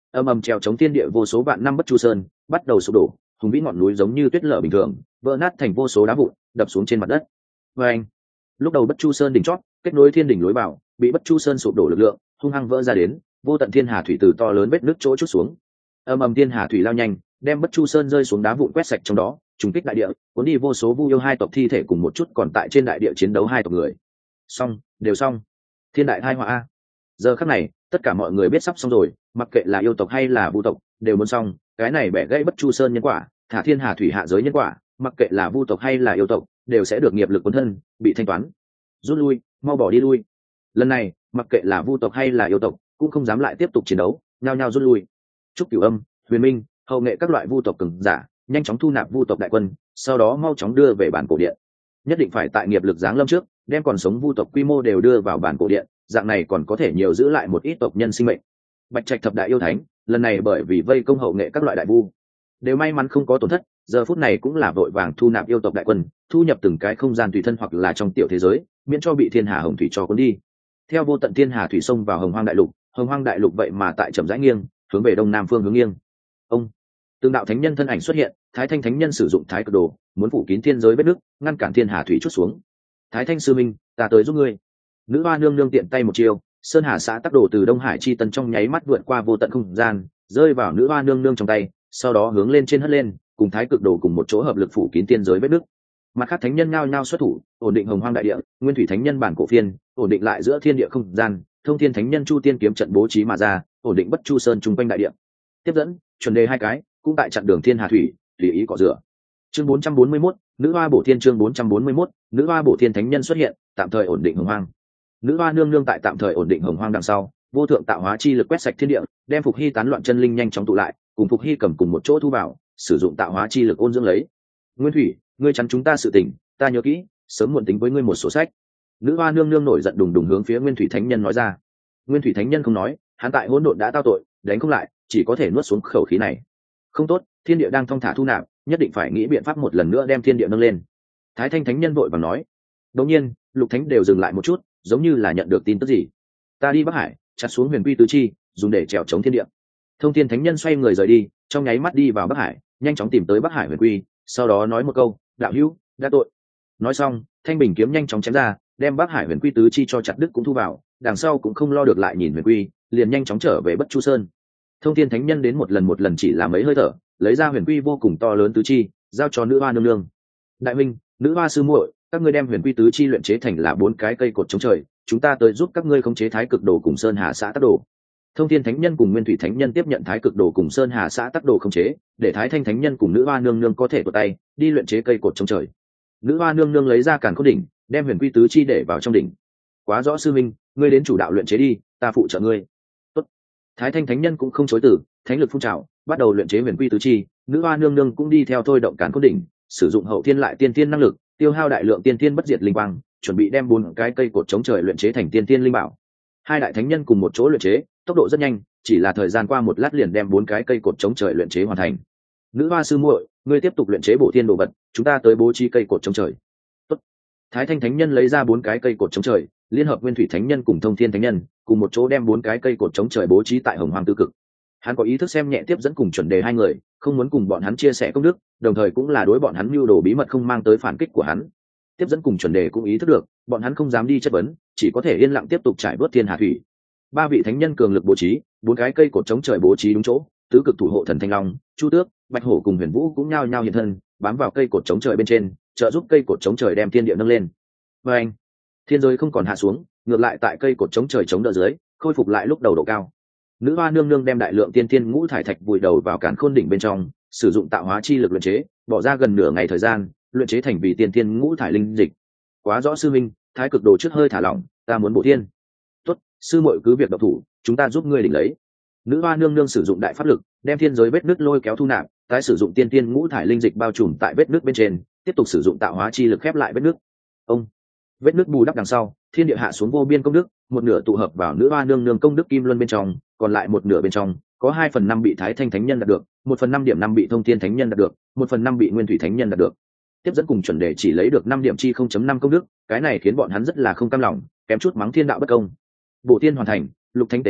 ầm ầm treo chống thiên địa vô số vạn năm bất chu sơn bắt đầu sụp đổ, hùng vĩ ngọn núi giống như tuyết lở bình thường vỡ nát thành vô số đá vụn đập xuống trên mặt đất. Và anh, lúc đầu bất chu sơn đỉnh chót kết nối thiên đỉnh lối vào bị bất chu sơn sụp đổ lực lượng hung hăng vỡ ra đến, vô tận thiên hà thủy từ to lớn vết nước chỗ chút xuống. Ầm ầm thiên hà thủy lao nhanh đem bất chu sơn rơi xuống đá vụn quét sạch trong đó, trùng kích đại địa, cuốn đi vô số vu yêu hai tộc thi thể cùng một chút còn tại trên đại địa chiến đấu hai tộc người. Xong, đều xong. Thiên đại tai họa a. Giờ khắc này, tất cả mọi người biết sắp xong rồi, mặc kệ là yêu tộc hay là vu tộc, đều muốn xong, cái này bẻ gãy bất chu sơn nhân quả, thả thiên hà thủy hạ giới nhân quả, mặc kệ là vu tộc hay là yêu tộc, đều sẽ được nghiệp lực cuốn thân, bị thanh toán. Rút lui, mau bỏ đi lui. Lần này, mặc kệ là vu tộc hay là yêu tộc, cũng không dám lại tiếp tục chiến đấu, nhao nhao rút lui. Trúc Cửu Âm, Huyền Minh, hậu nghệ các loại vu tộc cường giả, nhanh chóng thu nạp vu tộc đại quân, sau đó mau chóng đưa về bản cổ điện. Nhất định phải tại nghiệp lực giáng lâm trước, đem còn sống vu tộc quy mô đều đưa vào bản cổ điện, dạng này còn có thể nhiều giữ lại một ít tộc nhân sinh mệnh. Bạch Trạch thập đại yêu thánh, lần này bởi vì vây công hậu nghệ các loại đại vu, đều may mắn không có tổn thất, giờ phút này cũng là vội vàng thu nạp yêu tộc đại quân, thu nhập từng cái không gian tùy thân hoặc là trong tiểu thế giới, miễn cho bị thiên hà hồng thủy cho cuốn đi. Theo vô tận thiên hà thủy sông vào hồng hoang đại lục, hồng hoang đại lục vậy mà tại chậm rãi nghiêng, hướng về đông nam phương hướng nghiêng. Ông, từng đạo thánh nhân thân ảnh xuất hiện, Thái Thanh thánh nhân sử dụng Thái Cực Đồ, muốn phủ kín thiên giới vết nước, ngăn cản thiên hà thủy chút xuống. Thái Thanh sư minh, ta tới giúp ngươi. Nữ hoa nương nương tiện tay một chiêu, sơn hà xã tắc đồ từ đông hải chi tân trong nháy mắt vượt qua vô tận không gian, rơi vào nữ hoa nương nương trong tay, sau đó hướng lên trên hất lên, cùng Thái Cực Đồ cùng một chỗ hợp lực phủ kín thiên giới vết nước. Mặt khác thánh nhân nhao nhao xuất thủ, ổn định hồng hoang đại địa, nguyên thủy thánh nhân bản cổ phiên, ổn định lại giữa thiên địa không gian, thông thiên thánh nhân chu tiên kiếm trận bố trí mà ra, ổn định bất chu sơn chung quanh đại địa. Tiếp dẫn, chuẩn đề hai cái, cũng tại chặn đường thiên hà thủy, tùy ý cọ rửa. Chương bốn trăm bốn mươi mốt, nữ hoa bổ thiên chương bốn trăm bốn mươi mốt, nữ hoa bổ thiên thánh nhân xuất hiện, tạm thời ổn định hồng hoang. Nữ hoa nương nương tại tạm thời ổn định hồng hoang đằng sau, vô thượng tạo hóa chi lực quét sạch thiên địa, đem phục hy tán loạn chân linh nhanh chóng tụ lại, cùng phục hy cầm cùng một chỗ thu vào, sử dụng tạo hóa chi lực ôn dưỡng lấy. Nguyên thủy, ngươi chắn chúng ta sự tình, ta nhớ kỹ, sớm muộn tính với ngươi một sổ sách. Nữ hoa nương nương nổi giận đùng đùng hướng phía nguyên thủy thánh nhân nói ra. Nguyên thủy thánh nhân không nói, hắn tại hỗn độn đã tao tội, đánh không lại, chỉ có thể nuốt xuống khẩu khí này. Không tốt, thiên địa đang thong thả thu nạp, nhất định phải nghĩ biện pháp một lần nữa đem thiên địa nâng lên. Thái Thanh thánh nhân vội vàng nói. Đột nhiên, lục thánh đều dừng lại một chút, giống như là nhận được tin tức gì. Ta đi Bắc Hải, chặt xuống huyền quy tứ chi, dùng để trèo chống thiên địa. Thông thiên thánh nhân xoay người rời đi, trong nháy mắt đi vào Bắc Hải, nhanh chóng tìm tới Bắc Hải huyền quy, sau đó nói một câu, đạo hữu, đã tội. Nói xong, thanh bình kiếm nhanh chóng chém ra, đem Bắc Hải huyền quy tứ chi cho chặt đứt cũng thu vào, đằng sau cũng không lo được lại nhìn huyền quy, liền nhanh chóng trở về bất chu sơn. Thông thiên thánh nhân đến một lần một lần chỉ là mấy hơi thở, lấy ra huyền quy vô cùng to lớn tứ chi, giao cho nữ hoa nương nương. Đại minh, nữ hoa sư muội, các ngươi đem huyền quy tứ chi luyện chế thành là bốn cái cây cột chống trời, chúng ta tới giúp các ngươi khống chế Thái Cực Đồ cùng Sơn Hà xã tắc đồ. Thông thiên thánh nhân cùng nguyên thủy thánh nhân tiếp nhận Thái Cực Đồ cùng Sơn Hà xã tắc đồ khống chế, để Thái Thanh thánh nhân cùng nữ hoa nương nương có thể tuột tay đi luyện chế cây cột chống trời. Nữ hoa nương nương lấy ra càn khôn đỉnh, đem huyền quy tứ chi để vào trong đỉnh. Quá rõ sư minh, ngươi đến chủ đạo luyện chế đi, ta phụ trợ ngươi. Tốt. Thái Thanh thánh nhân cũng không chối từ, thánh lực phun trào, bắt đầu luyện chế huyền quy tứ chi. Nữ hoa nương nương cũng đi theo thôi động càn khôn đỉnh, sử dụng hậu thiên lại tiên thiên năng lực, tiêu hao đại lượng tiên thiên bất diệt linh quang, chuẩn bị đem bốn cái cây cột chống trời luyện chế thành tiên thiên linh bảo. Hai đại thánh nhân cùng một chỗ luyện chế, tốc độ rất nhanh, chỉ là thời gian qua một lát liền đem bốn cái cây cột chống trời luyện chế hoàn thành. Nữ hoa sư muội, ngươi tiếp tục luyện chế bổ thiên đồ vật, chúng ta tới bố trí cây cột chống trời. Tốt. Thái Thanh thánh nhân lấy ra bốn cái cây cột chống trời, liên hợp nguyên thủy thánh nhân cùng thông thiên thánh nhân, cùng một chỗ đem bốn cái cây cột chống trời bố trí tại hồng hoàng tư cực. Hắn có ý thức xem nhẹ tiếp dẫn cùng chuẩn đề hai người, không muốn cùng bọn hắn chia sẻ công đức, đồng thời cũng là đối bọn hắn mưu đồ bí mật không mang tới phản kích của hắn. Tiếp dẫn cùng chuẩn đề cũng ý thức được, bọn hắn không dám đi chất vấn, chỉ có thể yên lặng tiếp tục trải bớt thiên hà thủy. Ba vị thánh nhân cường lực bố trí, bốn cái cây cột chống trời bố trí đúng chỗ, tứ cực thủ hộ thần thanh long, chu tước, bạch hổ cùng huyền vũ cũng nhao nhao hiện thân, bám vào cây cột chống trời bên trên, trợ giúp cây cột chống trời đem thiên địa nâng lên. Và anh, thiên giới không còn hạ xuống, ngược lại tại cây cột chống trời chống đỡ dưới, khôi phục lại lúc đầu độ cao. Nữ hoa nương nương đem đại lượng tiên thiên ngũ thải thạch vùi đầu vào càn khôn đỉnh bên trong, sử dụng tạo hóa chi lực luyện chế, bỏ ra gần nửa ngày thời gian, luyện chế thành vì tiên thiên ngũ thải linh dịch. Quá rõ sư minh, Thái Cực Đồ trước hơi thả lỏng, ta muốn bổ thiên. Tốt, sư muội cứ việc độc thủ, chúng ta giúp ngươi đỉnh lấy. Nữ hoa nương nương sử dụng đại pháp lực, đem thiên giới vết nứt lôi kéo thu nạp, tái sử dụng tiên thiên ngũ thải linh dịch bao trùm tại vết nứt bên trên, tiếp tục sử dụng tạo hóa chi lực khép lại vết nứt. Ông, vết nứt bù đắp đằng sau, thiên địa hạ xuống vô biên công đức, một nửa tụ hợp vào nữ hoa nương nương công đức kim luân bên trong, còn lại một nửa bên trong có hai phần năm bị Thái Thanh thánh nhân đạt được, một phần năm điểm năm bị Thông Thiên thánh nhân đạt được, một phần năm bị Nguyên Thủy thánh nhân đạt được. Tiếp dẫn cùng chuẩn đề chỉ lấy được năm điểm chi không chấm năm công đức, cái này khiến bọn hắn rất là không cam lòng, kém chút mắng thiên đạo bất công. Bổ tiên hoàn thành, lục thánh tề tụ,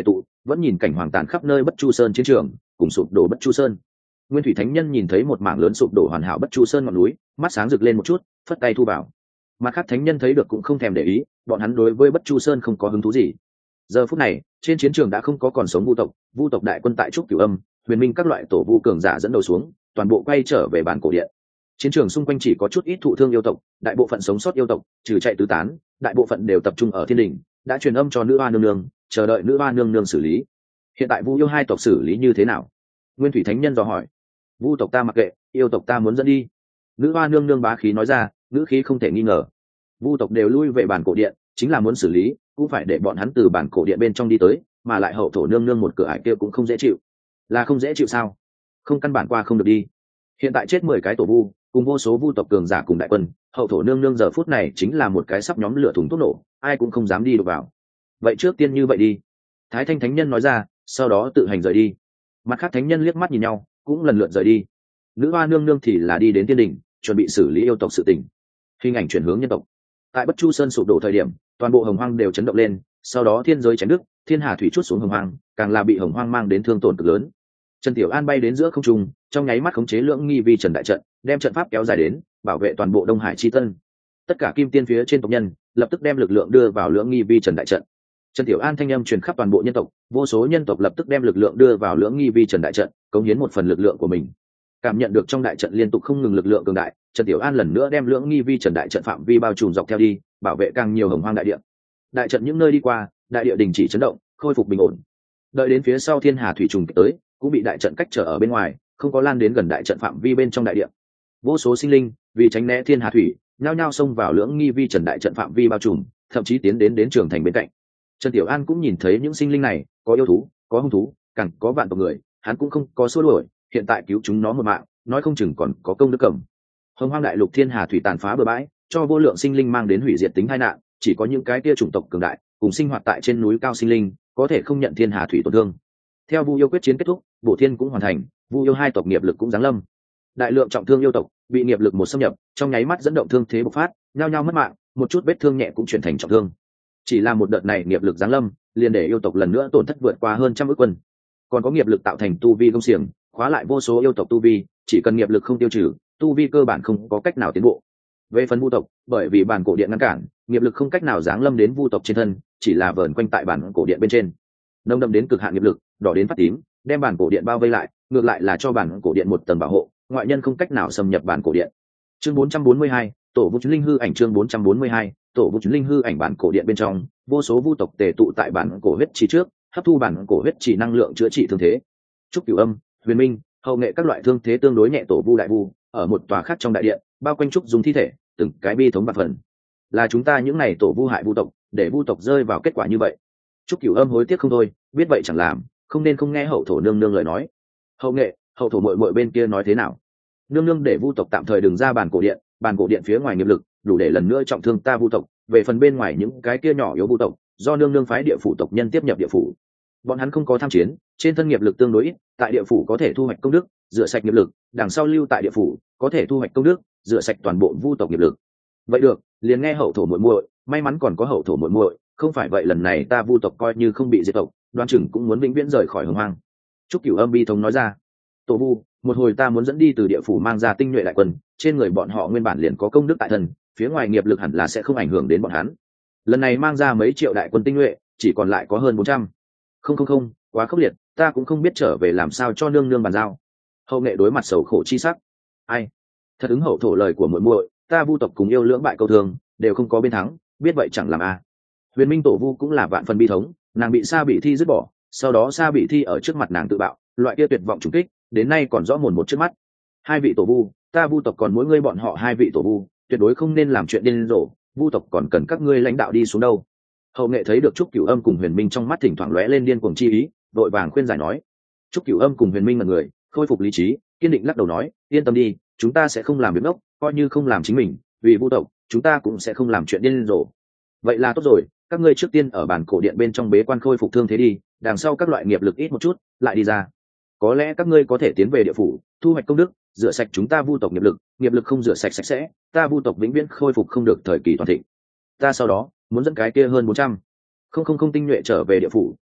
vẫn nhìn cảnh hoàng tàn khắp nơi Bất Chu Sơn chiến trường cùng sụp đổ Bất Chu Sơn. Nguyên Thủy Thánh Nhân nhìn thấy một mảng lớn sụp đổ hoàn hảo Bất Chu Sơn ngọn núi, mắt sáng rực lên một chút, phất tay thu vào. Mặt khác thánh nhân thấy được cũng không thèm để ý, bọn hắn đối với Bất Chu Sơn không có hứng thú gì. Giờ phút này, trên chiến trường đã không có còn sống vu tộc, vu tộc đại quân tại trúc Cửu Âm, Huyền Minh các loại tổ vu cường giả dẫn đầu xuống, toàn bộ quay trở về bản cổ điện. Chiến trường xung quanh chỉ có chút ít thụ thương yêu tộc, đại bộ phận sống sót yêu tộc, trừ chạy tứ tán, đại bộ phận đều tập trung ở thiên đỉnh, đã truyền âm cho nữ oa nương nương, chờ đợi nữ oa nương nương xử lý. Hiện tại vu yêu hai tộc xử lý như thế nào? Nguyên Thủy Thánh Nhân dò hỏi. Vu tộc ta mặc kệ, yêu tộc ta muốn dẫn đi. Nữ oa nương nương bá khí nói ra, ngữ khí không thể nghi ngờ. Vu tộc đều lui về bản cổ điện, chính là muốn xử lý, cũng phải để bọn hắn từ bản cổ điện bên trong đi tới, mà lại hậu thổ nương nương một cửa ải kia cũng không dễ chịu. Là không dễ chịu sao? Không, căn bản qua không được đi. Hiện tại chết mười cái tổ vu, cùng vô số vu tộc cường giả cùng đại quân, hậu thổ nương nương giờ phút này chính là một cái sắp nhóm lửa thùng thuốc nổ, ai cũng không dám đi được vào. Vậy trước tiên như vậy đi. Thái Thanh Thánh Nhân nói ra, sau đó tự hành rời đi. Mặt khác thánh nhân liếc mắt nhìn nhau, cũng lần lượt rời đi. Nữ hoa nương nương thì là đi đến thiên đình, chuẩn bị xử lý yêu tộc sự tình. Hình ảnh chuyển hướng nhân tộc. Tại Bất Chu Sơn sụp đổ thời điểm, toàn bộ hồng hoang đều chấn động lên, sau đó thiên giới chém đứt, thiên hà thủy chút xuống hồng hoang, càng là bị hồng hoang mang đến thương tổn cực lớn. Trần Tiểu An bay đến giữa không trung, trong nháy mắt khống chế lưỡng nghi vi trần đại trận, đem trận pháp kéo dài đến, bảo vệ toàn bộ Đông Hải chi tân. Tất cả kim tiên phía trên tộc nhân lập tức đem lực lượng đưa vào lưỡng nghi vi trần đại trận. Trần Tiểu An thanh âm truyền khắp toàn bộ nhân tộc, vô số nhân tộc lập tức đem lực lượng đưa vào lưỡng nghi vi trần đại trận, cống hiến một phần lực lượng của mình. Cảm nhận được trong đại trận liên tục không ngừng lực lượng cường đại, Trần Tiểu An lần nữa đem lưỡng nghi vi trần đại trận phạm vi bao trùm dọc theo đi, bảo vệ càng nhiều hồng hoang đại địa. Đại trận những nơi đi qua, đại địa đình chỉ chấn động, khôi phục bình ổn. Đợi đến phía sau thiên hà thủy trùng kích tới, cũng bị đại trận cách trở ở bên ngoài, không có lan đến gần đại trận phạm vi bên trong đại địa. Vô số sinh linh vì tránh né thiên hà thủy, nhao nhao xông vào lưỡng nghi vi trần đại trận phạm vi bao trùm, thậm chí tiến đến đến trường thành bên cạnh. Trần Tiểu An cũng nhìn thấy những sinh linh này, có yêu thú, có hung thú, càng có vạn tộc người, hắn cũng không có xua đuổi, hiện tại cứu chúng nó một mạng, nói không chừng còn có công đức cầm. Hồng Hoang đại lục thiên hà thủy tàn phá bừa bãi, cho vô lượng sinh linh mang đến hủy diệt tính tai nạn, chỉ có những cái kia chủng tộc cường đại, cùng sinh hoạt tại trên núi cao sinh linh, có thể không nhận thiên hà thủy tổn thương. Theo Vu yêu quyết chiến kết thúc, bổ thiên cũng hoàn thành, Vu yêu hai tộc nghiệp lực cũng giáng lâm. Đại lượng trọng thương yêu tộc bị nghiệp lực một xâm nhập, trong nháy mắt dẫn động thương thế bộc phát, nhao nhao mất mạng, một chút vết thương nhẹ cũng chuyển thành trọng thương. Chỉ là một đợt này nghiệp lực giáng lâm, liền để yêu tộc lần nữa tổn thất vượt qua hơn trăm ức quân. Còn có nghiệp lực tạo thành tu vi công xiềng, khóa lại vô số yêu tộc tu vi, chỉ cần nghiệp lực không tiêu trừ, tu vi cơ bản không có cách nào tiến bộ. Về phần vu tộc, bởi vì bản cổ điện ngăn cản, nghiệp lực không cách nào giáng lâm đến vu tộc trên thân, chỉ là vờn quanh tại bản cổ điện bên trên. Nông đậm đến cực hạn nghiệp lực, đỏ đến phát tím, đem bản cổ điện bao vây lại, ngược lại là cho bản cổ điện một tầng bảo hộ, ngoại nhân không cách nào xâm nhập bản cổ điện. Chương bốn trăm bốn mươi hai, tổ vu chứng linh hư ảnh chương bốn trăm bốn mươi hai, tổ vu chứng linh hư ảnh bản cổ điện bên trong, vô số vu tộc tề tụ tại bản cổ huyết trì trước, hấp thu bản cổ huyết trì năng lượng chữa trị thương thế. Trúc Cửu Âm, Huyền Minh, hậu nghệ các loại thương thế tương đối nhẹ tổ vu đại vu, ở một tòa khác trong đại điện, bao quanh trúc dùng thi thể, từng cái bi thống bạc phần. Là chúng ta những này tổ vu hại vu tộc, để vu tộc rơi vào kết quả như vậy. Trúc Cửu Âm hối tiếc không thôi, biết vậy chẳng làm, không nên không nghe hậu thổ nương nương lời nói. Hậu nghệ, hậu thổ muội muội bên kia nói thế nào? Nương nương để vu tộc tạm thời đừng ra bàn cổ điện, bàn cổ điện phía ngoài nghiệp lực đủ để lần nữa trọng thương ta vu tộc, về phần bên ngoài những cái kia nhỏ yếu vu tộc, do nương nương phái địa phủ tộc nhân tiếp nhập địa phủ. Bọn hắn không có tham chiến, trên thân nghiệp lực tương đối ít, tại địa phủ có thể thu hoạch công đức, rửa sạch nghiệp lực, đằng sau lưu tại địa phủ có thể thu hoạch công đức, rửa sạch toàn bộ vu tộc nghiệp lực. Vậy được, liền nghe hậu thổ muội muội, may mắn còn có hậu thổ muội muội, không phải vậy lần này ta vu tộc coi như không bị diệt tộc, đoan chừng cũng muốn vĩnh viễn rời khỏi hồng hoang. Trúc Cửu Âm bi thống nói ra. Tổ vu, một hồi ta muốn dẫn đi từ địa phủ mang ra tinh nhuệ đại quân, trên người bọn họ nguyên bản liền có công đức tại thân, phía ngoài nghiệp lực hẳn là sẽ không ảnh hưởng đến bọn hắn. Lần này mang ra mấy triệu đại quân tinh nhuệ, chỉ còn lại có hơn bốn trăm. Không không không, quá khốc liệt, ta cũng không biết trở về làm sao cho nương nương bàn giao. Hậu nghệ đối mặt sầu khổ chi sắc. Ai? Thật ứng hậu thổ lời của muội muội, ta vu tộc cùng yêu lưỡng bại câu thường, đều không có bên thắng, biết vậy chẳng làm a. À. Huyền Minh tổ vu cũng là vạn phần bi thống, nàng bị Sa Bị Thi dứt bỏ, sau đó Sa Bị Thi ở trước mặt nàng tự bạo, loại kia tuyệt vọng trùng kích, đến nay còn rõ mồn một trước mắt. Hai vị tổ vu, ta vu tộc còn mỗi ngươi bọn họ hai vị tổ vu, tuyệt đối không nên làm chuyện điên rồ, vu tộc còn cần các ngươi lãnh đạo đi xuống đâu. Hậu nghệ thấy được Trúc Cửu Âm cùng Huyền Minh trong mắt thỉnh thoảng lóe lên điên cuồng chi ý, vội vàng khuyên giải nói. Trúc Cửu Âm cùng Huyền Minh là người khôi phục lý trí, kiên định lắc đầu nói, yên tâm đi, chúng ta sẽ không làm việc ngốc, coi như không làm chính mình, vì vu tộc, chúng ta cũng sẽ không làm chuyện điên rồ. Vậy là tốt rồi, các ngươi trước tiên ở bản cổ điện bên trong bế quan khôi phục thương thế đi, đằng sau các loại nghiệp lực ít một chút, lại đi ra. Có lẽ các ngươi có thể tiến về địa phủ, thu hoạch công đức, rửa sạch chúng ta vu tộc nghiệp lực, nghiệp lực không rửa sạch sạch sẽ, ta vu tộc vĩnh viễn khôi phục không được thời kỳ toàn thịnh. Ta sau đó muốn dẫn cái kia hơn bốn trăm không không không tinh nhuệ trở về địa phủ,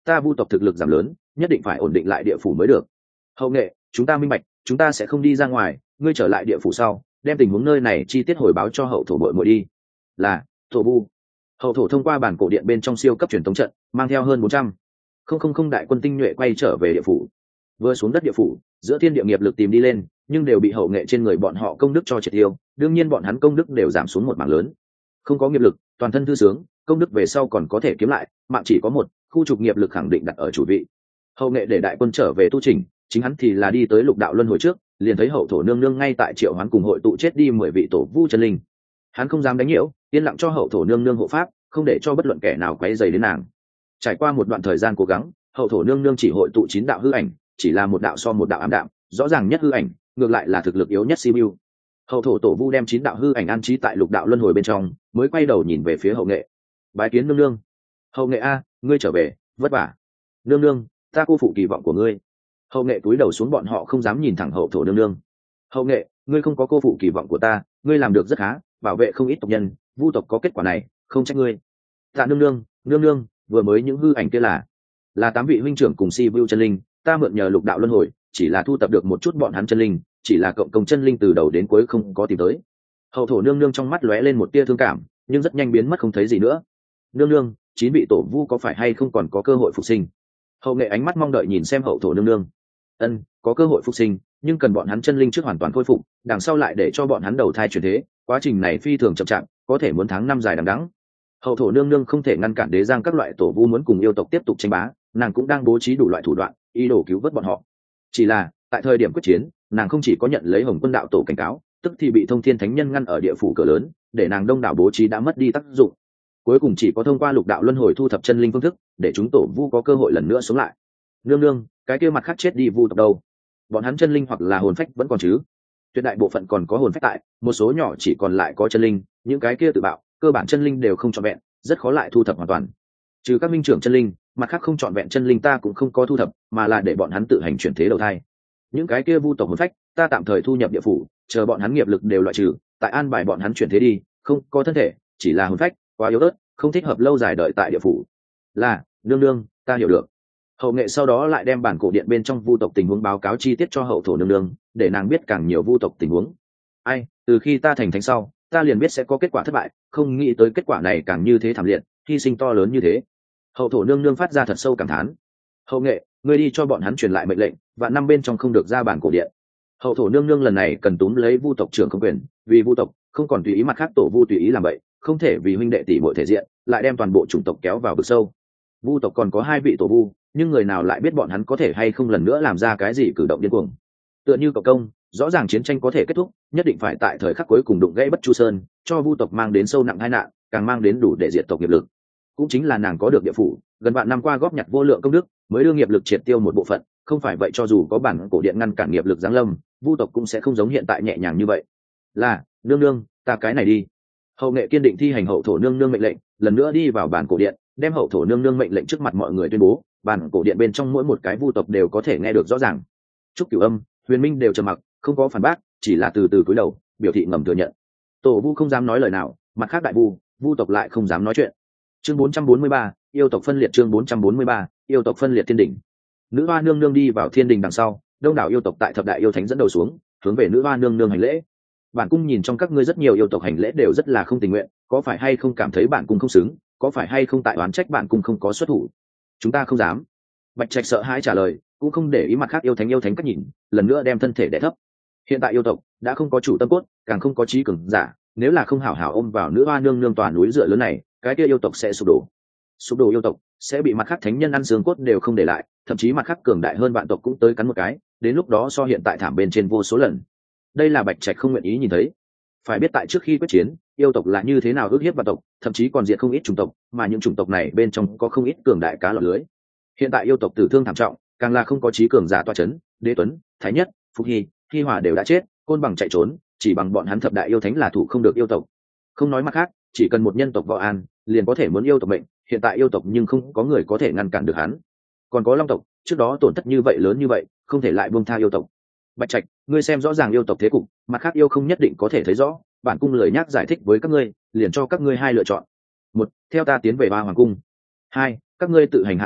ta vu tộc thực lực giảm lớn, nhất định phải ổn định lại địa phủ mới được. Hậu nghệ, chúng ta minh bạch, chúng ta sẽ không đi ra ngoài, ngươi trở lại địa phủ sau, đem tình huống nơi này chi tiết hồi báo cho hậu thổ bội muội đi. Là, thổ vu. Hậu thổ thông qua bản cổ điện bên trong siêu cấp truyền thống trận, mang theo hơn bốn trăm không không không đại quân tinh nhuệ quay trở về địa phủ. Vừa xuống đất địa phủ, giữa thiên địa nghiệp lực tìm đi lên, nhưng đều bị hậu nghệ trên người bọn họ công đức cho triệt tiêu, đương nhiên bọn hắn công đức đều giảm xuống một mảng lớn. Không có nghiệp lực, toàn thân thư sướng, công đức về sau còn có thể kiếm lại, mạng chỉ có một, khu trục nghiệp lực khẳng định đặt ở chủ vị. Hậu nghệ để đại quân trở về tu trình, chính hắn thì là đi tới lục đạo luân hồi trước, liền thấy hậu thổ nương nương ngay tại triệu hoán cùng hội tụ chết đi mười vị tổ vu chân linh. Hắn không dám đánh nhiễu, yên lặng cho hậu thổ nương nương hộ pháp, không để cho bất luận kẻ nào quấy rầy đến nàng. Trải qua một đoạn thời gian cố gắng, hậu thổ nương nương chỉ hội tụ chín đạo hư ảnh, chỉ là một đạo so một đạo ám đạm, rõ ràng nhất hư ảnh, ngược lại là thực lực yếu nhất Sibiu. Hậu thổ tổ vu đem chín đạo hư ảnh an trí tại lục đạo luân hồi bên trong, mới quay đầu nhìn về phía hậu nghệ. Bái kiến nương nương. Hậu nghệ a, ngươi trở về, vất vả. Nương nương, ta cô phụ kỳ vọng của ngươi. Hậu nghệ cúi đầu xuống, bọn họ không dám nhìn thẳng hậu thổ nương nương. Hậu nghệ, ngươi không có cô phụ kỳ vọng của ta, ngươi làm được rất khá, bảo vệ không ít tộc nhân, vu tộc có kết quả này, không trách ngươi. Tạ nương nương, nương nương, vừa mới những hư ảnh kia là là tám vị huynh trưởng cùng Sibiu chân linh, ta mượn nhờ lục đạo luân hồi, chỉ là thu tập được một chút bọn hắn chân linh, chỉ là cộng công chân linh từ đầu đến cuối không có tìm tới. Hậu thổ nương nương trong mắt lóe lên một tia thương cảm, nhưng rất nhanh biến mất không thấy gì nữa. Nương nương, chín vị tổ vu có phải hay không còn có cơ hội phục sinh? Hậu nghệ ánh mắt mong đợi nhìn xem hậu thổ nương nương. Ân, có cơ hội phục sinh, nhưng cần bọn hắn chân linh trước hoàn toàn khôi phục, đằng sau lại để cho bọn hắn đầu thai chuyển thế, quá trình này phi thường chậm chạp, có thể muốn tháng năm dài đằng đẵng. Hậu thổ nương nương không thể ngăn cản đế giang các loại tổ vu muốn cùng yêu tộc tiếp tục tranh bá, nàng cũng đang bố trí đủ loại thủ đoạn, ý đồ cứu vớt bọn họ. Chỉ là tại thời điểm quyết chiến, nàng không chỉ có nhận lấy hồng quân đạo tổ cảnh cáo, tức thì bị thông thiên thánh nhân ngăn ở địa phủ cửa lớn, để nàng đông đảo bố trí đã mất đi tác dụng. Cuối cùng chỉ có thông qua lục đạo luân hồi thu thập chân linh phương thức, để chúng tổ vu có cơ hội lần nữa sống lại. Nương nương, cái kia mặt khác chết đi vu tộc đâu? Bọn hắn chân linh hoặc là hồn phách vẫn còn chứ? Tuyệt đại bộ phận còn có hồn phách tại, một số nhỏ chỉ còn lại có chân linh, những cái kia tự bạo, cơ bản chân linh đều không trọn vẹn, rất khó lại thu thập hoàn toàn. Trừ các minh trưởng chân linh, mặt khác không trọn vẹn chân linh ta cũng không có thu thập, mà là để bọn hắn tự hành chuyển thế đầu thai. Những cái kia vu tộc hồn phách, ta tạm thời thu nhập địa phủ, chờ bọn hắn nghiệp lực đều loại trừ, tại an bài bọn hắn chuyển thế đi, không có thân thể, chỉ là hồn phách, quá yếu ớt, không thích hợp lâu dài đợi tại địa phủ. Là, nương nương, ta hiểu được. Hậu nghệ sau đó lại đem bản cổ điện bên trong vu tộc tình huống báo cáo chi tiết cho hậu thổ nương nương, để nàng biết càng nhiều vu tộc tình huống. Ai, từ khi ta thành thánh sau, ta liền biết sẽ có kết quả thất bại, không nghĩ tới kết quả này càng như thế thảm liệt, hy sinh to lớn như thế. Hậu thổ nương nương phát ra thật sâu cảm thán. Hậu nghệ, ngươi đi cho bọn hắn truyền lại mệnh lệnh, và năm bên trong không được ra bản cổ điện. Hậu thổ nương nương lần này cần túm lấy vu tộc trưởng không quyền, vì vu tộc không còn tùy ý mặt khác tổ vu tùy ý làm vậy, không thể vì huynh đệ tỷ muội thể diện, lại đem toàn bộ chủng tộc kéo vào vực sâu. Vu tộc còn có hai vị tổ vu, nhưng người nào lại biết bọn hắn có thể hay không lần nữa làm ra cái gì cử động điên cuồng. Tựa như cậu công, rõ ràng chiến tranh có thể kết thúc, nhất định phải tại thời khắc cuối cùng đụng gãy Bất Chu Sơn, cho vu tộc mang đến sâu nặng tai nạn, càng mang đến đủ để diệt tộc nghiệp lực. Cũng chính là nàng có được địa phủ, gần vạn năm qua góp nhặt vô lượng công đức, mới đưa nghiệp lực triệt tiêu một bộ phận, không phải vậy cho dù có bản cổ điện ngăn cản nghiệp lực giáng lâm, vu tộc cũng sẽ không giống hiện tại nhẹ nhàng như vậy. Là, nương nương, ta cái này đi. Hậu nghệ kiên định thi hành hậu thổ nương nương mệnh lệnh, lần nữa đi vào bản cổ điện, đem hậu thổ nương nương mệnh lệnh trước mặt mọi người tuyên bố, bản cổ điện bên trong mỗi một cái vu tộc đều có thể nghe được rõ ràng. Trúc Cửu Âm, Huyền Minh đều trầm mặc, không có phản bác, chỉ là từ từ cúi đầu, biểu thị ngầm thừa nhận. Tổ vu không dám nói lời nào, mặt khác đại vu, vu tộc lại không dám nói chuyện. Chương bốn trăm bốn mươi ba, yêu tộc phân liệt. Chương bốn trăm bốn mươi ba, yêu tộc phân liệt thiên đỉnh. Nữ hoa nương nương đi vào thiên đình đằng sau, đông đảo yêu tộc tại thập đại yêu thánh dẫn đầu xuống, hướng về nữ hoa nương nương hành lễ. Bản cung nhìn trong các ngươi rất nhiều yêu tộc hành lễ đều rất là không tình nguyện, có phải hay không cảm thấy bản cung không xứng, có phải hay không tại oán trách bản cung không có xuất thủ? Chúng ta không dám. Bạch Trạch sợ hãi trả lời, cũng không để ý mặt khác yêu thánh yêu thánh cách nhìn, lần nữa đem thân thể đè thấp. Hiện tại yêu tộc đã không có chủ tâm cốt, càng không có trí cường giả, nếu là không hảo hảo ôm vào nữ hoa nương nương tòa núi dựa lớn này, cái kia yêu tộc sẽ sụp đổ. Sụp đổ yêu tộc sẽ bị mặt khác thánh nhân ăn xương cốt đều không để lại, thậm chí mặt khác cường đại hơn vạn tộc cũng tới cắn một cái, đến lúc đó so hiện tại thảm bên trên vô số lần. Đây là Bạch Trạch không nguyện ý nhìn thấy. Phải biết tại trước khi quyết chiến, yêu tộc là như thế nào ức hiếp vạn tộc, thậm chí còn diệt không ít chủng tộc, mà những chủng tộc này bên trong có không ít cường đại cá lọt lưới. Hiện tại yêu tộc tử thương thảm trọng, càng là không có trí cường giả toa chấn, Đế Tuấn, Thái Nhất, Phục Hy, Hy Hỏa đều đã chết, Côn Bằng chạy trốn, chỉ bằng bọn hắn thập đại yêu thánh là thủ không được yêu tộc. Không nói mặt khác, chỉ cần một nhân tộc võ an, liền có thể muốn yêu tộc mệnh, hiện tại yêu tộc nhưng không có người có thể ngăn cản được hắn. Còn có Long tộc, trước đó tổn thất như vậy lớn như vậy, không thể lại buông tha yêu tộc. Bạch Trạch, ngươi xem rõ ràng yêu tộc thế cục, mặt khác yêu không nhất định có thể thấy rõ, bản cung lời nhắc giải thích với các ngươi, liền cho các ngươi hai lựa chọn. Một, theo ta tiến về Ba Hoàng cung. Hai, các ngươi tự hành hạ giới,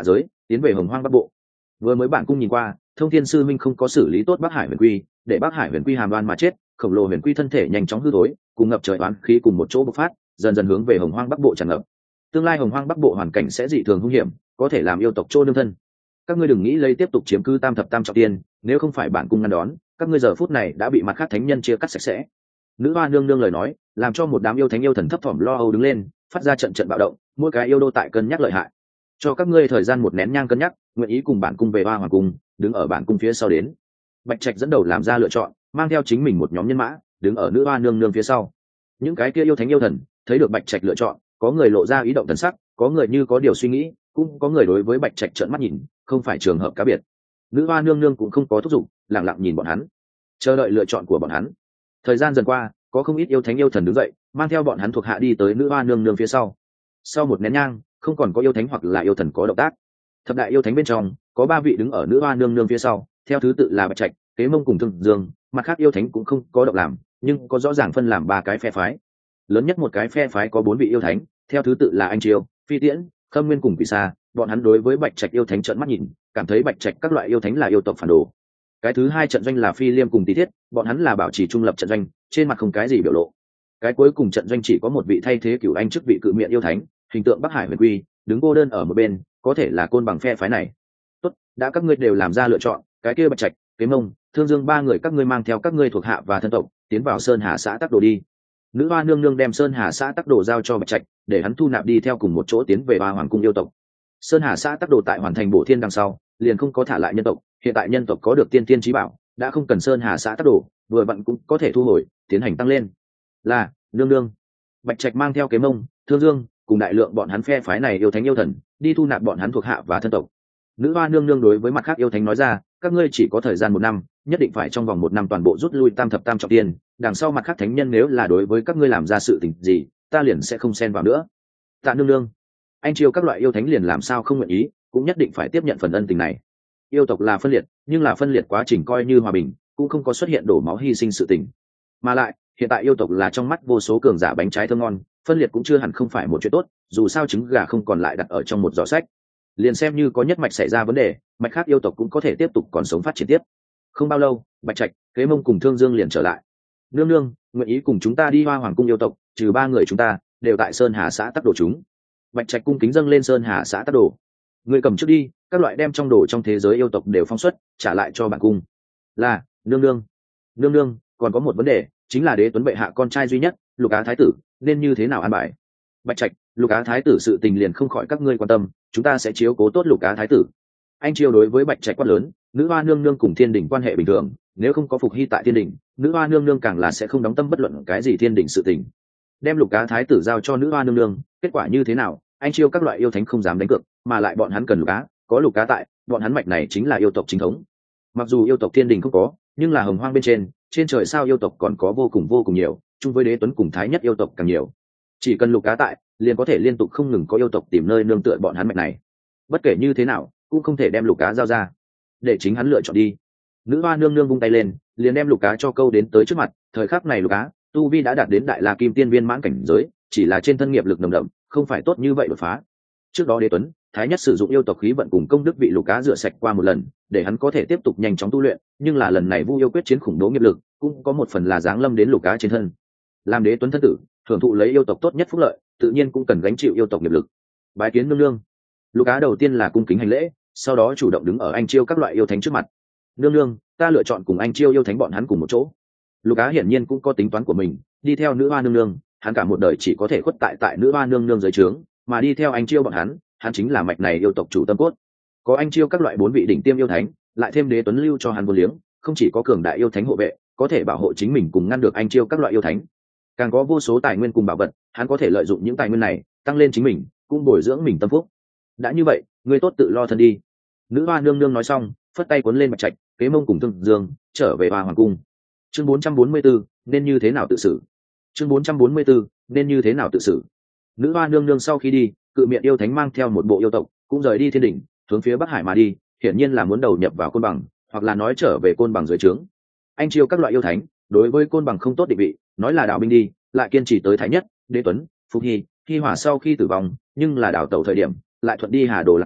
tiến về hồng hoang bắc bộ. Vừa mới bản cung nhìn qua, thông thiên sư minh không có xử lý tốt bắc hải huyền quy, để bắc hải huyền quy hàm đoan mà chết, khổng lồ huyền quy thân thể nhanh chóng hư thối, cùng ngập trời oán khí cùng một chỗ bộc phát, dần dần hướng về hồng hoang bắc bộ tràn ngập. Tương lai hồng hoang bắc bộ hoàn cảnh sẽ dị thường hung hiểm, có thể làm yêu tộc trô nương thân. Các ngươi đừng nghĩ lấy tiếp tục chiếm cứ tam thập tam trọng tiên, nếu không phải bản cung ngăn đón, các ngươi giờ phút này đã bị mặt khác thánh nhân chia cắt sạch sẽ. Nữ hoa nương nương lời nói làm cho một đám yêu thánh yêu thần thấp thỏm lo âu đứng lên, phát ra trận trận bạo động, mỗi cái yêu đô tại cân nhắc lợi hại. Cho các ngươi thời gian một nén nhang cân nhắc, nguyện ý cùng bản cung về hoa hoàng cung, đứng ở bản cung phía sau đến. Bạch Trạch dẫn đầu làm ra lựa chọn, mang theo chính mình một nhóm nhân mã, đứng ở nữ hoa nương nương phía sau. Những cái kia yêu thánh yêu thần thấy được Bạch Trạch lựa chọn, có người lộ ra ý động thần sắc, có người như có điều suy nghĩ, cũng có người đối với Bạch Trạch trợn mắt nhìn, không phải trường hợp cá biệt. Nữ hoa nương nương cũng không có thúc giục, lặng lặng nhìn bọn hắn, chờ đợi lựa chọn của bọn hắn. Thời gian dần qua, có không ít yêu thánh yêu thần đứng dậy, mang theo bọn hắn thuộc hạ đi tới nữ hoa nương nương phía sau. Sau một nén nhang, không còn có yêu thánh hoặc là yêu thần có động tác. Thập đại yêu thánh bên trong, có ba vị đứng ở nữ hoa nương nương phía sau, theo thứ tự là Bạch Trạch, Kế Mông cùng Thương Dương, mặt khác yêu thánh cũng không có động làm, nhưng có rõ ràng phân làm ba cái phe phái. Lớn nhất một cái phe phái có bốn vị yêu thánh, theo thứ tự là Anh Chiêu, Phi Tiễn, Khâm Nguyên cùng Quỷ Sa, bọn hắn đối với Bạch Trạch yêu thánh trợn mắt nhìn, cảm thấy Bạch Trạch các loại yêu thánh là yêu tộc phản đồ. Cái thứ hai trận doanh là Phi Liêm cùng Tý Thiết, bọn hắn là bảo trì trung lập trận doanh, trên mặt không cái gì biểu lộ. Cái cuối cùng trận doanh chỉ có một vị thay thế Cửu Anh chức vị cự miệng yêu thánh, hình tượng Bắc Hải Huyền Quy, đứng cô đơn ở một bên, có thể là côn bằng phe phái này. Tốt, đã các ngươi đều làm ra lựa chọn, cái kia Bạch Trạch, Kế Mông, Thương Dương ba người các ngươi mang theo các ngươi thuộc hạ và thân tộc, tiến vào Sơn Hà xã Tắc Đồ đi. Nữ hoa nương nương đem Sơn Hà xã Tắc Đồ giao cho Bạch Trạch, để hắn thu nạp đi theo cùng một chỗ tiến về Hoa Hoàng cung yêu tộc. Sơn Hà xã Tắc Đồ tại hoàn thành bổ thiên đằng sau, liền không có thả lại nhân tộc, hiện tại nhân tộc có được tiên tiên chí bảo, đã không cần Sơn Hà xã Tắc Đồ, vừa vặn cũng có thể thu hồi, tiến hành tăng lên. Là, nương nương. Bạch Trạch mang theo Kế Mông, Thương Dương, cùng đại lượng bọn hắn phe phái này yêu thánh yêu thần, đi thu nạp bọn hắn thuộc hạ và thân tộc. Nữ hoa nương nương đối với mặt khác yêu thánh nói ra, các ngươi chỉ có thời gian một năm, nhất định phải trong vòng một năm toàn bộ rút lui tam thập tam trọng tiên, đằng sau mặt khác thánh nhân nếu là đối với các ngươi làm ra sự tình gì, ta liền sẽ không xen vào nữa. Tạ nương nương. Anh Chiêu các loại yêu thánh liền làm sao không nguyện ý, cũng nhất định phải tiếp nhận phần ân tình này. Yêu tộc là phân liệt, nhưng là phân liệt quá trình coi như hòa bình, cũng không có xuất hiện đổ máu hy sinh sự tình. Mà lại, hiện tại yêu tộc là trong mắt vô số cường giả bánh trái thơm ngon, phân liệt cũng chưa hẳn không phải một chuyện tốt, dù sao trứng gà không còn lại đặt ở trong một giỏ sách. Liền xem như có nhất mạch xảy ra vấn đề, mạch khác yêu tộc cũng có thể tiếp tục còn sống phát triển tiếp. Không bao lâu, Bạch Trạch, Kế Mông cùng Thương Dương liền trở lại. Nương nương, nguyện ý cùng chúng ta đi Hoa Hoàng cung yêu tộc, trừ ba người chúng ta đều tại Sơn Hà xã Tắc Đồ chúng. Bạch Trạch cung kính dâng lên Sơn Hà xã Tắc Đồ. Người cầm trước đi, các loại đem trong đồ trong thế giới yêu tộc đều phong xuất, trả lại cho bản cung. Là, nương nương. Nương nương, còn có một vấn đề, chính là Đế Tuấn bệ hạ con trai duy nhất, Lục Á thái tử, nên như thế nào an bài? Bạch Trạch, Lục Á thái tử sự tình liền không khỏi các ngươi quan tâm, chúng ta sẽ chiếu cố tốt Lục Á thái tử. Anh Chiêu đối với Bạch Trạch quát lớn, nữ hoa nương nương cùng thiên đình quan hệ bình thường, nếu không có phục hy tại thiên đình, nữ hoa nương nương càng là sẽ không đóng tâm bất luận cái gì thiên đình sự tình. Đem Lục Á thái tử giao cho nữ hoa nương nương, kết quả như thế nào, anh Chiêu các loại yêu thánh không dám đánh cược, mà lại bọn hắn cần Lục Á, có Lục Á tại, bọn hắn mạch này chính là yêu tộc chính thống. Mặc dù yêu tộc thiên đình không có, nhưng là hồng hoang bên trên, trên trời sao yêu tộc còn có vô cùng vô cùng nhiều, chung với Đế Tuấn cùng thái nhất yêu tộc càng nhiều. Chỉ cần Lục Á tại, liền có thể liên tục không ngừng có yêu tộc tìm nơi nương tựa bọn hắn mạch này. Bất kể như thế nào, cũng không thể đem Lục Á giao ra, để chính hắn lựa chọn đi. Nữ hoa nương nương vung tay lên, liền đem Lục Á cho câu đến tới trước mặt. Thời khắc này Lục Á tu vi đã đạt đến đại la kim tiên viên mãn cảnh giới, chỉ là trên thân nghiệp lực nồng đậm, không phải tốt như vậy đột phá. Trước đó Đế Tuấn, thái nhất sử dụng yêu tộc khí vận cùng công đức bị Lục Á rửa sạch qua một lần, để hắn có thể tiếp tục nhanh chóng tu luyện, nhưng là lần này Vu yêu quyết chiến khủng bố nghiệp lực, cũng có một phần là giáng lâm đến Lục Á trên thân. Làm Đế Tuấn thân tử, hưởng thụ lấy yêu tộc tốt nhất phúc lợi, tự nhiên cũng cần gánh chịu yêu tộc nghiệp lực. Bái kiến nương nương. Lục Á đầu tiên là cung kính hành lễ, sau đó chủ động đứng ở anh Chiêu các loại yêu thánh trước mặt. Nương nương, ta lựa chọn cùng anh Chiêu yêu thánh bọn hắn cùng một chỗ. Lục Á hiển nhiên cũng có tính toán của mình, đi theo nữ hoa nương nương, hắn cả một đời chỉ có thể khuất tại tại nữ hoa nương nương dưới trướng, mà đi theo anh Chiêu bọn hắn, hắn chính là mạch này yêu tộc chủ tâm cốt. Có anh Chiêu các loại bốn vị đỉnh tiêm yêu thánh, lại thêm Đế Tuấn lưu cho hắn vô liếng, không chỉ có cường đại yêu thánh hộ vệ, có thể bảo hộ chính mình cùng ngăn được anh Chiêu các loại yêu thánh, càng có vô số tài nguyên cùng bảo vật, hắn có thể lợi dụng những tài nguyên này tăng lên chính mình, cũng bồi dưỡng mình tâm phúc. Đã như vậy, ngươi tốt tự lo thân đi. Nữ hoa nương nương nói xong, phất tay cuốn lên Bạch Trạch, Kế Mông cùng Thương Dương, trở về Hoa Hoàng cung. Chương bốn trăm bốn mươi tư, nên như thế nào tự xử? Chương bốn trăm bốn mươi tư, nên như thế nào tự xử? Nữ hoa nương nương sau khi đi, cự miệng yêu thánh mang theo một bộ yêu tộc, cũng rời đi thiên đỉnh, hướng phía Bắc Hải mà đi, hiển nhiên là muốn đầu nhập vào Côn Bằng, hoặc là nói trở về Côn Bằng dưới trướng. Anh Chiêu các loại yêu thánh, đối với Côn Bằng không tốt định vị, nói là đảo binh đi, lại kiên trì tới thái nhất, Đế Tuấn, Phục Hy, Hy Hỏa sau khi tử vong, nhưng là đảo tẩu thời điểm, lại thuận đi Hà Đồ Lạc Thư,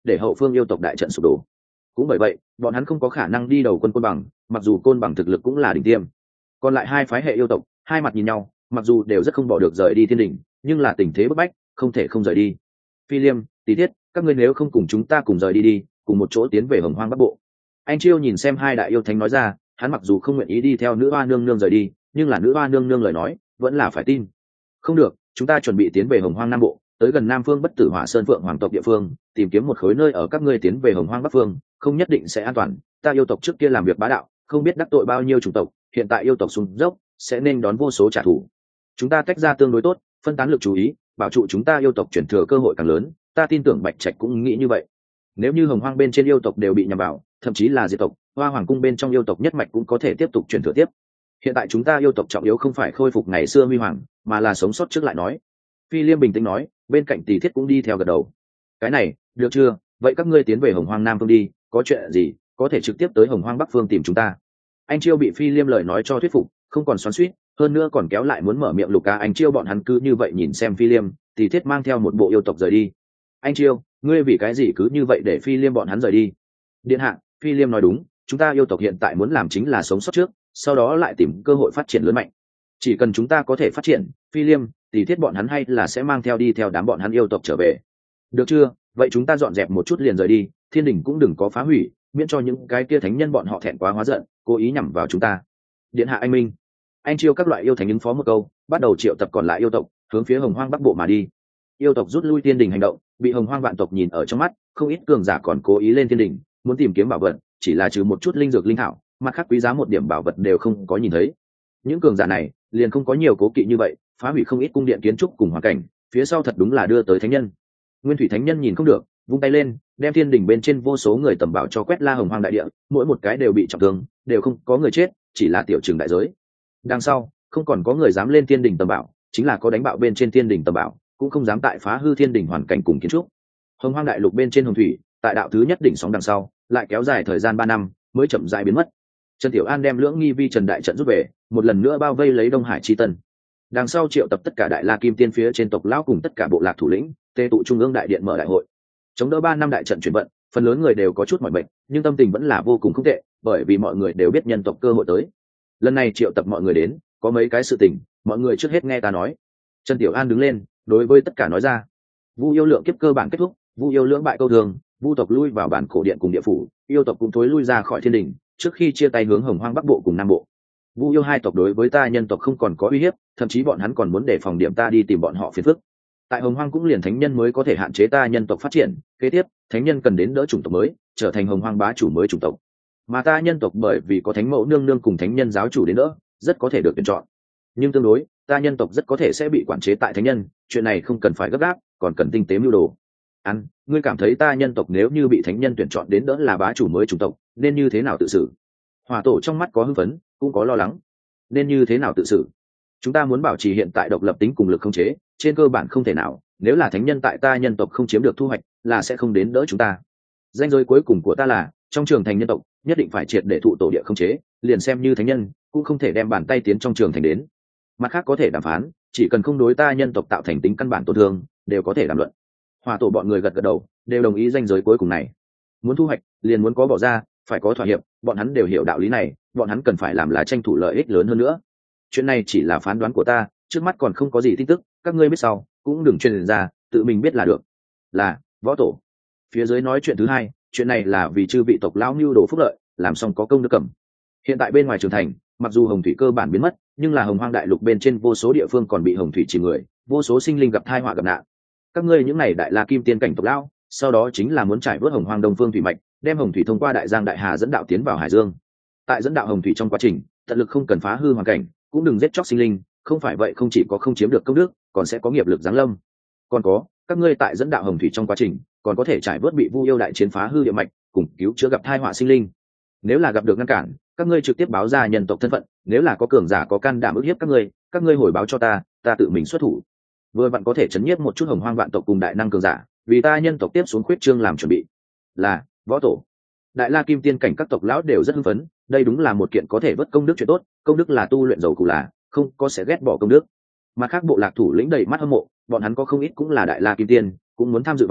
để hậu phương yêu tộc đại trận sụp đổ. Cũng bởi vậy bọn hắn không có khả năng đi đầu quân Côn Bằng, mặc dù Côn Bằng thực lực cũng là đỉnh tiêm. Còn lại hai phái hệ yêu tộc hai mặt nhìn nhau, mặc dù đều rất không bỏ được rời đi thiên đỉnh, nhưng là tình thế bức bách không thể không rời đi. Phi Liêm, Tỷ Thiết, các ngươi nếu không cùng chúng ta cùng rời đi đi, cùng một chỗ tiến về Hồng Hoang Bắc Bộ. Anh Chiêu nhìn xem hai đại yêu thánh nói ra, hắn mặc dù không nguyện ý đi theo nữ hoa nương nương rời đi, nhưng là nữ hoa nương nương lời nói vẫn là phải tin. Không được, chúng ta chuẩn bị tiến về Hồng Hoang Nam Bộ, tới gần Nam Phương Bất Tử Hỏa Sơn Phượng Hoàng tộc địa phương, tìm kiếm một khối nơi ở các ngươi tiến về Hồng Hoang Bắc Phương, không nhất định sẽ an toàn. Ta yêu tộc trước kia làm việc bá đạo, không biết đắc tội bao nhiêu chủng tộc, hiện tại yêu tộc xuống dốc, sẽ nên đón vô số trả thù. Chúng ta tách ra tương đối tốt, phân tán lực chú ý, bảo trụ chúng ta yêu tộc chuyển thừa cơ hội càng lớn. Ta tin tưởng Bạch Trạch cũng nghĩ như vậy. Nếu như Hồng Hoang bên trên yêu tộc đều bị nhằm vào, thậm chí là diệt tộc, Hoa Hoàng cung bên trong yêu tộc nhất mạch cũng có thể tiếp tục chuyển thừa tiếp. Hiện tại chúng ta yêu tộc trọng yếu không phải khôi phục ngày xưa huy hoàng, mà là sống sót trước lại nói. Phi Liêm bình tĩnh nói, bên cạnh Tỷ Thiết cũng đi theo gật đầu. Cái này được chưa? Vậy các ngươi tiến về Hồng Hoang Nam Phương đi, có chuyện gì có thể trực tiếp tới Hồng Hoang Bắc Phương tìm chúng ta. Anh Chiêu bị Phi Liêm lời nói cho thuyết phục, không còn xoắn xuýt, hơn nữa còn kéo lại muốn mở miệng Lục Ca. Anh Chiêu bọn hắn cứ như vậy nhìn xem Phi Liêm, Tỷ Thiết mang theo một bộ yêu tộc rời đi. Anh Chiêu, ngươi vì cái gì cứ như vậy để Phi Liêm bọn hắn rời đi? Điện hạ, Phi Liêm nói đúng, chúng ta yêu tộc hiện tại muốn làm chính là sống sót trước, sau đó lại tìm cơ hội phát triển lớn mạnh. Chỉ cần chúng ta có thể phát triển, Phi Liêm, Tỷ Thiết bọn hắn hay là sẽ mang theo đi theo đám bọn hắn yêu tộc trở về. Được chưa? Vậy chúng ta dọn dẹp một chút liền rời đi, thiên đình cũng đừng có phá hủy, miễn cho những cái kia thánh nhân bọn họ thẹn quá hóa giận, cố ý nhằm vào chúng ta. Điện hạ anh minh. Anh Chiêu các loại yêu thánh ứng phó một câu, bắt đầu triệu tập còn lại yêu tộc, hướng phía Hồng Hoang Bắc Bộ mà đi. Yêu tộc rút lui thiên đình hành động, bị Hồng Hoang vạn tộc nhìn ở trong mắt, không ít cường giả còn cố ý lên thiên đình, muốn tìm kiếm bảo vật, chỉ là trừ một chút linh dược linh thảo, mặt khác quý giá một điểm bảo vật đều không có nhìn thấy. Những cường giả này liền không có nhiều cố kỵ như vậy, phá hủy không ít cung điện kiến trúc cùng hoàn cảnh, phía sau thật đúng là đưa tới thánh nhân. Nguyên Thủy Thánh Nhân nhìn không được, vung tay lên, đem thiên đỉnh bên trên vô số người tầm bảo cho quét la Hồng Hoang đại địa, mỗi một cái đều bị trọng thương, đều không có người chết, chỉ là tiểu trường đại giới. Đằng sau, không còn có người dám lên thiên đỉnh tầm bảo, chính là có đánh bạo bên trên thiên đỉnh tầm bảo, cũng không dám tại phá hư thiên đỉnh hoàn cảnh cùng kiến trúc. Hồng Hoang đại lục bên trên hồng thủy, tại đạo thứ nhất đỉnh sóng đằng sau, lại kéo dài thời gian ba năm, mới chậm rãi biến mất. Trần Tiểu An đem lưỡng nghi vi trần đại trận rút về, một lần nữa bao vây lấy Đông Hải chi tân. Đằng sau triệu tập tất cả đại la kim tiên phía trên tộc lão cùng tất cả bộ lạc thủ lĩnh, tề tụ trung ương đại điện mở đại hội. Chống đỡ ba năm đại trận chuyển vận, phần lớn người đều có chút mỏi mệt, nhưng tâm tình vẫn là vô cùng không tệ, bởi vì mọi người đều biết nhân tộc cơ hội tới. Lần này triệu tập mọi người đến, có mấy cái sự tình, mọi người trước hết nghe ta nói. Trần Tiểu An đứng lên, đối với tất cả nói ra. Vu yêu lượng kiếp cơ bản kết thúc, Vu yêu lưỡng bại câu thường, Vu tộc lui vào bản cổ điện cùng địa phủ, yêu tộc cũng thối lui ra khỏi thiên đình, trước khi chia tay hướng Hồng Hoang Bắc Bộ cùng Nam Bộ. Vu yêu hai tộc đối với ta nhân tộc không còn có uy hiếp, thậm chí bọn hắn còn muốn đề phòng điểm ta đi tìm bọn họ phiền phức. Tại Hồng Hoang cũng liền thánh nhân mới có thể hạn chế ta nhân tộc phát triển, kế tiếp thánh nhân cần đến đỡ chủng tộc mới, trở thành Hồng Hoang bá chủ mới chủng tộc. Mà ta nhân tộc bởi vì có thánh mẫu nương nương cùng thánh nhân giáo chủ đến đỡ, rất có thể được tuyển chọn. Nhưng tương đối, ta nhân tộc rất có thể sẽ bị quản chế tại thánh nhân, chuyện này không cần phải gấp gáp, còn cần tinh tế mưu đồ. Ăn, ngươi cảm thấy ta nhân tộc nếu như bị thánh nhân tuyển chọn đến đỡ là bá chủ mới chủng tộc, nên như thế nào tự xử? Hỏa Tổ trong mắt có hưng phấn, cũng có lo lắng. Nên như thế nào tự xử? Chúng ta muốn bảo trì hiện tại độc lập tính cùng lực không chế, trên cơ bản không thể nào, nếu là thánh nhân tại ta nhân tộc không chiếm được thu hoạch, là sẽ không đến đỡ chúng ta. Danh giới cuối cùng của ta là, trong trường thành nhân tộc, nhất định phải triệt để thụ tổ địa không chế, liền xem như thánh nhân, cũng không thể đem bàn tay tiến trong trường thành đến. Mặt khác có thể đàm phán, chỉ cần không đối ta nhân tộc tạo thành tính căn bản tổn thương, đều có thể đàm luận. Hỏa Tổ bọn người gật gật đầu, đều đồng ý danh giới cuối cùng này. Muốn thu hoạch, liền muốn có bỏ ra, phải có thỏa hiệp, bọn hắn đều hiểu đạo lý này, bọn hắn cần phải làm là tranh thủ lợi ích lớn hơn nữa. Chuyện này chỉ là phán đoán của ta, trước mắt còn không có gì tin tức, các ngươi biết sau, cũng đừng truyền ra, tự mình biết là được. Là, Võ Tổ. Phía dưới nói chuyện thứ hai, chuyện này là vì chư vị tộc lão mưu đồ phúc lợi, làm xong có công đức cầm. Hiện tại bên ngoài trường thành, mặc dù hồng thủy cơ bản biến mất, nhưng là Hồng Hoang đại lục bên trên vô số địa phương còn bị hồng thủy chìm người, vô số sinh linh gặp tai họa gặp nạn. Các ngươi những này đại la kim tiên cảnh tộc lão, sau đó chính là muốn trải vớt Hồng Hoang Đông Phương thủy mạch, đem hồng thủy thông qua đại giang đại hà dẫn đạo tiến vào hải dương. Tại dẫn đạo hồng thủy trong quá trình, tận lực không cần phá hư hoàn cảnh, cũng đừng giết chóc sinh linh, không phải vậy không chỉ có không chiếm được công đức, còn sẽ có nghiệp lực giáng lâm. Còn có, các ngươi tại dẫn đạo hồng thủy trong quá trình, còn có thể trải vớt bị Vu yêu đại chiến phá hư địa mạch, cùng cứu chữa gặp tai họa sinh linh. Nếu là gặp được ngăn cản, các ngươi trực tiếp báo ra nhân tộc thân phận, nếu là có cường giả có can đảm ức hiếp các ngươi, các ngươi hồi báo cho ta, ta tự mình xuất thủ. Vừa vặn có thể chấn nhiếp một chút Hồng Hoang vạn tộc cùng đại năng cường giả, vì ta nhân tộc tiếp xuống khuyết trương làm chuẩn bị. Là, Võ Tổ. Đại la kim tiên cảnh các tộc lão đều rất hưng phấn, đây đúng là một kiện có thể vớt công đức chuyện tốt, công đức là tu luyện dầu cù là, không có sẽ ghét bỏ công đức. Mà khác bộ lạc thủ lĩnh đầy mắt hâm mộ, bọn hắn có không ít cũng là đại la kim tiên, cũng muốn tham dự vào,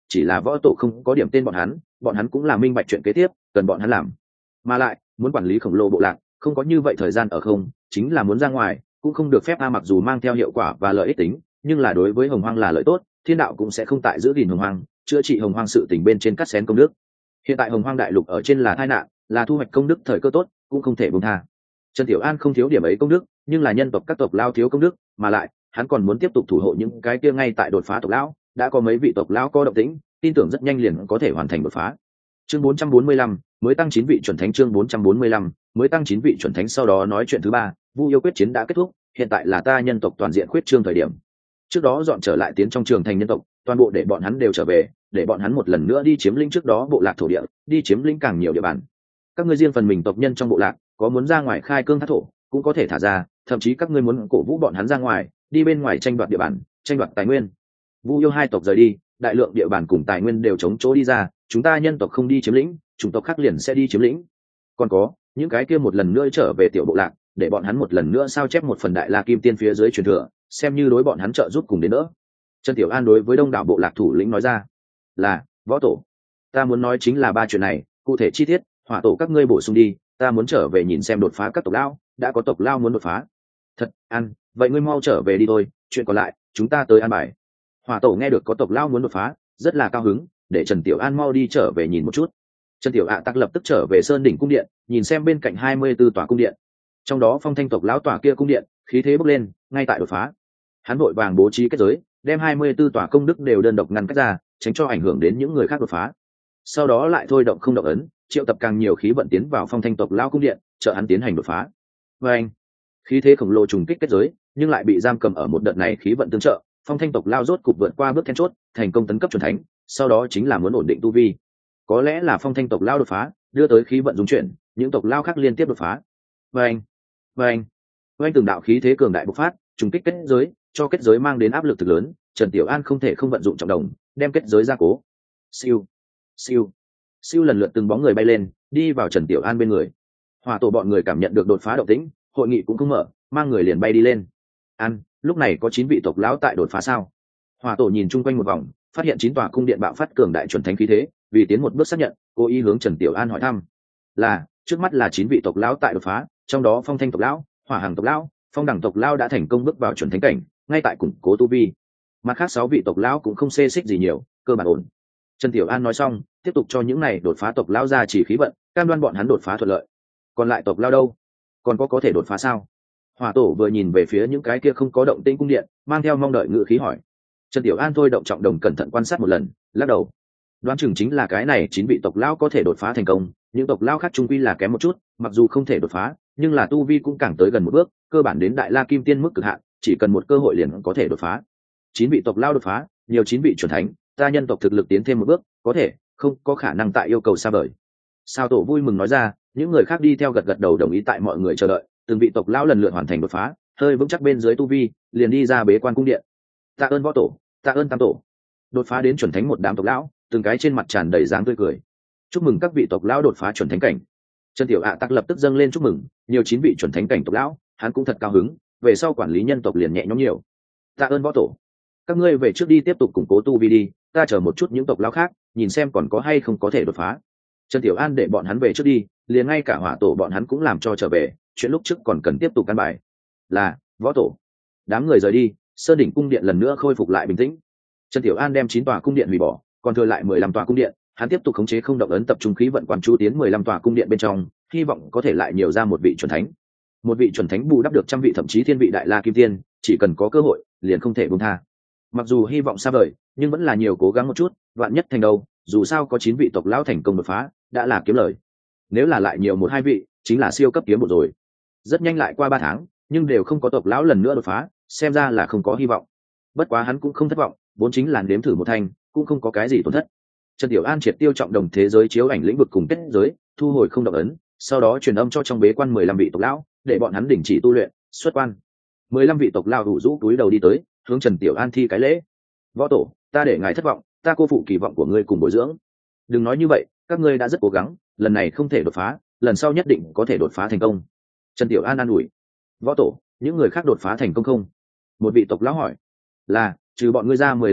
chỉ là võ tổ không có điểm tên bọn hắn, bọn hắn cũng là minh bạch chuyện kế tiếp cần bọn hắn làm. Mà lại muốn quản lý khổng lồ bộ lạc không có như vậy thời gian ở không, chính là muốn ra ngoài cũng không được phép a. Mặc dù mang theo hiệu quả và lợi ích tính, nhưng là đối với hồng hoang là lợi tốt, thiên đạo cũng sẽ không tại giữ gìn hồng hoang, chữa trị hồng hoang sự tình bên trên cắt xén công đức. Hiện tại hồng hoang đại lục ở trên là tai nạn, là thu hoạch công đức thời cơ tốt, cũng không thể buông tha. Trần Tiểu An không thiếu điểm ấy công đức, nhưng là nhân tộc các tộc lao thiếu công đức, mà lại hắn còn muốn tiếp tục thủ hộ những cái kia ngay tại đột phá tộc lão, đã có mấy vị tộc lão có động tĩnh, tin tưởng rất nhanh liền có thể hoàn thành đột phá. Chương bốn trăm bốn mươi lăm mới tăng chín vị chuẩn thánh. Chương bốn trăm bốn mươi lăm mới tăng chín vị chuẩn thánh. Sau đó nói chuyện thứ ba, Vu yêu quyết chiến đã kết thúc, hiện tại là ta nhân tộc toàn diện khuyết trương thời điểm. Trước đó dọn trở lại tiến trong trường thành nhân tộc, toàn bộ để bọn hắn đều trở về, để bọn hắn một lần nữa đi chiếm lĩnh trước đó bộ lạc thổ địa, đi chiếm lĩnh càng nhiều địa bàn. Các ngươi riêng phần mình tộc nhân trong bộ lạc, có muốn ra ngoài khai cương thác thổ, cũng có thể thả ra, thậm chí các ngươi muốn cổ vũ bọn hắn ra ngoài, đi bên ngoài tranh đoạt địa bàn, tranh đoạt tài nguyên. Vu yêu hai tộc rời đi, đại lượng địa bàn cùng tài nguyên đều chống chỗ đi ra, chúng ta nhân tộc không đi chiếm lĩnh, chủng tộc khác liền sẽ đi chiếm lĩnh. Còn có những cái kia một lần nữa trở về tiểu bộ lạc, để bọn hắn một lần nữa sao chép một phần đại la kim tiên phía dưới truyền thừa, xem như đối bọn hắn trợ giúp cùng đến nữa. Trần Tiểu An đối với đông đảo bộ lạc thủ lĩnh nói ra, là võ tổ, ta muốn nói chính là ba chuyện này, cụ thể chi tiết hỏa tổ các ngươi bổ sung đi, ta muốn trở về nhìn xem đột phá các tộc lao, đã có tộc lao muốn đột phá. Thật An, vậy ngươi mau trở về đi thôi, chuyện còn lại chúng ta tới an bài. Hỏa tổ nghe được có tộc lao muốn đột phá, rất là cao hứng, để Trần Tiểu An mau đi trở về nhìn một chút. Trần Tiểu ạ tắc lập tức trở về sơn đỉnh cung điện, nhìn xem bên cạnh hai mươi 24 tòa cung điện, trong đó phong thanh tộc lão tòa kia cung điện khí thế bốc lên, ngay tại đột phá. Hắn vội vàng bố trí kết giới, đem hai mươi 24 tòa công đức đều đơn độc ngăn cách ra, tránh cho ảnh hưởng đến những người khác đột phá. Sau đó lại thôi động không động ấn, triệu tập càng nhiều khí vận tiến vào phong thanh tộc lão cung điện, trợ hắn tiến hành đột phá. Và anh, khí thế khổng lồ trùng kích kết giới, nhưng lại bị giam cầm ở một đợt này khí vận tương trợ, phong thanh tộc lao rốt cục vượt qua bước then chốt, thành công tấn cấp chuẩn thánh, sau đó chính là muốn ổn định tu vi. Có lẽ là phong thanh tộc lao đột phá đưa tới khí vận dung chuyển, những tộc lao khác liên tiếp đột phá. Và anh, và anh, và anh từng đạo khí thế cường đại bộc phát, trùng kích kết giới, cho kết giới mang đến áp lực thực lớn. Trần Tiểu An không thể không vận dụng trọng đồng, đem kết giới gia cố. Siêu, siêu, siêu, lần lượt từng bóng người bay lên, đi vào Trần Tiểu An bên người. Hỏa tổ bọn người cảm nhận được đột phá động tĩnh, hội nghị cũng không mở, mang người liền bay đi lên. An, lúc này có chín vị tộc lão tại đột phá sao? Hỏa tổ nhìn chung quanh một vòng, phát hiện chín tòa cung điện bạo phát cường đại chuẩn thánh khí thế, vì tiến một bước xác nhận, cố ý hướng Trần Tiểu An hỏi thăm. Là, trước mắt là chín vị tộc lão tại đột phá, trong đó phong thanh tộc lão, hỏa hàng tộc lão, phong đẳng tộc lão đã thành công bước vào chuẩn thánh cảnh, ngay tại củng cố tu vi. Mặt khác sáu vị tộc lão cũng không xê xích gì nhiều, cơ bản ổn. Trần Tiểu An nói xong, tiếp tục cho những này đột phá tộc lão ra chỉ khí vận, cam đoan bọn hắn đột phá thuận lợi. Còn lại tộc lão đâu? Còn có có thể đột phá sao? Hỏa tổ vừa nhìn về phía những cái kia không có động tĩnh cung điện, mang theo mong đợi ngữ khí hỏi. Trần Tiểu An thôi động trọng đồng cẩn thận quan sát một lần, lắc đầu. Đoán chừng chính là cái này chín vị tộc lão có thể đột phá thành công, những tộc lão khác trung quy là kém một chút, mặc dù không thể đột phá, nhưng là tu vi cũng càng tới gần một bước, cơ bản đến đại la kim tiên mức cực hạn, chỉ cần một cơ hội liền có thể đột phá. Chín vị tộc lão đột phá, nhiều chín vị chuẩn thánh, ta nhân tộc thực lực tiến thêm một bước, có thể, không có khả năng tại yêu cầu xa vời. Sao tổ vui mừng nói ra, những người khác đi theo gật gật đầu đồng ý. Tại mọi người chờ đợi, từng vị tộc lão lần lượt hoàn thành đột phá, hơi vững chắc bên dưới tu vi, liền đi ra bế quan cung điện. Tạ ơn võ tổ, tạ ơn tam tổ. Đột phá đến chuẩn thánh một đám tộc lão, từng cái trên mặt tràn đầy dáng tươi cười. Chúc mừng các vị tộc lão đột phá chuẩn thánh cảnh. Trần Tiểu ạ tắc lập tức dâng lên chúc mừng, nhiều chín vị chuẩn thánh cảnh tộc lão, hắn cũng thật cao hứng, về sau quản lý nhân tộc liền nhẹ nhõm nhiều. Tạ ơn võ tổ. Các ngươi về trước đi tiếp tục củng cố tu vi đi, ta chờ một chút những tộc lão khác, nhìn xem còn có hay không có thể đột phá. Trần Tiểu An để bọn hắn về trước đi, liền ngay cả hỏa tổ bọn hắn cũng làm cho trở về, chuyện lúc trước còn cần tiếp tục căn bài. Là võ tổ. Đám người rời đi, sơn đỉnh cung điện lần nữa khôi phục lại bình tĩnh. Trần Tiểu An đem chín tòa cung điện hủy bỏ, còn thừa lại mười lăm tòa cung điện, hắn tiếp tục khống chế không động ấn tập trung khí vận quán chú tiến mười lăm tòa cung điện bên trong, hy vọng có thể lại nhiều ra một vị chuẩn thánh. Một vị chuẩn thánh bù đắp được trăm vị thậm chí thiên vị đại la kim tiên, chỉ cần có cơ hội, liền không thể buông tha. Mặc dù hy vọng xa vời, nhưng vẫn là nhiều cố gắng một chút, vạn nhất thành đâu, dù sao có chín vị tộc lão thành công đột phá, đã là kiếm lời. Nếu là lại nhiều một hai vị, chính là siêu cấp kiếm một rồi. Rất nhanh lại qua ba tháng, nhưng đều không có tộc lão lần nữa đột phá, xem ra là không có hy vọng. Bất quá hắn cũng không thất vọng, vốn chính là nếm thử một thành, cũng không có cái gì tổn thất. Trần Tiểu An triệt tiêu trọng đồng thế giới chiếu ảnh lĩnh vực cùng kết giới, thu hồi không động ấn, sau đó truyền âm cho trong bế quan mười lăm vị tộc lão, để bọn hắn đình chỉ tu luyện, xuất quan. mười lăm vị tộc lão hữu rũ túi đầu đi tới, hướng Trần Tiểu An thi cái lễ. Võ tổ, ta để ngài thất vọng, ta cô phụ kỳ vọng của ngươi cùng bồi dưỡng. Đừng nói như vậy, các ngươi đã rất cố gắng, lần này không thể đột phá, lần sau nhất định có thể đột phá thành công. Trần Tiểu An an ủi. Võ tổ, những người khác đột phá thành công không? Một vị tộc lão hỏi. Là, trừ bọn ngươi ra mười lăm vị,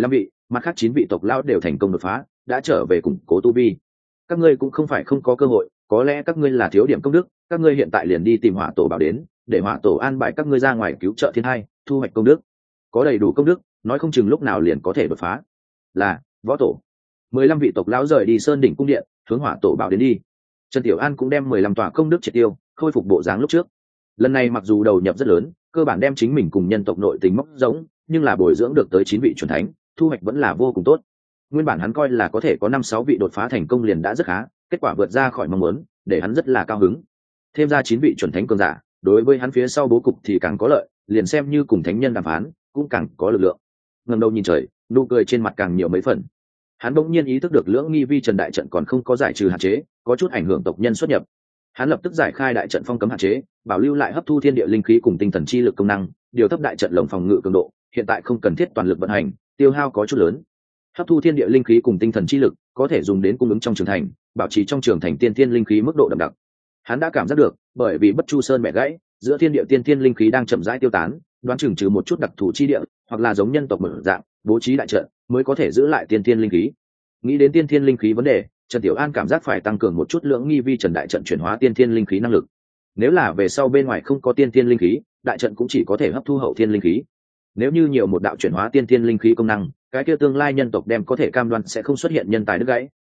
mặt khác chín vị tộc lão đều thành công đột phá, đã trở về củng cố tu vi. Các ngươi cũng không phải không có cơ hội, có lẽ các ngươi là thiếu điểm công đức, các ngươi hiện tại liền đi tìm hỏa tổ bảo đến, để hỏa tổ an bài các ngươi ra ngoài cứu trợ thiên hai, thu hoạch công đức. Có đầy đủ công đức, nói không chừng lúc nào liền có thể đột phá. Là võ tổ. Mười lăm vị tộc lão rời đi sơn đỉnh cung điện, hướng hỏa tổ bảo đến đi. Trần Tiểu An cũng đem mười lăm tòa công đức triệt tiêu, khôi phục bộ dáng lúc trước. Lần này mặc dù đầu nhập rất lớn, cơ bản đem chính mình cùng nhân tộc nội tình móc giống, nhưng là bồi dưỡng được tới chín vị chuẩn thánh, thu hoạch vẫn là vô cùng tốt. Nguyên bản hắn coi là có thể có năm sáu vị đột phá thành công liền đã rất khá, kết quả vượt ra khỏi mong muốn, để hắn rất là cao hứng. Thêm ra chín vị chuẩn thánh cường giả, đối với hắn phía sau bố cục thì càng có lợi, liền xem như cùng thánh nhân đàm phán, cũng càng có lực lượng. Ngẩng đầu nhìn trời, nụ cười trên mặt càng nhiều mấy phần. Hắn bỗng nhiên ý thức được lưỡng nghi vi trần đại trận còn không có giải trừ hạn chế, có chút ảnh hưởng tộc nhân xuất nhập. Hắn lập tức giải khai đại trận phong cấm hạn chế, bảo lưu lại hấp thu thiên địa linh khí cùng tinh thần chi lực công năng, điều thấp đại trận lồng phòng ngự cường độ, hiện tại không cần thiết toàn lực vận hành, tiêu hao có chút lớn. Hấp thu thiên địa linh khí cùng tinh thần chi lực có thể dùng đến cung ứng trong trường thành, bảo trì trong trường thành tiên thiên linh khí mức độ đậm đặc. Hắn đã cảm giác được, bởi vì Bất Chu Sơn bẻ gãy, giữa thiên địa tiên thiên linh khí đang chậm rãi tiêu tán, đoán chừng trừ một chút đặc thù chi địa, hoặc là giống nhân tộc mở dạng, bố trí đại trận mới có thể giữ lại tiên thiên linh khí. Nghĩ đến tiên thiên linh khí vấn đề, Trần Tiểu An cảm giác phải tăng cường một chút lưỡng nghi vi trần đại trận chuyển hóa tiên thiên linh khí năng lực. Nếu là về sau bên ngoài không có tiên thiên linh khí, đại trận cũng chỉ có thể hấp thu hậu thiên linh khí. Nếu như nhiều một đạo chuyển hóa tiên thiên linh khí công năng, cái kia tương lai nhân tộc đem có thể cam đoan sẽ không xuất hiện nhân tài đứt gãy,